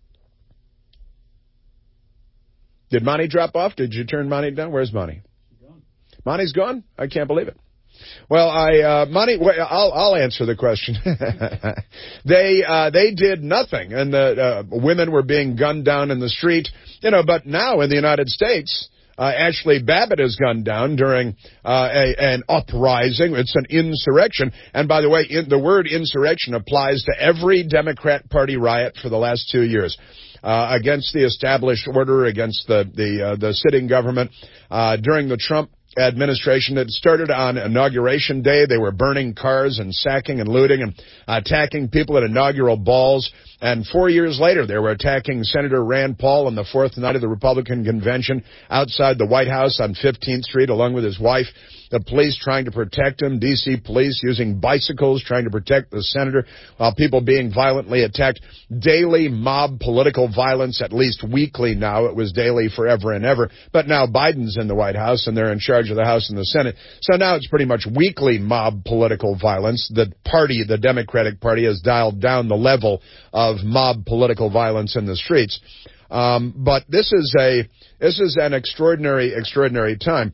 Did Money drop off? Did you turn Money down? Where's Money? Money's gone? I can't believe it. Well, I uh, Money. Well, I'll I'll answer the question. they uh, they did nothing, and the uh, women were being gunned down in the street. You know, but now in the United States, Uh, Ashley Babbitt has gone down during uh, a, an uprising. It's an insurrection. And by the way, in, the word insurrection applies to every Democrat Party riot for the last two years. Uh, against the established order, against the the, uh, the sitting government. Uh, during the Trump administration, it started on Inauguration Day. They were burning cars and sacking and looting and attacking people at inaugural balls. And four years later, they were attacking Senator Rand Paul on the fourth night of the Republican convention outside the White House on fifteenth Street, along with his wife. The police trying to protect him, D C police using bicycles trying to protect the senator, while people being violently attacked. Daily mob political violence, at least weekly now. It was daily forever and ever. But now Biden's in the White House, and they're in charge of the House and the Senate. So now it's pretty much weekly mob political violence. The party, the Democratic Party, has dialed down the level of mob political violence in the streets. Um, but this is a this is an extraordinary, extraordinary time.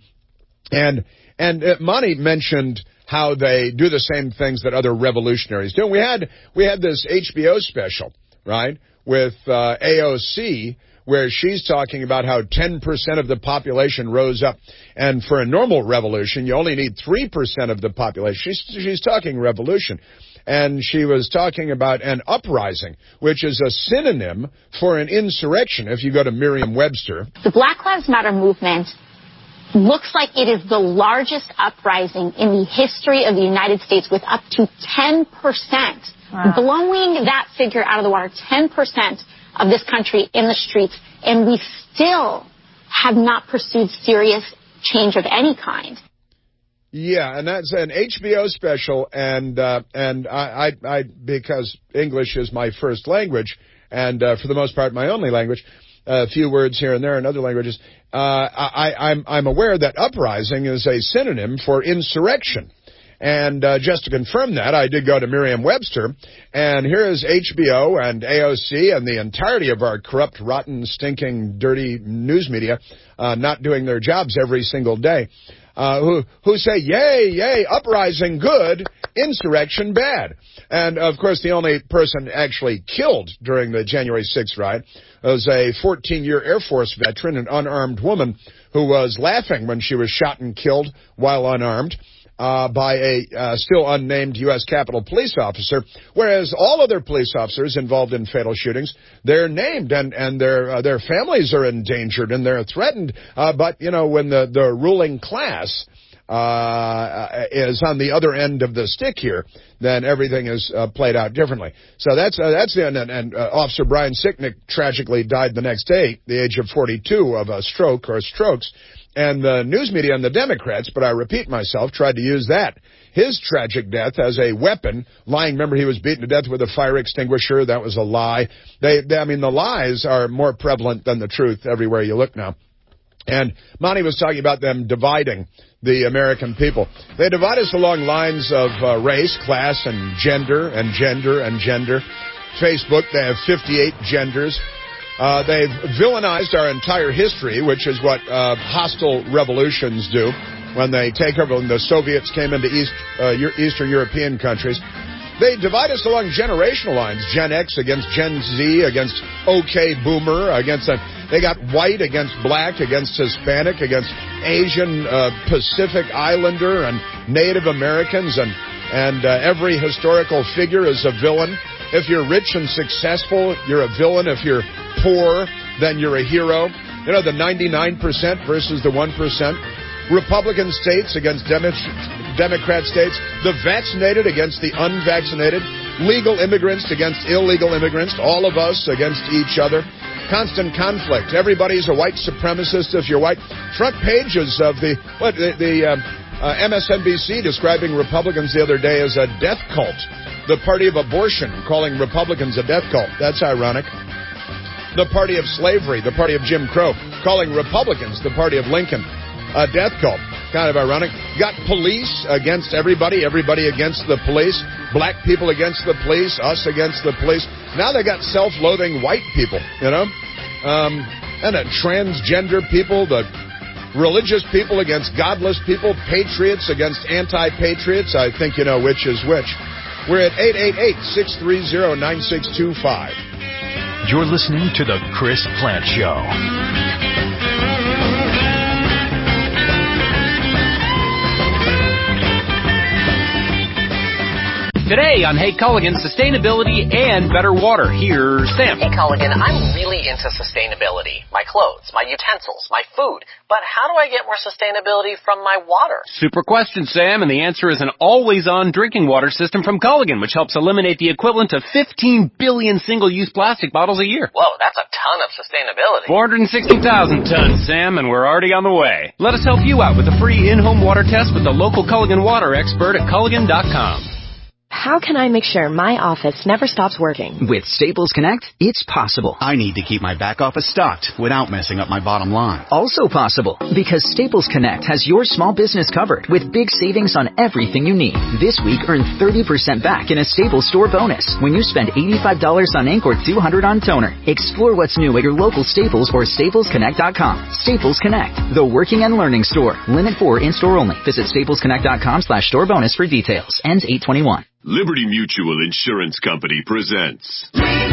And And uh, Monty mentioned how they do the same things that other revolutionaries do. We had we had this H B O special, right, with uh, A O C, where she's talking about how ten percent of the population rose up. And for a normal revolution, you only need three percent of the population. She's, she's talking revolution. And she was talking about an uprising, which is a synonym for an insurrection, if you go to Merriam-Webster. The Black Lives Matter movement looks like it is the largest uprising in the history of the United States, with up to ten percent. Wow. Blowing that figure out of the water, ten percent of this country in the streets, and we still have not pursued serious change of any kind. Yeah, and that's an H B O special, and uh, and I, I, I because English is my first language, and uh, for the most part my only language, a few words here and there in other languages. Uh, I, I'm, I'm aware that uprising is a synonym for insurrection. And uh, just to confirm that, I did go to Merriam-Webster, and here is H B O and A O C and the entirety of our corrupt, rotten, stinking, dirty news media uh, not doing their jobs every single day, uh, who, who say, yay, yay, uprising good, insurrection bad. And, of course, the only person actually killed during the January sixth riot was a fourteen-year Air Force veteran, an unarmed woman, who was laughing when she was shot and killed while unarmed uh, by a uh, still unnamed U S Capitol police officer, whereas all other police officers involved in fatal shootings, they're named, and, and their uh, their families are endangered and they're threatened. Uh, but, you know, when the, the ruling class Uh, is on the other end of the stick here, then everything is uh, played out differently. So that's uh, that's the end. And, and uh, Officer Brian Sicknick tragically died the next day, the age of forty-two, of a stroke or strokes. And the news media and the Democrats, but I repeat myself, tried to use that, his tragic death, as a weapon. Lying, remember, he was beaten to death with a fire extinguisher. That was a lie. They, they I mean, the lies are more prevalent than the truth everywhere you look now. And Monty was talking about them dividing the American people. They divide us along lines of uh, race, class, and gender, and gender, and gender. Facebook, they have fifty-eight genders. Uh, they've villainized our entire history, which is what uh, hostile revolutions do when they take over. When the Soviets came into East, uh, Eastern European countries, they divide us along generational lines. Gen X against Gen Z, against OK Boomer, against a, they got white against black, against Hispanic, against Asian, uh, Pacific Islander, and Native Americans, and and uh, every historical figure is a villain. If you're rich and successful, you're a villain. If you're poor, then you're a hero. You know, the ninety-nine percent versus the one percent. Republican states against Demo- Democrat states. The vaccinated against the unvaccinated. Legal immigrants against illegal immigrants. All of us against each other. Constant conflict. Everybody's a white supremacist if you're white. Front pages of the what the, the um, uh, M S N B C describing Republicans the other day as a death cult. The party of abortion calling Republicans a death cult. That's ironic. The party of slavery, the party of Jim Crow, calling Republicans the party of Lincoln a death cult. Kind of ironic. Got police against everybody, everybody against the police, black people against the police, us against the police. Now they got self-loathing white people, you know, um, and a transgender people, the religious people against godless people, patriots against anti-patriots. I think you know which is which. We're at eight eight eight, six three zero, nine six two five. You're listening to The Chris Plante Show. Today on Hey Culligan, sustainability and better water. Here's Sam. Hey Culligan, I'm really into sustainability. My clothes, my utensils, my food. But how do I get more sustainability from my water? Super question, Sam, and the answer is an always-on drinking water system from Culligan, which helps eliminate the equivalent of fifteen billion single-use plastic bottles a year. Whoa, that's a ton of sustainability. four hundred sixty thousand tons, Sam, and we're already on the way. Let us help you out with a free in-home water test with the local Culligan water expert at Culligan dot com. How can I make sure my office never stops working? With Staples Connect, it's possible. I need to keep my back office stocked without messing up my bottom line. Also possible, because Staples Connect has your small business covered with big savings on everything you need. This week, earn thirty percent back in a Staples store bonus when you spend eighty-five dollars on ink or two hundred dollars on toner. Explore what's new at your local Staples or Staples Connect dot com. Staples Connect, the working and learning store. Limit four in-store only. Visit Staples Connect dot com slash store bonus for details. Ends eight twenty-one. Liberty Mutual Insurance Company presents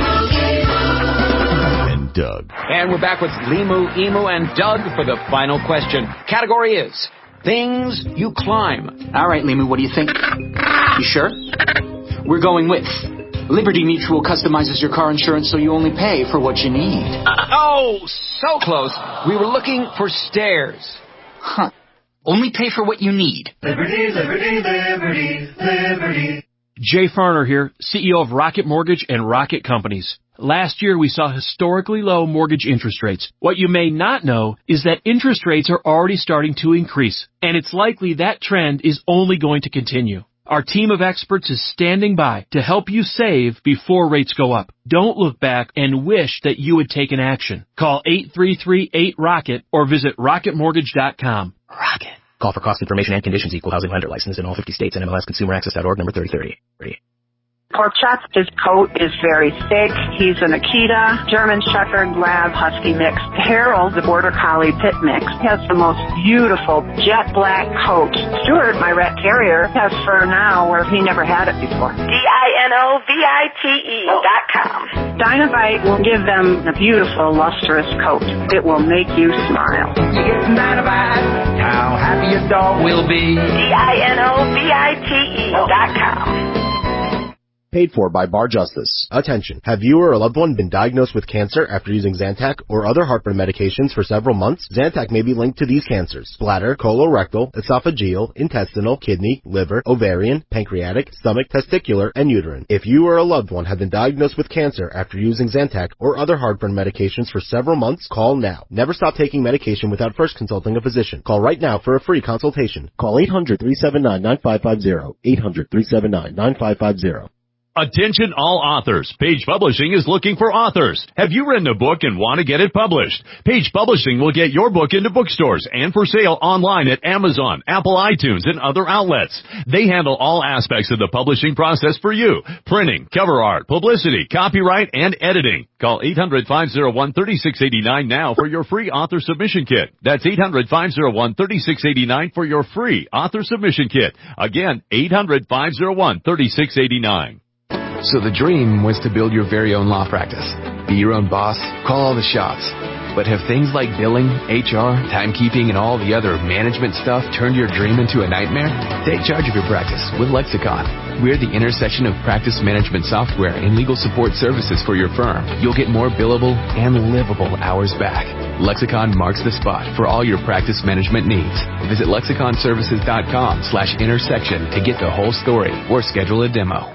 and Doug. And we're back with Limu, Emu, and Doug for the final question. Category is things you climb. All right, Limu, what do you think? You sure? We're going with Liberty Mutual customizes your car insurance so you only pay for what you need. Oh, so close. We were looking for stairs. Huh. Only pay for what you need. Liberty, liberty, liberty, liberty. Jay Farner here, C E O of Rocket Mortgage and Rocket Companies. Last year, we saw historically low mortgage interest rates. What you may not know is that interest rates are already starting to increase, and it's likely that trend is only going to continue. Our team of experts is standing by to help you save before rates go up. Don't look back and wish that you had taken action. Call eight three three eight ROCKET or visit rocket mortgage dot com. Rocket. Call for cost information and conditions. Equal housing lender licensed in all fifty states and M L S consumer access dot org number thirty thirty. Porkchop, his coat is very thick. He's an Akita, German Shepherd, Lab, Husky mix. Harold, the Border Collie Pit mix, has the most beautiful jet black coat. Stuart, my rat terrier, has fur now where he never had it before. D I N O V I T E dot com. Dinovite will give them a beautiful, lustrous coat. It will make you smile. You get some Dinovite, how happy your dog will be. D I N O V I T E dot com. Paid for by Bar Justice. Attention. Have you or a loved one been diagnosed with cancer after using Zantac or other heartburn medications for several months? Zantac may be linked to these cancers: bladder, colorectal, esophageal, intestinal, kidney, liver, ovarian, pancreatic, stomach, testicular, and uterine. If you or a loved one have been diagnosed with cancer after using Zantac or other heartburn medications for several months, call now. Never stop taking medication without first consulting a physician. Call right now for a free consultation. Call eight hundred, three seven nine, nine five five zero. eight hundred, three seven nine, nine five five zero. Attention all authors. Page Publishing is looking for authors. Have you written a book and want to get it published? Page Publishing will get your book into bookstores and for sale online at Amazon, Apple iTunes, and other outlets. They handle all aspects of the publishing process for you: printing, cover art, publicity, copyright, and editing. Call eight hundred, five oh one, three six eight nine now for your free author submission kit. That's eight hundred, five oh one, three six eight nine for your free author submission kit. Again, eight hundred, five oh one, three six eight nine. So the dream was to build your very own law practice. Be your own boss, call all the shots. But have things like billing, H R, timekeeping, and all the other management stuff turned your dream into a nightmare? Take charge of your practice with Lexicon. We're the intersection of practice management software and legal support services for your firm. You'll get more billable and livable hours back. Lexicon marks the spot for all your practice management needs. Visit lexicon services dot com slash intersection to get the whole story or schedule a demo.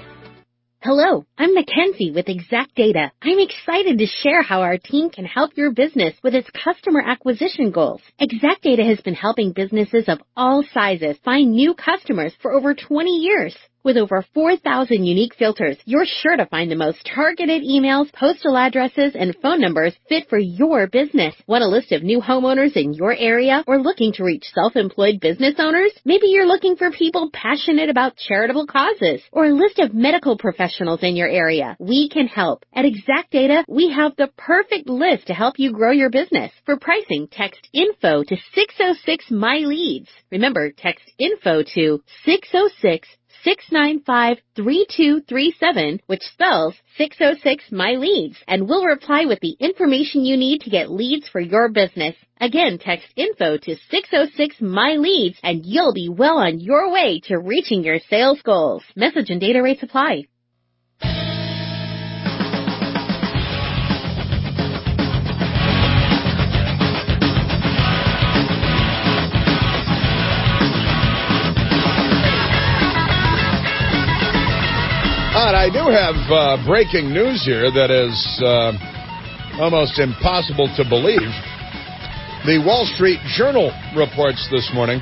Hello, I'm Mackenzie with Exact Data. I'm excited to share how our team can help your business with its customer acquisition goals. Exact Data has been helping businesses of all sizes find new customers for over twenty years. With over four thousand unique filters, you're sure to find the most targeted emails, postal addresses, and phone numbers fit for your business. Want a list of new homeowners in your area or looking to reach self-employed business owners? Maybe you're looking for people passionate about charitable causes or a list of medical professionals in your area. We can help. At Exact Data, we have the perfect list to help you grow your business. For pricing, text info to six oh six my leads. Remember, text info to six oh six six nine five, three two three seven, which spells six oh six My Leads, and we'll reply with the information you need to get leads for your business. Again, text info to six oh six My Leads, and you'll be well on your way to reaching your sales goals. Message and data rates apply. But I do have uh, breaking news here that is uh, almost impossible to believe. The Wall Street Journal reports this morning,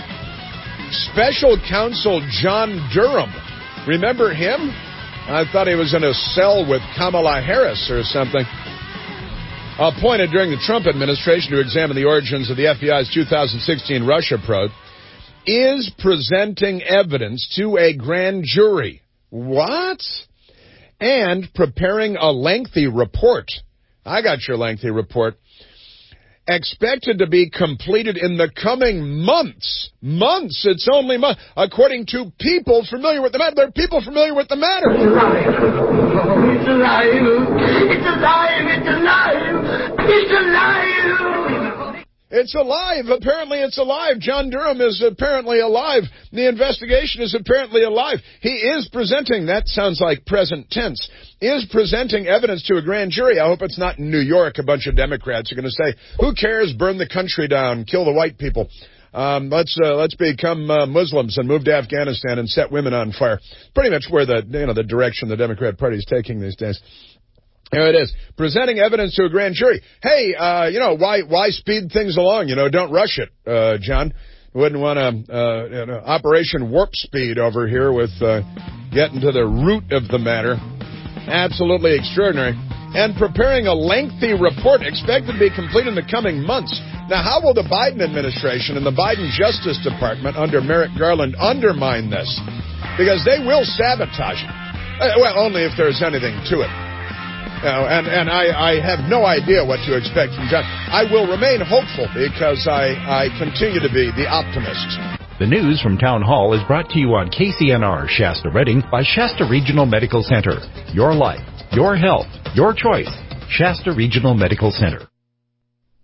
Special Counsel John Durham. Remember him? I thought he was in a cell with Kamala Harris or something. Appointed during the Trump administration to examine the origins of the F B I's two thousand sixteen Russia probe, is presenting evidence to a grand jury. What? And preparing a lengthy report. I got your lengthy report. Expected to be completed in the coming months. Months. It's only months. According to people familiar with the matter. There are people familiar with the matter. It's alive. It's alive. It's alive. It's alive. It's alive. It's alive. Apparently it's alive. John Durham is apparently alive. The investigation is apparently alive. He is presenting, that sounds like present tense, is presenting evidence to a grand jury. I hope it's not in New York. A bunch of Democrats are going to say, who cares? Burn the country down. Kill the white people. Um, let's uh, let's become uh, Muslims and move to Afghanistan and set women on fire. Pretty much where the you know the direction the Democrat Party is taking these days. There it is. Presenting evidence to a grand jury. Hey, uh, you know, why why speed things along? You know, don't rush it, uh, John. Wouldn't want to, uh, you know, Operation Warp Speed over here with uh, getting to the root of the matter. Absolutely extraordinary. And preparing a lengthy report expected to be complete in the coming months. Now, how will the Biden administration and the Biden Justice Department under Merrick Garland undermine this? Because they will sabotage it. Uh, well, only if there's anything to it. You know, and and I, I have no idea what to expect from John. I will remain hopeful because I, I continue to be the optimist. The news from Town Hall is brought to you on K C N R Shasta Redding by Shasta Regional Medical Center. Your life, your health, your choice. Shasta Regional Medical Center.